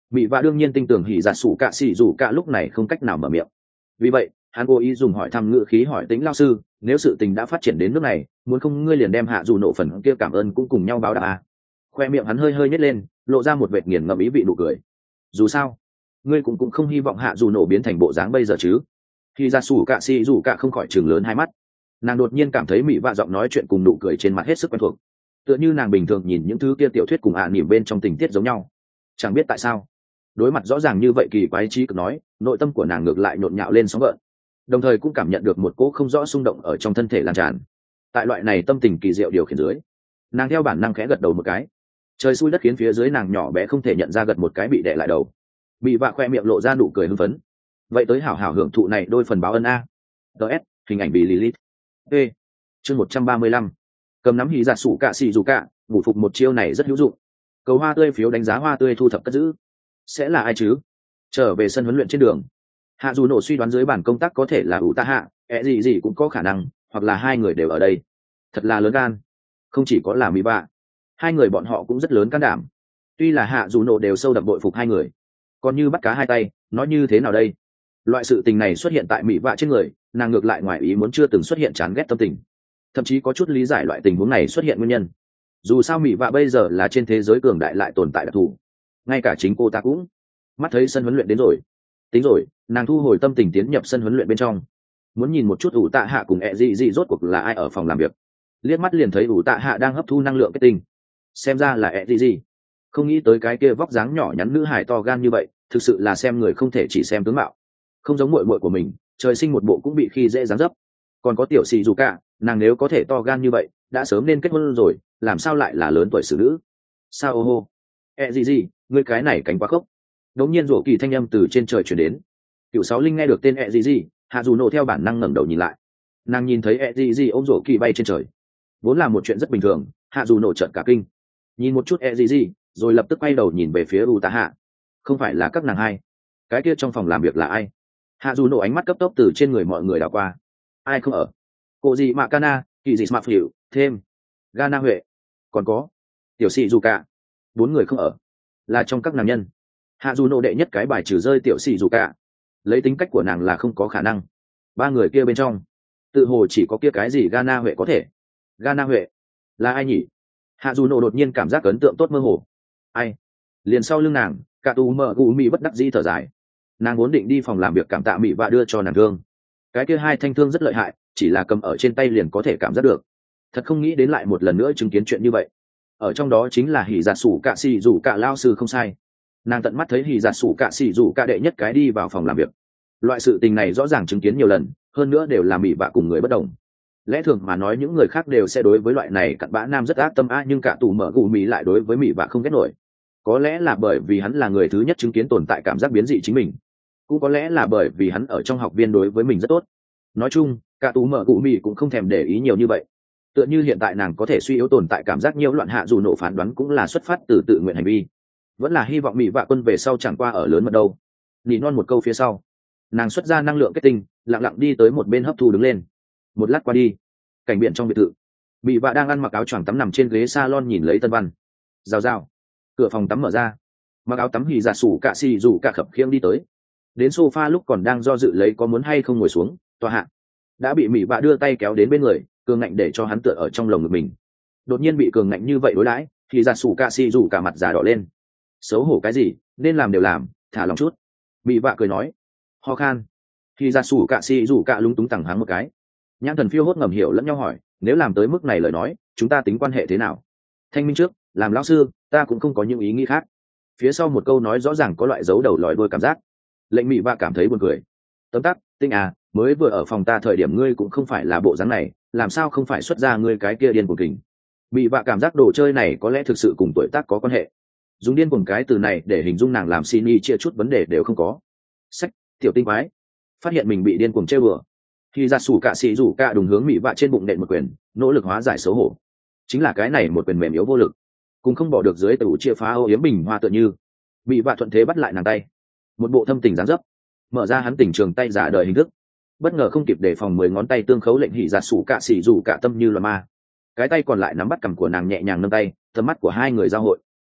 Mị vạ đương nhiên tin tưởng hỉ dạ sủ cả xì dù cả lúc này không cách nào mở miệng. Vì vậy hắn cố ý dùng hỏi thăm ngữ khí hỏi Tĩnh lao sư, nếu sự tình đã phát triển đến nước này, muốn không ngươi liền đem hạ dù nộ phần kia cảm ơn cũng cùng nhau báo đáp à. Khoe miệng hắn hơi hơi nhếch lên, lộ ra một vệt nghiền ngẫm ý vị nụ cười. Dù sao ngươi cũng cũng không hy vọng hạ dù nổ biến thành bộ dáng bây giờ chứ. Khi ra sủ cạ xì dù cạ không khỏi chừng lớn hai mắt, nàng đột nhiên cảm thấy Mị vạ giọng nói chuyện cùng nụ cười trên mặt hết sức quen thuộc, tựa như nàng bình thường nhìn những thứ kia tiểu thuyết cùng ạ à nỉm bên trong tình tiết giống nhau. Chẳng biết tại sao đối mặt rõ ràng như vậy kỳ quái trí cực nói, nội tâm của nàng ngược lại nhộn nhạo lên sóng gợn, đồng thời cũng cảm nhận được một cỗ không rõ xung động ở trong thân thể lan tràn. Tại loại này tâm tình kỳ diệu điều khiển dưới, nàng theo bản năng khẽ gật đầu một cái. Trời xui đất khiến phía dưới nàng nhỏ bé không thể nhận ra gật một cái bị đè lại đầu. Bị vạ khoe miệng lộ ra nụ cười hưng phấn. Vậy tới hảo hảo hưởng thụ này đôi phần báo ân a. ts hình ảnh bị Lilith. p chương một trăm ba mươi lăm. Cầm nắm hì giặt sủ cạ xì dù cạ, ngủ phục một chiêu này rất hữu dụng. Cầu hoa tươi phiếu đánh giá hoa tươi thu thập cất giữ. Sẽ là ai chứ? Trở về sân huấn luyện trên đường, hạ dù nổ suy đoán dưới bản công tác có thể là ủ ta hạ, ẹ gì gì cũng có khả năng, hoặc là hai người đều ở đây. Thật là lớn gan. Không chỉ có là Mị vạ, hai người bọn họ cũng rất lớn can đảm. Tuy là hạ dù nổ đều sâu đậm bội phục hai người, còn như bắt cá hai tay, nói như thế nào đây? Loại sự tình này xuất hiện tại Mị vạ trên người, nàng ngược lại ngoài ý muốn chưa từng xuất hiện chán ghét tâm tình, thậm chí có chút lý giải loại tình huống này xuất hiện nguyên nhân. Dù sao Mị vạ bây giờ là trên thế giới cường đại lại tồn tại đặc thù, ngay cả chính cô ta cũng mắt thấy sân huấn luyện đến rồi. Tính rồi, nàng thu hồi tâm tình tiến nhập sân huấn luyện bên trong, muốn nhìn một chút ủ tạ hạ cùng ẹ dị dị rốt cuộc là ai ở phòng làm việc. Liếc mắt liền thấy ủ tạ hạ đang hấp thu năng lượng kết tinh, xem ra là ẹ dị dị. Không nghĩ tới cái kia vóc dáng nhỏ nhắn nữ hài to gan như vậy, thực sự là xem người không thể chỉ xem tướng mạo, không giống muội muội của mình, trời sinh một bộ cũng bị khi dễ dáng dấp. Còn có tiểu xì dù cả, nàng nếu có thể to gan như vậy, đã sớm nên kết hôn rồi, làm sao lại là lớn tuổi xử nữ? Sao ô hô, ẹ gì gì, ngươi cái này cánh quá khốc. Đống nhiên rổ kỳ thanh âm từ trên trời chuyển đến. Cựu sáu linh nghe được tên ẹ gì gì, hạ dù nổ theo bản năng ngẩng đầu nhìn lại. Nàng nhìn thấy ẹ gì gì ôm rổ kỳ bay trên trời, vốn là một chuyện rất bình thường, hạ dù nổ trợn cả kinh, nhìn một chút ẹ gì gì, rồi lập tức quay đầu nhìn về phía u tá hạ. Không phải là các nàng hai? Cái kia trong phòng làm việc là ai? Hạ dù nổ ánh mắt cấp tốc từ trên người mọi người đảo qua. Ai không ở? Cô gì mạ Kana, kỳ gì mạ phỉu, thêm Gana Huệ, còn có tiểu sĩ dù cả. Bốn người không ở, là trong các nam nhân. Hạ dù nổ đệ nhất cái bài trừ rơi tiểu sĩ dù cả, lấy tính cách của nàng là không có khả năng. Ba người kia bên trong, tự hồ chỉ có kia cái gì Gana Huệ có thể. Gana Huệ là ai nhỉ? Hạ dù nổ đột nhiên cảm giác ấn tượng tốt mơ hồ. Ai? Liền sau lưng nàng, cả tù mở gù mị bất đắc dĩ thở dài. Nàng vốn định đi phòng làm việc cảm tạ Mị và đưa cho nàng thương, cái kia hai thanh thương rất lợi hại, chỉ là cầm ở trên tay liền có thể cảm giác được. Thật không nghĩ đến lại một lần nữa chứng kiến chuyện như vậy. Ở trong đó chính là hỉ giặt sủ cạ xì rủ cạ lao sư không sai. Nàng tận mắt thấy hỉ giặt sủ cạ xì rủ cạ đệ nhất cái đi vào phòng làm việc. Loại sự tình này rõ ràng chứng kiến nhiều lần, hơn nữa đều là Mị và cùng người bất đồng. Lẽ thường mà nói những người khác đều sẽ đối với loại này cặn bã nam rất ác tâm a, nhưng cả tù mở gù Mị lại đối với Mị và không ghét nổi. Có lẽ là bởi vì hắn là người thứ nhất chứng kiến tồn tại cảm giác biến dị chính mình, cũng có lẽ là bởi vì hắn ở trong học viên đối với mình rất tốt. Nói chung, cả tú mở cụ mì cũng không thèm để ý nhiều như vậy. Tựa như hiện tại nàng có thể suy yếu tồn tại cảm giác nhiễu loạn, hạ dù nổ phán đoán cũng là xuất phát từ tự nguyện hành vi, vẫn là hy vọng Mị vạ quân về sau chẳng qua ở lớn mật đâu. Nỉ non một câu phía sau, nàng xuất ra năng lượng kết tinh, lặng lặng đi tới một bên hấp thu đứng lên. Một lát qua đi, cảnh biển trong biệt thự, Mị vạ đang ăn mặc áo choàng tắm nằm trên ghế salon nhìn lấy Tân Văn. Rào rào, cửa phòng tắm mở ra, mặc áo tắm hì giả sủ cạ xì dù cạ khập khiễng đi tới. Đến sofa lúc còn đang do dự lấy có muốn hay không ngồi xuống tòa hạ, đã bị Mị vạ đưa tay kéo đến bên người, cường ngạnh để cho hắn tựa ở trong lồng ngực mình. Đột nhiên bị cường ngạnh như vậy đối đãi, thì giả sủ cạ xì dù cả mặt già đỏ lên. Xấu hổ cái gì, nên làm đều làm, thả lòng chút. Mị vạ cười nói. Ho khan. Thì giả sủ cạ xì dù cả lúng túng tằng hắng một cái. Nhãn thần phiêu hốt ngầm hiểu lẫn nhau hỏi, nếu làm tới mức này lời nói, chúng ta tính quan hệ thế nào? Thanh minh trước, làm lão sư, ta cũng không có những ý nghĩ khác. Phía sau một câu nói rõ ràng có loại dấu đầu lòi đuôi cảm giác. Lệnh Mị vạ cảm thấy buồn cười. Tấm tắc, Tinh à, mới vừa ở phòng ta thời điểm ngươi cũng không phải là bộ dáng này, làm sao không phải xuất ra ngươi cái kia điên cuồng kình. Mị vạ cảm giác đồ chơi này có lẽ thực sự cùng tuổi tác có quan hệ. Dùng điên cuồng cái từ này để hình dung nàng làm xin y chia chút vấn đề đều không có. Sách, tiểu tinh quái, phát hiện mình bị điên cuồng chơi bừa. Khi ra sủ cạ xì rủ cạ đùng hướng Mị vạ trên bụng nện một quyền, nỗ lực hóa giải xấu hổ. Chính là cái này một quyền mềm yếu vô lực, cũng không bỏ được dưới tủ chia phá ô yếm bình hoa tựa như. Mị vạ thuận thế bắt lại nàng tay, một bộ thâm tình dáng dấp, mở ra hắn tình trường tay giả đời hình thức, bất ngờ không kịp đề phòng, mười ngón tay tương khấu lệnh hỉ giặt sủ cạ xỉ rủ cả tâm như là ma. Cái tay còn lại nắm bắt cằm của nàng nhẹ nhàng nâng tay, tầm mắt của hai người giao hội.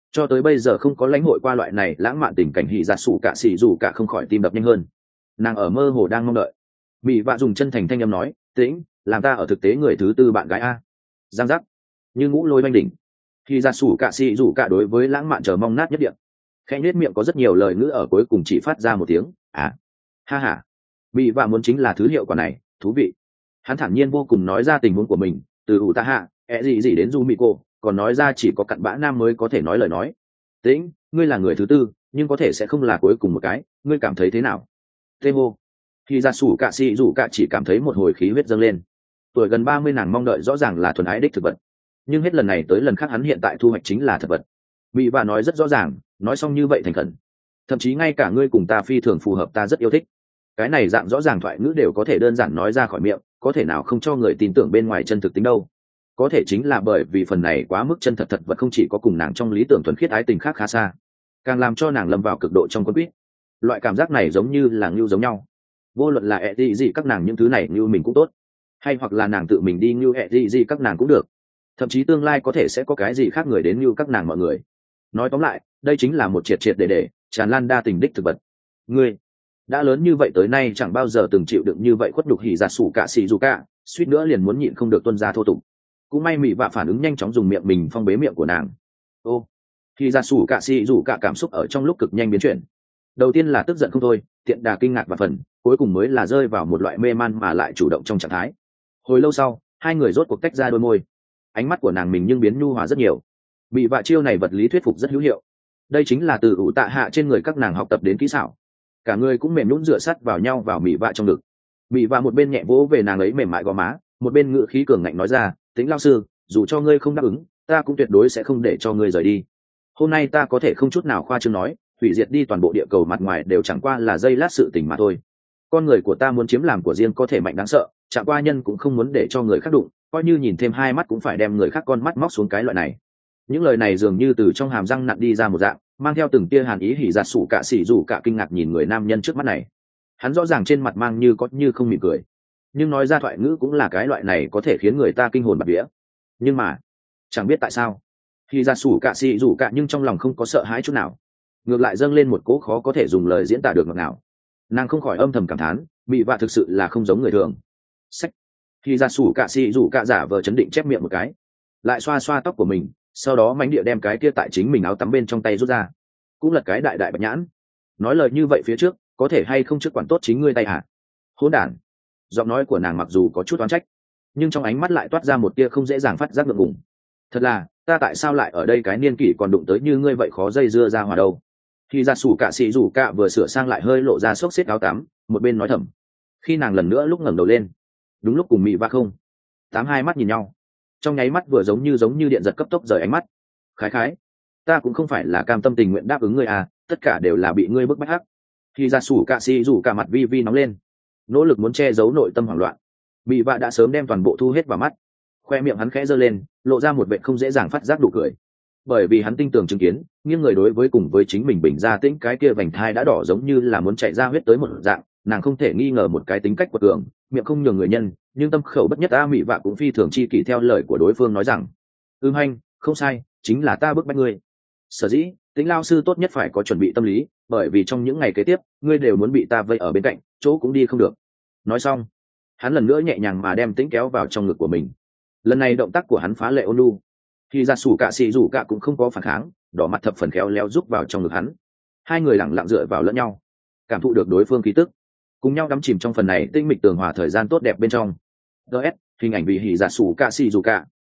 cho tới bây giờ không có lãnh hội qua loại này lãng mạn tình cảnh hỉ giặt sủ cả xì dù cả không khỏi tim đập nhanh hơn. Nàng ở mơ hồ đang mong đợi. Mỹ vạ dùng chân thành thanh âm nói, tĩnh, làm ta ở thực tế người thứ tư bạn gái a. Giang giác, như ngũ lôi oanh đỉnh. Hỉ giặt sủ cả xì dù cả đối với lãng mạn chờ mong nát nhất điện. Khẽ nhếch miệng có rất nhiều lời ngữ ở cuối cùng chỉ phát ra một tiếng à. Ha ha, Mỹ vạ muốn chính là thứ hiệu quả này, thú vị. Hắn thản nhiên vô cùng nói ra tình huống của mình, từ ủ ta hạ ẹ gì gì đến du mỹ cô, còn nói ra chỉ có cặn bã nam mới có thể nói lời nói. Tĩnh, ngươi là người thứ tư, nhưng có thể sẽ không là cuối cùng một cái, ngươi cảm thấy thế nào? Tê hô. Khi ra sủ cạ xì rủ cạ chỉ cảm thấy một hồi khí huyết dâng lên. Tuổi gần ba mươi nàng mong đợi rõ ràng là thuần ái đích thực vật, nhưng hết lần này tới lần khác hắn hiện tại thu hoạch chính là thực vật. Mỹ và nói rất rõ ràng, nói xong như vậy thành khẩn. Thậm chí ngay cả ngươi cùng ta phi thường phù hợp, ta rất yêu thích. Cái này dạng rõ ràng thoại ngữ đều có thể đơn giản nói ra khỏi miệng, có thể nào không cho người tin tưởng bên ngoài chân thực tính đâu. Có thể chính là bởi vì phần này quá mức chân thật, thật vật không chỉ có cùng nàng trong lý tưởng thuần khiết ái tình khác khá xa, càng làm cho nàng lâm vào cực độ trong quân quýt. Loại cảm giác này giống như là ngưu giống nhau, vô luận là ẹ gì gì các nàng những thứ này như mình cũng tốt, hay hoặc là nàng tự mình đi như ẹ gì gì các nàng cũng được, thậm chí tương lai có thể sẽ có cái gì khác người đến như các nàng mọi người. Nói tóm lại, đây chính là một triệt triệt để để tràn lan đa tình đích thực vật. Ngươi đã lớn như vậy tới nay chẳng bao giờ từng chịu đựng như vậy khuất nhục hỉ giặt sủ cả xì dù cả, suýt nữa liền muốn nhịn không được tuân ra thô tục. Cũng may Mỹ vạ phản ứng nhanh chóng dùng miệng mình phong bế miệng của nàng. Ô, hỉ giặt sủ cả xì dù cả cảm xúc ở trong lúc cực nhanh biến chuyển. Đầu tiên là tức giận không thôi, tiện đà kinh ngạc và phần, cuối cùng mới là rơi vào một loại mê man mà lại chủ động trong trạng thái. Hồi lâu sau, hai người rốt cuộc tách ra đôi môi. Ánh mắt của nàng mình nhưng biến nhu hòa rất nhiều. Mỹ vạ chiêu này vật lý thuyết phục rất hữu hiệu. Đây chính là từ ủ tạ hạ trên người các nàng học tập đến kỹ xảo. Cả người cũng mềm nhũn dựa sát vào nhau vào Mỹ vạ trong ngực. Mỹ vạ một bên nhẹ vỗ về nàng ấy mềm mại gò má, một bên ngữ khí cường ngạnh nói ra, Tĩnh lao sư, dù cho ngươi không đáp ứng, ta cũng tuyệt đối sẽ không để cho ngươi rời đi. Hôm nay ta có thể không chút nào khoa trương nói, hủy diệt đi toàn bộ địa cầu mặt ngoài đều chẳng qua là giây lát sự tình mà thôi. Con người của ta muốn chiếm làm của riêng có thể mạnh đáng sợ, chẳng qua nhân cũng không muốn để cho người khác đụng, coi như nhìn thêm hai mắt cũng phải đem người khác con mắt móc xuống cái loại này. Những lời này dường như từ trong hàm răng nặn đi ra một dạng, mang theo từng tia hàn ý. Hỉ giặt sủ cả xỉ rủ cả kinh ngạc nhìn người nam nhân trước mắt này. Hắn rõ ràng trên mặt mang như có như không mỉm cười, nhưng nói ra thoại ngữ cũng là cái loại này có thể khiến người ta kinh hồn bạt vía. Nhưng mà chẳng biết tại sao, Hỉ giặt sủ cả xỉ rủ cả nhưng trong lòng không có sợ hãi chút nào, ngược lại dâng lên một cỗ khó có thể dùng lời diễn tả được ngọt ngào. Nàng không khỏi âm thầm cảm thán, bị vạ thực sự là không giống người thường. Sách. Hỉ giặt sủ cả xỉ rủ cả giả vờ chấn định chép miệng một cái, lại xoa xoa tóc của mình, sau đó mánh địa đem cái kia tại chính mình áo tắm bên trong tay rút ra, cũng là cái đại đại bạch nhãn. Nói lời như vậy phía trước, có thể hay không trước quản tốt chính ngươi tay hả? Hỗn đản. Giọng nói của nàng mặc dù có chút oán trách, nhưng trong ánh mắt lại toát ra một tia không dễ dàng phát giác ngượng ngùng. Thật là, ta tại sao lại ở đây cái niên kỷ còn đụng tới như ngươi vậy khó dây dưa ra hòa đâu? Khi ra sủ cả xì rủ cả vừa sửa sang lại hơi lộ ra xốc xếp áo tắm, một bên nói thầm. Khi nàng lần nữa lúc ngẩng đầu lên, đúng lúc cùng Mị Va không tám hai mắt nhìn nhau, trong nháy mắt vừa giống như giống như điện giật cấp tốc rời ánh mắt. Khái khái, ta cũng không phải là cam tâm tình nguyện đáp ứng ngươi à, tất cả đều là bị ngươi bức bách hắc. Khi ra sủ cả xì rủ cả mặt vi vi nóng lên, nỗ lực muốn che giấu nội tâm hoảng loạn. Mị Va đã sớm đem toàn bộ thu hết vào mắt, khoe miệng hắn khẽ giơ lên, lộ ra một vẻ không dễ dàng phát giác đủ cười. Bởi vì hắn tinh tường chứng kiến, nghiêng người đối với cùng với chính mình bình ra tĩnh cái kia vành thai đã đỏ giống như là muốn chạy ra huyết tới một dạng. Nàng không thể nghi ngờ một cái tính cách quật cường, miệng không nhường người nhân, nhưng tâm khẩu bất nhất. A Mị Vạ cũng phi thường chi kỷ theo lời của đối phương nói rằng, ưm hanh, không sai, chính là ta bức bách ngươi. Sở dĩ Tĩnh lao sư tốt nhất phải có chuẩn bị tâm lý, bởi vì trong những ngày kế tiếp ngươi đều muốn bị ta vây ở bên cạnh, chỗ cũng đi không được. Nói xong, hắn lần nữa nhẹ nhàng mà đem Tĩnh kéo vào trong ngực của mình. Lần này động tác của hắn phá lệ ôn nhu, khi ra sủ cả xì rủ cả cũng không có phản kháng, đỏ mặt thập phần khéo léo rúc vào trong ngực hắn. Hai người lặng lặng dựa vào lẫn nhau, cảm thụ được đối phương khí tức, cùng nhau đắm chìm trong phần này tinh mịch tường hòa thời gian tốt đẹp bên trong. ds hình ảnh vì hỉ giả sủ cả xì rủ cả.